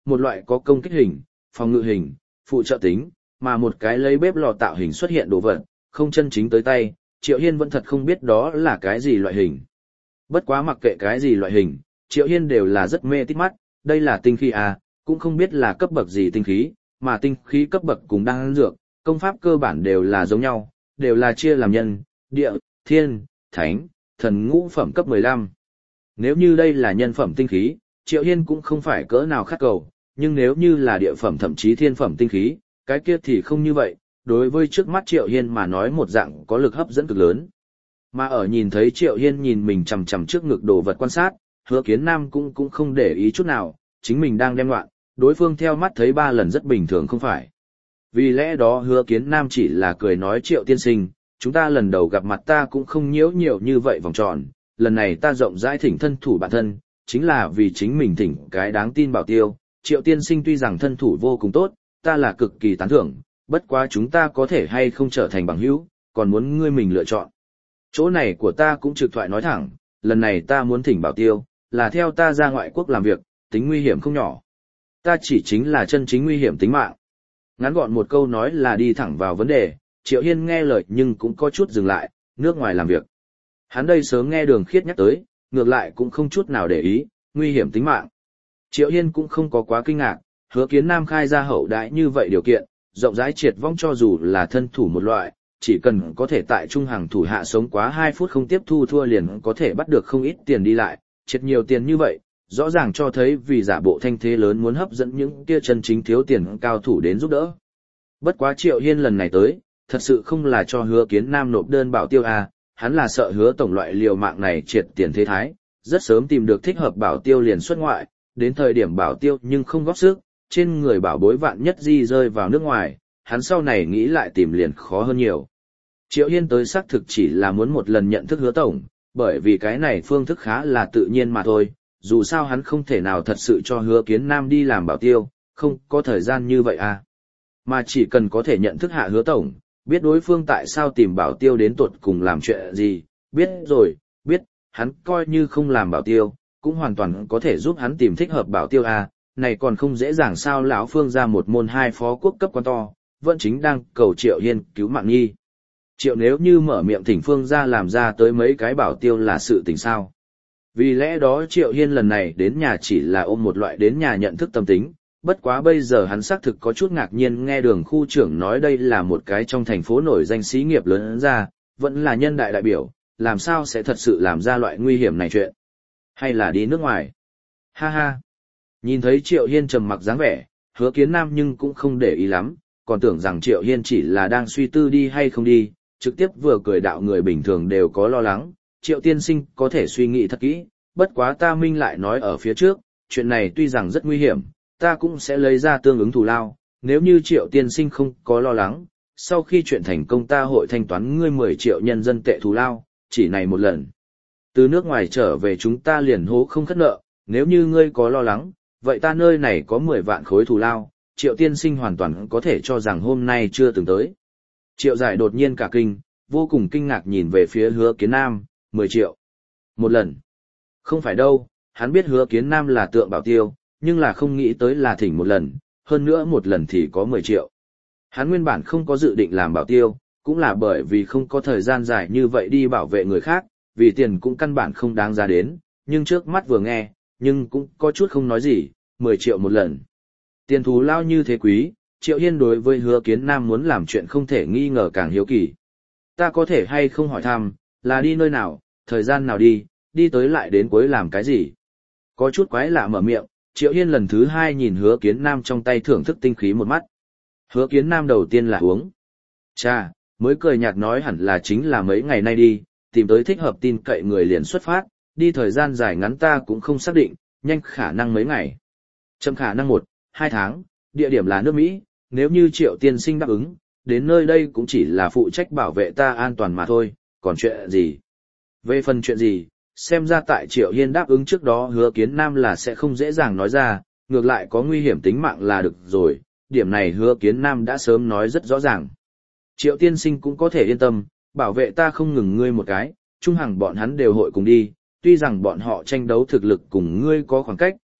A: một loại có công kích hình, phòng ngự hình, phụ trợ tính, mà một cái lấy bếp lò tạo hình xuất hiện đồ vật, không chân chính tới tay, Triệu Hiên vẫn thật không biết đó là cái gì loại hình. Bất quá mặc kệ cái gì loại hình, Triệu Hiên đều là rất mê tít mắt, đây là tinh khí à, cũng không biết là cấp bậc gì tinh khí, mà tinh khí cấp bậc cùng đan dược, công pháp cơ bản đều là giống nhau, đều là chia làm nhân, địa, thiên, thánh, thần ngũ phẩm cấp 15. Nếu như đây là nhân phẩm tinh khí, Triệu Hiên cũng không phải cỡ nào khát cầu, nhưng nếu như là địa phẩm thậm chí thiên phẩm tinh khí, cái kia thì không như vậy, đối với trước mắt Triệu Hiên mà nói một dạng có lực hấp dẫn cực lớn. Mà ở nhìn thấy Triệu Hiên nhìn mình chằm chằm trước ngực đồ vật quan sát, Hứa Kiến Nam cũng không để ý chút nào, chính mình đang đem loạn, đối phương theo mắt thấy 3 lần rất bình thường không phải. Vì lẽ đó Hứa Kiến Nam chỉ là cười nói Triệu tiên sinh, chúng ta lần đầu gặp mặt ta cũng không nhiễu nhiều như vậy vòng tròn, lần này ta rộng rãi thỉnh thân thủ bản thân, chính là vì chính mình thỉnh cái đáng tin bảo tiêu. Triệu tiên sinh tuy rằng thân thủ vô cùng tốt, ta là cực kỳ tán thưởng, bất quá chúng ta có thể hay không trở thành bằng hữu, còn muốn ngươi mình lựa chọn. Chỗ này của ta cũng trực thoại nói thẳng, lần này ta muốn thỉnh bảo tiêu, là theo ta ra ngoại quốc làm việc, tính nguy hiểm không nhỏ. Ta chỉ chính là chân chính nguy hiểm tính mạng. Ngắn gọn một câu nói là đi thẳng vào vấn đề, Triệu Hiên nghe lời nhưng cũng có chút dừng lại, nước ngoài làm việc. Hắn đây sớm nghe Đường Khiết nhắc tới, ngược lại cũng không chút nào để ý, nguy hiểm tính mạng. Triệu Hiên cũng không có quá kinh ngạc, Hứa Kiến Nam khai ra hậu đãi như vậy điều kiện, rộng rãi triệt vong cho dù là thân thủ một loại, chỉ cần có thể tại trung hàng thủ hạ sống quá 2 phút không tiếp thu thua liền có thể bắt được không ít tiền đi lại, triệt nhiều tiền như vậy, rõ ràng cho thấy vì giả bộ thanh thế lớn muốn hấp dẫn những kia chân chính thiếu tiền cao thủ đến giúp đỡ. Bất quá Triệu Hiên lần này tới, thật sự không là cho Hứa Kiến Nam nộp đơn bảo tiêu à, hắn là sợ Hứa tổng loại liều mạng này triệt tiền thế thái, rất sớm tìm được thích hợp bảo tiêu liền xuất ngoại, đến thời điểm bảo tiêu nhưng không góp sức, trên người bảo bối vạn nhất di rơi vào nước ngoài, hắn sau này nghĩ lại tìm liền khó hơn nhiều. Triệu Hiên tới xác thực chỉ là muốn một lần nhận thức Hứa tổng, bởi vì cái này phương thức khá là tự nhiên mà thôi, dù sao hắn không thể nào thật sự cho Hứa Kiến Nam đi làm bảo tiêu, không có thời gian như vậy à. Mà chỉ cần có thể nhận thức hạ Hứa tổng, biết đối phương tại sao tìm bảo tiêu đến tuột cùng làm chuyện gì, biết rồi, biết, hắn coi như không làm bảo tiêu, cũng hoàn toàn có thể giúp hắn tìm thích hợp bảo tiêu à, này còn không dễ dàng sao lão Phương ra một môn 2 phó quốc cấp quan to, vẫn chính đang cầu Triệu Hiên cứu mạng nhi. Triệu nếu như mở miệng thỉnh Phương ra làm ra tới mấy cái bảo tiêu là sự tình sao. Vì lẽ đó Triệu Hiên lần này đến nhà chỉ là ôm một loại đến nhà nhận thức tâm tính, bất quá bây giờ hắn xác thực có chút ngạc nhiên nghe Đường khu trưởng nói đây là một cái trong thành phố nổi danh xí nghiệp lớn ra, vẫn là nhân đại đại biểu, làm sao sẽ thật sự làm ra loại nguy hiểm này chuyện. Hay là đi nước ngoài? Ha ha! Nhìn thấy Triệu Hiên trầm mặc dáng vẻ, Hứa Kiến Nam nhưng cũng không để ý lắm, còn tưởng rằng Triệu Hiên chỉ là đang suy tư đi hay không đi, trực tiếp vừa cười đạo người bình thường đều có lo lắng, Triệu tiên sinh có thể suy nghĩ thật kỹ, bất quá ta minh lại nói ở phía trước, chuyện này tuy rằng rất nguy hiểm, ta cũng sẽ lấy ra tương ứng thù lao, nếu như Triệu tiên sinh không có lo lắng, sau khi chuyện thành công ta hội thanh toán ngươi 10 triệu nhân dân tệ thù lao, chỉ này một lần. Từ nước ngoài trở về chúng ta liền hố không khất nợ, nếu như ngươi có lo lắng, vậy ta nơi này có 10 vạn khối thù lao, Triệu tiên sinh hoàn toàn có thể cho rằng hôm nay chưa từng tới. Triệu Giải đột nhiên cả kinh, vô cùng kinh ngạc nhìn về phía Hứa Kiến Nam, 10 triệu. Một lần. Không phải đâu, hắn biết Hứa Kiến Nam là tượng bảo tiêu, nhưng là không nghĩ tới là thỉnh một lần, hơn nữa một lần thì có 10 triệu. Hắn nguyên bản không có dự định làm bảo tiêu, cũng là bởi vì không có thời gian dài như vậy đi bảo vệ người khác, vì tiền cũng căn bản không đáng giá đến, nhưng trước mắt vừa nghe, nhưng cũng có chút không nói gì, 10 triệu một lần. Tiền thù lao như thế quý, Triệu Hiên đối với Hứa Kiến Nam muốn làm chuyện không thể nghi ngờ càng hiếu kỳ. Ta có thể hay không hỏi thăm, là đi nơi nào, thời gian nào đi tới lại đến cuối làm cái gì? Có chút quái lạ mở miệng, Triệu Hiên lần thứ 2 nhìn Hứa Kiến Nam trong tay thưởng thức tinh khí một mắt. Hứa Kiến Nam đầu tiên là uống. Chà, mới cười nhạt nói hẳn là chính là mấy ngày nay đi, tìm tới thích hợp tin cậy người liền xuất phát, đi thời gian dài ngắn ta cũng không xác định, nhanh khả năng mấy ngày. Chậm khả năng 1-2 tháng, địa điểm là nước Mỹ, nếu như Triệu tiên sinh đáp ứng, đến nơi đây cũng chỉ là phụ trách bảo vệ ta an toàn mà thôi, còn chuyện gì? Về phần chuyện gì, xem ra tại Triệu Hiên đáp ứng trước đó Hứa Kiến Nam là sẽ không dễ dàng nói ra, ngược lại có nguy hiểm tính mạng là được rồi, điểm này Hứa Kiến Nam đã sớm nói rất rõ ràng. Triệu tiên sinh cũng có thể yên tâm, bảo vệ ta không ngừng ngươi một cái, trung hằng bọn hắn đều hội cùng đi, tuy rằng bọn họ tranh đấu thực lực cùng ngươi có khoảng cách,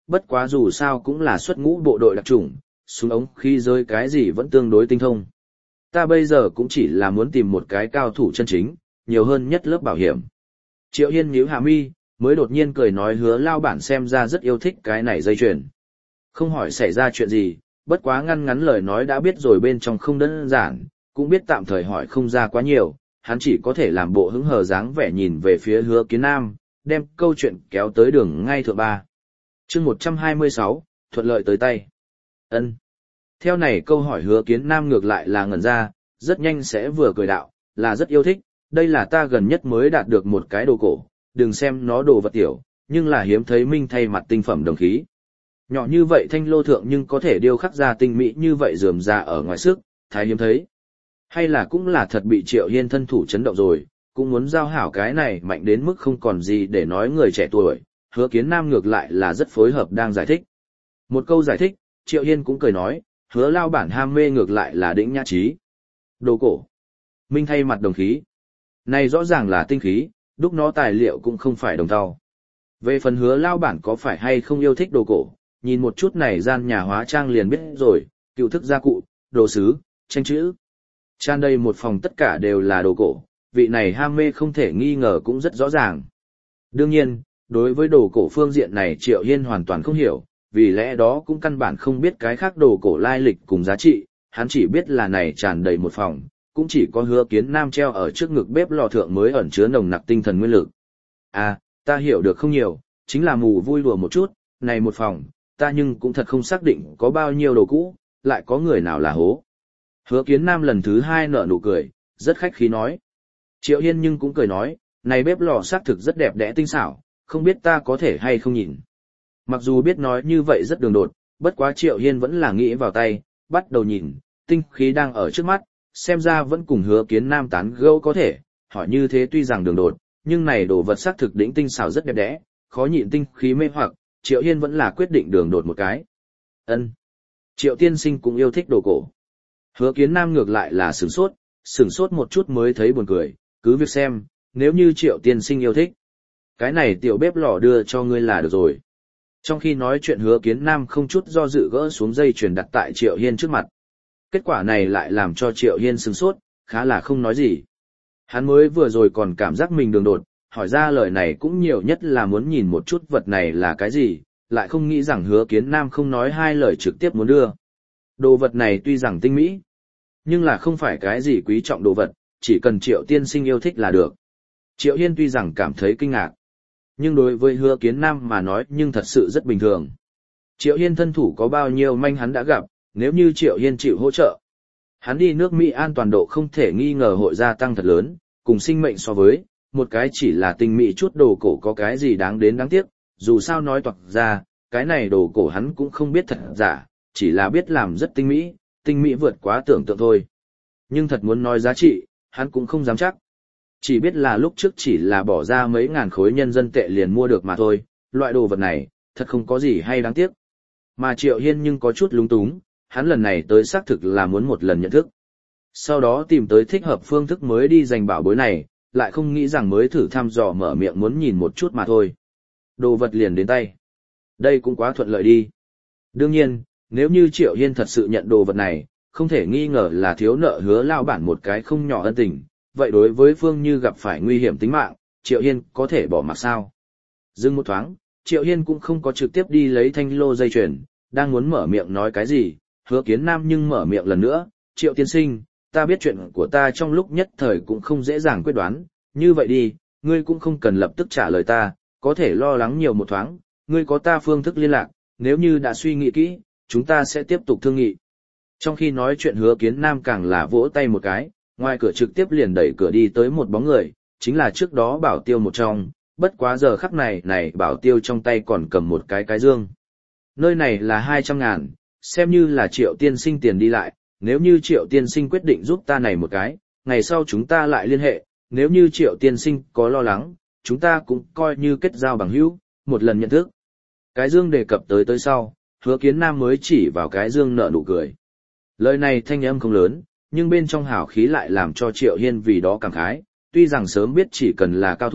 A: bất quá dù sao cũng là xuất ngũ bộ đội đặc chủng, súng ống khi rơi cái gì vẫn tương đối tinh thông. Ta bây giờ cũng chỉ là muốn tìm một cái cao thủ chân chính, nhiều hơn nhất lớp bảo hiểm. Triệu Hiên nhíu hạ mi, mới đột nhiên cười nói Hứa lao bản xem ra rất yêu thích cái này dây chuyền. Không hỏi xảy ra chuyện gì, bất quá ngăn ngắn lời nói đã biết rồi bên trong không đơn giản, cũng biết tạm thời hỏi không ra quá nhiều, hắn chỉ có thể làm bộ hứng hờ dáng vẻ nhìn về phía Hứa Kiến Nam, đem câu chuyện kéo tới đường ngay thượng ba. Chương 126, thuận lợi tới tay. Ân. Theo này câu hỏi Hứa Kiến Nam ngược lại là ngẩn ra, rất nhanh sẽ vừa cười đạo, là rất yêu thích, đây là ta gần nhất mới đạt được một cái đồ cổ, đừng xem nó đồ vật tiểu, nhưng là hiếm thấy minh thay mặt tinh phẩm đồng khí. Nhỏ như vậy thanh lô thượng nhưng có thể điêu khắc ra tinh mỹ như vậy rườm rà ở ngoài sức, thái hiếm thấy. Hay là cũng là thật bị Triệu Hiên thân thủ chấn động rồi, cũng muốn giao hảo cái này mạnh đến mức không còn gì để nói người trẻ tuổi, Hứa Kiến Nam ngược lại là rất phối hợp đang giải thích. Một câu giải thích, Triệu Hiên cũng cười nói, Hứa lao bản ham mê ngược lại là đỉnh nhã trí. Đồ cổ. Minh thay mặt đồng khí. Này rõ ràng là tinh khí, đúc nó tài liệu cũng không phải đồng tàu. Về phần Hứa lao bản có phải hay không yêu thích đồ cổ, nhìn một chút này gian nhà hóa trang liền biết rồi, cựu thức gia cụ, đồ sứ, tranh chữ. Tràn đầy một phòng tất cả đều là đồ cổ, vị này ham mê không thể nghi ngờ cũng rất rõ ràng. Đương nhiên, đối với đồ cổ phương diện này Triệu Hiên hoàn toàn không hiểu, vì lẽ đó cũng căn bản không biết cái khác đồ cổ lai lịch cùng giá trị, hắn chỉ biết là này tràn đầy một phòng, cũng chỉ có Hứa Kiến Nam treo ở trước ngực bếp lò thượng mới ẩn chứa nồng nặc tinh thần nguyên lực. À, ta hiểu được không nhiều, chính là mù vui đùa một chút, này một phòng, ta nhưng cũng thật không xác định có bao nhiêu đồ cũ, lại có người nào là hố. Hứa Kiến Nam lần thứ hai nở nụ cười, rất khách khí nói. Triệu Hiên nhưng cũng cười nói, này bếp lò xác thực rất đẹp đẽ tinh xảo, không biết ta có thể hay không nhìn. Mặc dù biết nói như vậy rất đường đột, bất quá Triệu Hiên vẫn là nghĩ vào tay, bắt đầu nhìn, tinh khí đang ở trước mắt, xem ra vẫn cùng Hứa Kiến Nam tán gẫu có thể, hỏi như thế tuy rằng đường đột, nhưng này đồ vật xác thực đỉnh tinh xảo rất đẹp đẽ, khó nhịn tinh khí mê hoặc, Triệu Hiên vẫn là quyết định đường đột một cái. Ân. Triệu tiên sinh cũng yêu thích đồ cổ. Hứa Kiến Nam ngược lại là sửng sốt một chút mới thấy buồn cười, cứ việc xem, nếu như Triệu tiên sinh yêu thích. Cái này tiểu bếp lò đưa cho ngươi là được rồi. Trong khi nói chuyện Hứa Kiến Nam không chút do dự gỡ xuống dây chuyền đặt tại Triệu Hiên trước mặt. Kết quả này lại làm cho Triệu Hiên sửng sốt, khá là không nói gì. Hắn mới vừa rồi còn cảm giác mình đường đột, hỏi ra lời này cũng nhiều nhất là muốn nhìn một chút vật này là cái gì, lại không nghĩ rằng Hứa Kiến Nam không nói hai lời trực tiếp muốn đưa. Đồ vật này tuy rằng tinh mỹ, nhưng là không phải cái gì quý trọng đồ vật, chỉ cần Triệu tiên sinh yêu thích là được. Triệu Hiên tuy rằng cảm thấy kinh ngạc, nhưng đối với Hứa Kiến Nam mà nói nhưng thật sự rất bình thường. Triệu Hiên thân thủ có bao nhiêu manh hắn đã gặp, nếu như Triệu Hiên chịu hỗ trợ, hắn đi nước Mỹ an toàn độ không thể nghi ngờ hội gia tăng thật lớn, cùng sinh mệnh so với, một cái chỉ là tinh mỹ chút đồ cổ có cái gì đáng đến đáng tiếc, dù sao nói toạc ra, cái này đồ cổ hắn cũng không biết thật giả, chỉ là biết làm rất tinh mỹ vượt quá tưởng tượng thôi. Nhưng thật muốn nói giá trị, hắn cũng không dám chắc. Chỉ biết là lúc trước chỉ là bỏ ra mấy ngàn khối nhân dân tệ liền mua được mà thôi, loại đồ vật này, thật không có gì hay đáng tiếc. Mà Triệu Hiên nhưng có chút lúng túng, hắn lần này tới xác thực là muốn một lần nhận thức. Sau đó tìm tới thích hợp phương thức mới đi giành bảo bối này, lại không nghĩ rằng mới thử thăm dò mở miệng muốn nhìn một chút mà thôi. Đồ vật liền đến tay. Đây cũng quá thuận lợi đi. Đương nhiên, nếu như Triệu Hiên thật sự nhận đồ vật này, không thể nghi ngờ là thiếu nợ Hứa lao bản một cái không nhỏ ân tình, vậy đối với Phương Như gặp phải nguy hiểm tính mạng, Triệu Hiên có thể bỏ mặc sao? Dừng một thoáng, Triệu Hiên cũng không có trực tiếp đi lấy thanh lô dây chuyền, đang muốn mở miệng nói cái gì, Hứa Kiến Nam nhưng mở miệng lần nữa, Triệu tiên sinh, ta biết chuyện của ta trong lúc nhất thời cũng không dễ dàng quyết đoán, như vậy đi, ngươi cũng không cần lập tức trả lời ta, có thể lo lắng nhiều một thoáng, ngươi có ta phương thức liên lạc, nếu như đã suy nghĩ kỹ, chúng ta sẽ tiếp tục thương nghị. Trong khi nói chuyện Hứa Kiến Nam càng là vỗ tay một cái, ngoài cửa trực tiếp liền đẩy cửa đi tới một bóng người, chính là trước đó Bảo Tiêu một trong, bất quá giờ khắc này Bảo Tiêu trong tay còn cầm một cái dương. Nơi này là 200.000, xem như là Triệu tiên sinh tiền đi lại, nếu như Triệu tiên sinh quyết định giúp ta này một cái, ngày sau chúng ta lại liên hệ, nếu như Triệu tiên sinh có lo lắng, chúng ta cũng coi như kết giao bằng hữu, một lần nhận thức. Cái dương đề cập tới sau, Hứa Kiến Nam mới chỉ vào cái dương nở nụ cười. Lời này thanh âm không lớn, nhưng bên trong hào khí lại làm cho Triệu Hiên vì đó cảm khái, tuy rằng sớm biết chỉ cần là cao thủ,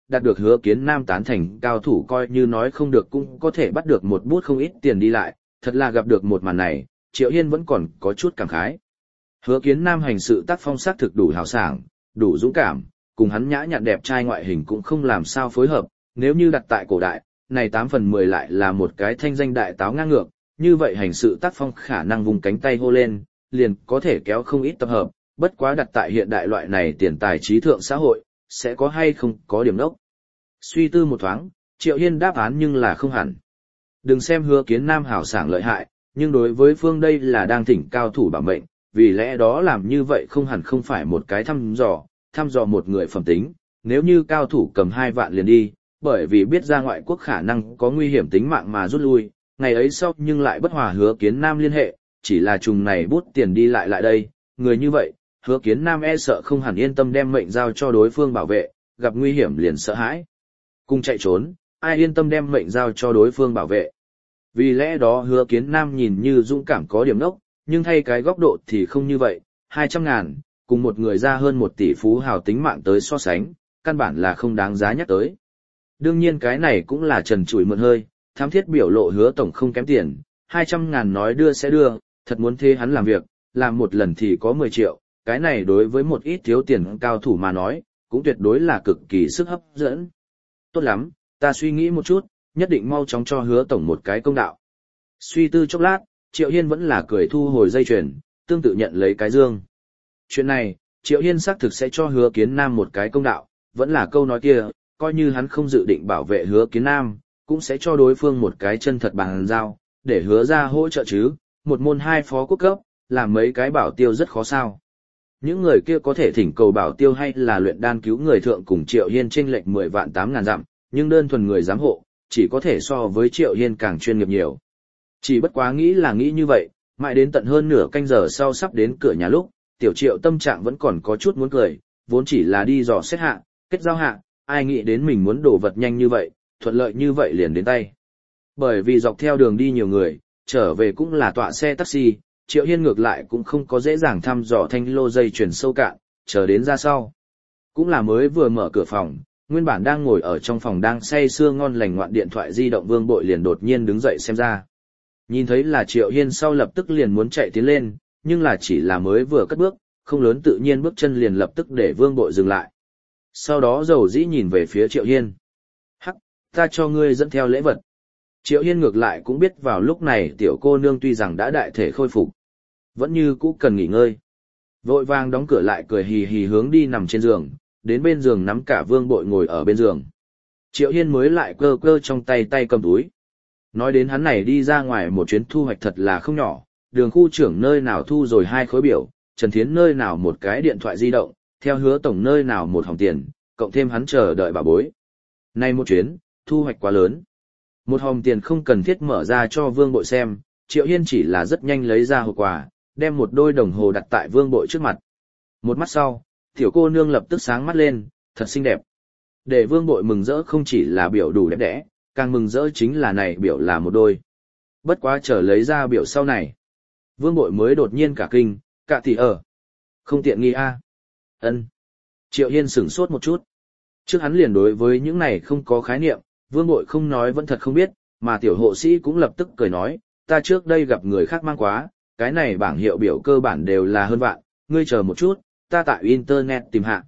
A: đạt được Hứa Kiến Nam tán thành cao thủ coi như nói không được cũng có thể bắt được một bút không ít tiền đi lại, thật là gặp được một màn này, Triệu Hiên vẫn còn có chút cảm khái. Hứa Kiến Nam hành sự tác phong sắc thực đủ hào sảng, đủ dũng cảm, cùng hắn nhã nhặn đẹp trai ngoại hình cũng không làm sao phối hợp, nếu như đặt tại cổ đại, này 8 phần 10 lại là một cái thanh danh đại táo ngang ngược, như vậy hành sự tác phong khả năng vùng cánh tay hô lên, liền có thể kéo không ít tập hợp, bất quá đặt tại hiện đại loại này tiền tài trí thượng xã hội, sẽ có hay không có điểm đốc. Suy tư một thoáng, Triệu Hiên đáp án nhưng là không hẳn. Đừng xem Hứa Kiến Nam hảo sảng lợi hại, nhưng đối với phương đây là đang thỉnh cao thủ bảo mệnh, vì lẽ đó làm như vậy không hẳn không phải một cái thăm dò một người phẩm tính, nếu như cao thủ cầm 2 vạn liền đi, bởi vì biết ra ngoại quốc khả năng có nguy hiểm tính mạng mà rút lui, ngày ấy sau nhưng lại bất hòa Hứa Kiến Nam liên hệ, chỉ là trùng này bút tiền đi lại đây, người như vậy, Hứa Kiến Nam e sợ không hẳn yên tâm đem mệnh giao cho đối phương bảo vệ, gặp nguy hiểm liền sợ hãi. Cùng chạy trốn, ai yên tâm đem mệnh giao cho đối phương bảo vệ. Vì lẽ đó Hứa Kiến Nam nhìn như dũng cảm có điểm nốc, nhưng thay cái góc độ thì không như vậy, 200.000, cùng một người ra hơn 1 tỷ phú hào tính mạng tới so sánh, căn bản là không đáng giá nhắc tới. Đương nhiên cái này cũng là trần trụi mượn hơi, thám thiết biểu lộ Hứa tổng không kém tiền, 200.000 nói đưa sẽ đưa, thật muốn thế hắn làm việc, làm một lần thì có 10 triệu, cái này đối với một ít thiếu tiền cao thủ mà nói, cũng tuyệt đối là cực kỳ sức hấp dẫn. Tốt lắm, ta suy nghĩ một chút, nhất định mau chóng cho Hứa tổng một cái công đạo. Suy tư chốc lát, Triệu Hiên vẫn là cười thu hồi dây chuyền, tương tự nhận lấy cái dương. Chuyện này, Triệu Hiên xác thực sẽ cho Hứa Kiến Nam một cái công đạo, vẫn là câu nói kia, coi như hắn không dự định bảo vệ Hứa Kiến Nam, cũng sẽ cho đối phương một cái chân thật bằng giao, để hứa ra hỗ trợ chứ, một môn 2 phó quốc cấp, làm mấy cái bảo tiêu rất khó sao. Những người kia có thể thỉnh cầu bảo tiêu hay là luyện đan cứu người thượng cùng Triệu Hiên chênh lệch 10 vạn 8 ngàn dặm, nhưng đơn thuần người giám hộ, chỉ có thể so với Triệu Hiên càng chuyên nghiệp nhiều. Chỉ bất quá nghĩ là nghĩ như vậy, mãi đến tận hơn nửa canh giờ sau sắp đến cửa nhà lúc, Tiểu Triệu tâm trạng vẫn còn có chút muốn cười, vốn chỉ là đi dò xét hạ, kết giao hạ, ai nghĩ đến mình muốn đổ vật nhanh như vậy, thuận lợi như vậy liền đến tay. Bởi vì dọc theo đường đi nhiều người, trở về cũng là tọa xe taxi, Triệu Hiên ngược lại cũng không có dễ dàng thăm dò thanh lô dây chuyển sâu cạn, chờ đến ra sau. Cũng là mới vừa mở cửa phòng, nguyên bản đang ngồi ở trong phòng đang say sưa ngon lành ngoạn điện thoại di động Vương Bội liền đột nhiên đứng dậy xem ra. Nhìn thấy là Triệu Hiên sau lập tức liền muốn chạy tiến lên, nhưng là chỉ là mới vừa cất bước, không lớn tự nhiên bước chân liền lập tức để Vương Bội dừng lại. Sau đó dầu dĩ nhìn về phía Triệu Hiên. Hắc, ta cho ngươi dẫn theo lễ vật. Triệu Hiên ngược lại cũng biết vào lúc này tiểu cô nương tuy rằng đã đại thể khôi phục, vẫn như cũ cần nghỉ ngơi. Vội vàng đóng cửa lại cười hì hì hướng đi nằm trên giường, đến bên giường nắm cả Vương Bội ngồi ở bên giường. Triệu Hiên mới lại cơ cơ trong tay cầm túi. Nói đến hắn này đi ra ngoài một chuyến thu hoạch thật là không nhỏ, Đường khu trưởng nơi nào thu rồi 2 khối biểu, Trần Thiến nơi nào một cái điện thoại di động, theo Hứa tổng nơi nào một hòm tiền, cộng thêm hắn chờ đợi bà bối. Nay một chuyến, thu hoạch quá lớn. Một hòm tiền không cần thiết mở ra cho Vương Bội xem, Triệu Hiên chỉ là rất nhanh lấy ra hộp quà, đem một đôi đồng hồ đặt tại Vương Bội trước mặt. Một mắt sau, tiểu cô nương lập tức sáng mắt lên, thật xinh đẹp. Để Vương Bội mừng rỡ không chỉ là biểu đủ đẹp đẽ, càng mừng rỡ chính là này biểu là một đôi. Bất quá chờ lấy ra biểu sau này. Vương Bội mới đột nhiên cả kinh, cả tỷ ở. Không tiện nghi a. Ân. Triệu Hiên sửng sốt một chút. Trước hắn liền đối với những này không có khái niệm, Vương Bội không nói vẫn thật không biết, mà tiểu hộ sĩ cũng lập tức cười nói, ta trước đây gặp người khác mang quá, cái này bảng hiệu biểu cơ bản đều là hơn vạn, ngươi chờ một chút, ta tại internet tìm hạ.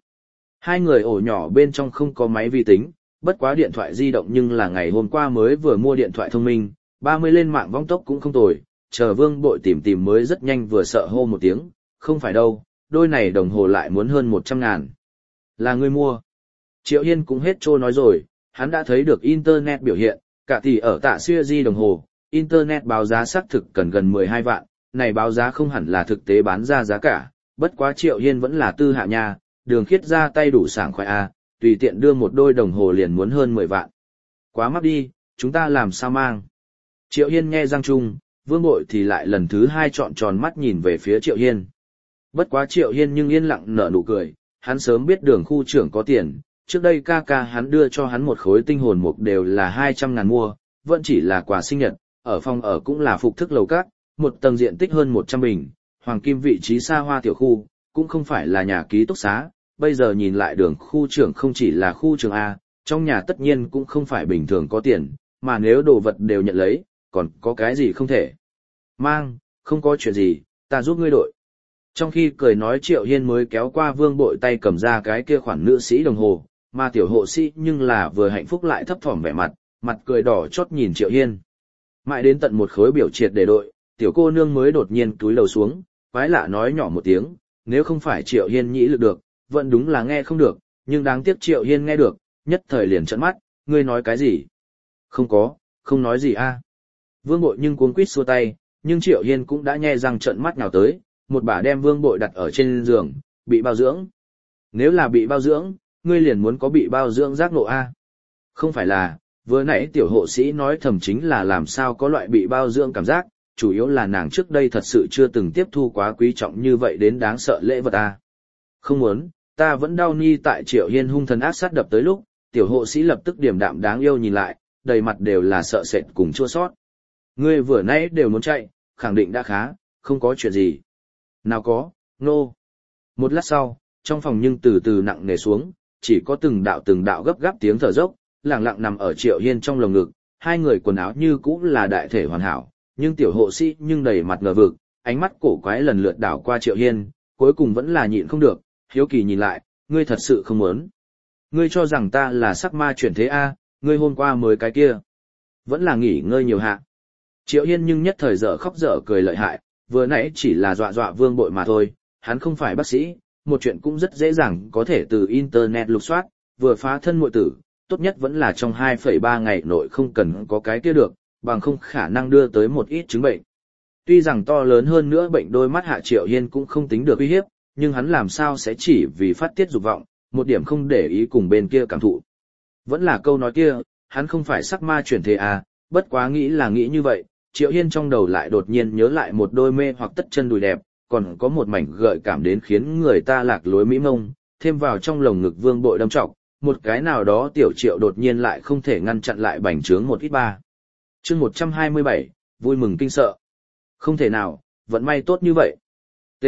A: 2 người ổ nhỏ bên trong không có máy vi tính, bất quá điện thoại di động nhưng là ngày hôm qua mới vừa mua điện thoại thông minh, 30 lên mạng vong tốc cũng không tồi, chờ Vương Bội tìm mới rất nhanh vừa sợ hô một tiếng, không phải đâu, đôi này đồng hồ lại muốn hơn 100.000. Là ngươi mua. Triệu Hiên cũng hết trô nói rồi, hắn đã thấy được internet biểu hiện, cả tỷ ở tạ xuya di đồng hồ, internet báo giá xác thực cần gần 12 vạn, này báo giá không hẳn là thực tế bán ra giá cả, bất quá Triệu Hiên vẫn là tư hạ nha, Đường Khiết ra tay đủ sảng khoái a, tùy tiện đưa một đôi đồng hồ liền muốn hơn 10 vạn. Quá mắc đi, chúng ta làm sao mang. Triệu Hiên nghe răng chung, Vương Bội thì lại lần thứ 2 trọn tròn mắt nhìn về phía Triệu Hiên. Bất quá Triệu Hiên nhưng yên lặng nở nụ cười, hắn sớm biết Đường khu trưởng có tiền, trước đây ca ca hắn đưa cho hắn một khối tinh hồn mục đều là 200.000 mua, vẫn chỉ là quà sinh nhật, ở phòng ở cũng là phục thức lầu các, một tầng diện tích hơn 100 bình, hoàng kim vị trí xa hoa tiểu khu, cũng không phải là nhà ký túc xá, bây giờ nhìn lại Đường khu trưởng không chỉ là khu trưởng A, trong nhà tất nhiên cũng không phải bình thường có tiền, mà nếu đồ vật đều nhận lấy, còn có cái gì không thể. Mang, không có chuyện gì, ta giúp ngươi đội. Trong khi cười nói Triệu Hiên mới kéo qua Vương Bội tay cầm ra cái kia khoản nữ sĩ đồng hồ, mà tiểu hộ sĩ nhưng là vừa hạnh phúc lại thấp thỏm vẻ mặt, mặt cười đỏ chót nhìn Triệu Hiên. Mãi đến tận một khối biểu triệt để đội, tiểu cô nương mới đột nhiên túi lầu xuống, quái lạ nói nhỏ một tiếng, nếu không phải Triệu Hiên nhĩ lực được, vẫn đúng là nghe không được, nhưng đáng tiếc Triệu Hiên nghe được, nhất thời liền trợn mắt, ngươi nói cái gì? Không có, không nói gì a. Vương Bội nhưng cuống quýt xua tay, nhưng Triệu Hiên cũng đã nhe răng trợn mắt nhào tới, một bả đem Vương Bội đặt ở trên giường, bị bao dưỡng. Nếu là bị bao dưỡng, ngươi liền muốn có bị bao dưỡng giác ngộ a. Không phải là, vừa nãy tiểu hộ sĩ nói thầm chính là làm sao có loại bị bao dưỡng cảm giác, chủ yếu là nàng trước đây thật sự chưa từng tiếp thu quá quý trọng như vậy đến đáng sợ lễ vật a. Không muốn, ta vẫn đau ni tại Triệu Hiên hung thần ác sát đập tới lúc, tiểu hộ sĩ lập tức điềm đạm đáng yêu nhìn lại, đầy mặt đều là sợ sệt cùng chua sót. Ngươi vừa nãy đều muốn chạy, khẳng định đã khá, không có chuyện gì. Nào có, nô. No. Một lát sau, trong phòng nhưng từ từ nặng nề xuống, chỉ có từng đạo gấp gáp tiếng thở dốc, lặng lặng nằm ở Triệu Hiên trong lồng ngực, hai người quần áo như cũ là đại thể hoàn hảo, nhưng tiểu hộ sĩ nhưng đầy mặt ngờ vực, ánh mắt cổ quái lần lượt đảo qua Triệu Hiên, cuối cùng vẫn là nhịn không được, hiếu kỳ nhìn lại, ngươi thật sự không muốn. Ngươi cho rằng ta là sắc ma chuyển thế a, ngươi hôm qua mới cái kia. Vẫn là nghỉ ngơi nhiều hạ. Triệu Hiên nhưng nhất thời dở khóc dở cười lợi hại, vừa nãy chỉ là dọa dọa Vương Bội mà thôi, hắn không phải bác sĩ, một chuyện cũng rất dễ dàng có thể từ internet lục soát, vừa phá thân muội tử, tốt nhất vẫn là trong 2,3 ngày nội không cần có cái kia được, bằng không khả năng đưa tới một ít chứng bệnh. Tuy rằng to lớn hơn nữa bệnh đôi mắt hạ Triệu Hiên cũng không tính được uy hiếp, nhưng hắn làm sao sẽ chỉ vì phát tiết dục vọng, một điểm không để ý cùng bên kia cảm thụ. Vẫn là câu nói kia, hắn không phải sắc ma chuyển thế à, bất quá nghĩ là nghĩ như vậy, Triệu Hiên trong đầu lại đột nhiên nhớ lại một đôi mê hoặc tất chân đùi đẹp, còn có một mảnh gợi cảm đến khiến người ta lạc lối mỹ mông, thêm vào trong lồng ngực Vương Bội đâm trọc, một cái nào đó tiểu Triệu đột nhiên lại không thể ngăn chặn lại bành trướng một ít ba. Chương 127, vui mừng kinh sợ. Không thể nào, vận may tốt như vậy. T.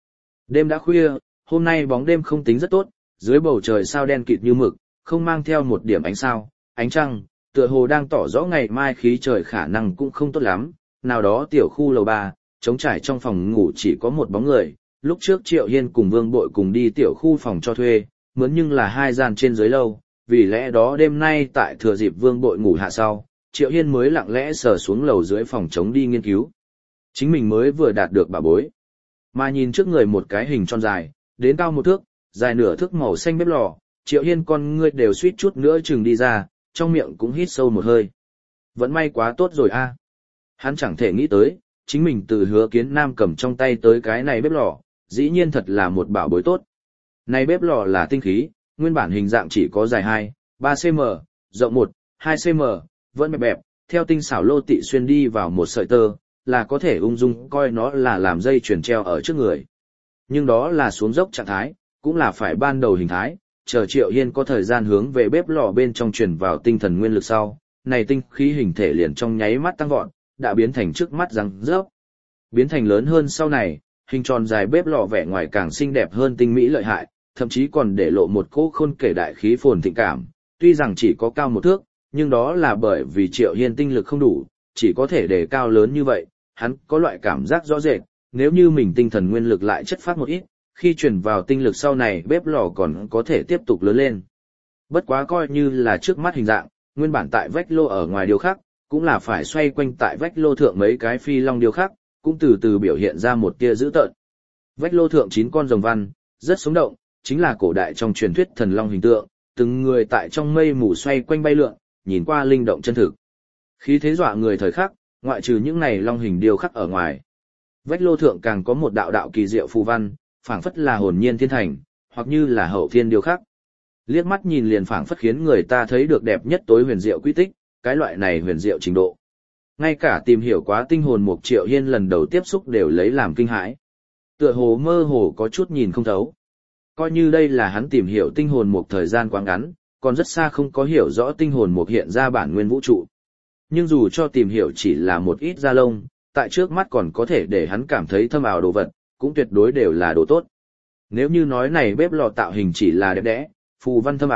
A: Đêm đã khuya, hôm nay bóng đêm không tính rất tốt, dưới bầu trời sao đen kịt như mực, không mang theo một điểm ánh sao, ánh trăng, tựa hồ đang tỏ rõ ngày mai khí trời khả năng cũng không tốt lắm. Nào đó tiểu khu lầu 3, trống trải trong phòng ngủ chỉ có một bóng người, lúc trước Triệu Hiên cùng Vương Bội cùng đi tiểu khu phòng cho thuê, mướn nhưng là hai gian trên dưới lâu, vì lẽ đó đêm nay tại thừa dịp Vương Bội ngủ hạ sau, Triệu Hiên mới lặng lẽ sờ xuống lầu dưới phòng trống đi nghiên cứu. Chính mình mới vừa đạt được bảo bối. Mà nhìn trước người một cái hình tròn dài, đến cao 1 thước, dài nửa thước màu xanh bếp lò, Triệu Hiên con ngươi đều suýt chút nữa chừng đi ra, trong miệng cũng hít sâu một hơi. Vẫn may quá tốt rồi a. Hắn chẳng thể nghĩ tới, chính mình từ Hứa Kiến Nam cầm trong tay tới cái này bếp lò, dĩ nhiên thật là một bảo bối tốt. Này bếp lò là tinh khí, nguyên bản hình dạng chỉ có dài 2, 3 cm, rộng 1, 2 cm, vẫn bẹp bẹp, theo tinh xảo lô tị xuyên đi vào một sợi tơ, là có thể ung dung coi nó là làm dây chuyền treo ở trước người. Nhưng đó là xuống dốc trạng thái, cũng là phải ban đầu hình thái, chờ Triệu Hiên có thời gian hướng về bếp lò bên trong truyền vào tinh thần nguyên lực sau, này tinh khí hình thể liền trong nháy mắt tăng vọt, đã biến thành trước mắt răng rớp. Biến thành lớn hơn sau này, hình tròn dài bếp lò vẻ ngoài càng xinh đẹp hơn tinh mỹ lợi hại, thậm chí còn để lộ một cỗ khôn kể đại khí phồn thịnh cảm, tuy rằng chỉ có cao 1 thước, nhưng đó là bởi vì Triệu Hiên tinh lực không đủ, chỉ có thể để cao lớn như vậy, hắn có loại cảm giác rõ rệt, nếu như mình tinh thần nguyên lực lại chất phát một ít, khi truyền vào tinh lực sau này bếp lò còn có thể tiếp tục lớn lên. Bất quá coi như là trước mắt hình dạng, nguyên bản tại vách lô ở ngoài điêu khắc, cũng là phải xoay quanh tại vách lô thượng mấy cái phi long điêu khắc, cũng từ từ biểu hiện ra một tia dữ tợn. Vách lô thượng 9 con rồng văn, rất sống động, chính là cổ đại trong truyền thuyết thần long hình tượng, từng người tại trong mây mù xoay quanh bay lượn, nhìn qua linh động chân thực. Khí thế dọa người thời khắc, ngoại trừ những này long hình điêu khắc ở ngoài. Vách lô thượng càng có một đạo đạo kỳ diệu phù văn, phảng phất là hồn nhiên thiên thành, hoặc như là hậu thiên điêu khắc. Liếc mắt nhìn liền phảng phất khiến người ta thấy được đẹp nhất tối huyền diệu quy tích, cái loại này huyền diệu trình độ. Ngay cả tìm hiểu quá tinh hồn mục Triệu Hiên lần đầu tiếp xúc đều lấy làm kinh hãi. Tựa hồ mơ hồ có chút nhìn không thấu. Coi như đây là hắn tìm hiểu tinh hồn mục thời gian quá ngắn, còn rất xa không có hiểu rõ tinh hồn mục hiện ra bản nguyên vũ trụ. Nhưng dù cho tìm hiểu chỉ là một ít da lông, tại trước mắt còn có thể để hắn cảm thấy thâm ảo đồ vật, cũng tuyệt đối đều là đồ tốt. Nếu như nói này bếp lò tạo hình chỉ là đẹp đẽ, phù văn thâm ảo,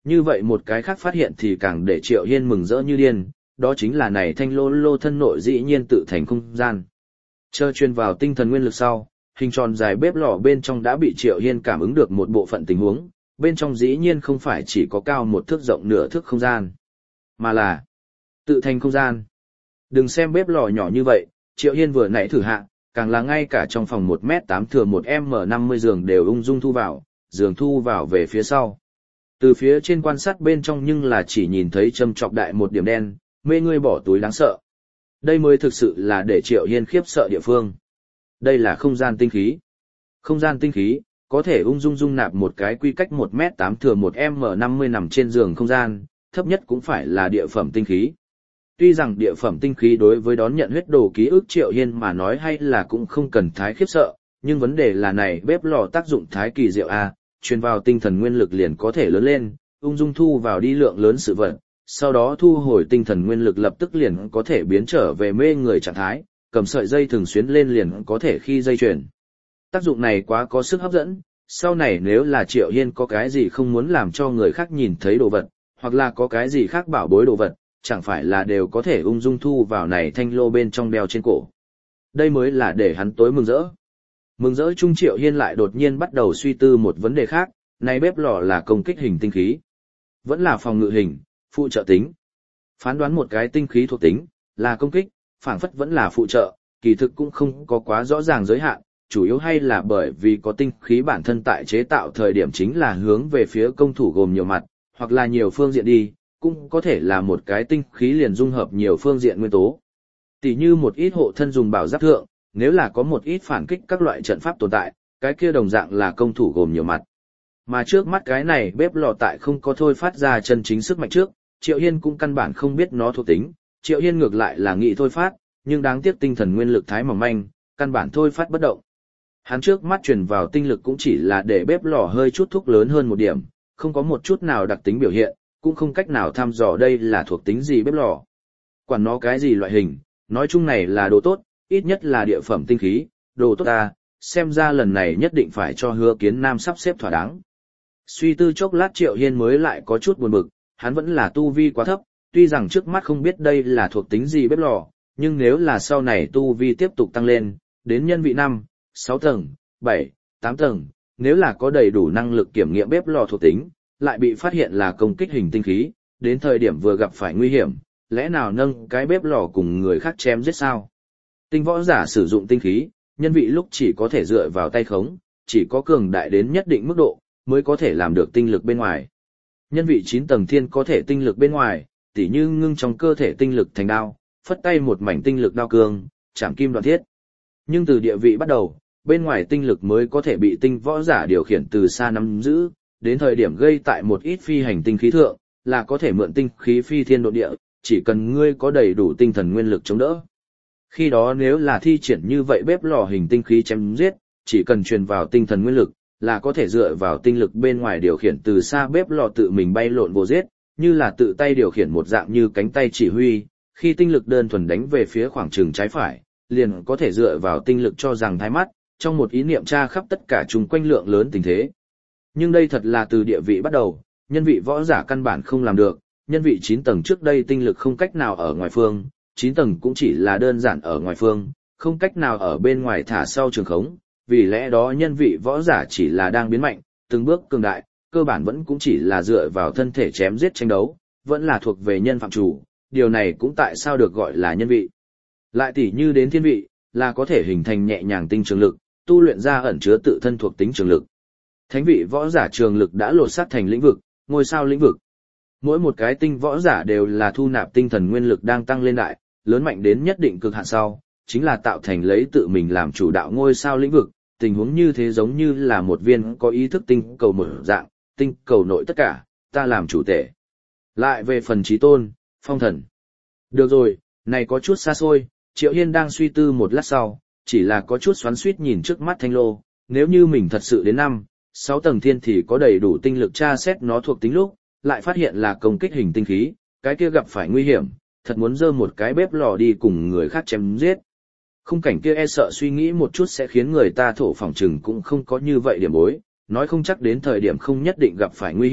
A: Như vậy một cái khác phát hiện thì càng để Triệu Hiên mừng rỡ như điên, đó chính là này thanh lô lô thân nội dĩ nhiên tự thành không gian. Chờ truyền vào tinh thần nguyên lực sau, hình tròn dài bếp lò bên trong đã bị Triệu Hiên cảm ứng được một bộ phận tình huống, bên trong dĩ nhiên không phải chỉ có cao một thước rộng nửa thước không gian, mà là tự thành không gian. Đừng xem bếp lò nhỏ như vậy, Triệu Hiên vừa nãy thử hạ, càng là ngay cả trong phòng 1m8 thừa 1m50 giường đều ung dung thu vào, giường thu vào về phía sau. Từ phía trên quan sát bên trong nhưng là chỉ nhìn thấy châm chọc đại một điểm đen, mê ngươi bỏ túi đáng sợ. Đây mới thực sự là để Triệu Hiên khiếp sợ địa phương. Đây là không gian tinh khí. Không gian tinh khí, có thể ung dung dung nạp một cái quy cách 1m8 thừa 1m50 nằm trên giường không gian, thấp nhất cũng phải là địa phẩm tinh khí. Tuy rằng địa phẩm tinh khí đối với đón nhận huyết đồ ký ức Triệu Hiên mà nói hay là cũng không cần thái khiếp sợ, nhưng vấn đề là này bếp lò tác dụng thái kỳ diệu a, truyền vào tinh thần nguyên lực liền có thể lớn lên, ung dung thu vào đi lượng lớn sự vật, sau đó thu hồi tinh thần nguyên lực lập tức liền có thể biến trở về mê người trạng thái, cầm sợi dây thường xuyến lên liền có thể khi dây chuyền. Tác dụng này quá có sức hấp dẫn, sau này nếu là Triệu Hiên có cái gì không muốn làm cho người khác nhìn thấy đồ vật, hoặc là có cái gì khác bảo bối đồ vật, chẳng phải là đều có thể ung dung thu vào này thanh lô bên trong đeo trên cổ. Đây mới là để hắn tối mừng rỡ. Mừng rỡ chung Triệu Hiên lại đột nhiên bắt đầu suy tư một vấn đề khác, này bếp lò là công kích hình tinh khí, vẫn là phòng ngự hình, phụ trợ tính. Phán đoán một cái tinh khí thuộc tính, là công kích, phảng phất vẫn là phụ trợ, kỳ thực cũng không có quá rõ ràng giới hạn, chủ yếu hay là bởi vì có tinh khí bản thân tại chế tạo thời điểm chính là hướng về phía công thủ gồm nhiều mặt, hoặc là nhiều phương diện đi, cũng có thể là một cái tinh khí liền dung hợp nhiều phương diện nguyên tố. Tỷ như một ít hộ thân dùng bảo giáp thượng, nếu là có một ít phản kích các loại trận pháp tồn tại, cái kia đồng dạng là công thủ gồm nhiều mặt. Mà trước mắt cái này bếp lò tại không có thôi phát ra chân chính sức mạnh trước, Triệu Hiên cũng căn bản không biết nó thuộc tính, Triệu Hiên ngược lại là nghĩ thôi phát, nhưng đáng tiếc tinh thần nguyên lực thái mỏng manh, căn bản thôi phát bất động. Hắn trước mắt truyền vào tinh lực cũng chỉ là để bếp lò hơi chút thúc lớn hơn một điểm, không có một chút nào đặc tính biểu hiện, cũng không cách nào thăm dò đây là thuộc tính gì bếp lò. Quản nó cái gì loại hình, nói chung này là đồ tốt, ít nhất là địa phẩm tinh khí, đồ tốt ta, xem ra lần này nhất định phải cho Hứa Kiến Nam sắp xếp thỏa đáng. Suy tư chốc lát Triệu Hiên mới lại có chút buồn bực, hắn vẫn là tu vi quá thấp, tuy rằng trước mắt không biết đây là thuộc tính gì bếp lò, nhưng nếu là sau này tu vi tiếp tục tăng lên, đến nhân vị 5, 6 tầng, 7, 8 tầng, nếu là có đầy đủ năng lực kiểm nghiệm bếp lò thuộc tính, lại bị phát hiện là công kích hình tinh khí, đến thời điểm vừa gặp phải nguy hiểm, lẽ nào nâng cái bếp lò cùng người khác chém giết sao? Tinh võ giả sử dụng tinh khí, nhân vị lúc chỉ có thể dựa vào tay khống, chỉ có cường đại đến nhất định mức độ, mới có thể làm được tinh lực bên ngoài. Nhân vị 9 tầng thiên có thể tinh lực bên ngoài, tỉ như ngưng trong cơ thể tinh lực thành đao, phất tay một mảnh tinh lực đao cương, chạm kim đoạn thiết. Nhưng từ địa vị bắt đầu, bên ngoài tinh lực mới có thể bị tinh võ giả điều khiển từ xa nắm giữ, đến thời điểm gây tại một ít phi hành tinh khí thượng, là có thể mượn tinh khí phi thiên độ địa, chỉ cần ngươi có đầy đủ tinh thần nguyên lực chống đỡ. Khi đó nếu là thi triển như vậy bếp lò hình tinh khí chém giết, chỉ cần truyền vào tinh thần nguyên lực, là có thể dựa vào tinh lực bên ngoài điều khiển từ xa bếp lò tự mình bay lộn vô giết, như là tự tay điều khiển một dạng như cánh tay chỉ huy, khi tinh lực đơn thuần đánh về phía khoảng trường trái phải, liền có thể dựa vào tinh lực cho rằng thái mắt, trong một ý niệm tra khắp tất cả chung quanh lượng lớn tình thế. Nhưng đây thật là từ địa vị bắt đầu, nhân vị võ giả căn bản không làm được, nhân vị 9 tầng trước đây tinh lực không cách nào ở ngoài phương, 9 tầng cũng chỉ là đơn giản ở ngoài phương, không cách nào ở bên ngoài thả sau trường khống, vì lẽ đó nhân vị võ giả chỉ là đang biến mạnh, từng bước cường đại, cơ bản vẫn cũng chỉ là dựa vào thân thể chém giết tranh đấu, vẫn là thuộc về nhân phạm chủ, điều này cũng tại sao được gọi là nhân vị. Lại tỉ như đến thiên vị, là có thể hình thành nhẹ nhàng tinh trường lực, tu luyện ra ẩn chứa tự thân thuộc tính trường lực. Thánh vị võ giả trường lực đã lột xác thành lĩnh vực, ngôi sao lĩnh vực. Mỗi một cái tinh võ giả đều là thu nạp tinh thần nguyên lực đang tăng lên đại, lớn mạnh đến nhất định cực hạn sau, chính là tạo thành lấy tự mình làm chủ đạo ngôi sao lĩnh vực, tình huống như thế giống như là một viên có ý thức tinh cầu mở dạng, tinh cầu nội tất cả, ta làm chủ tể. Lại về phần chí tôn, phong thần. Được rồi, này có chút xa xôi, Triệu Hiên đang suy tư một lát sau, chỉ là có chút xoắn xuýt nhìn trước mắt thanh lô, nếu như mình thật sự đến 5, 6 tầng thiên thì có đầy đủ tinh lực tra xét nó thuộc tính lúc, lại phát hiện là công kích hình tinh khí, cái kia gặp phải nguy hiểm, thật muốn dơ một cái bếp lò đi cùng người khác chém giết. Khung cảnh kia e sợ suy nghĩ một chút sẽ khiến người ta thổ phỏng chừng cũng không có như vậy điểm bối, nói không chắc đến thời điểm không nhất định gặp phải nguy hiểm,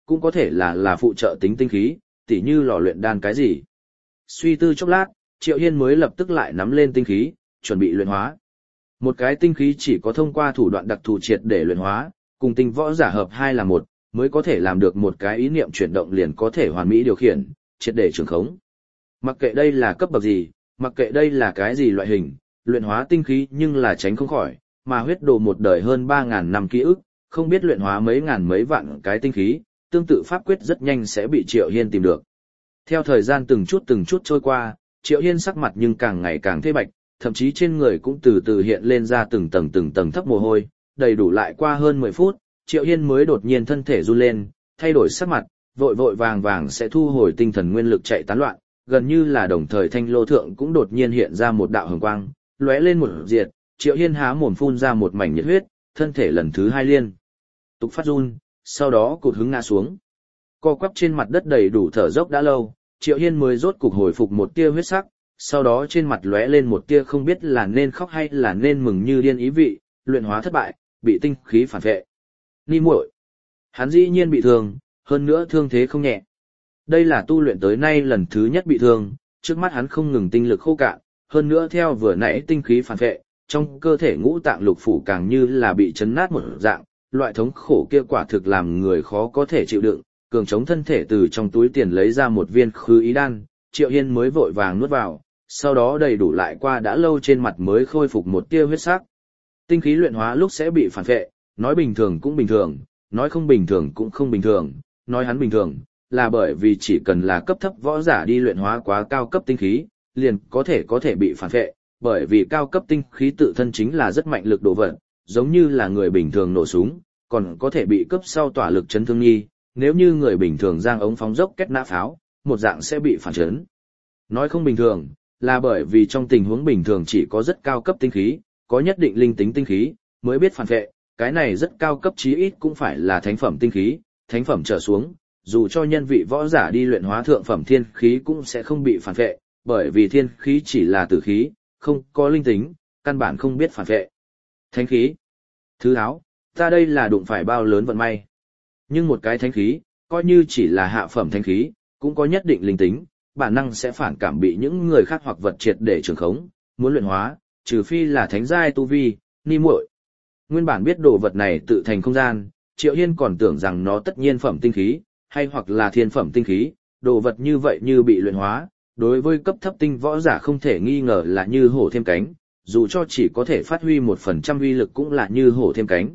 A: cũng có thể là phụ trợ tính tinh khí, tỉ như lò luyện đan cái gì. Suy tư chốc lát, Triệu Hiên mới lập tức lại nắm lên tinh khí, chuẩn bị luyện hóa. Một cái tinh khí chỉ có thông qua thủ đoạn đặc thù triệt để luyện hóa, cùng tinh võ giả hợp hai là một, mới có thể làm được một cái ý niệm chuyển động liền có thể hoàn mỹ điều khiển, triệt để trường khống. Mặc kệ đây là cấp bậc gì, mặc kệ đây là cái gì loại hình, luyện hóa tinh khí nhưng là tránh không khỏi, mà huyết đồ một đời hơn 3.000 năm ký ức, không biết luyện hóa mấy ngàn mấy vạn cái tinh khí, tương tự pháp quyết rất nhanh sẽ bị Triệu Hiên tìm được. Theo thời gian từng chút trôi qua, Triệu Hiên sắc mặt nhưng càng ngày càng thê bạch, thậm chí trên người cũng từ từ hiện lên ra từng tầng thấp mồ hôi, đầy đủ lại qua hơn 10 phút, Triệu Hiên mới đột nhiên thân thể run lên, thay đổi sắc mặt, vội vàng sẽ thu hồi tinh thần nguyên lực chạy tán loạn, gần như là đồng thời thanh lô thượng cũng đột nhiên hiện ra một đạo hồng quang, lóe lên một diệt, Triệu Hiên há mồm phun ra một mảnh nhiệt huyết, thân thể lần thứ hai liên tục phát run, sau đó cụt hứng ngã xuống. Co quắp trên mặt đất đầy đủ thở dốc đã lâu, Triệu Hiên mới rốt cục hồi phục một tia huyết sắc, sau đó trên mặt lóe lên một tia không biết là nên khóc hay là nên mừng như điên ý vị, luyện hóa thất bại, bị tinh khí phản vệ. Ni muội, hắn dĩ nhiên bị thương, hơn nữa thương thế không nhẹ. Đây là tu luyện tới nay lần thứ nhất bị thương, trước mắt hắn không ngừng tinh lực khô cạn, hơn nữa theo vừa nãy tinh khí phản vệ, trong cơ thể ngũ tạng lục phủ càng như là bị chấn nát một dạng, loại thống khổ kia quả thực làm người khó có thể chịu đựng, cường chống thân thể từ trong túi tiền lấy ra một viên khứ ý đan, Triệu Hiên mới vội vàng nuốt vào, sau đó đầy đủ lại qua đã lâu trên mặt mới khôi phục một tia huyết sắc. Tinh khí luyện hóa lúc sẽ bị phản vệ, nói bình thường cũng bình thường, nói không bình thường cũng không bình thường, nói hắn bình thường, là bởi vì chỉ cần là cấp thấp võ giả đi luyện hóa quá cao cấp tinh khí, liền có thể bị phản vệ, bởi vì cao cấp tinh khí tự thân chính là rất mạnh lực đồ vật, giống như là người bình thường nổ súng, còn có thể bị cấp sau tỏa lực chấn thương nghi, nếu như người bình thường giang ống phóng dốc kết nã pháo, một dạng sẽ bị phản chấn. Nói không bình thường, là bởi vì trong tình huống bình thường chỉ có rất cao cấp tinh khí, có nhất định linh tính tinh khí, mới biết phản vệ, cái này rất cao cấp chí ít cũng phải là thánh phẩm tinh khí, thánh phẩm trở xuống, dù cho nhân vị võ giả đi luyện hóa thượng phẩm thiên khí cũng sẽ không bị phản vệ, bởi vì thiên khí chỉ là tử khí, không có linh tính, căn bản không biết phản vệ. Thánh khí. Thứ áo, ta đây là đụng phải bao lớn vận may. Nhưng một cái thánh khí, coi như chỉ là hạ phẩm thánh khí, cũng có nhất định linh tính, bản năng sẽ phản cảm bị những người khác hoặc vật triệt để trường khống, muốn luyện hóa, trừ phi là thánh giai tu vi, ni muội. Nguyên bản biết đồ vật này tự thành không gian, Triệu Hiên còn tưởng rằng nó tất nhiên phẩm tinh khí, hay hoặc là thiên phẩm tinh khí, đồ vật như vậy như bị luyện hóa, đối với cấp thấp tinh võ giả không thể nghi ngờ là như hổ thêm cánh, dù cho chỉ có thể phát huy 1% uy lực cũng là như hổ thêm cánh.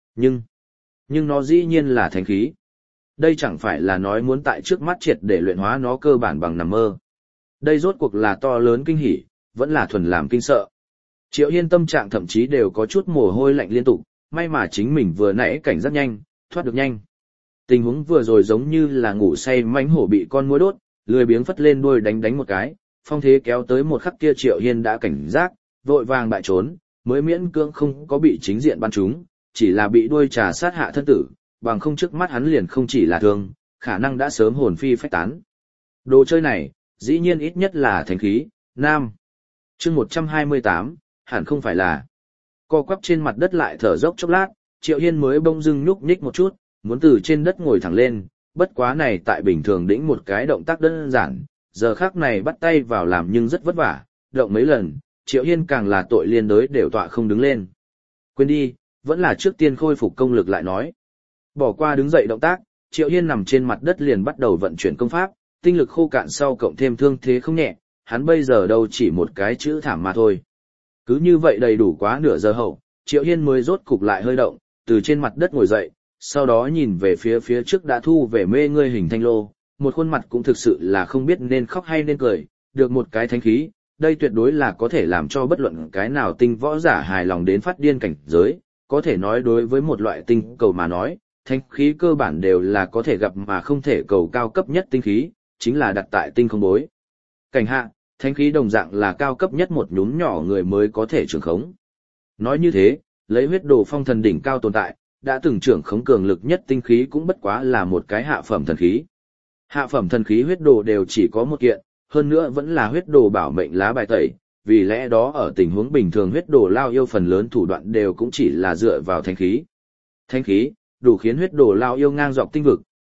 A: Nhưng nó dĩ nhiên là thánh khí. Đây chẳng phải là nói muốn tại trước mắt triệt để luyện hóa nó cơ bản bằng nằm mơ. Đây rốt cuộc là to lớn kinh hỉ, vẫn là thuần làm kinh sợ. Triệu Hiên tâm trạng thậm chí đều có chút mồ hôi lạnh liên tục, may mà chính mình vừa nãy cảnh giác nhanh, thoát được nhanh. Tình huống vừa rồi giống như là ngủ say mãnh hổ bị con muỗi đốt, lười biếng phất lên đuôi đánh một cái, phong thế kéo tới một khắc kia Triệu Hiên đã cảnh giác, vội vàng bại trốn, mới miễn cưỡng không có bị chính diện bắn trúng, chỉ là bị đuôi trà sát hạ thân tử, bằng không trước mắt hắn liền không chỉ là thương, khả năng đã sớm hồn phi phách tán. Đồ chơi này, dĩ nhiên ít nhất là thánh khí, nam. Chương 128, hẳn không phải là. Co quắp trên mặt đất lại thở dốc chốc lát, Triệu Hiên mới bỗng dưng nhúc nhích một chút, muốn từ trên đất ngồi thẳng lên, bất quá này tại bình thường đĩnh một cái động tác đơn giản, giờ khắc này bắt tay vào làm nhưng rất vất vả, động mấy lần, Triệu Hiên càng là tội liên đới đều tọa không đứng lên. Quên đi, vẫn là trước tiên khôi phục công lực lại nói. Bỏ qua đứng dậy động tác, Triệu Hiên nằm trên mặt đất liền bắt đầu vận chuyển công pháp, tinh lực khô cạn sau cộng thêm thương thế không nhẹ, hắn bây giờ đâu chỉ một cái chữ thảm mà thôi. Cứ như vậy đầy đủ quá nửa giờ hậu, Triệu Hiên mới rốt cục lại hơi động, từ trên mặt đất ngồi dậy, sau đó nhìn về phía trước đã thu về mê ngươi hình thanh lô, một khuôn mặt cũng thực sự là không biết nên khóc hay nên cười, được một cái thánh khí, đây tuyệt đối là có thể làm cho bất luận cái nào tinh võ giả hài lòng đến phát điên cảnh giới, có thể nói đối với một loại tinh cầu mà nói, thánh khí cơ bản đều là có thể gặp mà không thể cầu cao cấp nhất tinh khí, chính là đặt tại tinh không bối. Cảnh hạ, thánh khí đồng dạng là cao cấp nhất một nhúm nhỏ người mới có thể trưởng khống. Nói như thế, lấy huyết đồ phong thần đỉnh cao tồn tại, đã từng trưởng khống cường lực nhất tinh khí cũng bất quá là một cái hạ phẩm thần khí. Hạ phẩm thần khí huyết đồ đều chỉ có một kiện, hơn nữa vẫn là huyết đồ bảo mệnh lá bài tẩy, vì lẽ đó ở tình huống bình thường huyết đồ lao yêu phần lớn thủ đoạn đều cũng chỉ là dựa vào thánh khí. Thánh khí, đủ khiến huyết đồ lao yêu ngang dọc tinh vực,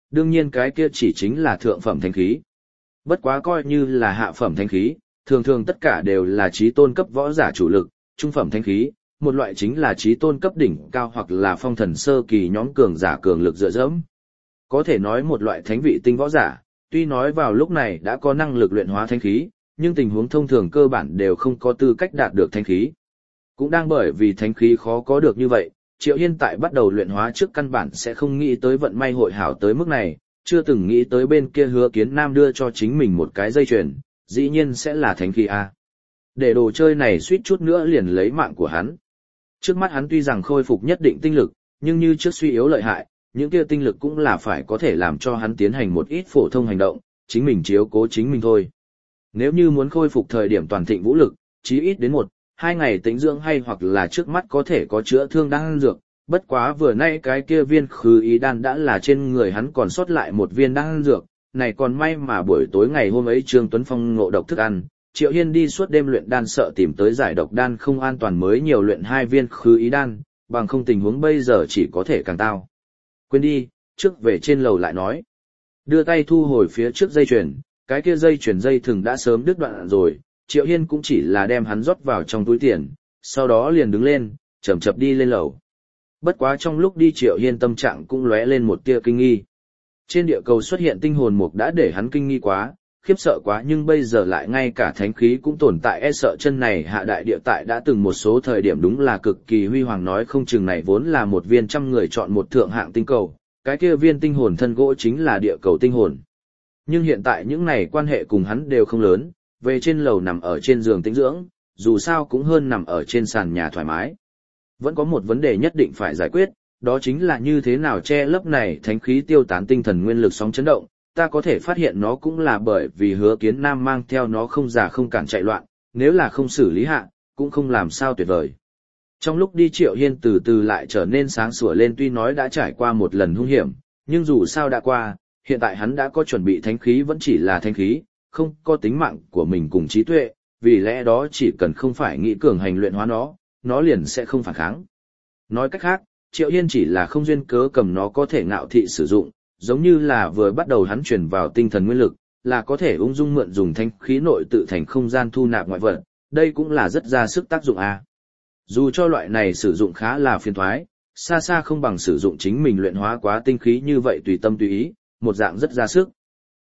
A: đương nhiên cái kia chỉ chính là thượng phẩm thánh khí. Bất quá coi như là hạ phẩm thánh khí, thường thường tất cả đều là chí tôn cấp võ giả chủ lực, trung phẩm thánh khí, một loại chính là chí tôn cấp đỉnh cao hoặc là phong thần sơ kỳ nhóm cường giả cường lực dựa dẫm. Có thể nói một loại thánh vị tinh võ giả, tuy nói vào lúc này đã có năng lực luyện hóa thánh khí, nhưng tình huống thông thường cơ bản đều không có tư cách đạt được thánh khí. Cũng đang bởi vì thánh khí khó có được như vậy, Triệu Hiên tại bắt đầu luyện hóa trước căn bản sẽ không nghĩ tới vận may hội hảo tới mức này, chưa từng nghĩ tới bên kia Hứa Kiến Nam đưa cho chính mình một cái dây chuyền, dĩ nhiên sẽ là thánh khí a. Để đồ chơi này suýt chút nữa liền lấy mạng của hắn. Trước mắt hắn tuy rằng khôi phục nhất định tinh lực, nhưng như trước suy yếu lợi hại, những kia tinh lực cũng là phải có thể làm cho hắn tiến hành một ít phổ thông hành động, chính mình chiếu cố chính mình thôi. Nếu như muốn khôi phục thời điểm toàn thịnh vũ lực, chí ít đến 1-2 ngày tĩnh dưỡng hay hoặc là trước mắt có thể có chữa thương đan dược, bất quá vừa nay cái kia viên khứ ý đan đã là trên người hắn còn sót lại một viên đan dược, này còn may mà buổi tối ngày hôm ấy Trương Tuấn Phong ngộ độc thức ăn, Triệu Hiên đi suốt đêm luyện đan sợ tìm tới giải độc đan không an toàn mới nhiều luyện 2 viên khứ ý đan, bằng không tình huống bây giờ chỉ có thể càng tao. Quên đi, trước về trên lầu lại nói. Đưa tay thu hồi phía trước dây chuyền, cái kia dây chuyền dây thừng đã sớm đứt đoạn rồi, Triệu Hiên cũng chỉ là đem hắn rót vào trong túi tiền, sau đó liền đứng lên, chậm chậm đi lên lầu. Bất quá trong lúc đi Triệu Hiên tâm trạng cũng lóe lên một tia kinh nghi. Trên địa cầu xuất hiện tinh hồn mục đã để hắn kinh nghi quá, khiếp sợ quá, nhưng bây giờ lại ngay cả thánh khí cũng tồn tại, e sợ chân này hạ đại địa tại đã từng một số thời điểm đúng là cực kỳ huy hoàng, nói không chừng này vốn là một viên trăm người chọn một thượng hạng tinh cầu, cái kia viên tinh hồn thân gỗ chính là địa cầu tinh hồn. Nhưng hiện tại những này quan hệ cùng hắn đều không lớn, về trên lầu nằm ở trên giường tĩnh dưỡng, dù sao cũng hơn nằm ở trên sàn nhà thoải mái. Vẫn có một vấn đề nhất định phải giải quyết, đó chính là như thế nào che lấp này thánh khí tiêu tán tinh thần nguyên lực sóng chấn động. Ta có thể phát hiện nó cũng là bởi vì Hứa Kiến Nam mang theo nó không giả không cản chạy loạn, nếu là không xử lý hạ, cũng không làm sao tuyệt vời. Trong lúc đi Triệu Hiên từ từ lại trở nên sáng sủa lên, tuy nói đã trải qua một lần hung hiểm, nhưng dù sao đã qua, hiện tại hắn đã có chuẩn bị thánh khí, vẫn chỉ là thánh khí, không có tính mạng của mình cùng trí tuệ, vì lẽ đó chỉ cần không phải nghĩ cường hành luyện hóa nó liền sẽ không phản kháng. Nói cách khác, Triệu Hiên chỉ là không duyên cớ cầm nó có thể ngạo thị sử dụng, giống như là vừa bắt đầu hắn truyền vào tinh thần nguyên lực, là có thể ung dung mượn dùng thánh khí nội tự thành không gian thu nạp ngoại vật, đây cũng là rất ra sức tác dụng a. Dù cho loại này sử dụng khá là phiền toái, xa xa không bằng sử dụng chính mình luyện hóa quá tinh khí như vậy tùy tâm tùy ý, một dạng rất ra sức.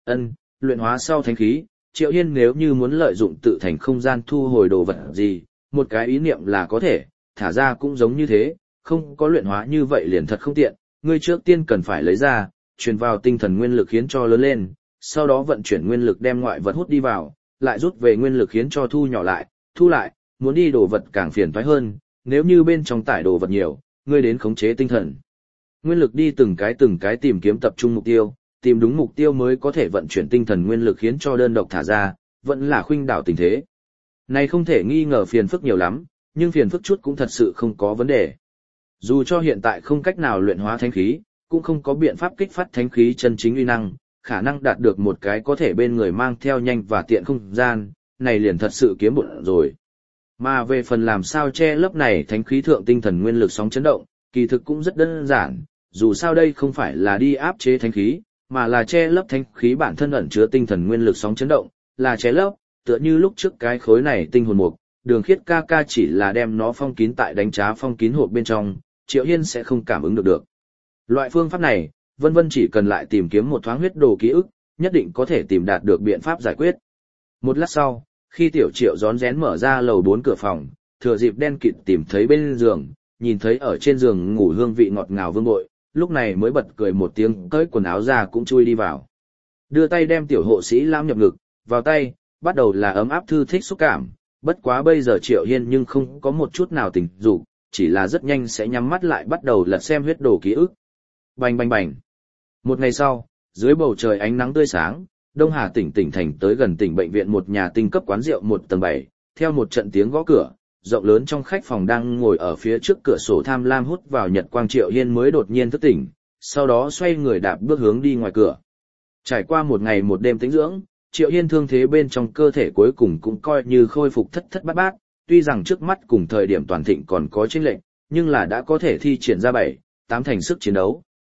A: Luyện hóa sau thánh khí, Triệu Hiên nếu như muốn lợi dụng tự thành không gian thu hồi đồ vật gì, một cái ý niệm là có thể, thả ra cũng giống như thế, không có luyện hóa như vậy liền thật không tiện, ngươi trước tiên cần phải lấy ra, truyền vào tinh thần nguyên lực khiến cho lớn lên, sau đó vận chuyển nguyên lực đem ngoại vật hút đi vào, lại rút về nguyên lực khiến cho thu nhỏ lại, thu lại, muốn đi đồ vật càng phiền toái hơn, nếu như bên trong tải đồ vật nhiều, ngươi đến khống chế tinh thần nguyên lực đi từng cái tìm kiếm tập trung mục tiêu, tìm đúng mục tiêu mới có thể vận chuyển tinh thần nguyên lực khiến cho đơn độc thả ra, vẫn là khuynh đảo tình thế. Này không thể nghi ngờ phiền phức nhiều lắm, nhưng phiền phức chút cũng thật sự không có vấn đề. Dù cho hiện tại không cách nào luyện hóa thánh khí, cũng không có biện pháp kích phát thánh khí chân chính uy năng, khả năng đạt được một cái có thể bên người mang theo nhanh và tiện không gian, này liền thật sự kiếm bộn rồi. Mà về phần làm sao che lấp này thánh khí thượng tinh thần nguyên lực sóng chấn động, kỳ thực cũng rất đơn giản, dù sao đây không phải là đi áp chế thánh khí, mà là che lấp thánh khí bản thân ẩn chứa tinh thần nguyên lực sóng chấn động, là che lấp, tựa như lúc trước cái khối này tinh hồn mục, Đường Khiết ca ca chỉ là đem nó phong kín tại đánh trá phong kín hộp bên trong, Triệu Hiên sẽ không cảm ứng được. Loại phương pháp này, vân vân chỉ cần lại tìm kiếm một thoáng huyết đồ ký ức, nhất định có thể tìm đạt được biện pháp giải quyết. Một lát sau, khi Tiểu Triệu rón rén mở ra lầu 4 cửa phòng, thừa dịp đen kịt tìm thấy bên giường, nhìn thấy ở trên giường ngủ hương vị ngọt ngào Vương Bội, lúc này mới bật cười một tiếng, cởi quần áo ra cũng chui đi vào. Đưa tay đem tiểu hộ sĩ lam nhập ngực, vào tay, bắt đầu là ấm áp thư thích xúc cảm, bất quá bây giờ Triệu Hiên nhưng không có một chút nào tình dục, chỉ là rất nhanh sẽ nhắm mắt lại bắt đầu lật xem huyết đồ ký ức. Bành bành bành. Một ngày sau, dưới bầu trời ánh nắng tươi sáng, Đông Hà tỉnh thành tới gần tỉnh bệnh viện một nhà tinh cấp quán rượu 1 tầng 7, theo một trận tiếng gõ cửa, rộng lớn trong khách phòng đang ngồi ở phía trước cửa sổ tham lam hút vào nhật quang Triệu Hiên mới đột nhiên thức tỉnh, sau đó xoay người đạp bước hướng đi ngoài cửa. Trải qua một ngày một đêm tĩnh dưỡng, Triệu Hiên thương thế bên trong cơ thể cuối cùng cũng coi như khôi phục thất thất bát bát, tuy rằng trước mắt cùng thời điểm toàn thịnh còn có chênh lệch, nhưng là đã có thể thi triển ra 7-8 thành sức chiến đấu.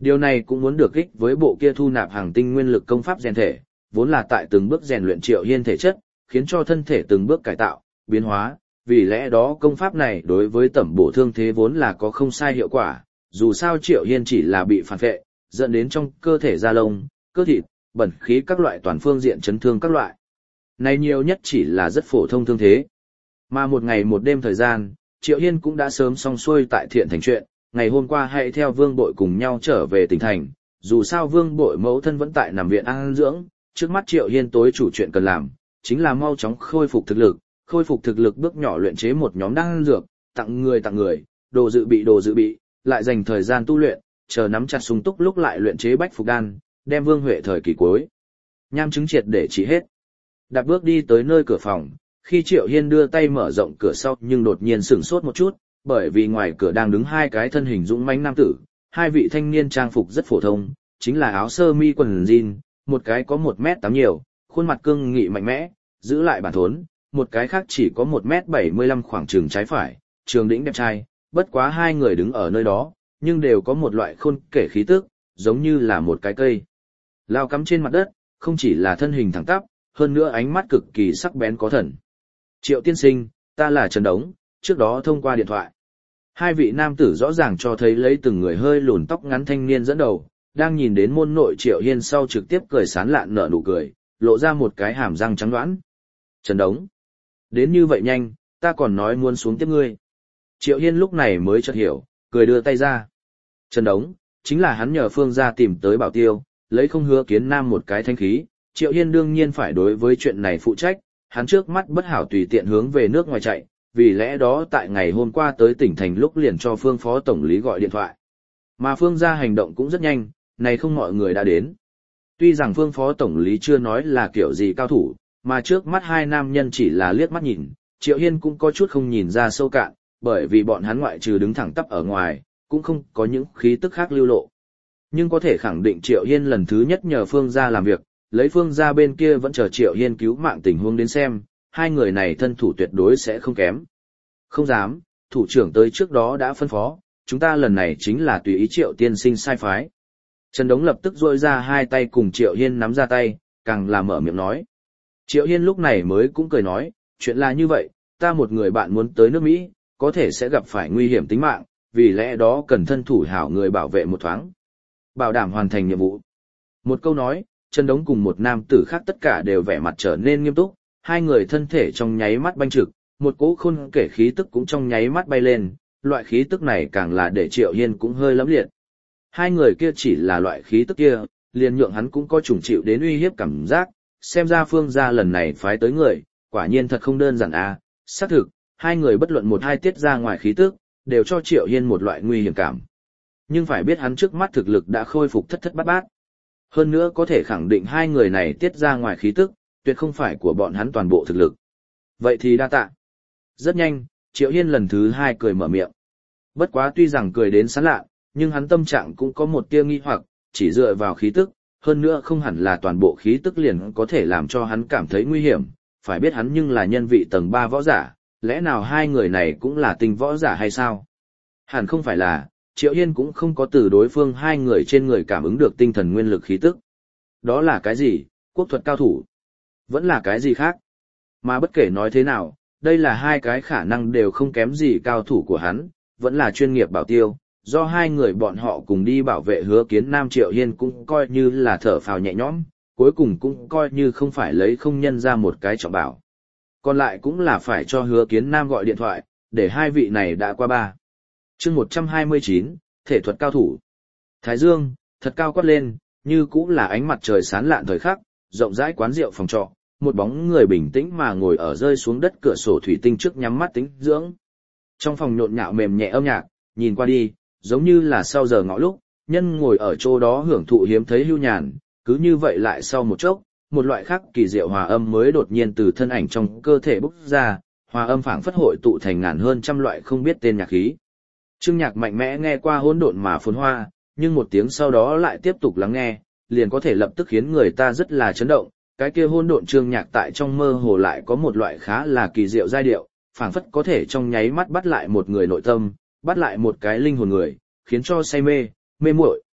A: Điều này cũng muốn được ích với bộ kia thu nạp hàng tinh nguyên lực công pháp rèn thể, vốn là tại từng bước rèn luyện Triệu Hiên thể chất, khiến cho thân thể từng bước cải tạo, biến hóa, vì lẽ đó công pháp này đối với tẩm bổ thương thế vốn là có không sai hiệu quả, dù sao Triệu Hiên chỉ là bị phản vệ, dẫn đến trong cơ thể da lông, cơ thịt, bẩn khí các loại toàn phương diện chấn thương các loại. Này nhiều nhất chỉ là rất phổ thông thương thế. Mà một ngày một đêm thời gian, Triệu Hiên cũng đã sớm xong xuôi tại Thiện Thành chuyện, ngày hôm qua hãy theo Vương Bội cùng nhau trở về tỉnh thành, dù sao Vương Bội mẫu thân vẫn tại nằm viện an dưỡng, trước mắt Triệu Hiên tối chủ chuyện cần làm, chính là mau chóng khôi phục thực lực bước nhỏ luyện chế một nhóm đan dược, tặng người, đồ dự bị, lại dành thời gian tu luyện, chờ nắm chặt sung túc lúc lại luyện chế bách phục đan, đem Vương Huệ thời kỳ cuối nham chứng triệt để trị hết. Đạp bước đi tới nơi cửa phòng, khi Triệu Hiên đưa tay mở rộng cửa sau nhưng đột nhiên sửng sốt một chút, bởi vì ngoài cửa đang đứng hai cái thân hình dũng mãnh nam tử, hai vị thanh niên trang phục rất phổ thông, chính là áo sơ mi quần jean, một cái có 1m8 nhiều, khuôn mặt cương nghị mạnh mẽ, giữ lại bản thốn, một cái khác chỉ có 1m75 khoảng trường trái phải, trường đĩnh đẹp trai, bất quá hai người đứng ở nơi đó, nhưng đều có một loại khôn kể khí tức, giống như là một cái cây lao cắm trên mặt đất, không chỉ là thân hình thẳng tắp, hơn nữa ánh mắt cực kỳ sắc bén có thần. Triệu tiên sinh, ta là Trần Đống, trước đó thông qua điện thoại. Hai vị nam tử rõ ràng cho thấy lấy từng người hơi lùn tóc ngắn thanh niên dẫn đầu, đang nhìn đến môn nội Triệu Hiên sau trực tiếp cười sán lạn nở nụ cười, lộ ra một cái hàm răng trắng đoán. Trần Đống, đến như vậy nhanh, ta còn nói muốn xuống tiếp ngươi. Triệu Hiên lúc này mới chợt hiểu, cười đưa tay ra. Trần Đống, chính là hắn nhờ Phương gia tìm tới Bảo Tiêu, lấy không Hứa Kiến Nam một cái thanh khí, Triệu Hiên đương nhiên phải đối với chuyện này phụ trách, hắn trước mắt bất hảo tùy tiện hướng về nước ngoài chạy, vì lẽ đó tại ngày hôm qua tới tỉnh thành lúc liền cho Phương Phó Tổng lý gọi điện thoại. Mà Phương gia hành động cũng rất nhanh, này không mọi người đã đến. Tuy rằng Phương Phó Tổng lý chưa nói là kiểu gì cao thủ, mà trước mắt hai nam nhân chỉ là liếc mắt nhìn, Triệu Hiên cũng có chút không nhìn ra sâu cạn, bởi vì bọn hắn ngoại trừ đứng thẳng tắp ở ngoài, cũng không có những khí tức khác lưu lộ. Nhưng có thể khẳng định Triệu Hiên lần thứ nhất nhờ Phương gia làm việc, lấy Phương gia bên kia vẫn chờ Triệu Hiên cứu mạng tình huống đến xem, hai người này thân thủ tuyệt đối sẽ không kém. Không dám, thủ trưởng tới trước đó đã phân phó, chúng ta lần này chính là tùy ý Triệu tiên sinh sai phái. Trần Đống lập tức duỗi ra hai tay cùng Triệu Hiên nắm ra tay, càng là mở miệng nói. Triệu Hiên lúc này mới cũng cười nói, chuyện là như vậy, ta một người bạn muốn tới nước Mỹ, có thể sẽ gặp phải nguy hiểm tính mạng, vì lẽ đó cần thân thủ hảo người bảo vệ một thoáng. Bảo đảm hoàn thành nhiệm vụ. Một câu nói, Trần Đống cùng một nam tử khác tất cả đều vẻ mặt trở nên nghiêm túc, hai người thân thể trong nháy mắt banh trực, một cỗ khôn kể khí tức cũng trong nháy mắt bay lên, loại khí tức này càng là để Triệu Hiên cũng hơi lẫm liệt. Hai người kia chỉ là loại khí tức kia, liền nhượng hắn cũng có chủng chịu đến uy hiếp cảm giác, xem ra Phương gia lần này phái tới người, quả nhiên thật không đơn giản à, xác thực, hai người bất luận một hai tiết ra ngoài khí tức, đều cho Triệu Hiên một loại nguy hiểm cảm. Nhưng phải biết hắn trước mắt thực lực đã khôi phục thất thất bát bát. Hơn nữa có thể khẳng định hai người này tiết ra ngoài khí tức, tuyệt không phải của bọn hắn toàn bộ thực lực. Vậy thì đa tạ. Rất nhanh, Triệu Hiên lần thứ hai cười mở miệng. Bất quá tuy rằng cười đến sán lạ, nhưng hắn tâm trạng cũng có một tia nghi hoặc, chỉ dựa vào khí tức, hơn nữa không hẳn là toàn bộ khí tức liền có thể làm cho hắn cảm thấy nguy hiểm, phải biết hắn nhưng là nhân vị tầng 3 võ giả, lẽ nào hai người này cũng là tinh võ giả hay sao? Hẳn không phải là, Triệu Hiên cũng không có từ đối phương hai người trên người cảm ứng được tinh thần nguyên lực khí tức. Đó là cái gì, quốc thuật cao thủ? Vẫn là cái gì khác? Mà bất kể nói thế nào, đây là hai cái khả năng đều không kém gì cao thủ của hắn, vẫn là chuyên nghiệp bảo tiêu, do hai người bọn họ cùng đi bảo vệ Hứa Kiến Nam. Triệu Hiên cũng coi như là thở phào nhẹ nhõm, cuối cùng cũng coi như không phải lấy không nhân ra một cái trọng bảo. Còn lại cũng là phải cho Hứa Kiến Nam gọi điện thoại, để hai vị này đã qua ba. Chương 129, thể thuật cao thủ. Thái Dương, thật cao quát lên, như cũng là ánh mặt trời sáng lạn thời khắc, rộng rãi quán rượu phòng trọ, một bóng người bình tĩnh mà ngồi ở rơi xuống đất cửa sổ thủy tinh trước nhắm mắt tĩnh dưỡng. Trong phòng nhộn nhạo mềm nhẹ âm nhạc, nhìn qua đi, giống như là sau giờ ngọ lúc, nhân ngồi ở chỗ đó hưởng thụ hiếm thấy hưu nhàn, cứ như vậy lại sau một chốc, một loại khác kỳ diệu hòa âm mới đột nhiên từ thân ảnh trong cơ thể bốc ra, hòa âm phảng phất hội tụ thành ngàn hơn trăm loại không biết tên nhạc khí. Chương nhạc mạnh mẽ nghe qua hỗn độn mà phồn hoa, nhưng một tiếng sau đó lại tiếp tục lắng nghe, liền có thể lập tức khiến người ta rất là chấn động. Cái kia hỗn độn chương nhạc tại trong mơ hồ lại có một loại khá là kỳ diệu giai điệu, phảng phất có thể trong nháy mắt bắt lại một người nội tâm, bắt lại một cái linh hồn người, khiến cho say mê, mê muội.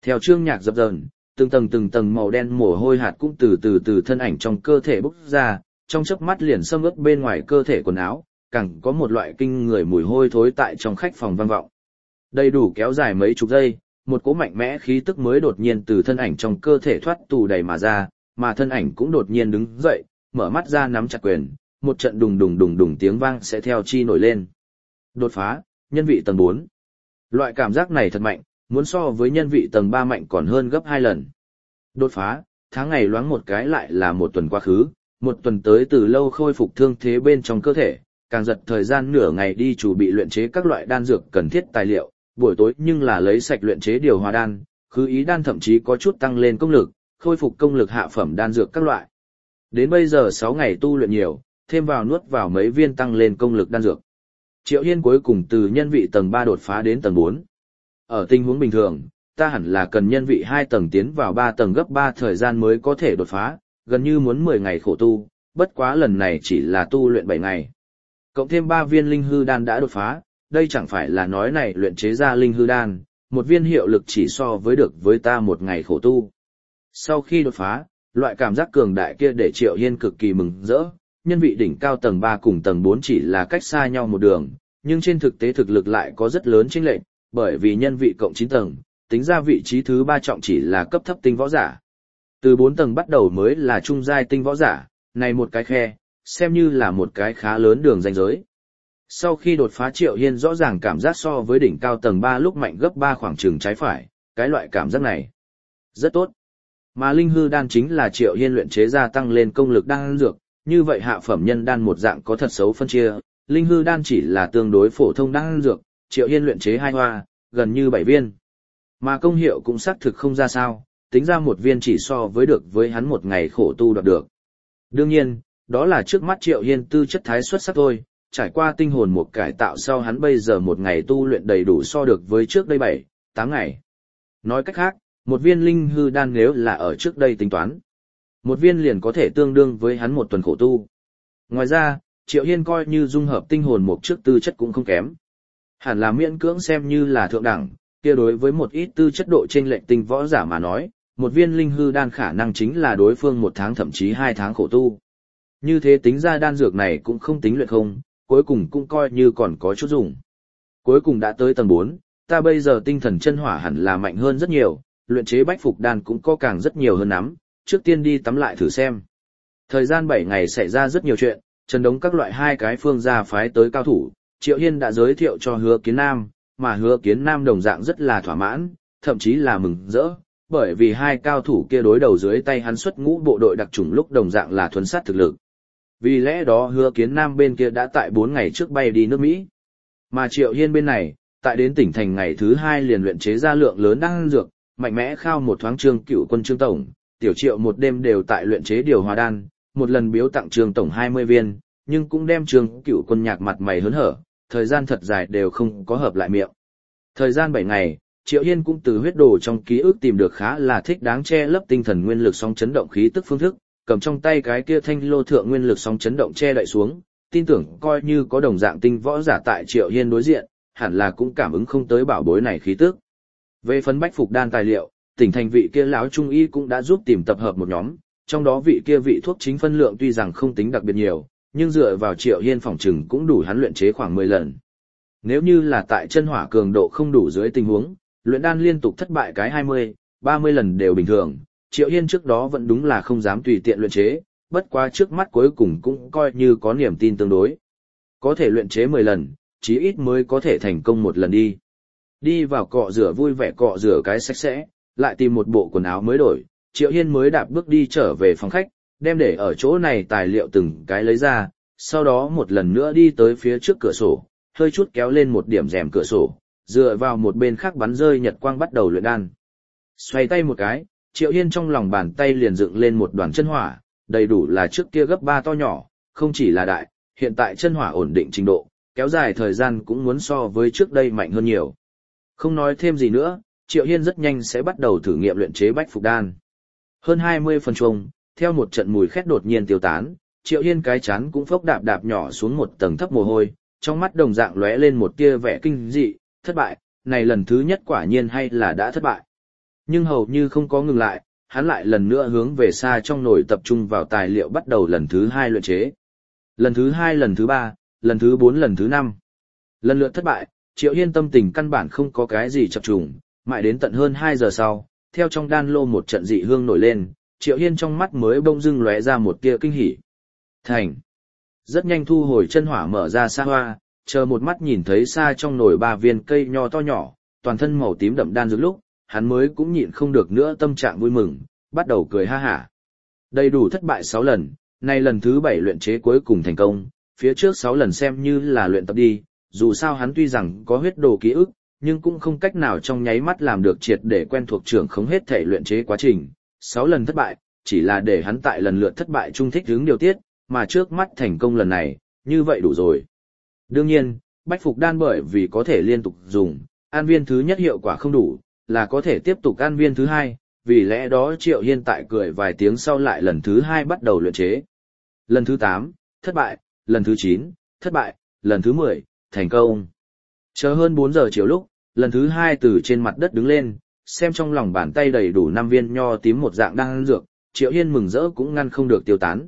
A: Theo chương nhạc dập dờn, từng tầng màu đen mồ hôi hạt cũng từ thân ảnh trong cơ thể bốc ra, trong chớp mắt liền xâm ướt bên ngoài cơ thể quần áo, càng có một loại kinh người mùi hôi thối tại trong khách phòng vang vọng. Đầy đủ kéo dài mấy chục giây, một cỗ mạnh mẽ khí tức mới đột nhiên từ thân ảnh trong cơ thể thoát tù đầy mà ra, mà thân ảnh cũng đột nhiên đứng dậy, mở mắt ra nắm chặt quyền, một trận đùng đùng tiếng vang sẽ theo chi nổi lên. Đột phá, nhân vị tầng 4. Loại cảm giác này thật mạnh, muốn so với nhân vị tầng 3 mạnh còn hơn gấp 2 lần. Đột phá, tháng ngày loáng một cái lại là một tuần quá khứ, một tuần tới từ lâu khôi phục thương thế bên trong cơ thể, càng giật thời gian nửa ngày đi chuẩn bị luyện chế các loại đan dược cần thiết tài liệu, buổi tối nhưng là lấy sạch luyện chế điều hòa đan, khứ ý đan thậm chí có chút tăng lên công lực, khôi phục công lực hạ phẩm đan dược các loại. Đến bây giờ 6 ngày tu luyện nhiều, thêm vào nuốt vào mấy viên tăng lên công lực đan dược. Triệu Hiên cuối cùng từ nhân vị tầng 3 đột phá đến tầng 4. Ở tình huống bình thường, ta hẳn là cần nhân vị 2 tầng tiến vào 3 tầng gấp 3 thời gian mới có thể đột phá, gần như muốn 10 ngày khổ tu, bất quá lần này chỉ là tu luyện 7 ngày. Cộng thêm 3 viên linh hư đan đã đột phá, đây chẳng phải là nói này luyện chế ra linh hư đan, một viên hiệu lực chỉ so với được với ta một ngày khổ tu. Sau khi đột phá, loại cảm giác cường đại kia để Triệu Hiên cực kỳ mừng rỡ, nhân vị đỉnh cao tầng 3 cùng tầng 4 chỉ là cách xa nhau một đường, nhưng trên thực tế thực lực lại có rất lớn chênh lệch, bởi vì nhân vị cộng 9 tầng, tính ra vị trí thứ 3 trọng chỉ là cấp thấp tinh võ giả. Từ 4 tầng bắt đầu mới là trung giai tinh võ giả, này một cái khe, xem như là một cái khá lớn đường ranh giới. Sau khi đột phá Triệu Hiên rõ ràng cảm giác so với đỉnh cao tầng 3 lúc mạnh gấp 3 khoảng chừng trái phải, cái loại cảm giác này rất tốt. Mà linh hư đan chính là Triệu Hiên luyện chế ra tăng lên công lực đan dược, như vậy hạ phẩm nhân đan một dạng có thật xấu phân chia, linh hư đan chỉ là tương đối phổ thông đan dược, Triệu Hiên luyện chế 2 hoa, gần như 7 viên. Mà công hiệu cũng xác thực không ra sao, tính ra một viên chỉ so với được với hắn một ngày khổ tu đoạt được. Đương nhiên, đó là trước mắt Triệu Hiên tư chất thái xuất sắc thôi, trải qua tinh hồn một cải tạo sau hắn bây giờ một ngày tu luyện đầy đủ so được với trước đây 7, 8 ngày. Nói cách khác, một viên linh hư đan nếu là ở trước đây tính toán, một viên liền có thể tương đương với hắn một tuần khổ tu. Ngoài ra, Triệu Hiên coi như dung hợp tinh hồn một trước tư chất cũng không kém. Hẳn là miễn cưỡng xem như là thượng đẳng, kia đối với một ít tư chất độ chênh lệch tinh võ giả mà nói, một viên linh hư đan khả năng chính là đối phương 1 tháng thậm chí 2 tháng khổ tu. Như thế tính ra đan dược này cũng không tính luyện không, cuối cùng cũng coi như còn có chút dùng. Cuối cùng đã tới tầng 4, ta bây giờ tinh thần chân hỏa hẳn là mạnh hơn rất nhiều, luyện chế bách phục đan cũng có càng rất nhiều hơn lắm, trước tiên đi tắm lại thử xem. Thời gian 7 ngày xảy ra rất nhiều chuyện, Trần Đống các loại 2 cái phương gia phái tới cao thủ, Triệu Hiên đã giới thiệu cho Hứa Kiến Nam, mà Hứa Kiến Nam đồng dạng rất là thỏa mãn, thậm chí là mừng rỡ, bởi vì 2 cao thủ kia đối đầu dưới tay hắn xuất ngũ bộ đội đặc chủng lúc đồng dạng là thuần sát thực lực. Vì lẽ đó Hứa Kiến Nam bên kia đã tại 4 ngày trước bay đi nước Mỹ. Mà Triệu Hiên bên này, tại đến tỉnh thành ngày thứ 2 liền luyện chế ra lượng lớn đan dược, mạnh mẽ khao một thoáng Trương Cửu Quân Trương tổng, Tiểu Triệu một đêm đều tại luyện chế điều hòa đan, một lần biếu tặng Trương tổng 20 viên, nhưng cũng đem Trương Cửu Quân nhạc mặt mày hớn hở, thời gian thật dài đều không có hợp lại miệng. Thời gian 7 ngày, Triệu Hiên cũng từ huyết đồ trong ký ức tìm được khá là thích đáng che lấp tinh thần nguyên lực sóng chấn động khí tức phương thức, cầm trong tay cái kia thanh lô thượng nguyên lực sóng chấn động che đậy xuống, tin tưởng coi như có đồng dạng tinh võ giả tại Triệu Hiên đối diện, hẳn là cũng cảm ứng không tới bảo bối này khí tức. Về phấn bách phục đan tài liệu, tỉnh thành vị kia lão trung y cũng đã giúp tìm tập hợp một nhóm, trong đó vị kia vị thuốc chính phân lượng tuy rằng không tính đặc biệt nhiều, nhưng dựa vào Triệu Hiên phòng trừng cũng đủ hắn luyện chế khoảng 10 lần. Nếu như là tại chân hỏa cường độ không đủ dưới tình huống, luyện đan liên tục thất bại cái 20, 30 lần đều bình thường, Triệu Hiên trước đó vẫn đúng là không dám tùy tiện luyện chế, bất quá trước mắt cuối cùng cũng coi như có niềm tin tương đối. Có thể luyện chế 10 lần, chí ít mới có thể thành công một lần đi. Đi vào cọ rửa vui vẻ cọ rửa cái sạch sẽ, lại tìm một bộ quần áo mới đổi, Triệu Hiên mới đạp bước đi trở về phòng khách, đem để ở chỗ này tài liệu từng cái lấy ra, sau đó một lần nữa đi tới phía trước cửa sổ, hơi chút kéo lên một điểm rèm cửa sổ, dựa vào một bên khác bắn rơi nhật quang bắt đầu luyện đan. Xoay tay một cái, Triệu Hiên trong lòng bàn tay liền dựng lên một đoàn chân hỏa, đầy đủ là trước kia gấp 3 to nhỏ, không chỉ là đại, hiện tại chân hỏa ổn định trình độ, kéo dài thời gian cũng muốn so với trước đây mạnh hơn nhiều. Không nói thêm gì nữa, Triệu Hiên rất nhanh sẽ bắt đầu thử nghiệm luyện chế bách phục đan. Hơn 20 phần chung, theo một trận mùi khét đột nhiên tiêu tán, Triệu Hiên cái chán cũng phốc đạp đạp nhỏ xuống một tầng thấp mồ hôi, trong mắt đồng dạng lóe lên một tia vẻ kinh dị, thất bại, này lần thứ nhất quả nhiên hay là đã thất bại. Nhưng hầu như không có ngừng lại, hắn lại lần nữa hướng về xa trong nồi tập trung vào tài liệu bắt đầu lần thứ 2 luyện chế. Lần thứ 2, lần thứ 3, lần thứ 4, lần thứ 5. Lần lượt thất bại, Triệu Hiên tâm tình căn bản không có cái gì chập trùng, mãi đến tận hơn 2 giờ sau, theo trong đan lô một trận dị hương nổi lên, Triệu Hiên trong mắt mới bỗng dưng lóe ra một tia kinh hỉ. Thành. Rất nhanh thu hồi chân hỏa mở ra xa hoa, chờ một mắt nhìn thấy xa trong nồi 3 viên cây nho to nhỏ, toàn thân màu tím đậm đan dược lúc, hắn mới cũng nhịn không được nữa tâm trạng vui mừng, bắt đầu cười ha hả. Đầy đủ thất bại 6 lần, nay lần thứ 7 luyện chế cuối cùng thành công, phía trước 6 lần xem như là luyện tập đi, dù sao hắn tuy rằng có huyết đồ ký ức, nhưng cũng không cách nào trong nháy mắt làm được triệt để quen thuộc trưởng không hết thể luyện chế quá trình. 6 lần thất bại, chỉ là để hắn tại lần lượt thất bại trung thích hướng điều tiết, mà trước mắt thành công lần này, như vậy đủ rồi. Đương nhiên, bách phục đan bởi vì có thể liên tục dùng, an viên thứ nhất hiệu quả không đủ, là có thể tiếp tục an viên thứ hai, vì lẽ đó Triệu Hiên tại cười vài tiếng sau lại lần thứ 2 bắt đầu luyện chế. Lần thứ 8, thất bại, lần thứ 9, thất bại, lần thứ 10, thành công. Chờ hơn 4 giờ chiều lúc, lần thứ 2 từ trên mặt đất đứng lên, xem trong lòng bàn tay đầy đủ 5 viên nho tím một dạng đan dược, Triệu Hiên mừng rỡ cũng ngăn không được tiêu tán.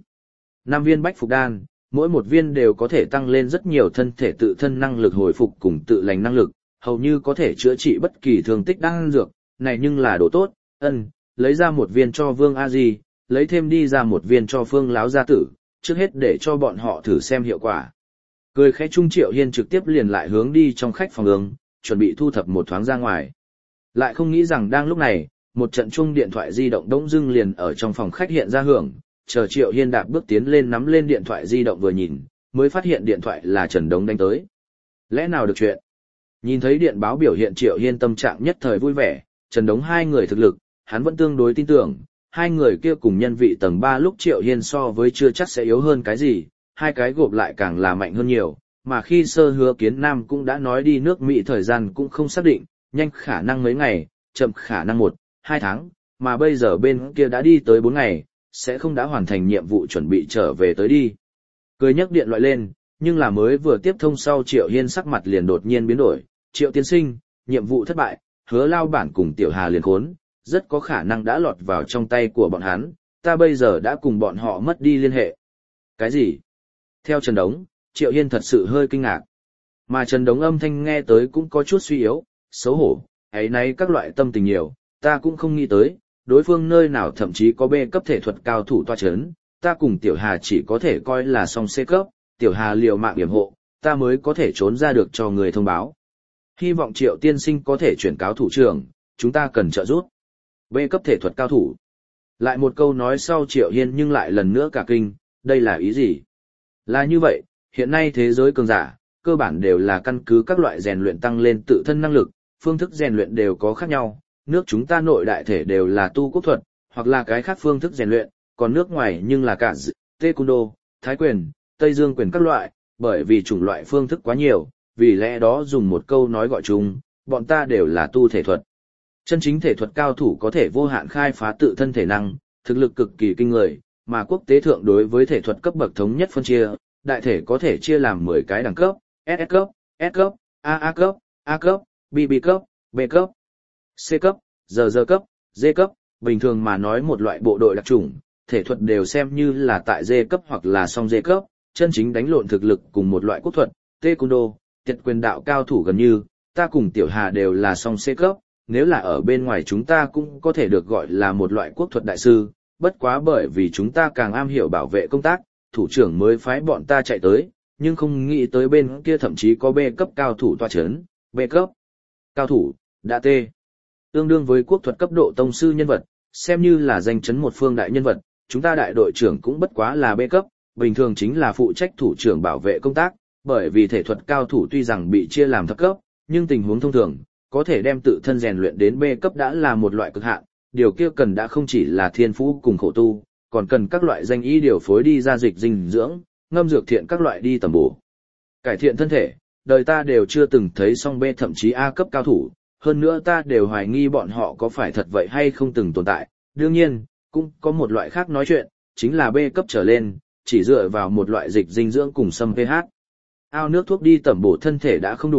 A: 5 viên bách phục đan, mỗi một viên đều có thể tăng lên rất nhiều thân thể tự thân năng lực hồi phục cùng tự lành năng lực, hầu như có thể chữa trị bất kỳ thương tích đan dược, này nhưng là đồ tốt. Lấy ra một viên cho Vương A Di, lấy thêm đi ra một viên cho Phương Láo gia tử, trước hết để cho bọn họ thử xem hiệu quả. Cười khẽ chung Triệu Hiên trực tiếp liền lại hướng đi trong khách phòng ương, chuẩn bị thu thập một thoáng ra ngoài. Lại không nghĩ rằng đang lúc này, một trận chuông điện thoại di động đống dưng liền ở trong phòng khách hiện ra hưởng, chờ Triệu Hiên đạp bước tiến lên nắm lên điện thoại di động vừa nhìn, mới phát hiện điện thoại là Trần Đống đánh tới. Lẽ nào được chuyện? Nhìn thấy điện báo biểu hiện Triệu Hiên tâm trạng nhất thời vui vẻ, Trần Đống hai người thực lực, hắn vẫn tương đối tin tưởng, hai người kia cùng nhân vị tầng 3 lúc Triệu Hiên so với chưa chắc sẽ yếu hơn cái gì, hai cái gộp lại càng là mạnh hơn nhiều, mà khi Sơ Hứa Kiến Nam cũng đã nói đi nước Mỹ thời gian cũng không xác định, nhanh khả năng mấy ngày, chậm khả năng 1-2 tháng, mà bây giờ bên kia đã đi tới 4 ngày, sẽ không đã hoàn thành nhiệm vụ chuẩn bị trở về tới đi. Cười nhấc điện loại lên, nhưng là mới vừa tiếp thông sau Triệu Hiên sắc mặt liền đột nhiên biến đổi, Triệu tiên sinh, nhiệm vụ thất bại, Hứa lao bản cùng Tiểu Hà liền khốn, rất có khả năng đã lọt vào trong tay của bọn hắn, ta bây giờ đã cùng bọn họ mất đi liên hệ. Cái gì? Theo Trần Đống, Triệu Hiên thật sự hơi kinh ngạc. Mà Trần Đống âm thanh nghe tới cũng có chút suy yếu, xấu hổ, ấy nay các loại tâm tình nhiều, ta cũng không nghĩ tới, đối phương nơi nào thậm chí có B cấp thể thuật cao thủ toa chấn, ta cùng Tiểu Hà chỉ có thể coi là song C cấp, Tiểu Hà liều mạng yểm hộ, ta mới có thể trốn ra được cho người thông báo. Hy vọng Triệu tiên sinh có thể chuyển cáo thủ trưởng, chúng ta cần trợ giúp. B cấp thể thuật cao thủ. Lại một câu nói sau Triệu Hiên nhưng lại lần nữa cả kinh, đây là ý gì? Là như vậy, hiện nay thế giới cường giả, cơ bản đều là căn cứ các loại rèn luyện tăng lên tự thân năng lực, phương thức rèn luyện đều có khác nhau, nước chúng ta nội đại thể đều là tu quốc thuật, hoặc là cái khác phương thức rèn luyện, còn nước ngoài nhưng là cả taekwondo, thái quyền, tây dương quyền các loại, bởi vì chủng loại phương thức quá nhiều, vì lẽ đó dùng một câu nói gọi chung, bọn ta đều là tu thể thuật. Chân chính thể thuật cao thủ có thể vô hạn khai phá tự thân thể năng, thực lực cực kỳ kinh người, mà quốc tế thượng đối với thể thuật cấp bậc thống nhất phân chia, đại thể có thể chia làm 10 cái đẳng cấp, SS cấp, S cấp, AA cấp, A cấp, BB cấp, B cấp, C cấp, GG cấp, D cấp, bình thường mà nói một loại bộ đội đặc chủng, thể thuật đều xem như là tại D cấp hoặc là song D cấp, chân chính đánh lộn thực lực cùng một loại quốc thuật, taekwondo, tiệt quyền đạo cao thủ gần như, ta cùng Tiểu Hà đều là song C cấp, nếu là ở bên ngoài chúng ta cũng có thể được gọi là một loại quốc thuật đại sư, bất quá bởi vì chúng ta càng am hiểu bảo vệ công tác, thủ trưởng mới phái bọn ta chạy tới, nhưng không nghĩ tới bên kia thậm chí có B cấp cao thủ tọa chấn, B cấp cao thủ, đã T. Tương đương với quốc thuật cấp độ tông sư nhân vật, xem như là danh chấn một phương đại nhân vật, chúng ta đại đội trưởng cũng bất quá là B cấp, bình thường chính là phụ trách thủ trưởng bảo vệ công tác, bởi vì thể thuật cao thủ tuy rằng bị chia làm thấp cấp, nhưng tình huống thông thường, có thể đem tự thân rèn luyện đến B cấp đã là một loại cực hạn, điều kia cần đã không chỉ là thiên phú cùng khổ tu, còn cần các loại danh y điều phối đi ra dịch dinh dưỡng, ngâm dược thiện các loại đi tầm bổ. Cải thiện thân thể, đời ta đều chưa từng thấy song B thậm chí A cấp cao thủ, hơn nữa ta đều hoài nghi bọn họ có phải thật vậy hay không từng tồn tại. Đương nhiên, cũng có một loại khác nói chuyện, chính là B cấp trở lên, chỉ dựa vào một loại dịch dinh dưỡng cùng xâm pH. Ao nước thuốc đi tẩm bổ thân thể đã không đủ,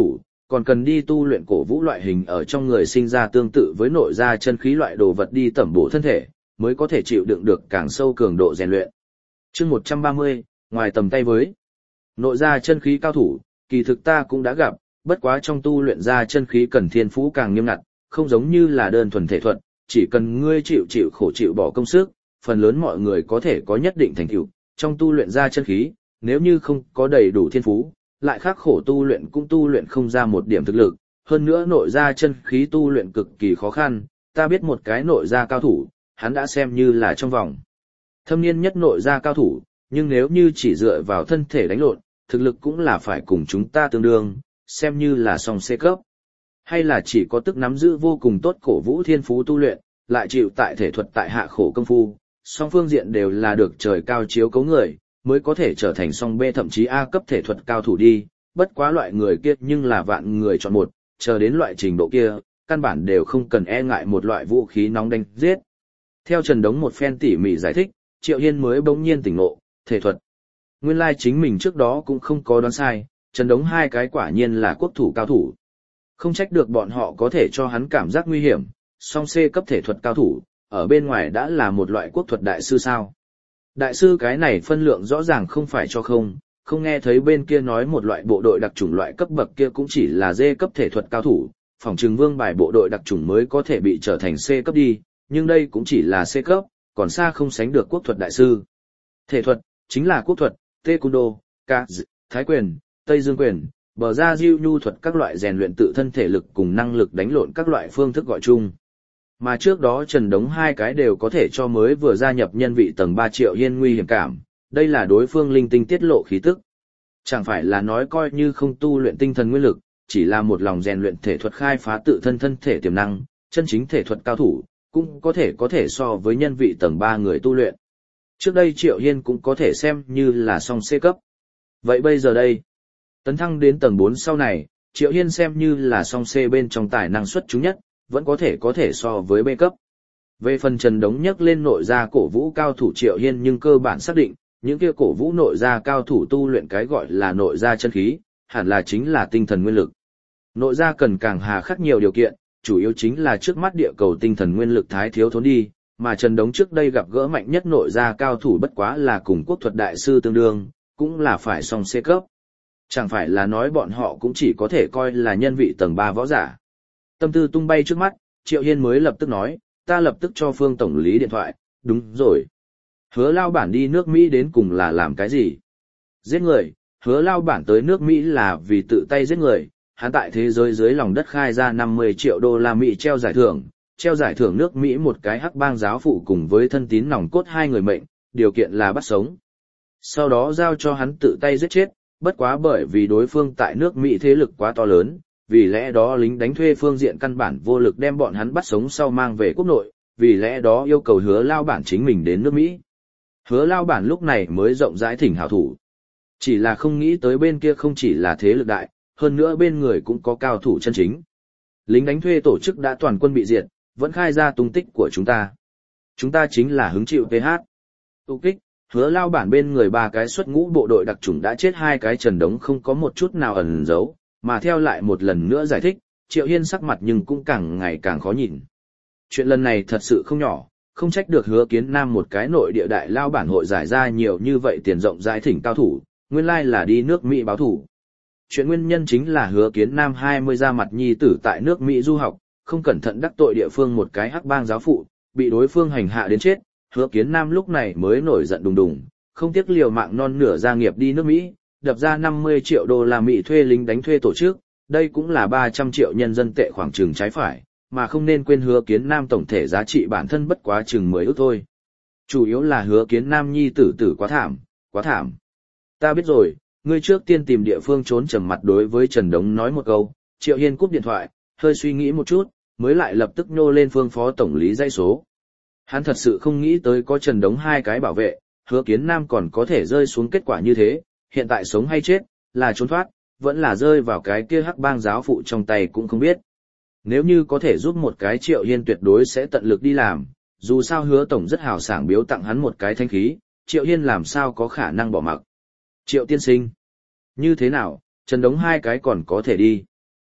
A: còn cần đi tu luyện cổ vũ loại hình ở trong người sinh ra tương tự với nội gia chân khí loại đồ vật đi tẩm bổ thân thể, mới có thể chịu đựng được càng sâu cường độ rèn luyện. Chương 130, ngoài tầm tay với. Nội gia chân khí cao thủ, kỳ thực ta cũng đã gặp, bất quá trong tu luyện ra chân khí cần thiên phú càng nghiêm ngặt, không giống như là đơn thuần thể thuật, chỉ cần ngươi chịu khổ chịu bỏ công sức, phần lớn mọi người có thể có nhất định thành tựu. Trong tu luyện ra chân khí, nếu như không có đầy đủ thiên phú, lại khắc khổ tu luyện cũng tu luyện không ra một điểm thực lực, hơn nữa nội gia chân khí tu luyện cực kỳ khó khăn, ta biết một cái nội gia cao thủ, hắn đã xem như là trong vòng thâm niên nhất nội gia cao thủ, nhưng nếu như chỉ dựa vào thân thể đánh lộn, thực lực cũng là phải cùng chúng ta tương đương, xem như là song C cấp. Hay là chỉ có tức nắm giữ vô cùng tốt cổ vũ thiên phú tu luyện, lại chịu tại thể thuật tại hạ khổ công phu, song phương diện đều là được trời cao chiếu cấu người, mới có thể trở thành song B thậm chí A cấp thể thuật cao thủ đi, bất quá loại người kia nhưng là vạn người chọn một, chờ đến loại trình độ kia, căn bản đều không cần e ngại một loại vũ khí nóng đánh giết. Theo Trần Đống một phen tỉ mỉ giải thích, Triệu Hiên mới bỗng nhiên tỉnh ngộ, thể thuật. Nguyên lai chính mình trước đó cũng không có đoán sai, Trần Đống hai cái quả nhiên là quốc thủ cao thủ. Không trách được bọn họ có thể cho hắn cảm giác nguy hiểm, song C cấp thể thuật cao thủ, ở bên ngoài đã là một loại quốc thuật đại sư sao. Đại sư cái này phân lượng rõ ràng không phải cho không nghe thấy bên kia nói một loại bộ đội đặc chủng loại cấp bậc kia cũng chỉ là D cấp thể thuật cao thủ, phòng trừng vương bài bộ đội đặc chủng mới có thể bị trở thành C cấp đi, nhưng đây cũng chỉ là C cấp, còn xa không sánh được quốc thuật đại sư. Thể thuật, chính là quốc thuật, taekwondo, thái quyền, tây dương quyền, bờ ra diêu nhu thuật các loại rèn luyện tự thân thể lực cùng năng lực đánh lộn các loại phương thức gọi chung. Mà trước đó Trần Đống hai cái đều có thể cho mới vừa gia nhập nhân vị tầng 3 Triệu Hiên nguy hiểm cảm, đây là đối phương linh tinh tiết lộ khí tức. Chẳng phải là nói coi như không tu luyện tinh thần nguyên lực, chỉ là một lòng rèn luyện thể thuật khai phá tự thân thân thể tiềm năng, chân chính thể thuật cao thủ, cũng có thể so với nhân vị tầng 3 người tu luyện. Trước đây Triệu Hiên cũng có thể xem như là song C cấp. Vậy bây giờ đây, tấn thăng đến tầng 4 sau này, Triệu Hiên xem như là song C bên trong tài năng xuất chúng nhất, vẫn có thể so với B cấp. Về phần Trần Đống nhắc lên nội gia cổ vũ cao thủ Triệu Hiên nhưng cơ bản xác định, những kia cổ vũ nội gia cao thủ tu luyện cái gọi là nội gia chân khí, hẳn là chính là tinh thần nguyên lực. Nội gia cần càng hà khắc nhiều điều kiện, chủ yếu chính là trước mắt địa cầu tinh thần nguyên lực thái thiếu thốn đi, mà Trần Đống trước đây gặp gỡ mạnh nhất nội gia cao thủ bất quá là cùng quốc thuật đại sư tương đương, cũng là phải song C cấp. Chẳng phải là nói bọn họ cũng chỉ có thể coi là nhân vị tầng 3 võ giả. Tâm tư tung bay trước mắt, Triệu Hiên mới lập tức nói, ta lập tức cho Phương Tổng lý điện thoại, đúng rồi. Hứa lao bản đi nước Mỹ đến cùng là làm cái gì? Giết người, hứa lao bản tới nước Mỹ là vì tự tay giết người, hắn tại thế giới dưới lòng đất khai ra 50 triệu đô la Mỹ treo giải thưởng nước Mỹ một cái hắc bang giáo phụ cùng với thân tín nòng cốt 2 người mệnh, điều kiện là bắt sống. Sau đó giao cho hắn tự tay giết chết, bất quá bởi vì đối phương tại nước Mỹ thế lực quá to lớn, vì lẽ đó lính đánh thuê phương diện căn bản vô lực đem bọn hắn bắt sống sau mang về quốc nội, vì lẽ đó yêu cầu hứa lao bản chính mình đến nước Mỹ. Hứa lao bản lúc này mới rộng rãi thỉnh hảo thủ. Chỉ là không nghĩ tới bên kia không chỉ là thế lực đại, hơn nữa bên người cũng có cao thủ chân chính. Lính đánh thuê tổ chức đã toàn quân bị diệt, vẫn khai ra tung tích của chúng ta. Chúng ta chính là hứng chịu PH. Tu kích, hứa lao bản bên người 3 cái xuất ngũ bộ đội đặc chủng đã chết 2 cái. Trần Đống không có một chút nào ẩn giấu, mà theo lại một lần nữa giải thích, Triệu Hiên sắc mặt nhưng cũng càng ngày càng khó nhìn. Chuyện lần này thật sự không nhỏ, không trách được Hứa Kiến Nam một cái nội địa đại lao bản hội giải ra nhiều như vậy tiền rộng rãi thỉnh cao thủ, nguyên lai là đi nước Mỹ báo thủ. Chuyện nguyên nhân chính là Hứa Kiến Nam 20 ra mặt nhi tử tại nước Mỹ du học, không cẩn thận đắc tội địa phương một cái hắc bang giáo phụ, bị đối phương hành hạ đến chết, Hứa Kiến Nam lúc này mới nổi giận đùng đùng, không tiếc liều mạng non nửa gia nghiệp đi nước Mỹ, đập ra 50 triệu đô la Mỹ thuê lính đánh thuê tổ chức, đây cũng là 300 triệu nhân dân tệ khoảng chừng trái phải, mà không nên quên Hứa Kiến Nam tổng thể giá trị bản thân bất quá chừng 10 ức thôi. Chủ yếu là Hứa Kiến Nam nhi tử quá thảm, quá thảm. Ta biết rồi, ngươi trước tiên tìm địa phương trốn trầm mặt đối với Trần Đống nói một câu, Triệu Hiên cúp điện thoại, hơi suy nghĩ một chút, mới lại lập tức nhô lên Phương phó tổng lý dãy số. Hắn thật sự không nghĩ tới có Trần Đống 2 cái bảo vệ, Hứa Kiến Nam còn có thể rơi xuống kết quả như thế, hiện tại sống hay chết, là trốn thoát, vẫn là rơi vào cái kia hắc bang giáo phụ trong tay cũng không biết. Nếu như có thể giúp một cái Triệu Hiên tuyệt đối sẽ tận lực đi làm, dù sao Hứa tổng rất hào sảng biếu tặng hắn một cái thanh khí, Triệu Hiên làm sao có khả năng bỏ mặc. Triệu tiên sinh, như thế nào, Trần Đống 2 cái còn có thể đi.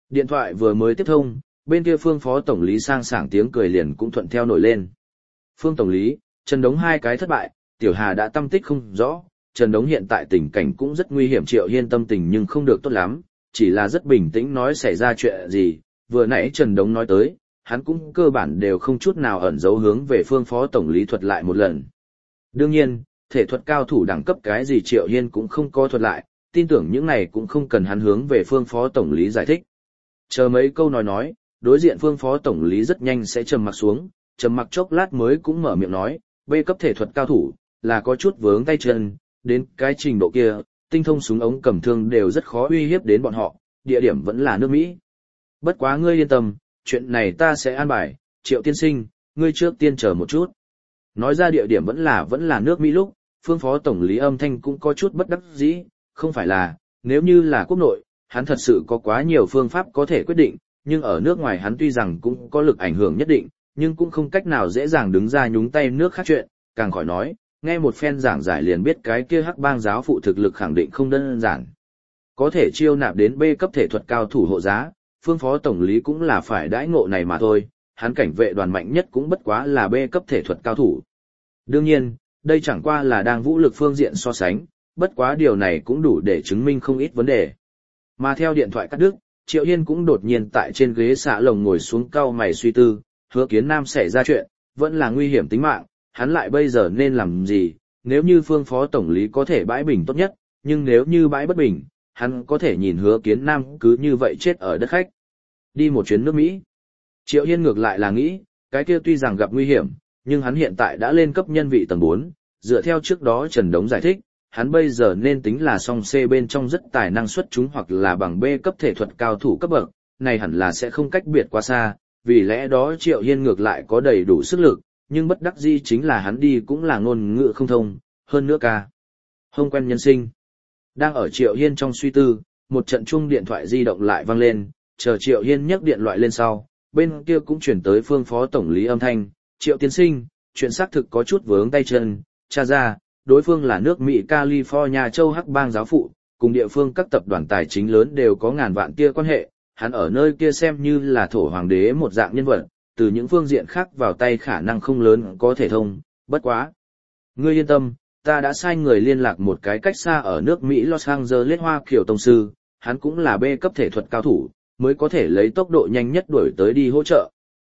A: Điện thoại vừa mới tiếp thông, bên kia Phương phó tổng lý sang sảng tiếng cười liền cũng thuận theo nổi lên. Phương tổng lý, Trần Đống hai cái thất bại, Tiểu Hà đã tâm tích không rõ, Trần Đống hiện tại tình cảnh cũng rất nguy hiểm. Triệu Hiên tâm tình nhưng không được tốt lắm, chỉ là rất bình tĩnh nói xảy ra chuyện gì, vừa nãy Trần Đống nói tới, hắn cũng cơ bản đều không chút nào ẩn giấu hướng về Phương phó tổng lý thuật lại một lần. Đương nhiên, thể thuật cao thủ đẳng cấp cái gì Triệu Hiên cũng không có thuật lại, tin tưởng những này cũng không cần hắn hướng về Phương phó tổng lý giải thích. Chờ mấy câu nói, đối diện Phương phó tổng lý rất nhanh sẽ trầm mặc xuống, trầm mặc chốc lát mới cũng mở miệng nói, B cấp thể thuật cao thủ, là có chút vướng tay chân, đến cái trình độ kia, tinh thông súng ống cầm thương đều rất khó uy hiếp đến bọn họ, địa điểm vẫn là nước Mỹ. Bất quá ngươi yên tâm, chuyện này ta sẽ an bài, Triệu tiên sinh, ngươi trước tiên chờ một chút. Nói ra địa điểm vẫn là nước Mỹ lúc, Phương phó tổng lý âm thanh cũng có chút bất đắc dĩ, không phải là, nếu như là quốc nội, hắn thật sự có quá nhiều phương pháp có thể quyết định, nhưng ở nước ngoài hắn tuy rằng cũng có lực ảnh hưởng nhất định, nhưng cũng không cách nào dễ dàng đứng ra nhúng tay nước khác chuyện, càng khỏi nói, nghe một phen giảng giải liền biết cái kia hắc bang giáo phụ thực lực khẳng định không đơn giản. Có thể chiêu nạp đến B cấp thể thuật cao thủ hộ giá, Phương phó tổng lý cũng là phải đãi ngộ này mà thôi, hắn cảnh vệ đoàn mạnh nhất cũng bất quá là B cấp thể thuật cao thủ. Đương nhiên, đây chẳng qua là đang vũ lực phương diện so sánh, bất quá điều này cũng đủ để chứng minh không ít vấn đề. Mà theo điện thoại cắt đứt, Triệu Hiên cũng đột nhiên tại trên ghế xạ lồng ngồi xuống cau mày suy tư, Hứa Kiến Nam xảy ra chuyện, vẫn là nguy hiểm tính mạng, hắn lại bây giờ nên làm gì, nếu như Phương phó tổng lý có thể bãi bình tốt nhất, nhưng nếu như bãi bất bình, hắn có thể nhìn Hứa Kiến Nam cứ như vậy chết ở đất khách. Đi một chuyến nước Mỹ. Triệu Hiên ngược lại là nghĩ, cái kia tuy rằng gặp nguy hiểm, nhưng hắn hiện tại đã lên cấp nhân vị tầng 4, dựa theo trước đó Trần Đống giải thích, hắn bây giờ nên tính là song C bên trong rất tài năng xuất chúng hoặc là bằng B cấp thể thuật cao thủ cấp bậc, này hẳn là sẽ không cách biệt quá xa, vì lẽ đó Triệu Hiên ngược lại có đầy đủ sức lực, nhưng bất đắc dĩ chính là hắn đi cũng là ngôn ngữ không thông, hơn nữa ca. Không quen nhân sinh. Đang ở Triệu Hiên trong suy tư, một trận chuông điện thoại di động lại vang lên, chờ Triệu Hiên nhấc điện thoại lên sau, bên kia cũng chuyển tới Phương phó tổng lý âm thanh, Triệu tiên sinh, chuyện xác thực có chút vướng tay chân, tra ra, đối phương là nước Mỹ California châu hắc bang giáo phụ, cùng địa phương các tập đoàn tài chính lớn đều có ngàn vạn kia quan hệ, hắn ở nơi kia xem như là thổ hoàng đế một dạng nhân vật, từ những phương diện khác vào tay khả năng không lớn có thể thông, bất quá. Ngươi yên tâm, ta đã sai người liên lạc một cái cách xa ở nước Mỹ Los Angeles Hoa Kiều Tông Sư, hắn cũng là B cấp thể thuật cao thủ, mới có thể lấy tốc độ nhanh nhất đuổi tới đi hỗ trợ.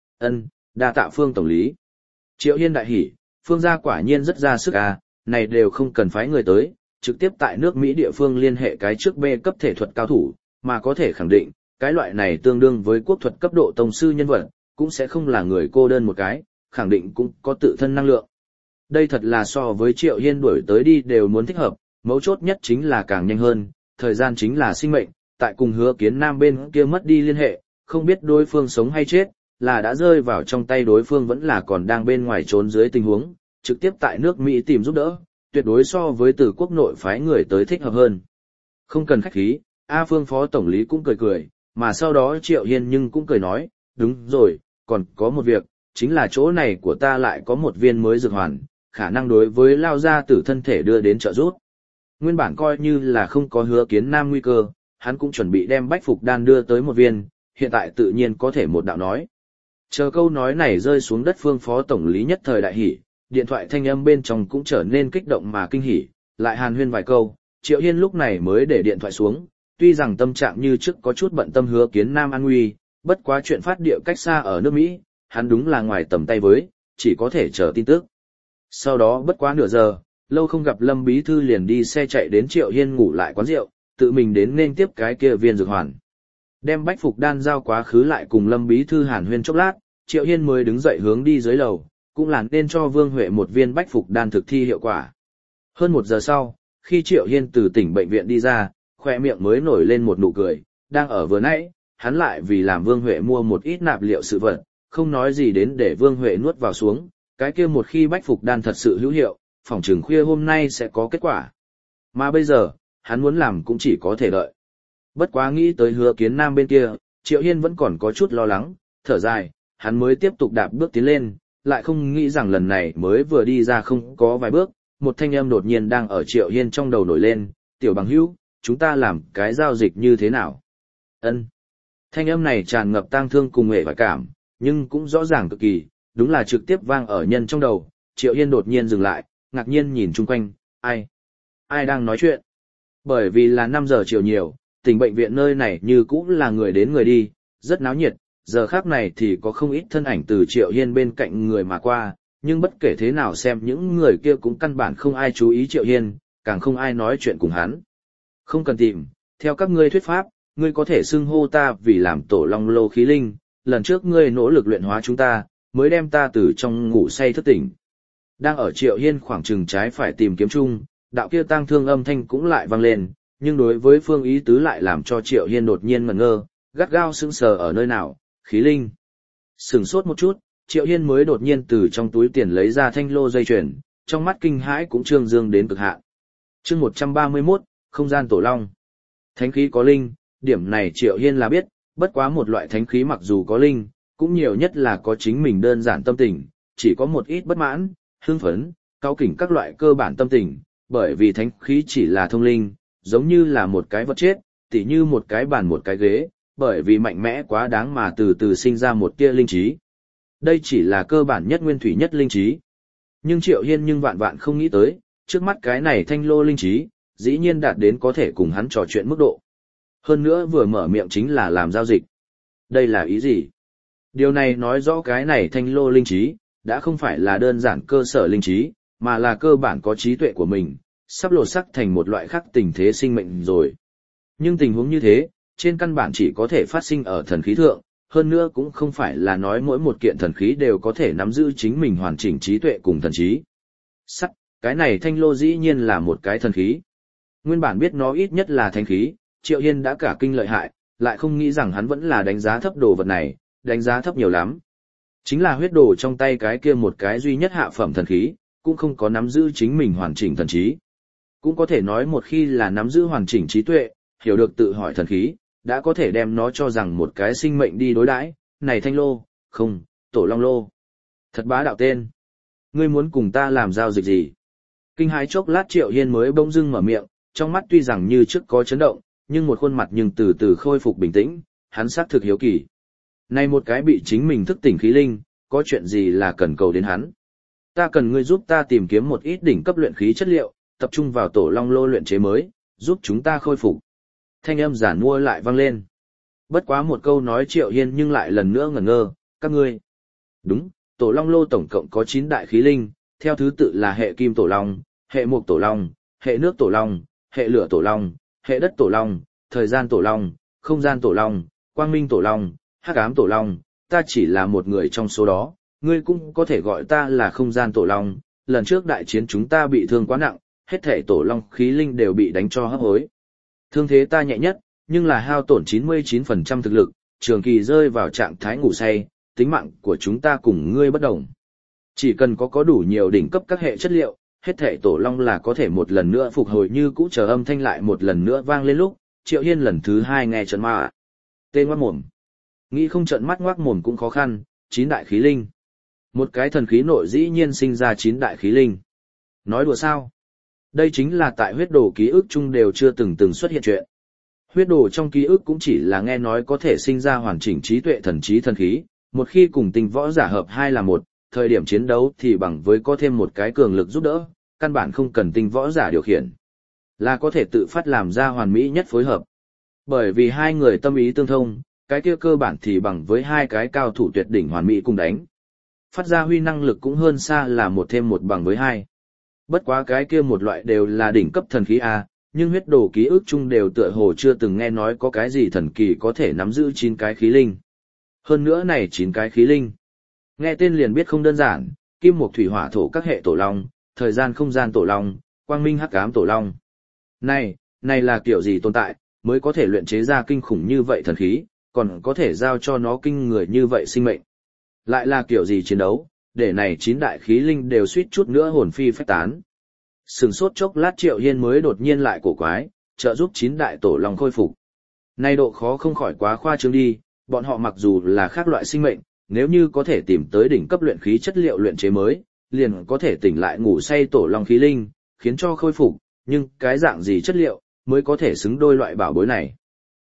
A: Đa tạ Phương tổng lý. Triệu Hiên đại hỉ, Phương gia quả nhiên rất ra sức à, này đều không cần phái người tới, trực tiếp tại nước Mỹ địa phương liên hệ cái trước B cấp thể thuật cao thủ, mà có thể khẳng định, cái loại này tương đương với quốc thuật cấp độ tông sư nhân vật, cũng sẽ không là người cô đơn một cái, khẳng định cũng có tự thân năng lượng. Đây thật là so với Triệu Hiên đuổi tới đi đều muốn thích hợp, mấu chốt nhất chính là càng nhanh hơn, thời gian chính là sinh mệnh, tại cùng Hứa Kiến Nam bên kia mất đi liên hệ, không biết đối phương sống hay chết, là đã rơi vào trong tay đối phương vẫn là còn đang bên ngoài trốn dưới tình huống, trực tiếp tại nước Mỹ tìm giúp đỡ, tuyệt đối so với từ quốc nội phái người tới thích hợp hơn. Không cần khách khí, Phương phó tổng lý cũng cười cười, mà sau đó Triệu Hiên nhưng cũng cười nói, đúng rồi, còn có một việc, chính là chỗ này của ta lại có một viên mới dược hoàn, khả năng đối với lao gia tử thân thể đưa đến trợ giúp. Nguyên bản coi như là không có Hứa Kiến Nam nguy cơ, hắn cũng chuẩn bị đem bách phục đan đưa tới một viên, hiện tại tự nhiên có thể một đạo nói. Chờ câu nói này rơi xuống đất Phương phó tổng lý nhất thời đại hỉ, điện thoại thanh âm bên trong cũng trở nên kích động mà kinh hỉ, lại hàn huyên vài câu, Triệu Hiên lúc này mới để điện thoại xuống, tuy rằng tâm trạng như trước có chút bận tâm Hứa Kiến Nam an nguy, bất quá chuyện phát địa cách xa ở nước Mỹ, hắn đúng là ngoài tầm tay với, chỉ có thể chờ tin tức. Sau đó bất quá nửa giờ, lâu không gặp Lâm Bí Thư liền đi xe chạy đến Triệu Hiên ngủ lại quán rượu, tự mình đến nên tiếp cái kia viên dược hoàn. Đem bách phục đan giao quá khứ lại cùng Lâm Bí Thư hàn huyên chốc lát, Triệu Hiên mới đứng dậy hướng đi dưới lầu, cũng là nên cho Vương Huệ một viên bách phục đan thực thi hiệu quả. Hơn một giờ sau, khi Triệu Hiên từ tỉnh bệnh viện đi ra, khoe miệng mới nổi lên một nụ cười, đang ở vừa nãy, hắn lại vì làm Vương Huệ mua một ít nạp liệu sự vật, không nói gì đến để Vương Huệ nuốt vào xuống, cái kia một khi bách phục đan thật sự hữu hiệu, phỏng chừng khuya hôm nay sẽ có kết quả. Mà bây giờ, hắn muốn làm cũng chỉ có thể đợi. Bất quá nghĩ tới Hứa Kiến Nam bên kia, Triệu Hiên vẫn còn có chút lo lắng, thở dài, hắn mới tiếp tục đạp bước tiến lên, lại không nghĩ rằng lần này mới vừa đi ra không có vài bước, một thanh âm đột nhiên đang ở Triệu Hiên trong đầu nổi lên, tiểu bằng hữu, chúng ta làm cái giao dịch như thế nào? Thanh âm này tràn ngập tang thương cùng nghệ vải cảm, nhưng cũng rõ ràng cực kỳ, đúng là trực tiếp vang ở nhân trong đầu. Triệu Hiên đột nhiên dừng lại, ngạc nhiên nhìn chung quanh, ai đang nói chuyện? Bởi vì là 5 giờ chiều nhiều, tỉnh bệnh viện nơi này như cũng là người đến người đi, rất náo nhiệt, giờ khác này thì có không ít thân ảnh từ Triệu Hiên bên cạnh người mà qua, nhưng bất kể thế nào xem những người kia cũng căn bản không ai chú ý Triệu Hiên, càng không ai nói chuyện cùng hắn. Không cần tìm, theo các ngươi thuyết pháp, ngươi có thể xưng hô ta vì làm tổ long lô khí linh, lần trước ngươi nỗ lực luyện hóa chúng ta, mới đem ta từ trong ngủ say thức tỉnh. Đang ở Triệu Hiên khoảng chừng trái phải tìm kiếm chung, đạo kia tang thương âm thanh cũng lại vang lên, nhưng đối với phương ý tứ lại làm cho Triệu Hiên đột nhiên ngẩn ngơ, gắt gao sững sờ ở nơi nào, khí linh. Sửng sốt một chút, Triệu Hiên mới đột nhiên từ trong túi tiền lấy ra thanh lô dây chuyền, trong mắt kinh hãi cũng trương dương đến cực hạn. Chương 131, không gian tổ long. Thánh khí có linh, điểm này Triệu Hiên là biết, bất quá một loại thánh khí mặc dù có linh, cũng nhiều nhất là có chính mình đơn giản tâm tình, chỉ có một ít bất mãn, hưng phấn, cao kỉnh các loại cơ bản tâm tình, bởi vì thánh khí chỉ là thông linh, giống như là một cái vật chết, tỉ như một cái bàn một cái ghế, bởi vì mạnh mẽ quá đáng mà từ từ sinh ra một tia linh trí. Đây chỉ là cơ bản nhất nguyên thủy nhất linh trí. Nhưng Triệu Hiên nhưng vạn vạn không nghĩ tới, trước mắt cái này thanh lô linh trí, dĩ nhiên đạt đến có thể cùng hắn trò chuyện mức độ. Hơn nữa vừa mở miệng chính là làm giao dịch. Đây là ý gì? Điều này nói rõ cái này thanh lô linh trí, đã không phải là đơn giản cơ sở linh trí, mà là cơ bản có trí tuệ của mình, sắp lột sắc thành một loại khác tình thế sinh mệnh rồi. Nhưng tình huống như thế, trên căn bản chỉ có thể phát sinh ở thần khí thượng, hơn nữa cũng không phải là nói mỗi một kiện thần khí đều có thể nắm giữ chính mình hoàn chỉnh trí tuệ cùng thần trí. Sắc, cái này thanh lô dĩ nhiên là một cái thần khí. Nguyên bản biết nó ít nhất là thanh khí, Triệu Hiên đã cả kinh lợi hại, lại không nghĩ rằng hắn vẫn là đánh giá thấp đồ vật này, đánh giá thấp nhiều lắm. Chính là huyết đồ trong tay cái kia một cái duy nhất hạ phẩm thần khí, cũng không có nắm giữ chính mình hoàn chỉnh thần trí. Cũng có thể nói một khi là nắm giữ hoàn chỉnh trí tuệ, hiểu được tự hỏi thần khí, đã có thể đem nó cho rằng một cái sinh mệnh đi đối đãi, này thanh lô, không, tổ long lô. Thật bá đạo tên. Ngươi muốn cùng ta làm giao dịch gì? Kinh hãi chốc lát Triệu Hiên mới bỗng dưng mở miệng, trong mắt tuy rằng như trước có chấn động, nhưng một khuôn mặt nhưng từ từ khôi phục bình tĩnh, hắn xác thực hiếu kỳ. Này một cái bị chính mình thức tỉnh khí linh, có chuyện gì là cần cầu đến hắn? Ta cần ngươi giúp ta tìm kiếm một ít đỉnh cấp luyện khí chất liệu, tập trung vào tổ long lô luyện chế mới, giúp chúng ta khôi phục. Thanh âm giản mua lại vang lên. Bất quá một câu nói Triệu Hiên nhưng lại lần nữa ngẩn ngơ, các ngươi. Đúng, tổ long lô tổng cộng có 9 đại khí linh, theo thứ tự là hệ kim tổ long, hệ mộc tổ long, hệ nước tổ long, hệ lửa tổ long, hệ đất tổ long, thời gian tổ long, không gian tổ long, quang minh tổ long, hắc ám tổ long, ta chỉ là một người trong số đó, ngươi cũng có thể gọi ta là không gian tổ long. Lần trước đại chiến chúng ta bị thương quá nặng, hết thể tổ long khí linh đều bị đánh cho hấp hối. Thương thế ta nhẹ nhất, nhưng là hao tổn 99% thực lực, trường kỳ rơi vào trạng thái ngủ say, tính mạng của chúng ta cùng ngươi bất đồng. Chỉ cần có đủ nhiều đỉnh cấp các hệ chất liệu, hết thể tổ long là có thể một lần nữa phục hồi như cũ. Chờ âm thanh lại một lần nữa vang lên lúc, Triệu Hiên lần thứ 2 nghe trợn ma. Tên ngoác mồm. Nghĩ không trợn mắt ngoác mồm cũng khó khăn, 9 đại khí linh. Một cái thần khí nội dĩ nhiên sinh ra 9 đại khí linh. Nói đùa sao? Đây chính là tại huyết đồ ký ức chung đều chưa từng xuất hiện chuyện. Huyết đồ trong ký ức cũng chỉ là nghe nói có thể sinh ra hoàn chỉnh trí tuệ thần trí thần khí, một khi cùng tinh võ giả hợp hai là một, thời điểm chiến đấu thì bằng với có thêm một cái cường lực giúp đỡ, căn bản không cần tinh võ giả điều khiển. Là có thể tự phát làm ra hoàn mỹ nhất phối hợp. Bởi vì hai người tâm ý tương thông, cái kia cơ bản thì bằng với hai cái cao thủ tuyệt đỉnh hoàn mỹ cùng đánh. Phát ra huy năng lực cũng hơn xa là một thêm một bằng với hai. Bất quá cái kia một loại đều là đỉnh cấp thần khí A, nhưng huyết đồ ký ức chung đều tựa hồ chưa từng nghe nói có cái gì thần kỳ có thể nắm giữ 9 cái khí linh. Hơn nữa này 9 cái khí linh. Nghe tên liền biết không đơn giản, kim mộc thủy hỏa thổ các hệ tổ long, thời gian không gian tổ long, quang minh hắc ám tổ long. Này là kiểu gì tồn tại, mới có thể luyện chế ra kinh khủng như vậy thần khí, còn có thể giao cho nó kinh người như vậy sinh mệnh. Lại là kiểu gì chiến đấu, để này 9 đại khí linh đều suýt chút nữa hồn phi phách tán. Sừng sốt chốc lát Triệu Hiên mới đột nhiên lại cổ quái, trợ giúp 9 đại tổ long khôi phục. Nay độ khó không khỏi quá khoa trương đi, bọn họ mặc dù là khác loại sinh mệnh, nếu như có thể tìm tới đỉnh cấp luyện khí chất liệu luyện chế mới, liền có thể tỉnh lại ngủ say tổ long khí linh, khiến cho khôi phục, nhưng cái dạng gì chất liệu mới có thể xứng đôi loại bảo bối này.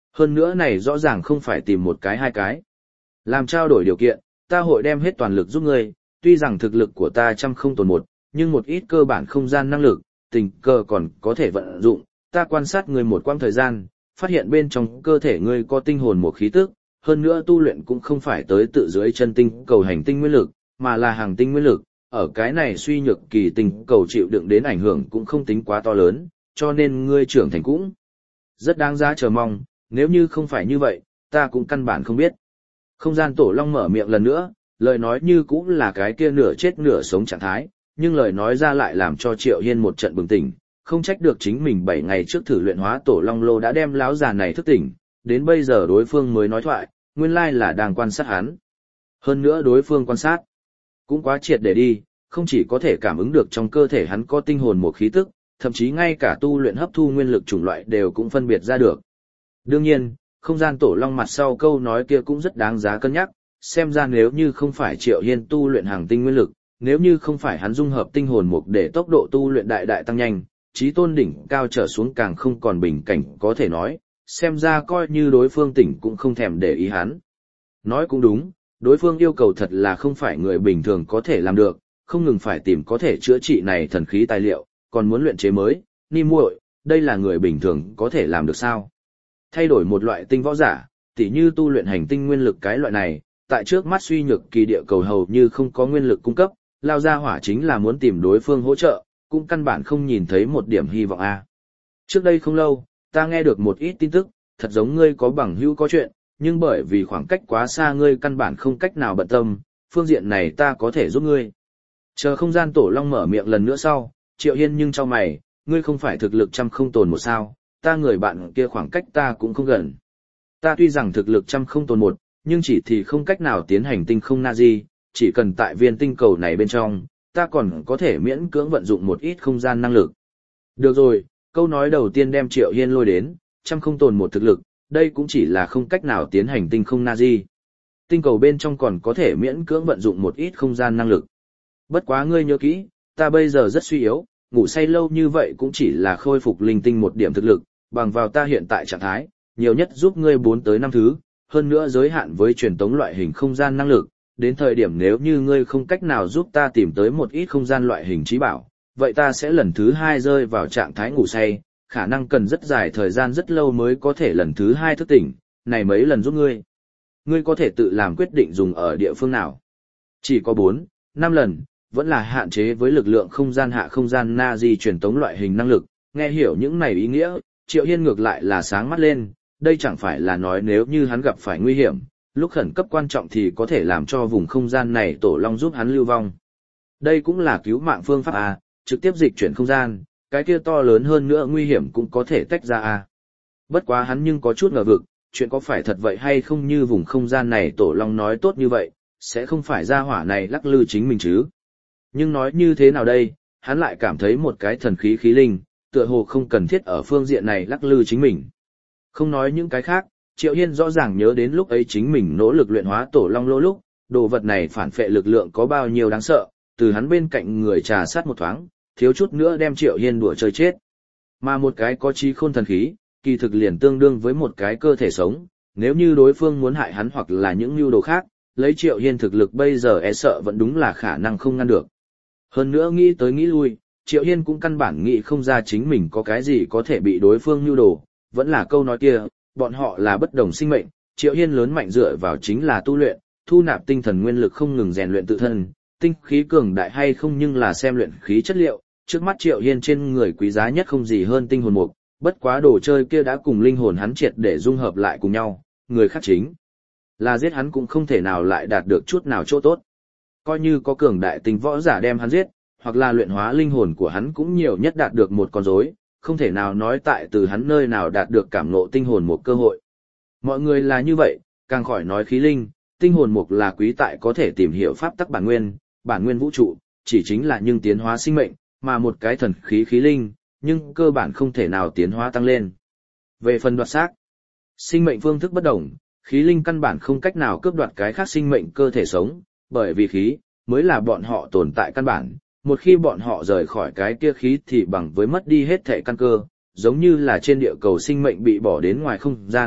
A: Hơn nữa này rõ ràng không phải tìm một cái hai cái. Làm trao đổi điều kiện, ta hội đem hết toàn lực giúp ngươi, tuy rằng thực lực của ta trăm không tồn một, nhưng một ít cơ bản không gian năng lực, tình cờ còn có thể vận dụng, ta quan sát ngươi một quãng thời gian, phát hiện bên trong cơ thể ngươi có tinh hồn một khí tức, hơn nữa tu luyện cũng không phải tới tự dưới chân tinh cầu hành tinh nguyên lực, mà là hàng tinh nguyên lực, ở cái này suy nhược kỳ tinh cầu chịu đựng đến ảnh hưởng cũng không tính quá to lớn, cho nên ngươi trưởng thành cũng rất đáng giá chờ mong, nếu như không phải như vậy, ta cũng căn bản không biết. Không gian tổ long mở miệng lần nữa, lời nói như cũng là cái kia nửa chết nửa sống trạng thái, nhưng lời nói ra lại làm cho Triệu Hiên một trận bừng tỉnh, không trách được chính mình 7 ngày trước thử luyện hóa tổ long lô đã đem lão già này thức tỉnh, đến bây giờ đối phương mới nói thoại, nguyên lai là đang quan sát hắn. Hơn nữa đối phương quan sát cũng quá triệt để đi, không chỉ có thể cảm ứng được trong cơ thể hắn có tinh hồn một khí tức, thậm chí ngay cả tu luyện hấp thu nguyên lực chủng loại đều cũng phân biệt ra được. Đương nhiên, không gian tổ long mặt sau câu nói kia cũng rất đáng giá cân nhắc, xem ra nếu như không phải Triệu Hiên tu luyện hàng tinh nguyên lực, nếu như không phải hắn dung hợp tinh hồn mục để tốc độ tu luyện đại đại tăng nhanh, chí tôn đỉnh cao trở xuống càng không còn bình cảnh có thể nói, xem ra coi như đối phương tỉnh cũng không thèm để ý hắn. Nói cũng đúng, đối phương yêu cầu thật là không phải người bình thường có thể làm được, không ngừng phải tìm có thể chữa trị này thần khí tài liệu, còn muốn luyện chế mới, ni muội, đây là người bình thường có thể làm được sao? Thay đổi một loại tinh võ giả, tỉ như tu luyện hành tinh nguyên lực cái loại này, tại trước mắt suy nhược kỳ địa cầu hầu như không có nguyên lực cung cấp, lao ra hỏa chính là muốn tìm đối phương hỗ trợ, cũng căn bản không nhìn thấy một điểm hy vọng a. Trước đây không lâu, ta nghe được một ít tin tức, thật giống ngươi có bằng hữu có chuyện, nhưng bởi vì khoảng cách quá xa ngươi căn bản không cách nào bận tâm, phương diện này ta có thể giúp ngươi. Chờ không gian tổ long mở miệng lần nữa sau, Triệu Hiên nhưng cho mày, ngươi không phải thực lực trăm không tồn một sao, ta người bạn kia khoảng cách ta cũng không gần. Ta tuy rằng thực lực trăm không tồn một, nhưng chỉ thì không cách nào tiến hành tinh không Nazi, chỉ cần tại viên tinh cầu này bên trong, ta còn có thể miễn cưỡng vận dụng một ít không gian năng lực. Được rồi, câu nói đầu tiên đem Triệu Hiên lôi đến, trăm không tồn một thực lực, đây cũng chỉ là không cách nào tiến hành tinh không Nazi. Tinh cầu bên trong còn có thể miễn cưỡng vận dụng một ít không gian năng lực. Bất quá ngươi nhớ kỹ, ta bây giờ rất suy yếu, ngủ say lâu như vậy cũng chỉ là khôi phục linh tinh một điểm thực lực, bằng vào ta hiện tại trạng thái, nhiều nhất giúp ngươi 4 tới 5 thứ, hơn nữa giới hạn với truyền tống loại hình không gian năng lực, đến thời điểm nếu như ngươi không cách nào giúp ta tìm tới một ít không gian loại hình trí bảo, vậy ta sẽ lần thứ 2 rơi vào trạng thái ngủ say, khả năng cần rất dài thời gian rất lâu mới có thể lần thứ 2 thức tỉnh, này mấy lần giúp ngươi. Ngươi có thể tự làm quyết định dùng ở địa phương nào. Chỉ có 4, 5 lần, vẫn là hạn chế với lực lượng không gian hạ không gian Nazi truyền tống loại hình năng lực, nghe hiểu những này ý nghĩa, Triệu Hiên ngược lại là sáng mắt lên, đây chẳng phải là nói nếu như hắn gặp phải nguy hiểm, lúc khẩn cấp quan trọng thì có thể làm cho vùng không gian này tổ long giúp hắn lưu vong. Đây cũng là cứu mạng phương pháp A, trực tiếp dịch chuyển không gian, cái kia to lớn hơn nữa nguy hiểm cũng có thể tách ra A. Bất quá hắn nhưng có chút ngờ vực, chuyện có phải thật vậy hay không như vùng không gian này tổ long nói tốt như vậy, sẽ không phải ra hỏa này lắc lư chính mình chứ. Nhưng nói như thế nào đây, hắn lại cảm thấy một cái thần khí khí linh, tựa hồ không cần thiết ở phương diện này lắc lư chính mình. Không nói những cái khác, Triệu Hiên rõ ràng nhớ đến lúc ấy chính mình nỗ lực luyện hóa tổ long lô lúc, đồ vật này phản phệ lực lượng có bao nhiêu đáng sợ, từ hắn bên cạnh người trà sát một thoáng, thiếu chút nữa đem Triệu Hiên đùa chơi chết. Mà một cái có trí khôn thần khí, kỳ thực liền tương đương với một cái cơ thể sống, nếu như đối phương muốn hại hắn hoặc là những mưu đồ khác, lấy Triệu Hiên thực lực bây giờ e sợ vẫn đúng là khả năng không ngăn được. Hơn nữa nghĩ tới nghĩ lui, Triệu Hiên cũng căn bản nghĩ không ra chính mình có cái gì có thể bị đối phương mưu đồ, vẫn là câu nói kia, bọn họ là bất đồng sinh mệnh, Triệu Hiên lớn mạnh dựa vào chính là tu luyện, thu nạp tinh thần nguyên lực không ngừng rèn luyện tự thân, tinh khí cường đại hay không nhưng là xem luyện khí chất liệu, trước mắt Triệu Hiên trên người quý giá nhất không gì hơn tinh hồn mục, bất quá đồ chơi kia đã cùng linh hồn hắn triệt để dung hợp lại cùng nhau, người khác chính là giết hắn cũng không thể nào lại đạt được chút nào chỗ tốt. Coi như có cường đại tinh võ giả đem hắn giết, hoặc là luyện hóa linh hồn của hắn cũng nhiều nhất đạt được một con rối, không thể nào nói tại từ hắn nơi nào đạt được cảm ngộ tinh hồn một cơ hội. Mọi người là như vậy, càng khỏi nói khí linh, tinh hồn mục là quý tại có thể tìm hiểu pháp tắc bản nguyên vũ trụ, chỉ chính là nhưng tiến hóa sinh mệnh, mà một cái thần khí khí linh, nhưng cơ bản không thể nào tiến hóa tăng lên. Về phần đoạt xác, sinh mệnh phương thức bất đồng, khí linh căn bản không cách nào cướp đoạt cái khác sinh mệnh cơ thể sống, bởi vì khí mới là bọn họ tồn tại căn bản, một khi bọn họ rời khỏi cái kia khí thì bằng với mất đi hết thể căn cơ, giống như là trên địa cầu sinh mệnh bị bỏ đến ngoài không gian,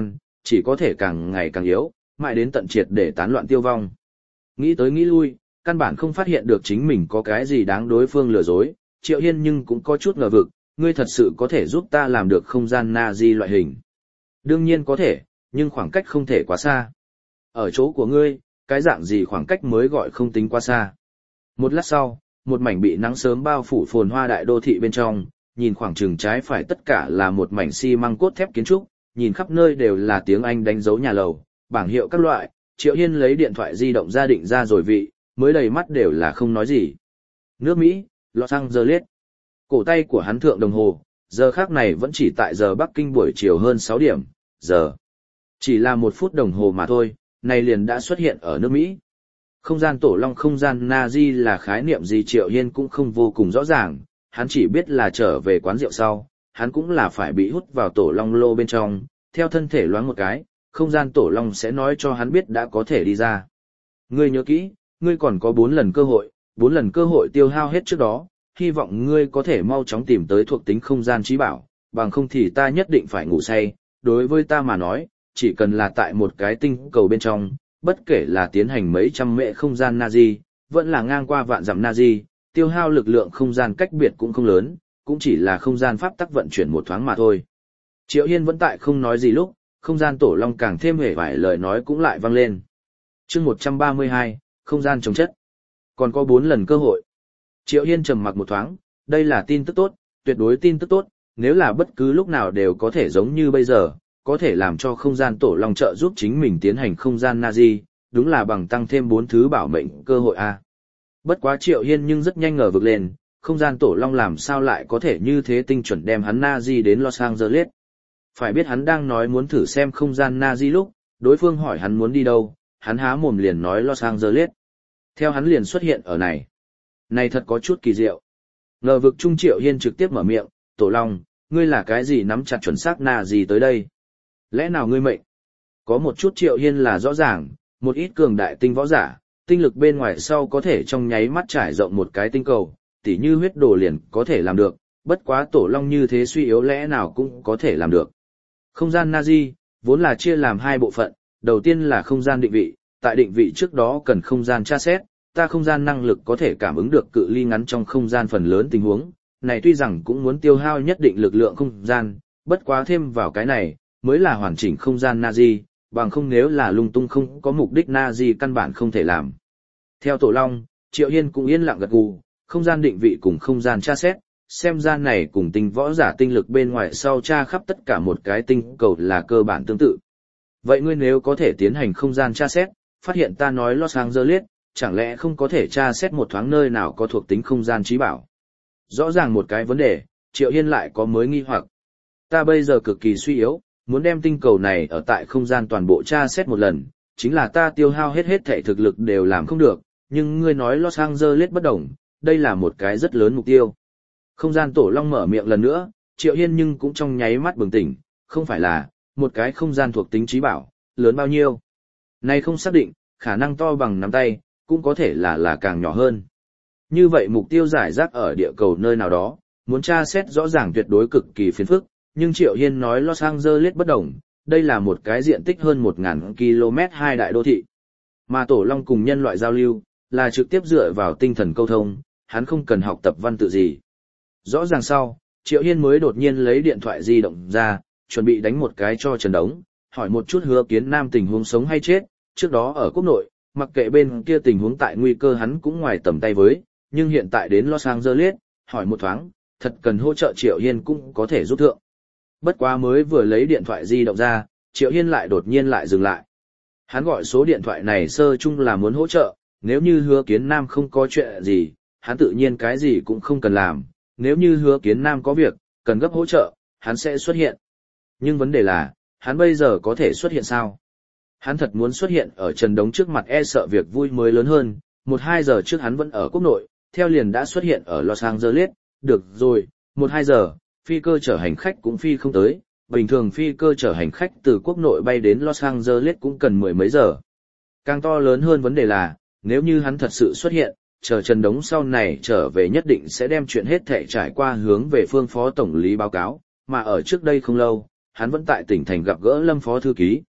A: chỉ có thể càng ngày càng yếu, mãi đến tận triệt để tán loạn tiêu vong. Nghĩ tới nghĩ lui, căn bản không phát hiện được chính mình có cái gì đáng đối phương lừa dối, Triệu Hiên nhưng cũng có chút ngờ vực, ngươi thật sự có thể giúp ta làm được không gian Nazi loại hình. Đương nhiên có thể, nhưng khoảng cách không thể quá xa. Ở chỗ của ngươi, cái dạng gì khoảng cách mới gọi không tính quá xa. Một lát sau, một mảnh bị nắng sớm bao phủ phồn hoa đại đô thị bên trong, nhìn khoảng chừng trái phải tất cả là một mảnh xi măng cốt thép kiến trúc, nhìn khắp nơi đều là tiếng Anh đánh dấu nhà lầu, bảng hiệu các loại, Triệu Hiên lấy điện thoại di động ra định ra rồi vị, mới đầy mắt đều là không nói gì. Nước Mỹ, Los Angeles. Cổ tay của hắn thượng đồng hồ, giờ khác này vẫn chỉ tại giờ Bắc Kinh buổi chiều hơn 6 điểm, giờ. Chỉ là 1 phút đồng hồ mà thôi, này liền đã xuất hiện ở nước Mỹ. Không gian tổ long không gian Nazi là khái niệm gì Triệu Hiên cũng không vô cùng rõ ràng, hắn chỉ biết là trở về quán rượu sau, hắn cũng là phải bị hút vào tổ long lô bên trong, theo thân thể loáng một cái, không gian tổ long sẽ nói cho hắn biết đã có thể đi ra. Ngươi nhớ kỹ, ngươi còn có 4 lần cơ hội, 4 lần cơ hội tiêu hao hết trước đó, hy vọng ngươi có thể mau chóng tìm tới thuộc tính không gian trí bảo, bằng không thì ta nhất định phải ngủ say. Đối với ta mà nói, chỉ cần là tại một cái tinh cầu bên trong, bất kể là tiến hành mấy trăm mệ không gian Nazi, vẫn là ngang qua vạn dặm Nazi, tiêu hao lực lượng không gian cách biệt cũng không lớn, cũng chỉ là không gian pháp tắc vận chuyển một thoáng mà thôi. Triệu Hiên vẫn tại không nói gì lúc, không gian tổ long càng thêm hề vải lời nói cũng lại vang lên. Chương 132, không gian chống chất. Còn có 4 lần cơ hội. Triệu Hiên trầm mặc một thoáng, đây là tin tức tốt, tuyệt đối tin tức tốt, nếu là bất cứ lúc nào đều có thể giống như bây giờ, có thể làm cho không gian tổ long trợ giúp chính mình tiến hành không gian Nazi, đúng là bằng tăng thêm 4 thứ bảo mệnh cơ hội a. Bất quá Triệu Hiên nhưng rất nhanh ngờ vực lên, không gian tổ long làm sao lại có thể như thế tinh chuẩn đem hắn Nazi đến Los Angeles. Phải biết hắn đang nói muốn thử xem không gian Nazi lúc, đối phương hỏi hắn muốn đi đâu, hắn há mồm liền nói Los Angeles. Theo hắn liền xuất hiện ở này. Này thật có chút kỳ diệu. Ngờ vực Trung Triệu Hiên trực tiếp mở miệng, tổ long, ngươi là cái gì nắm chặt chuẩn xác gì tới đây? Lẽ nào ngươi mệnh? Có một chút Triệu Hiên là rõ ràng, một ít cường đại tinh võ giả, tinh lực bên ngoài sau có thể trong nháy mắt trải rộng một cái tinh cầu, tỉ như huyết đồ liền có thể làm được, bất quá tổ long như thế suy yếu lẽ nào cũng có thể làm được. Không gian Nazi, vốn là chia làm 2 bộ phận, đầu tiên là không gian định vị, tại định vị trước đó cần không gian tra xét, ta không gian năng lực có thể cảm ứng được cự ly ngắn trong không gian phần lớn tình huống, này tuy rằng cũng muốn tiêu hao nhất định lực lượng không gian, bất quá thêm vào cái này, mới là hoàn chỉnh không gian Nazi, bằng không nếu là lung tung không có mục đích Nazi căn bản không thể làm. Theo tổ long, Triệu Hiên cũng yên lặng gật gù, không gian định vị cùng không gian tra xét, xem ra này cùng tinh võ giả tinh lực bên ngoài sau tra khắp tất cả một cái tinh cầu là cơ bản tương tự. Vậy ngươi nếu có thể tiến hành không gian tra xét, phát hiện ta nói Los Angeles, chẳng lẽ không có thể tra xét một thoáng nơi nào có thuộc tính không gian trí bảo? Rõ ràng một cái vấn đề, Triệu Hiên lại có mới nghi hoặc. Ta bây giờ cực kỳ suy yếu, muốn đem tinh cầu này ở tại không gian toàn bộ tra xét một lần, chính là ta tiêu hao hết thảy thực lực đều làm không được, nhưng ngươi nói Los Angeles bất đồng, đây là một cái rất lớn mục tiêu. Không gian tổ long mở miệng lần nữa, Triệu Hiên nhưng cũng trong nháy mắt bừng tỉnh, không phải là, một cái không gian thuộc tính trí bảo, lớn bao nhiêu. Này không xác định, khả năng to bằng nắm tay, cũng có thể là càng nhỏ hơn. Như vậy mục tiêu giải rác ở địa cầu nơi nào đó, muốn tra xét rõ ràng tuyệt đối cực kỳ phiền phức, nhưng Triệu Hiên nói Los Angeles bất đồng, đây là một cái diện tích hơn 1.000 km hai đại đô thị. Mà tổ long cùng nhân loại giao lưu, là trực tiếp dựa vào tinh thần câu thông, hắn không cần học tập văn tự gì. Rõ ràng sau, Triệu Hiên mới đột nhiên lấy điện thoại di động ra, chuẩn bị đánh một cái cho Trần Đống, hỏi một chút Hứa Kiến Nam tình huống sống hay chết, trước đó ở quốc nội, mặc kệ bên kia tình huống tại nguy cơ hắn cũng ngoài tầm tay với, nhưng hiện tại đến Los Angeles, hỏi một thoáng, thật cần hỗ trợ Triệu Hiên cũng có thể giúp thượng. Bất quá mới vừa lấy điện thoại di động ra, Triệu Hiên lại đột nhiên lại dừng lại. Hắn gọi số điện thoại này sơ chung là muốn hỗ trợ, nếu như Hứa Kiến Nam không có chuyện gì, hắn tự nhiên cái gì cũng không cần làm, nếu như Hứa Kiến Nam có việc, cần gấp hỗ trợ, hắn sẽ xuất hiện. Nhưng vấn đề là, hắn bây giờ có thể xuất hiện sao? Hắn thật muốn xuất hiện ở Trần Đống trước mặt e sợ việc vui mới lớn hơn, 1-2 giờ trước hắn vẫn ở quốc nội, theo liền đã xuất hiện ở Los Angeles, được rồi, 1-2 giờ, phi cơ chở hành khách cũng phi không tới, bình thường phi cơ chở hành khách từ quốc nội bay đến Los Angeles cũng cần 10 mấy giờ. Càng to lớn hơn vấn đề là, nếu như hắn thật sự xuất hiện, chờ Trần Đống sau này trở về nhất định sẽ đem chuyện hết thảy trải qua hướng về phương phó tổng lý báo cáo, mà ở trước đây không lâu, hắn vẫn tại tỉnh thành gặp gỡ Lâm phó thư ký,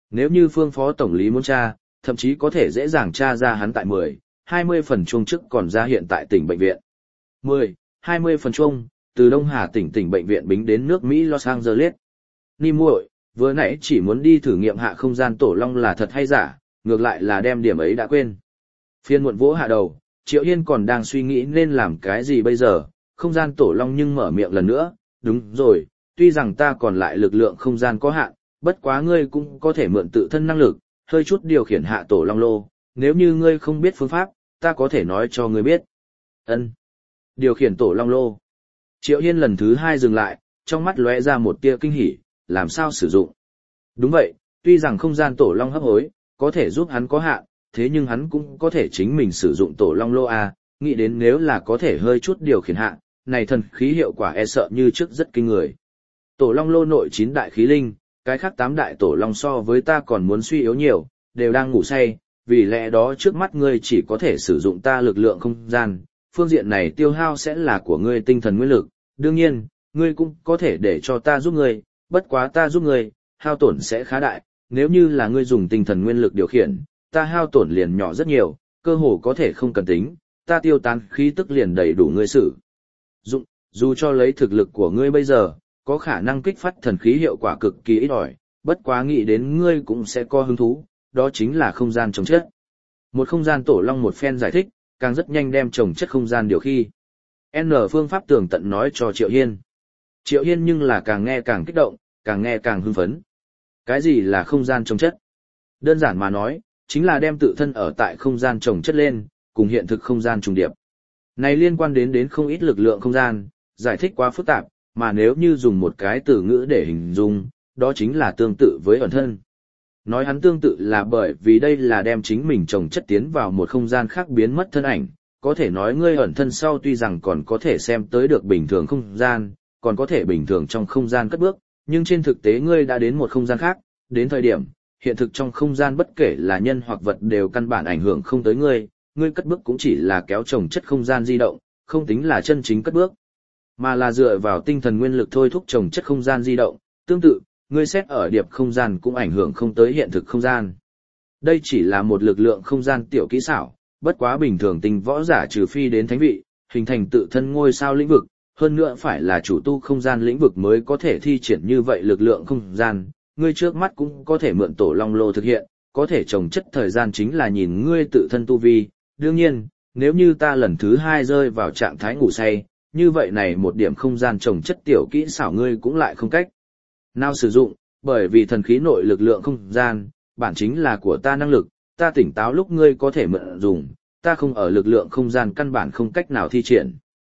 A: Nếu như Phương Phó Tổng lý muốn tra, thậm chí có thể dễ dàng tra ra hắn tại 10, 20 phần chuông trước còn ra hiện tại tỉnh bệnh viện. 10, 20 phần chuông, từ Đông Hà tỉnh bệnh viện bính đến nước Mỹ Los Angeles. Ni muội, vừa nãy chỉ muốn đi thử nghiệm hạ không gian tổ long là thật hay giả, ngược lại là đem điểm ấy đã quên. Phiên muộn vỗ hạ đầu, Triệu Hiên còn đang suy nghĩ nên làm cái gì bây giờ, không gian tổ long nhưng mở miệng lần nữa, đúng rồi, tuy rằng ta còn lại lực lượng không gian có hạn, bất quá ngươi cũng có thể mượn tự thân năng lực, hơi chút điều khiển hạ tổ long lô, nếu như ngươi không biết phương pháp, ta có thể nói cho ngươi biết. Ân. Điều khiển tổ long lô. Triệu Hiên lần thứ 2 dừng lại, trong mắt lóe ra một tia kinh hỉ, làm sao sử dụng. Đúng vậy, tuy rằng không gian tổ long hấp hối, có thể giúp hắn có hạn, thế nhưng hắn cũng có thể chính mình sử dụng tổ long lô a, nghĩ đến nếu là có thể hơi chút điều khiển hạ, này thần khí hiệu quả e sợ như trước rất kinh người. Tổ long lô nội 9 đại khí linh, cái khác 8 đại tổ long so với ta còn muốn suy yếu nhiều, đều đang ngủ say, vì lẽ đó trước mắt ngươi chỉ có thể sử dụng ta lực lượng không gian, phương diện này tiêu hao sẽ là của ngươi tinh thần nguyên lực, đương nhiên, ngươi cũng có thể để cho ta giúp ngươi, bất quá ta giúp ngươi, hao tổn sẽ khá đại, nếu như là ngươi dùng tinh thần nguyên lực điều khiển, ta hao tổn liền nhỏ rất nhiều, cơ hồ có thể không cần tính, ta tiêu tán khí tức liền đầy đủ ngươi sử dụng, dù cho lấy thực lực của ngươi bây giờ, có khả năng kích phát thần khí hiệu quả cực kỳ ít ỏi, bất quá nghĩ đến ngươi cũng sẽ có hứng thú, đó chính là không gian trồng chất. Một không gian tổ long một phen giải thích, càng rất nhanh đem trồng chất không gian điều khi. N phương pháp tường tận nói cho Triệu Hiên. Triệu Hiên nhưng là càng nghe càng kích động, càng nghe càng hưng phấn. Cái gì là không gian trồng chất? Đơn giản mà nói, chính là đem tự thân ở tại không gian trồng chất lên, cùng hiện thực không gian trùng điệp. Này liên quan đến không ít lực lượng không gian, giải thích quá phức tạp, mà nếu như dùng một cái từ ngữ để hình dung, đó chính là tương tự với ẩn thân. Nói hắn tương tự là bởi vì đây là đem chính mình trồng chất tiến vào một không gian khác biến mất thân ảnh, có thể nói ngươi ẩn thân sau tuy rằng còn có thể xem tới được bình thường không gian, còn có thể bình thường trong không gian cất bước, nhưng trên thực tế ngươi đã đến một không gian khác, đến thời điểm, hiện thực trong không gian bất kể là nhân hoặc vật đều căn bản ảnh hưởng không tới ngươi, ngươi cất bước cũng chỉ là kéo trồng chất không gian di động, không tính là chân chính cất bước, mà là dựa vào tinh thần nguyên lực thôi thúc trồng chất không gian di động, tương tự, ngươi xét ở điệp không gian cũng ảnh hưởng không tới hiện thực không gian. Đây chỉ là một lực lượng không gian tiểu kỹ xảo, bất quá bình thường tinh võ giả trừ phi đến thánh vị, hình thành tự thân ngôi sao lĩnh vực, hơn nữa phải là chủ tu không gian lĩnh vực mới có thể thi triển như vậy lực lượng không gian, ngươi trước mắt cũng có thể mượn tổ long lô thực hiện, có thể trồng chất thời gian chính là nhìn ngươi tự thân tu vi, đương nhiên, nếu như ta lần thứ 2 rơi vào trạng thái ngủ say, như vậy này một điểm không gian trồng chất tiểu kỹ xảo ngươi cũng lại không cách nào sử dụng, bởi vì thần khí nội lực lượng không gian, bản chính là của ta năng lực, ta tỉnh táo lúc ngươi có thể mượn dùng, ta không ở lực lượng không gian căn bản không cách nào thi triển.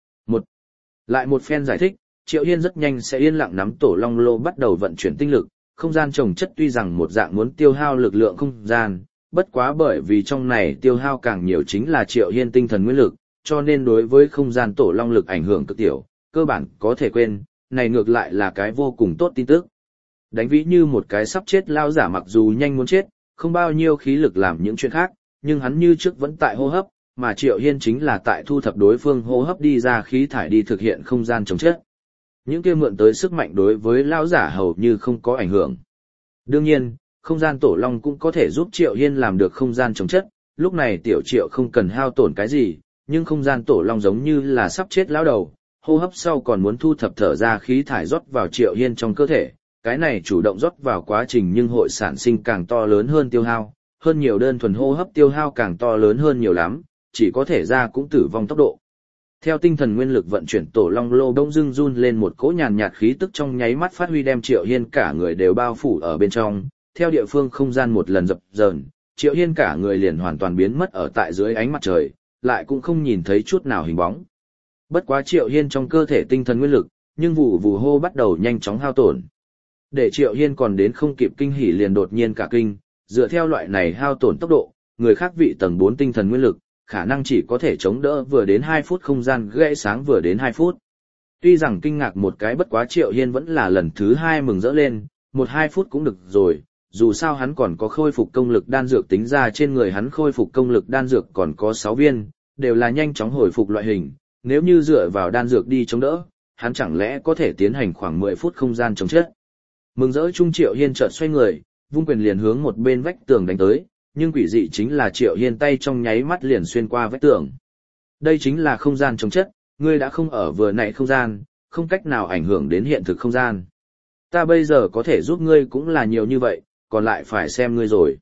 A: Lại một phen giải thích, Triệu Hiên rất nhanh sẽ yên lặng nắm tổ long lô bắt đầu vận chuyển tinh lực, không gian trồng chất tuy rằng một dạng muốn tiêu hao lực lượng không gian, bất quá bởi vì trong này tiêu hao càng nhiều chính là Triệu Hiên tinh thần nguyên lực, cho nên đối với không gian tổ long lực ảnh hưởng cực tiểu, cơ bản có thể quên, này ngược lại là cái vô cùng tốt tin tức. Đánh ví như một cái sắp chết lao giả mặc dù nhanh muốn chết, không bao nhiêu khí lực làm những chuyện khác, nhưng hắn như trước vẫn tại hô hấp, mà Triệu Hiên chính là tại thu thập đối phương hô hấp đi ra khí thải đi thực hiện không gian trồng chất. Những kia mượn tới sức mạnh đối với lao giả hầu như không có ảnh hưởng. Đương nhiên, không gian tổ long cũng có thể giúp Triệu Hiên làm được không gian trồng chất, lúc này tiểu Triệu không cần hao tổn cái gì, nhưng không gian tổ long giống như là sắp chết lao đầu, hô hấp sau còn muốn thu thập thở ra khí thải rót vào Triệu Hiên trong cơ thể, cái này chủ động rót vào quá trình nhưng hội sản sinh càng to lớn hơn tiêu hao, hơn nhiều đơn thuần hô hấp tiêu hao càng to lớn hơn nhiều lắm, chỉ có thể ra cũng tử vong tốc độ. Theo tinh thần nguyên lực vận chuyển tổ long lô bỗng dưng run lên một cỗ nhàn nhạt khí tức trong nháy mắt phát huy đem Triệu Hiên cả người đều bao phủ ở bên trong, theo địa phương không gian một lần dập dờn, Triệu Hiên cả người liền hoàn toàn biến mất ở tại dưới ánh mặt trời, lại cũng không nhìn thấy chút nào hình bóng. Bất quá Triệu Hiên trong cơ thể tinh thần nguyên lực, nhưng vụ vụ hô bắt đầu nhanh chóng hao tổn. Để Triệu Hiên còn đến không kịp kinh hỉ liền đột nhiên cả kinh, dựa theo loại này hao tổn tốc độ, người khác vị tầng 4 tinh thần nguyên lực, khả năng chỉ có thể chống đỡ vừa đến 2 phút không gian gãy sáng vừa đến 2 phút. Tuy rằng kinh ngạc một cái bất quá Triệu Hiên vẫn là lần thứ 2 mừng rỡ lên, 1-2 phút cũng được rồi, dù sao hắn còn có khôi phục công lực đan dược tính ra trên người hắn khôi phục công lực đan dược còn có 6 viên, đều là nhanh chóng hồi phục loại hình, nếu như dựa vào đan dược đi chống đỡ, hắn chẳng lẽ có thể tiến hành khoảng 10 phút không gian chống chết. Mừng rỡ chung Triệu Hiên chợt xoay người, vung quyền liền hướng một bên vách tường đánh tới, nhưng quỷ dị chính là Triệu Hiên tay trong nháy mắt liền xuyên qua vách tường. Đây chính là không gian chống chất, ngươi đã không ở vừa nãy không gian, không cách nào ảnh hưởng đến hiện thực không gian. Ta bây giờ có thể giúp ngươi cũng là nhiều như vậy, còn lại phải xem ngươi rồi.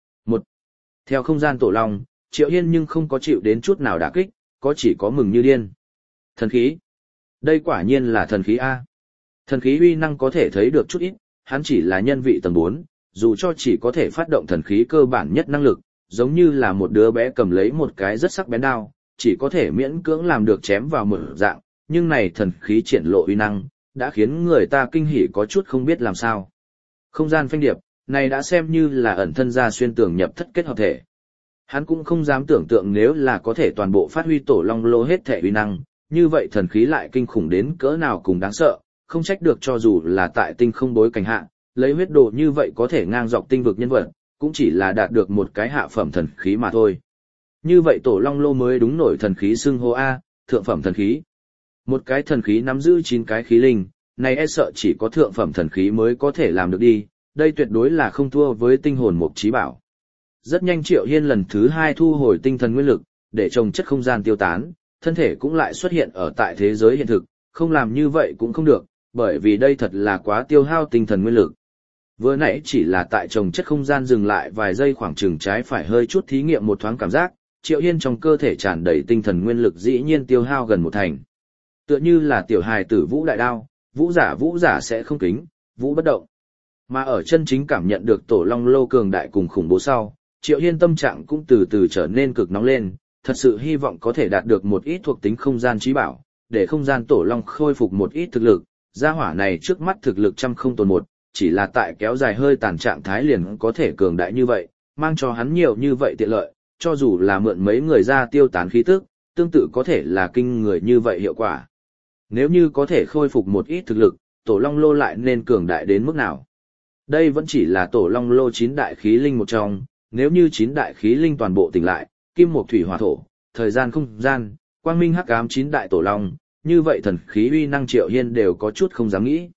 A: Theo không gian tổ long, Triệu Hiên nhưng không có chịu đến chút nào đả kích, có chỉ có mừng như điên. Thần khí. Đây quả nhiên là thần khí A. Thần khí uy năng có thể thấy được chút ít, hắn chỉ là nhân vị tầng 4, dù cho chỉ có thể phát động thần khí cơ bản nhất năng lực, giống như là một đứa bé cầm lấy một cái rất sắc bén đao, chỉ có thể miễn cưỡng làm được chém vào một dạng, nhưng này thần khí triển lộ uy năng, đã khiến người ta kinh hỉ có chút không biết làm sao. Không gian phanh điệp, này đã xem như là ẩn thân ra xuyên tường nhập thất kết hợp thể. Hắn cũng không dám tưởng tượng nếu là có thể toàn bộ phát huy tổ long lô hết thể uy năng, như vậy thần khí lại kinh khủng đến cỡ nào cùng đáng sợ, không trách được cho dù là tại tinh không bối cảnh hạ, lấy huyết đồ như vậy có thể ngang dọc tinh vực nhân vật, cũng chỉ là đạt được một cái hạ phẩm thần khí mà thôi. Như vậy tổ long lô mới đúng nổi thần khí xưng hô A, thượng phẩm thần khí. Một cái thần khí nắm giữ 9 cái khí linh, này e sợ chỉ có thượng phẩm thần khí mới có thể làm được đi, đây tuyệt đối là không thua với tinh hồn mục trí bảo. Rất nhanh Triệu Hiên lần thứ 2 thu hồi tinh thần nguyên lực, để trồng chất không gian tiêu tán, thân thể cũng lại xuất hiện ở tại thế giới hiện thực, không làm như vậy cũng không được, bởi vì đây thật là quá tiêu hao tinh thần nguyên lực. Vừa nãy chỉ là tại trồng chất không gian dừng lại vài giây khoảng chừng trái phải hơi chút thí nghiệm một thoáng cảm giác, Triệu Hiên trong cơ thể tràn đầy tinh thần nguyên lực dĩ nhiên tiêu hao gần 1/2. Tựa như là tiểu hài tử vũ đại đao, vũ giả sẽ không kính, vũ bất động. Mà ở chân chính cảm nhận được tổ long lô cường đại cùng khủng bố sau, Triệu Hiên tâm trạng cũng từ từ trở nên cực nóng lên, thật sự hy vọng có thể đạt được một ít thuộc tính không gian trí bảo, để không gian tổ long khôi phục một ít thực lực. Gia hỏa này trước mắt thực lực trăm không tồn một, chỉ là tại kéo dài hơi tàn trạng thái liền có thể cường đại như vậy, mang cho hắn nhiều như vậy tiện lợi, cho dù là mượn mấy người ra tiêu tán khí tức, tương tự có thể là kinh người như vậy hiệu quả. Nếu như có thể khôi phục một ít thực lực, tổ long lô lại nên cường đại đến mức nào? Đây vẫn chỉ là tổ long lô 9 đại khí linh một trong, nếu như 9 đại khí linh toàn bộ tỉnh lại, kim mộc thủy hỏa thổ, thời gian không gian, quang minh hắc ám 9 đại tổ long, như vậy thần khí uy năng Triệu Hiên đều có chút không dám nghĩ.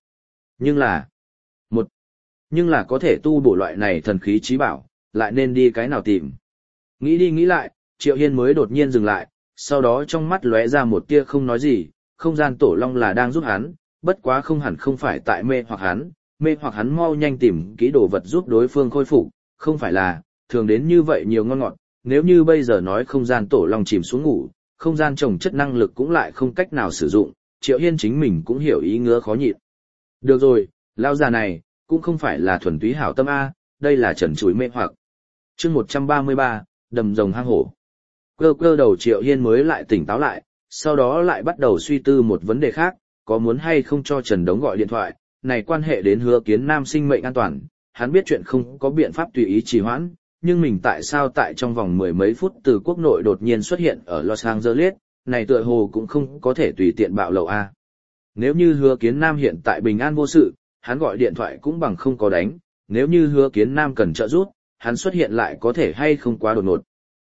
A: Nhưng là có thể tu bổ loại này thần khí trí bảo, lại nên đi cái nào tìm. Nghĩ đi nghĩ lại, Triệu Hiên mới đột nhiên dừng lại, sau đó trong mắt lóe ra một tia không nói gì, không gian tổ long là đang giúp hắn, bất quá không hẳn không phải tại mê hoặc hắn mau nhanh tìm kỹ đồ vật giúp đối phương khôi phục, không phải là, thường đến như vậy nhiều ngon ngọt, nếu như bây giờ nói không gian tổ long chìm xuống ngủ, không gian trồng chất năng lực cũng lại không cách nào sử dụng, Triệu Hiên chính mình cũng hiểu ý ngứa khó nhịn. Được rồi, lão già này, cũng không phải là thuần túy hảo tâm A, đây là trần chuối mê hoặc. Chương 133, đầm rồng hang hổ. Cơ đầu Triệu Hiên mới lại tỉnh táo lại, sau đó lại bắt đầu suy tư một vấn đề khác, có muốn hay không cho Trần Đống gọi điện thoại, này quan hệ đến Hứa Kiến Nam sinh mệnh an toàn, hắn biết chuyện không có biện pháp tùy ý trì hoãn, nhưng mình tại sao tại trong vòng mười mấy phút từ quốc nội đột nhiên xuất hiện ở Los Angeles, này tựa hồ cũng không có thể tùy tiện bạo lộ a. Nếu như Hứa Kiến Nam hiện tại bình an vô sự, hắn gọi điện thoại cũng bằng không có đánh, nếu như Hứa Kiến Nam cần trợ giúp, hắn xuất hiện lại có thể hay không quá đột ngột.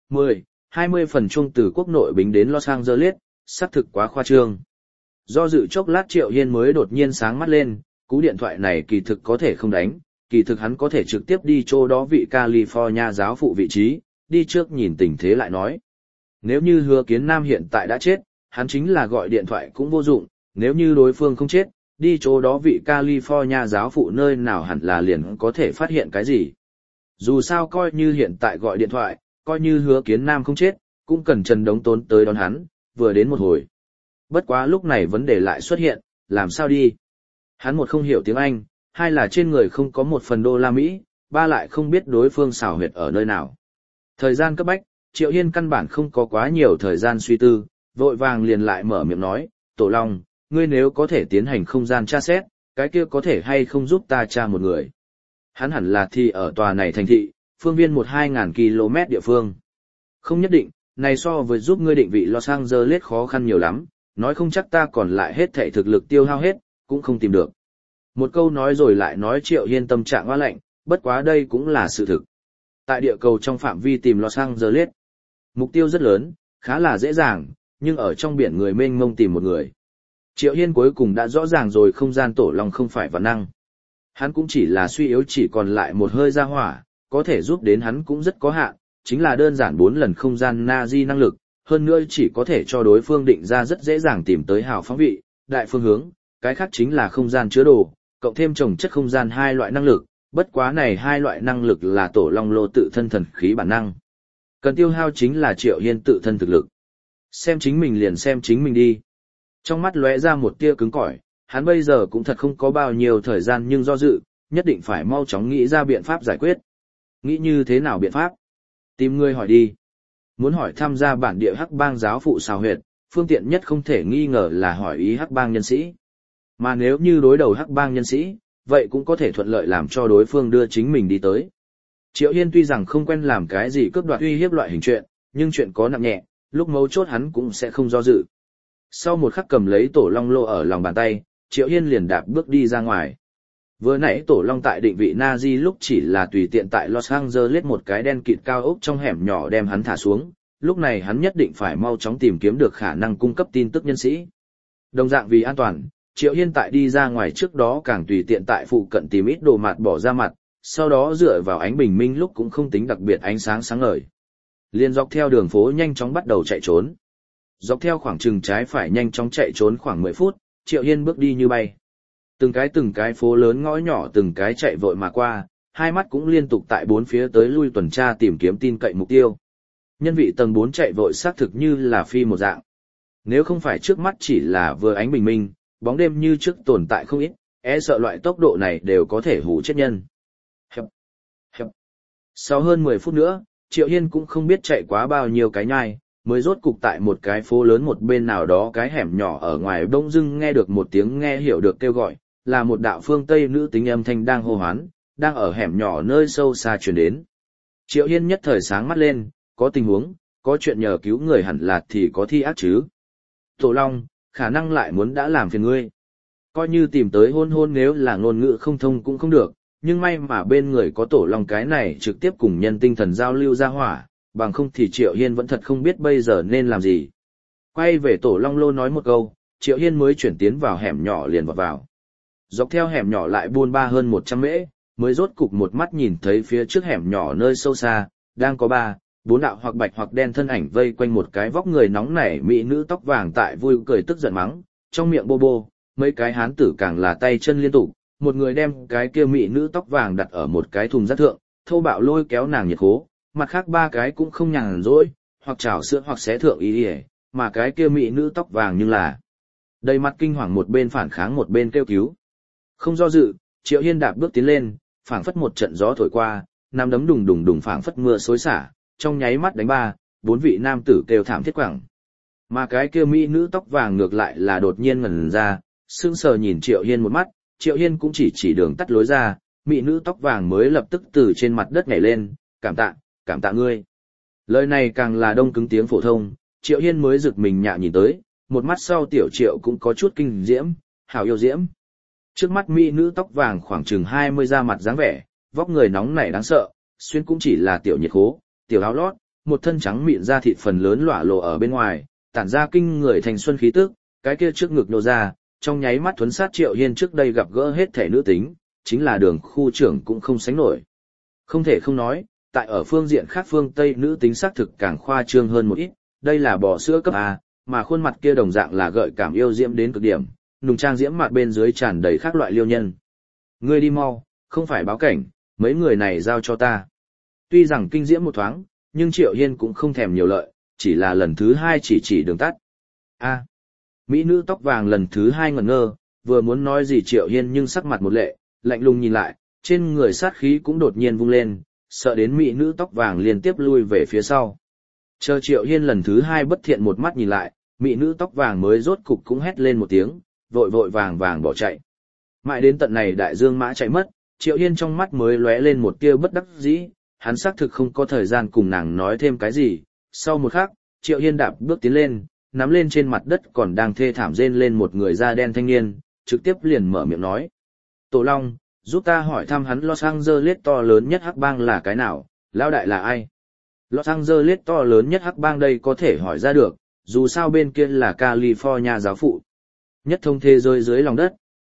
A: 10-20 phần chung từ quốc nội bính đến Los Angeles, xác thực quá khoa trương. Do dự chốc lát Triệu Hiên mới đột nhiên sáng mắt lên, cú điện thoại này kỳ thực có thể không đánh, kỳ thực hắn có thể trực tiếp đi chỗ đó vị California giáo phụ vị trí, đi trước nhìn tình thế lại nói. Nếu như Hứa Kiến Nam hiện tại đã chết, hắn chính là gọi điện thoại cũng vô dụng, nếu như đối phương không chết, đi chỗ đó vị California giáo phụ nơi nào hẳn là liền có thể phát hiện cái gì. Dù sao coi như hiện tại gọi điện thoại, coi như Hứa Kiến Nam không chết, cũng cần Trần Đống tốn tới đón hắn, vừa đến một hồi. Bất quá lúc này vấn đề lại xuất hiện, làm sao đi? Hắn một không hiểu tiếng Anh, hai là trên người không có một phần đô la Mỹ, ba lại không biết đối phương xảo huyệt ở nơi nào. Thời gian cấp bách, Triệu Hiên căn bản không có quá nhiều thời gian suy tư, vội vàng liền lại mở miệng nói, Tổ Long, ngươi nếu có thể tiến hành không gian tra xét, cái kia có thể hay không giúp ta tra một người. Hắn hẳn là thì ở tòa này thành thị, phương viên 1-2 ngàn km địa phương. Không nhất định, này so với giúp ngươi định vị Los Angeles khó khăn nhiều lắm, nói không chắc ta còn lại hết thảy thực lực tiêu hao hết, cũng không tìm được. Một câu nói rồi lại nói Triệu Hiên tâm trạng hoa lạnh, bất quá đây cũng là sự thực. Tại địa cầu trong phạm vi tìm Los Angeles, mục tiêu rất lớn, khá là dễ dàng, nhưng ở trong biển người mênh mông tìm một người. Triệu Hiên cuối cùng đã rõ ràng rồi không gian tổ long không phải vạn năng. Hắn cũng chỉ là suy yếu chỉ còn lại một hơi ra hỏa, có thể giúp đến hắn cũng rất có hạn, chính là đơn giản 4 lần không gian Nazi năng lực, hơn nữa chỉ có thể cho đối phương định ra rất dễ dàng tìm tới hào phóng vị, đại phương hướng, cái khác chính là không gian chứa đồ, cộng thêm trồng chất không gian hai loại năng lực, bất quá này hai loại năng lực là tổ long lô tự thân thần khí bản năng. Cần tiêu hao chính là Triệu Hiên tự thân thực lực. Xem chính mình liền xem chính mình đi. Trong mắt lóe ra một tia cứng cỏi, hắn bây giờ cũng thật không có bao nhiêu thời gian nhưng do dự, nhất định phải mau chóng nghĩ ra biện pháp giải quyết. Nghĩ như thế nào biện pháp? Tìm người hỏi đi. Muốn hỏi tham gia bản địa hắc bang giáo phụ xào huyệt, phương tiện nhất không thể nghi ngờ là hỏi ý hắc bang nhân sĩ. Mà nếu như đối đầu hắc bang nhân sĩ, vậy cũng có thể thuận lợi làm cho đối phương đưa chính mình đi tới. Triệu Hiên tuy rằng không quen làm cái gì cướp đoạt uy hiếp loại hình chuyện, nhưng chuyện có nặng nhẹ, lúc mấu chốt hắn cũng sẽ không do dự. Sau một khắc cầm lấy tổ long lô ở lòng bàn tay, Triệu Hiên liền đạp bước đi ra ngoài. Vừa nãy tổ long tại định vị Nazi lúc chỉ là tùy tiện tại Los Angeles một cái đen kịt cao ốc trong hẻm nhỏ đem hắn thả xuống, lúc này hắn nhất định phải mau chóng tìm kiếm được khả năng cung cấp tin tức nhân sĩ. Đồng dạng vì an toàn, Triệu Hiên tại đi ra ngoài trước đó càng tùy tiện tại phụ cận tìm ít đồ mạt bỏ ra mặt, sau đó dựa vào ánh bình minh lúc cũng không tính đặc biệt ánh sáng sáng ngời. Liên dọc theo đường phố nhanh chóng bắt đầu chạy trốn. Dọc theo khoảng chừng trái phải nhanh chóng chạy trốn khoảng 10 phút, Triệu Hiên bước đi như bay. Từng cái phố lớn ngõ nhỏ từng cái chạy vội mà qua, hai mắt cũng liên tục tại bốn phía tới lui tuần tra tìm kiếm tin cậy mục tiêu. Nhân vị tầng 4 chạy vội xác thực như là phi một dạng. Nếu không phải trước mắt chỉ là vừa ánh bình minh, bóng đêm như trước tồn tại không ít, sợ loại tốc độ này đều có thể hù chết nhân. Hẹp. Sau hơn 10 phút nữa, Triệu Hiên cũng không biết chạy quá bao nhiêu cái nhai, mới rốt cục tại một cái phố lớn một bên nào đó cái hẻm nhỏ ở ngoài bỗng dưng nghe được một tiếng nghe hiểu được kêu gọi, là một đạo phương Tây nữ tính âm thanh đang hô hoán, đang ở hẻm nhỏ nơi sâu xa truyền đến. Triệu Hiên nhất thời sáng mắt lên, có tình huống, có chuyện nhờ cứu người hẳn là thì có thi ác chứ. Tổ Long, khả năng lại muốn đã làm phiền ngươi. Coi như tìm tới hôn nếu là ngôn ngữ không thông cũng không được, nhưng may mà bên người có Tổ Long cái này trực tiếp cùng nhân tinh thần giao lưu ra hỏa, bằng không thì Triệu Hiên vẫn thật không biết bây giờ nên làm gì. Quay về Tổ Long lô nói một câu, Triệu Hiên mới chuyển tiến vào hẻm nhỏ liền vào. Dọc theo hẻm nhỏ lại buôn ba hơn 100 mễ, mới rốt cục một mắt nhìn thấy phía trước hẻm nhỏ nơi sâu xa, đang có 4 đạo hoặc bạch hoặc đen thân ảnh vây quanh một cái vóc người nóng nảy mỹ nữ tóc vàng tại vui cười tức giận mắng, trong miệng bô bô, mấy cái hán tử càng là tay chân liên tục, một người đem cái kia mỹ nữ tóc vàng đặt ở một cái thùng rác thượng, thô bạo lôi kéo nàng nhiệt khố, mặt khác 3 cái cũng không nhàn rỗi, hoặc chảo sữa hoặc xé thượng ý đi, mà cái kia mỹ nữ tóc vàng nhưng là đầy mặt kinh hoàng một bên phản kháng một bên kêu cứu. Không do dự, Triệu Hiên đạp bước tiến lên, phảng phất một trận gió thổi qua, nắm đấm đùng đùng đùng phảng phất mưa xối xả, trong nháy mắt đánh 4 vị nam tử kêu thảm thiết quảng. Mà cái kia mỹ nữ tóc vàng ngược lại là đột nhiên ngẩn ra, sững sờ nhìn Triệu Hiên một mắt, Triệu Hiên cũng chỉ đường tắt lối ra, mỹ nữ tóc vàng mới lập tức từ trên mặt đất nhảy lên, cảm tạ ngươi. Lời này càng là đông cứng tiếng phổ thông, Triệu Hiên mới giật mình nhạ nhìn tới, một mắt sau tiểu Triệu cũng có chút kinh diễm, hảo yêu diễm. Trước mắt mỹ nữ tóc vàng khoảng chừng 20 da mặt dáng vẻ, vóc người nóng nảy đáng sợ, xuyên cũng chỉ là tiểu nhiệt khố, tiểu áo lót, một thân trắng mịn da thịt phần lớn lỏa lộ ở bên ngoài, tản ra kinh người thành xuân khí tức, cái kia trước ngực nô ra, trong nháy mắt thuấn sát Triệu Hiên trước đây gặp gỡ hết thể nữ tính, chính là Đường khu trưởng cũng không sánh nổi. Không thể không nói, tại ở phương diện khác phương Tây nữ tính xác thực càng khoa trương hơn một ít, đây là bò sữa cấp A, mà khuôn mặt kia đồng dạng là gợi cảm yêu diễm đến cực điểm, nùng trang diễm mặt bên dưới tràn đầy các loại liêu nhân. Ngươi đi mau, không phải báo cảnh, mấy người này giao cho ta. Tuy rằng kinh diễm một thoáng, nhưng Triệu Hiên cũng không thèm nhiều lợi, chỉ là lần thứ 2 chỉ đường tắt. Mỹ nữ tóc vàng lần thứ 2 ngẩn ngơ, vừa muốn nói gì Triệu Hiên nhưng sắc mặt một lệ, lạnh lùng nhìn lại, trên người sát khí cũng đột nhiên vung lên, sợ đến mỹ nữ tóc vàng liên tiếp lui về phía sau. Chờ Triệu Hiên lần thứ 2 bất thiện một mắt nhìn lại, mỹ nữ tóc vàng mới rốt cục cũng hét lên một tiếng, vội vàng bỏ chạy. Mãi đến tận này đại dương mã chạy mất, Triệu Hiên trong mắt mới lóe lên một tia bất đắc dĩ, hắn xác thực không có thời gian cùng nàng nói thêm cái gì. Sau một khắc, Triệu Hiên đạp bước tiến lên, nắm lên trên mặt đất còn đang thê thảm rên lên một người da đen thanh niên, trực tiếp liền mở miệng nói. Tổ Long, giúp ta hỏi thăm hắn Los Angeles to lớn nhất hắc bang là cái nào, lão đại là ai? Los Angeles to lớn nhất hắc bang đây có thể hỏi ra được, dù sao bên kia là California giáo phụ. Nhất thông thế giới dưới lòng đất,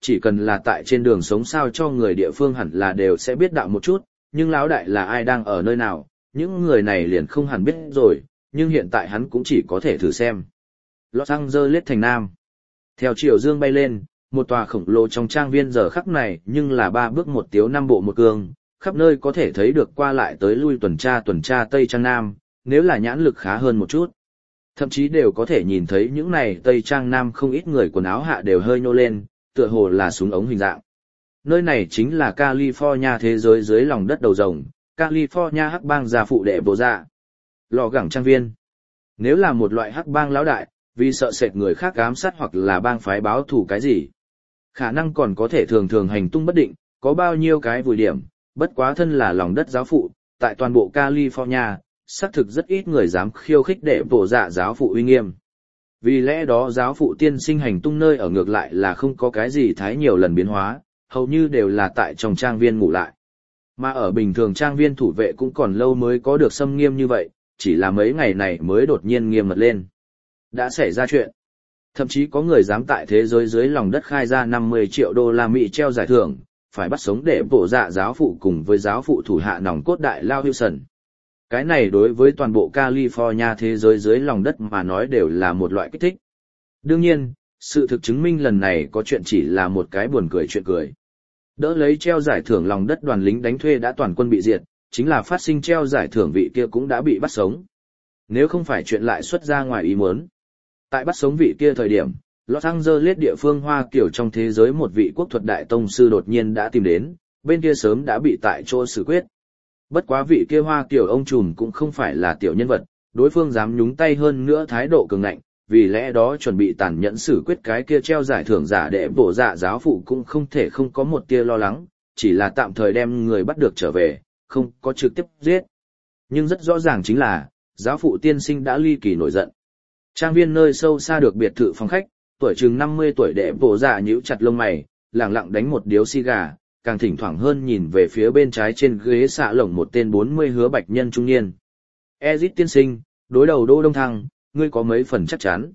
A: chỉ cần là tại trên đường sống sao cho người địa phương hẳn là đều sẽ biết đạo một chút, nhưng lão đại là ai đang ở nơi nào, những người này liền không hẳn biết rồi, nhưng hiện tại hắn cũng chỉ có thể thử xem. Los Angeles thành Nam. Theo chiều dương bay lên, một tòa khổng lồ trong trang viên giờ khắc này nhưng là 3 bước 1 tiếu 5 bộ 1 cương, khắp nơi có thể thấy được qua lại tới lui tuần tra Tây Trang Nam, nếu là nhãn lực khá hơn một chút. Thậm chí đều có thể nhìn thấy những này Tây Trang Nam không ít người quần áo hạ đều hơi nhô lên, tựa hồ là súng ống hình dạng. Nơi này chính là California thế giới dưới lòng đất đầu rồng, California hắc bang gia phụ đệ bộ dạ. Lò gẳng trang viên. Nếu là một loại hắc bang lão đại, vì sợ sệt người khác ám sát hoặc là bang phái báo thù cái gì. Khả năng còn có thể thường thường hành tung bất định, có bao nhiêu cái vùi điểm, bất quá thân là lòng đất giáo phụ, tại toàn bộ California, xác thực rất ít người dám khiêu khích đệ bộ dạ giáo phụ uy nghiêm. Vì lẽ đó giáo phụ tiên sinh hành tung nơi ở ngược lại là không có cái gì thái nhiều lần biến hóa, hầu như đều là tại trong trang viên ngủ lại. Mà ở bình thường trang viên thủ vệ cũng còn lâu mới có được xâm nghiêm như vậy, chỉ là mấy ngày này mới đột nhiên nghiêm mật lên. Đã xảy ra chuyện. Thậm chí có người dám tại thế giới dưới lòng đất khai ra 50 triệu đô la Mỹ treo giải thưởng, phải bắt sống để bộ dạ giáo phụ cùng với giáo phụ thủ hạ nòng cốt đại lao Wilson. Cái này đối với toàn bộ California thế giới dưới lòng đất mà nói đều là một loại kích thích. Đương nhiên, sự thực chứng minh lần này có chuyện chỉ là một cái buồn cười chuyện cười. Đỡ lấy treo giải thưởng lòng đất đoàn lính đánh thuê đã toàn quân bị diệt, chính là phát sinh treo giải thưởng vị kia cũng đã bị bắt sống. Nếu không phải chuyện lại xuất ra ngoài ý muốn. Tại bắt sống vị kia thời điểm, Los Angeles địa phương Hoa Kiều trong thế giới một vị quốc thuật đại tông sư đột nhiên đã tìm đến, bên kia sớm đã bị tại chỗ xử quyết. Bất quá vị kia Hoa Kiều ông trùm cũng không phải là tiểu nhân vật, đối phương dám nhúng tay hơn nữa thái độ cường ngạnh, vì lẽ đó chuẩn bị tàn nhẫn xử quyết cái kia treo giải thưởng giả đệ bộ dạ giáo phụ cũng không thể không có một tia lo lắng, chỉ là tạm thời đem người bắt được trở về, không có trực tiếp giết. Nhưng rất rõ ràng chính là, giáo phụ tiên sinh đã ly kỳ nổi giận. Trang viên nơi sâu xa được biệt thự phòng khách, tuổi chừng 50 tuổi đệ bộ dạ nhíu chặt lông mày, lẳng lặng đánh một điếu xì gà, càng thỉnh thoảng hơn nhìn về phía bên trái trên ghế xạ lồng một tên 40 hứa bạch nhân trung niên. Ezit tiên sinh, đối đầu Đỗ Đông Thăng, ngươi có mấy phần chắc chắn.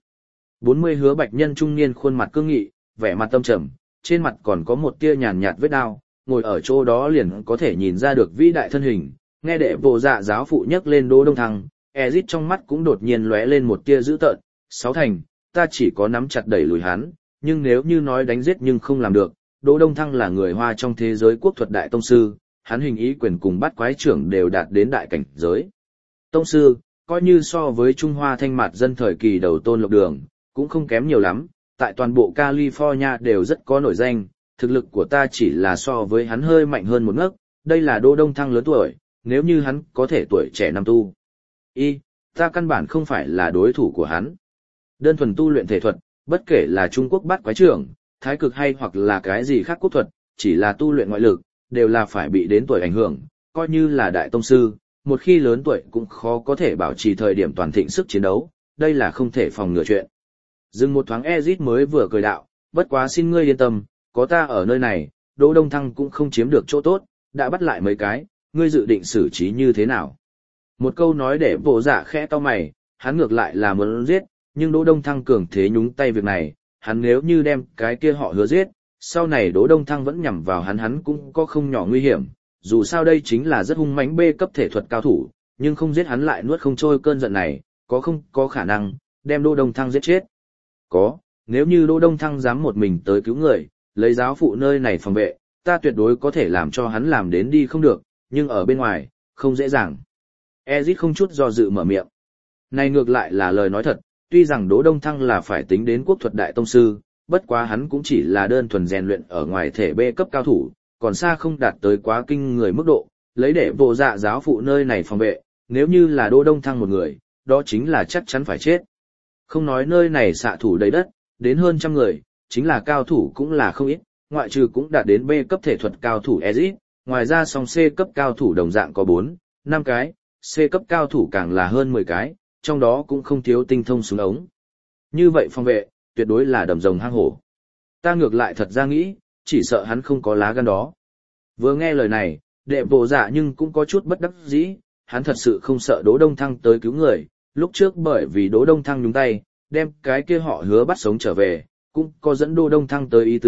A: 40 hứa bạch nhân trung niên khuôn mặt cương nghị, vẻ mặt tâm trầm, trên mặt còn có một tia nhàn nhạt vết đao, ngồi ở chỗ đó liền có thể nhìn ra được vĩ đại thân hình, nghe đệ bộ dạ giáo phụ nhắc lên Đỗ Đông Thăng, Ezit trong mắt cũng đột nhiên lóe lên một tia dữ tợn, sáu thành, ta chỉ có nắm chặt đẩy lùi hắn, nhưng nếu như nói đánh giết nhưng không làm được, Đỗ Đông Thăng là người Hoa trong thế giới quốc thuật đại tông sư, hắn hình ý quyền cùng bắt quái trưởng đều đạt đến đại cảnh giới. Tông sư, coi như so với Trung Hoa thanh mặt dân thời kỳ đầu Tôn Lộc Đường, cũng không kém nhiều lắm, tại toàn bộ California đều rất có nổi danh, thực lực của ta chỉ là so với hắn hơi mạnh hơn một ngấc, đây là Đỗ Đông Thăng lớn tuổi, nếu như hắn có thể tuổi trẻ năm tu. Ta căn bản không phải là đối thủ của hắn. Đơn thuần tu luyện thể thuật, bất kể là Trung Quốc bắt quái trưởng, thái cực hay hoặc là cái gì khác quốc thuật, chỉ là tu luyện ngoại lực, đều là phải bị đến tuổi ảnh hưởng, coi như là đại tông sư, một khi lớn tuổi cũng khó có thể bảo trì thời điểm toàn thịnh sức chiến đấu, đây là không thể phòng ngừa chuyện. Dừng một thoáng Ezit mới vừa cười đạo, bất quá xin ngươi yên tâm, có ta ở nơi này, Đỗ Đông Thăng cũng không chiếm được chỗ tốt, đã bắt lại mấy cái, ngươi dự định xử trí như thế nào? Một câu nói để bộ dạ khẽ cau mày, hắn ngược lại là muốn giết, nhưng Đỗ Đông Thăng cường thế nhúng tay việc này, hắn nếu như đem cái kia họ hứa giết, sau này Đỗ Đông Thăng vẫn nhằm vào hắn cũng có không nhỏ nguy hiểm, dù sao đây chính là rất hung mãnh bê cấp thể thuật cao thủ, nhưng không giết hắn lại nuốt không trôi cơn giận này, có không có khả năng đem Đỗ Đông Thăng giết chết? Có, nếu như Đỗ Đông Thăng dám một mình tới cứu người, lấy giáo phụ nơi này phòng vệ, ta tuyệt đối có thể làm cho hắn làm đến đi không được, nhưng ở bên ngoài, không dễ dàng. Ezit không chút do dự mở miệng. Này ngược lại là lời nói thật, tuy rằng Đỗ Đông Thăng là phải tính đến quốc thuật đại tông sư, bất quá hắn cũng chỉ là đơn thuần rèn luyện ở ngoài thể B cấp cao thủ, còn xa không đạt tới quá kinh người mức độ, lấy để bộ dạ giáo phụ nơi này phòng vệ, nếu như là Đỗ Đông Thăng một người, đó chính là chắc chắn phải chết. Không nói nơi này xạ thủ đầy đất, đến hơn trăm người, chính là cao thủ cũng là không ít, ngoại trừ cũng đạt đến B cấp thể thuật cao thủ Ezit, ngoài ra song C cấp cao thủ đồng dạng có 4, 5 cái, C cấp cao thủ càng là hơn 10 cái, trong đó cũng không thiếu tinh thông súng ống. Như vậy phòng vệ, tuyệt đối là đầm rồng hang hổ. Ta ngược lại thật ra nghĩ, chỉ sợ hắn không có lá gan đó. Vừa nghe lời này, đệ bộ dạ nhưng cũng có chút bất đắc dĩ, hắn thật sự không sợ Đỗ Đông Thăng tới cứu người, lúc trước bởi vì Đỗ Đông Thăng nhúng tay, đem cái kia họ hứa bắt sống trở về, cũng có dẫn Đỗ Đông Thăng tới ý tứ,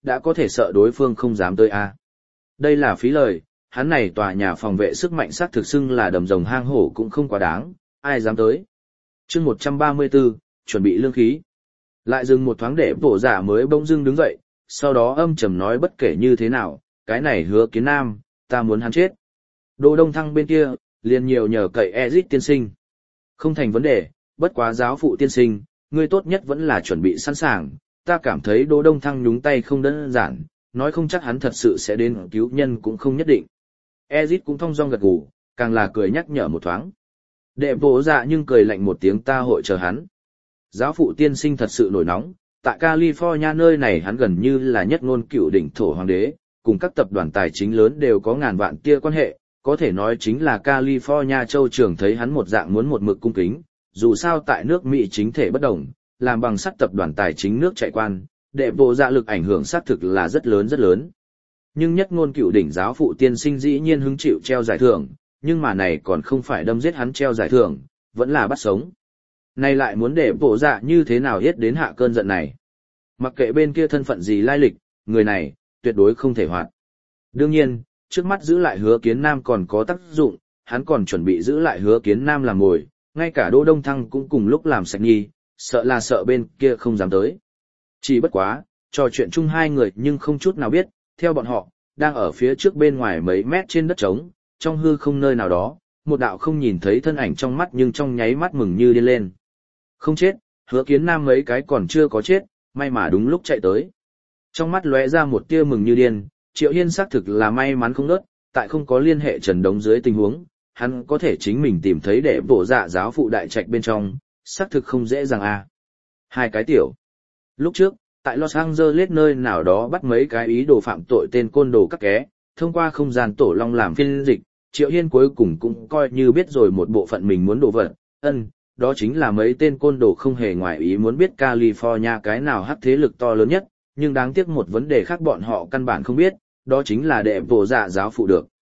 A: đã có thể sợ đối phương không dám tới a. Đây là phí lời, hắn này tòa nhà phòng vệ sức mạnh xác thực xưng là đầm rồng hang hổ cũng không quá đáng, ai dám tới. chương 134, chuẩn bị lương khí. Lại dừng một thoáng để bộ giả mới bỗng dưng đứng dậy, sau đó âm trầm nói bất kể như thế nào, cái này Hứa Kiến Nam, ta muốn hắn chết. Đô Đông Thăng bên kia, liền nhiều nhờ cậy Ezic tiên sinh. Không thành vấn đề, bất quá giáo phụ tiên sinh, ngươi tốt nhất vẫn là chuẩn bị sẵn sàng, ta cảm thấy Đô Đông Thăng nhúng tay không đơn giản, nói không chắc hắn thật sự sẽ đến cứu nhân cũng không nhất định. Ezic cũng thong dong gật gù, càng là cười nhắc nhở một thoáng. Đệ bộ dạ nhưng cười lạnh một tiếng ta hội chờ hắn. Giáo phụ tiên sinh thật sự nổi nóng, tại California nơi này hắn gần như là nhất ngôn cựu đỉnh thổ hoàng đế, cùng các tập đoàn tài chính lớn đều có ngàn vạn tia quan hệ, có thể nói chính là California châu trưởng thấy hắn một dạng muốn một mực cung kính, dù sao tại nước Mỹ chính thể bất đồng, làm bằng sắt tập đoàn tài chính nước chạy quan, đệ bộ dạ lực ảnh hưởng xác thực là rất lớn rất lớn. Nhưng nhất ngôn cựu đỉnh giáo phụ tiên sinh dĩ nhiên hứng chịu treo giải thưởng, nhưng mà này còn không phải đâm giết hắn treo giải thưởng, vẫn là bắt sống. Này lại muốn để bộ dạ như thế nào hết đến hạ cơn giận này. Mặc kệ bên kia thân phận gì lai lịch, người này, tuyệt đối không thể hoạt. Đương nhiên, trước mắt giữ lại Hứa Kiến Nam còn có tác dụng, hắn còn chuẩn bị giữ lại Hứa Kiến Nam làm mồi, ngay cả Đô Đông Thăng cũng cùng lúc làm sạch nghi, sợ là sợ bên kia không dám tới. Chỉ bất quá, trò chuyện chung hai người nhưng không chút nào biết, theo bọn họ, đang ở phía trước bên ngoài mấy mét trên đất trống, trong hư không nơi nào đó, một đạo không nhìn thấy thân ảnh trong mắt nhưng trong nháy mắt mừng như điên lên. Không chết, Hứa Kiến Nam mấy cái còn chưa có chết, may mà đúng lúc chạy tới. Trong mắt lóe ra một tia mừng như điên, Triệu Hiên xác thực là may mắn không nớt, tại không có liên hệ Trần Đống dưới tình huống, hắn có thể chính mình tìm thấy để bổ dạ giáo phụ đại trạch bên trong, xác thực không dễ dàng a. Hai cái tiểu. Lúc trước, tại Los Angeles nơi nào đó bắt mấy cái ý đồ phạm tội tên côn đồ các ké, thông qua không gian tổ long làm phiên dịch, Triệu Hiên cuối cùng cũng coi như biết rồi một bộ phận mình muốn đổ vật, đó chính là mấy tên côn đồ không hề ngoài ý muốn biết California cái nào hắc thế lực to lớn nhất, nhưng đáng tiếc một vấn đề khác bọn họ căn bản không biết, đó chính là đệ bộ dạ giáo phụ được.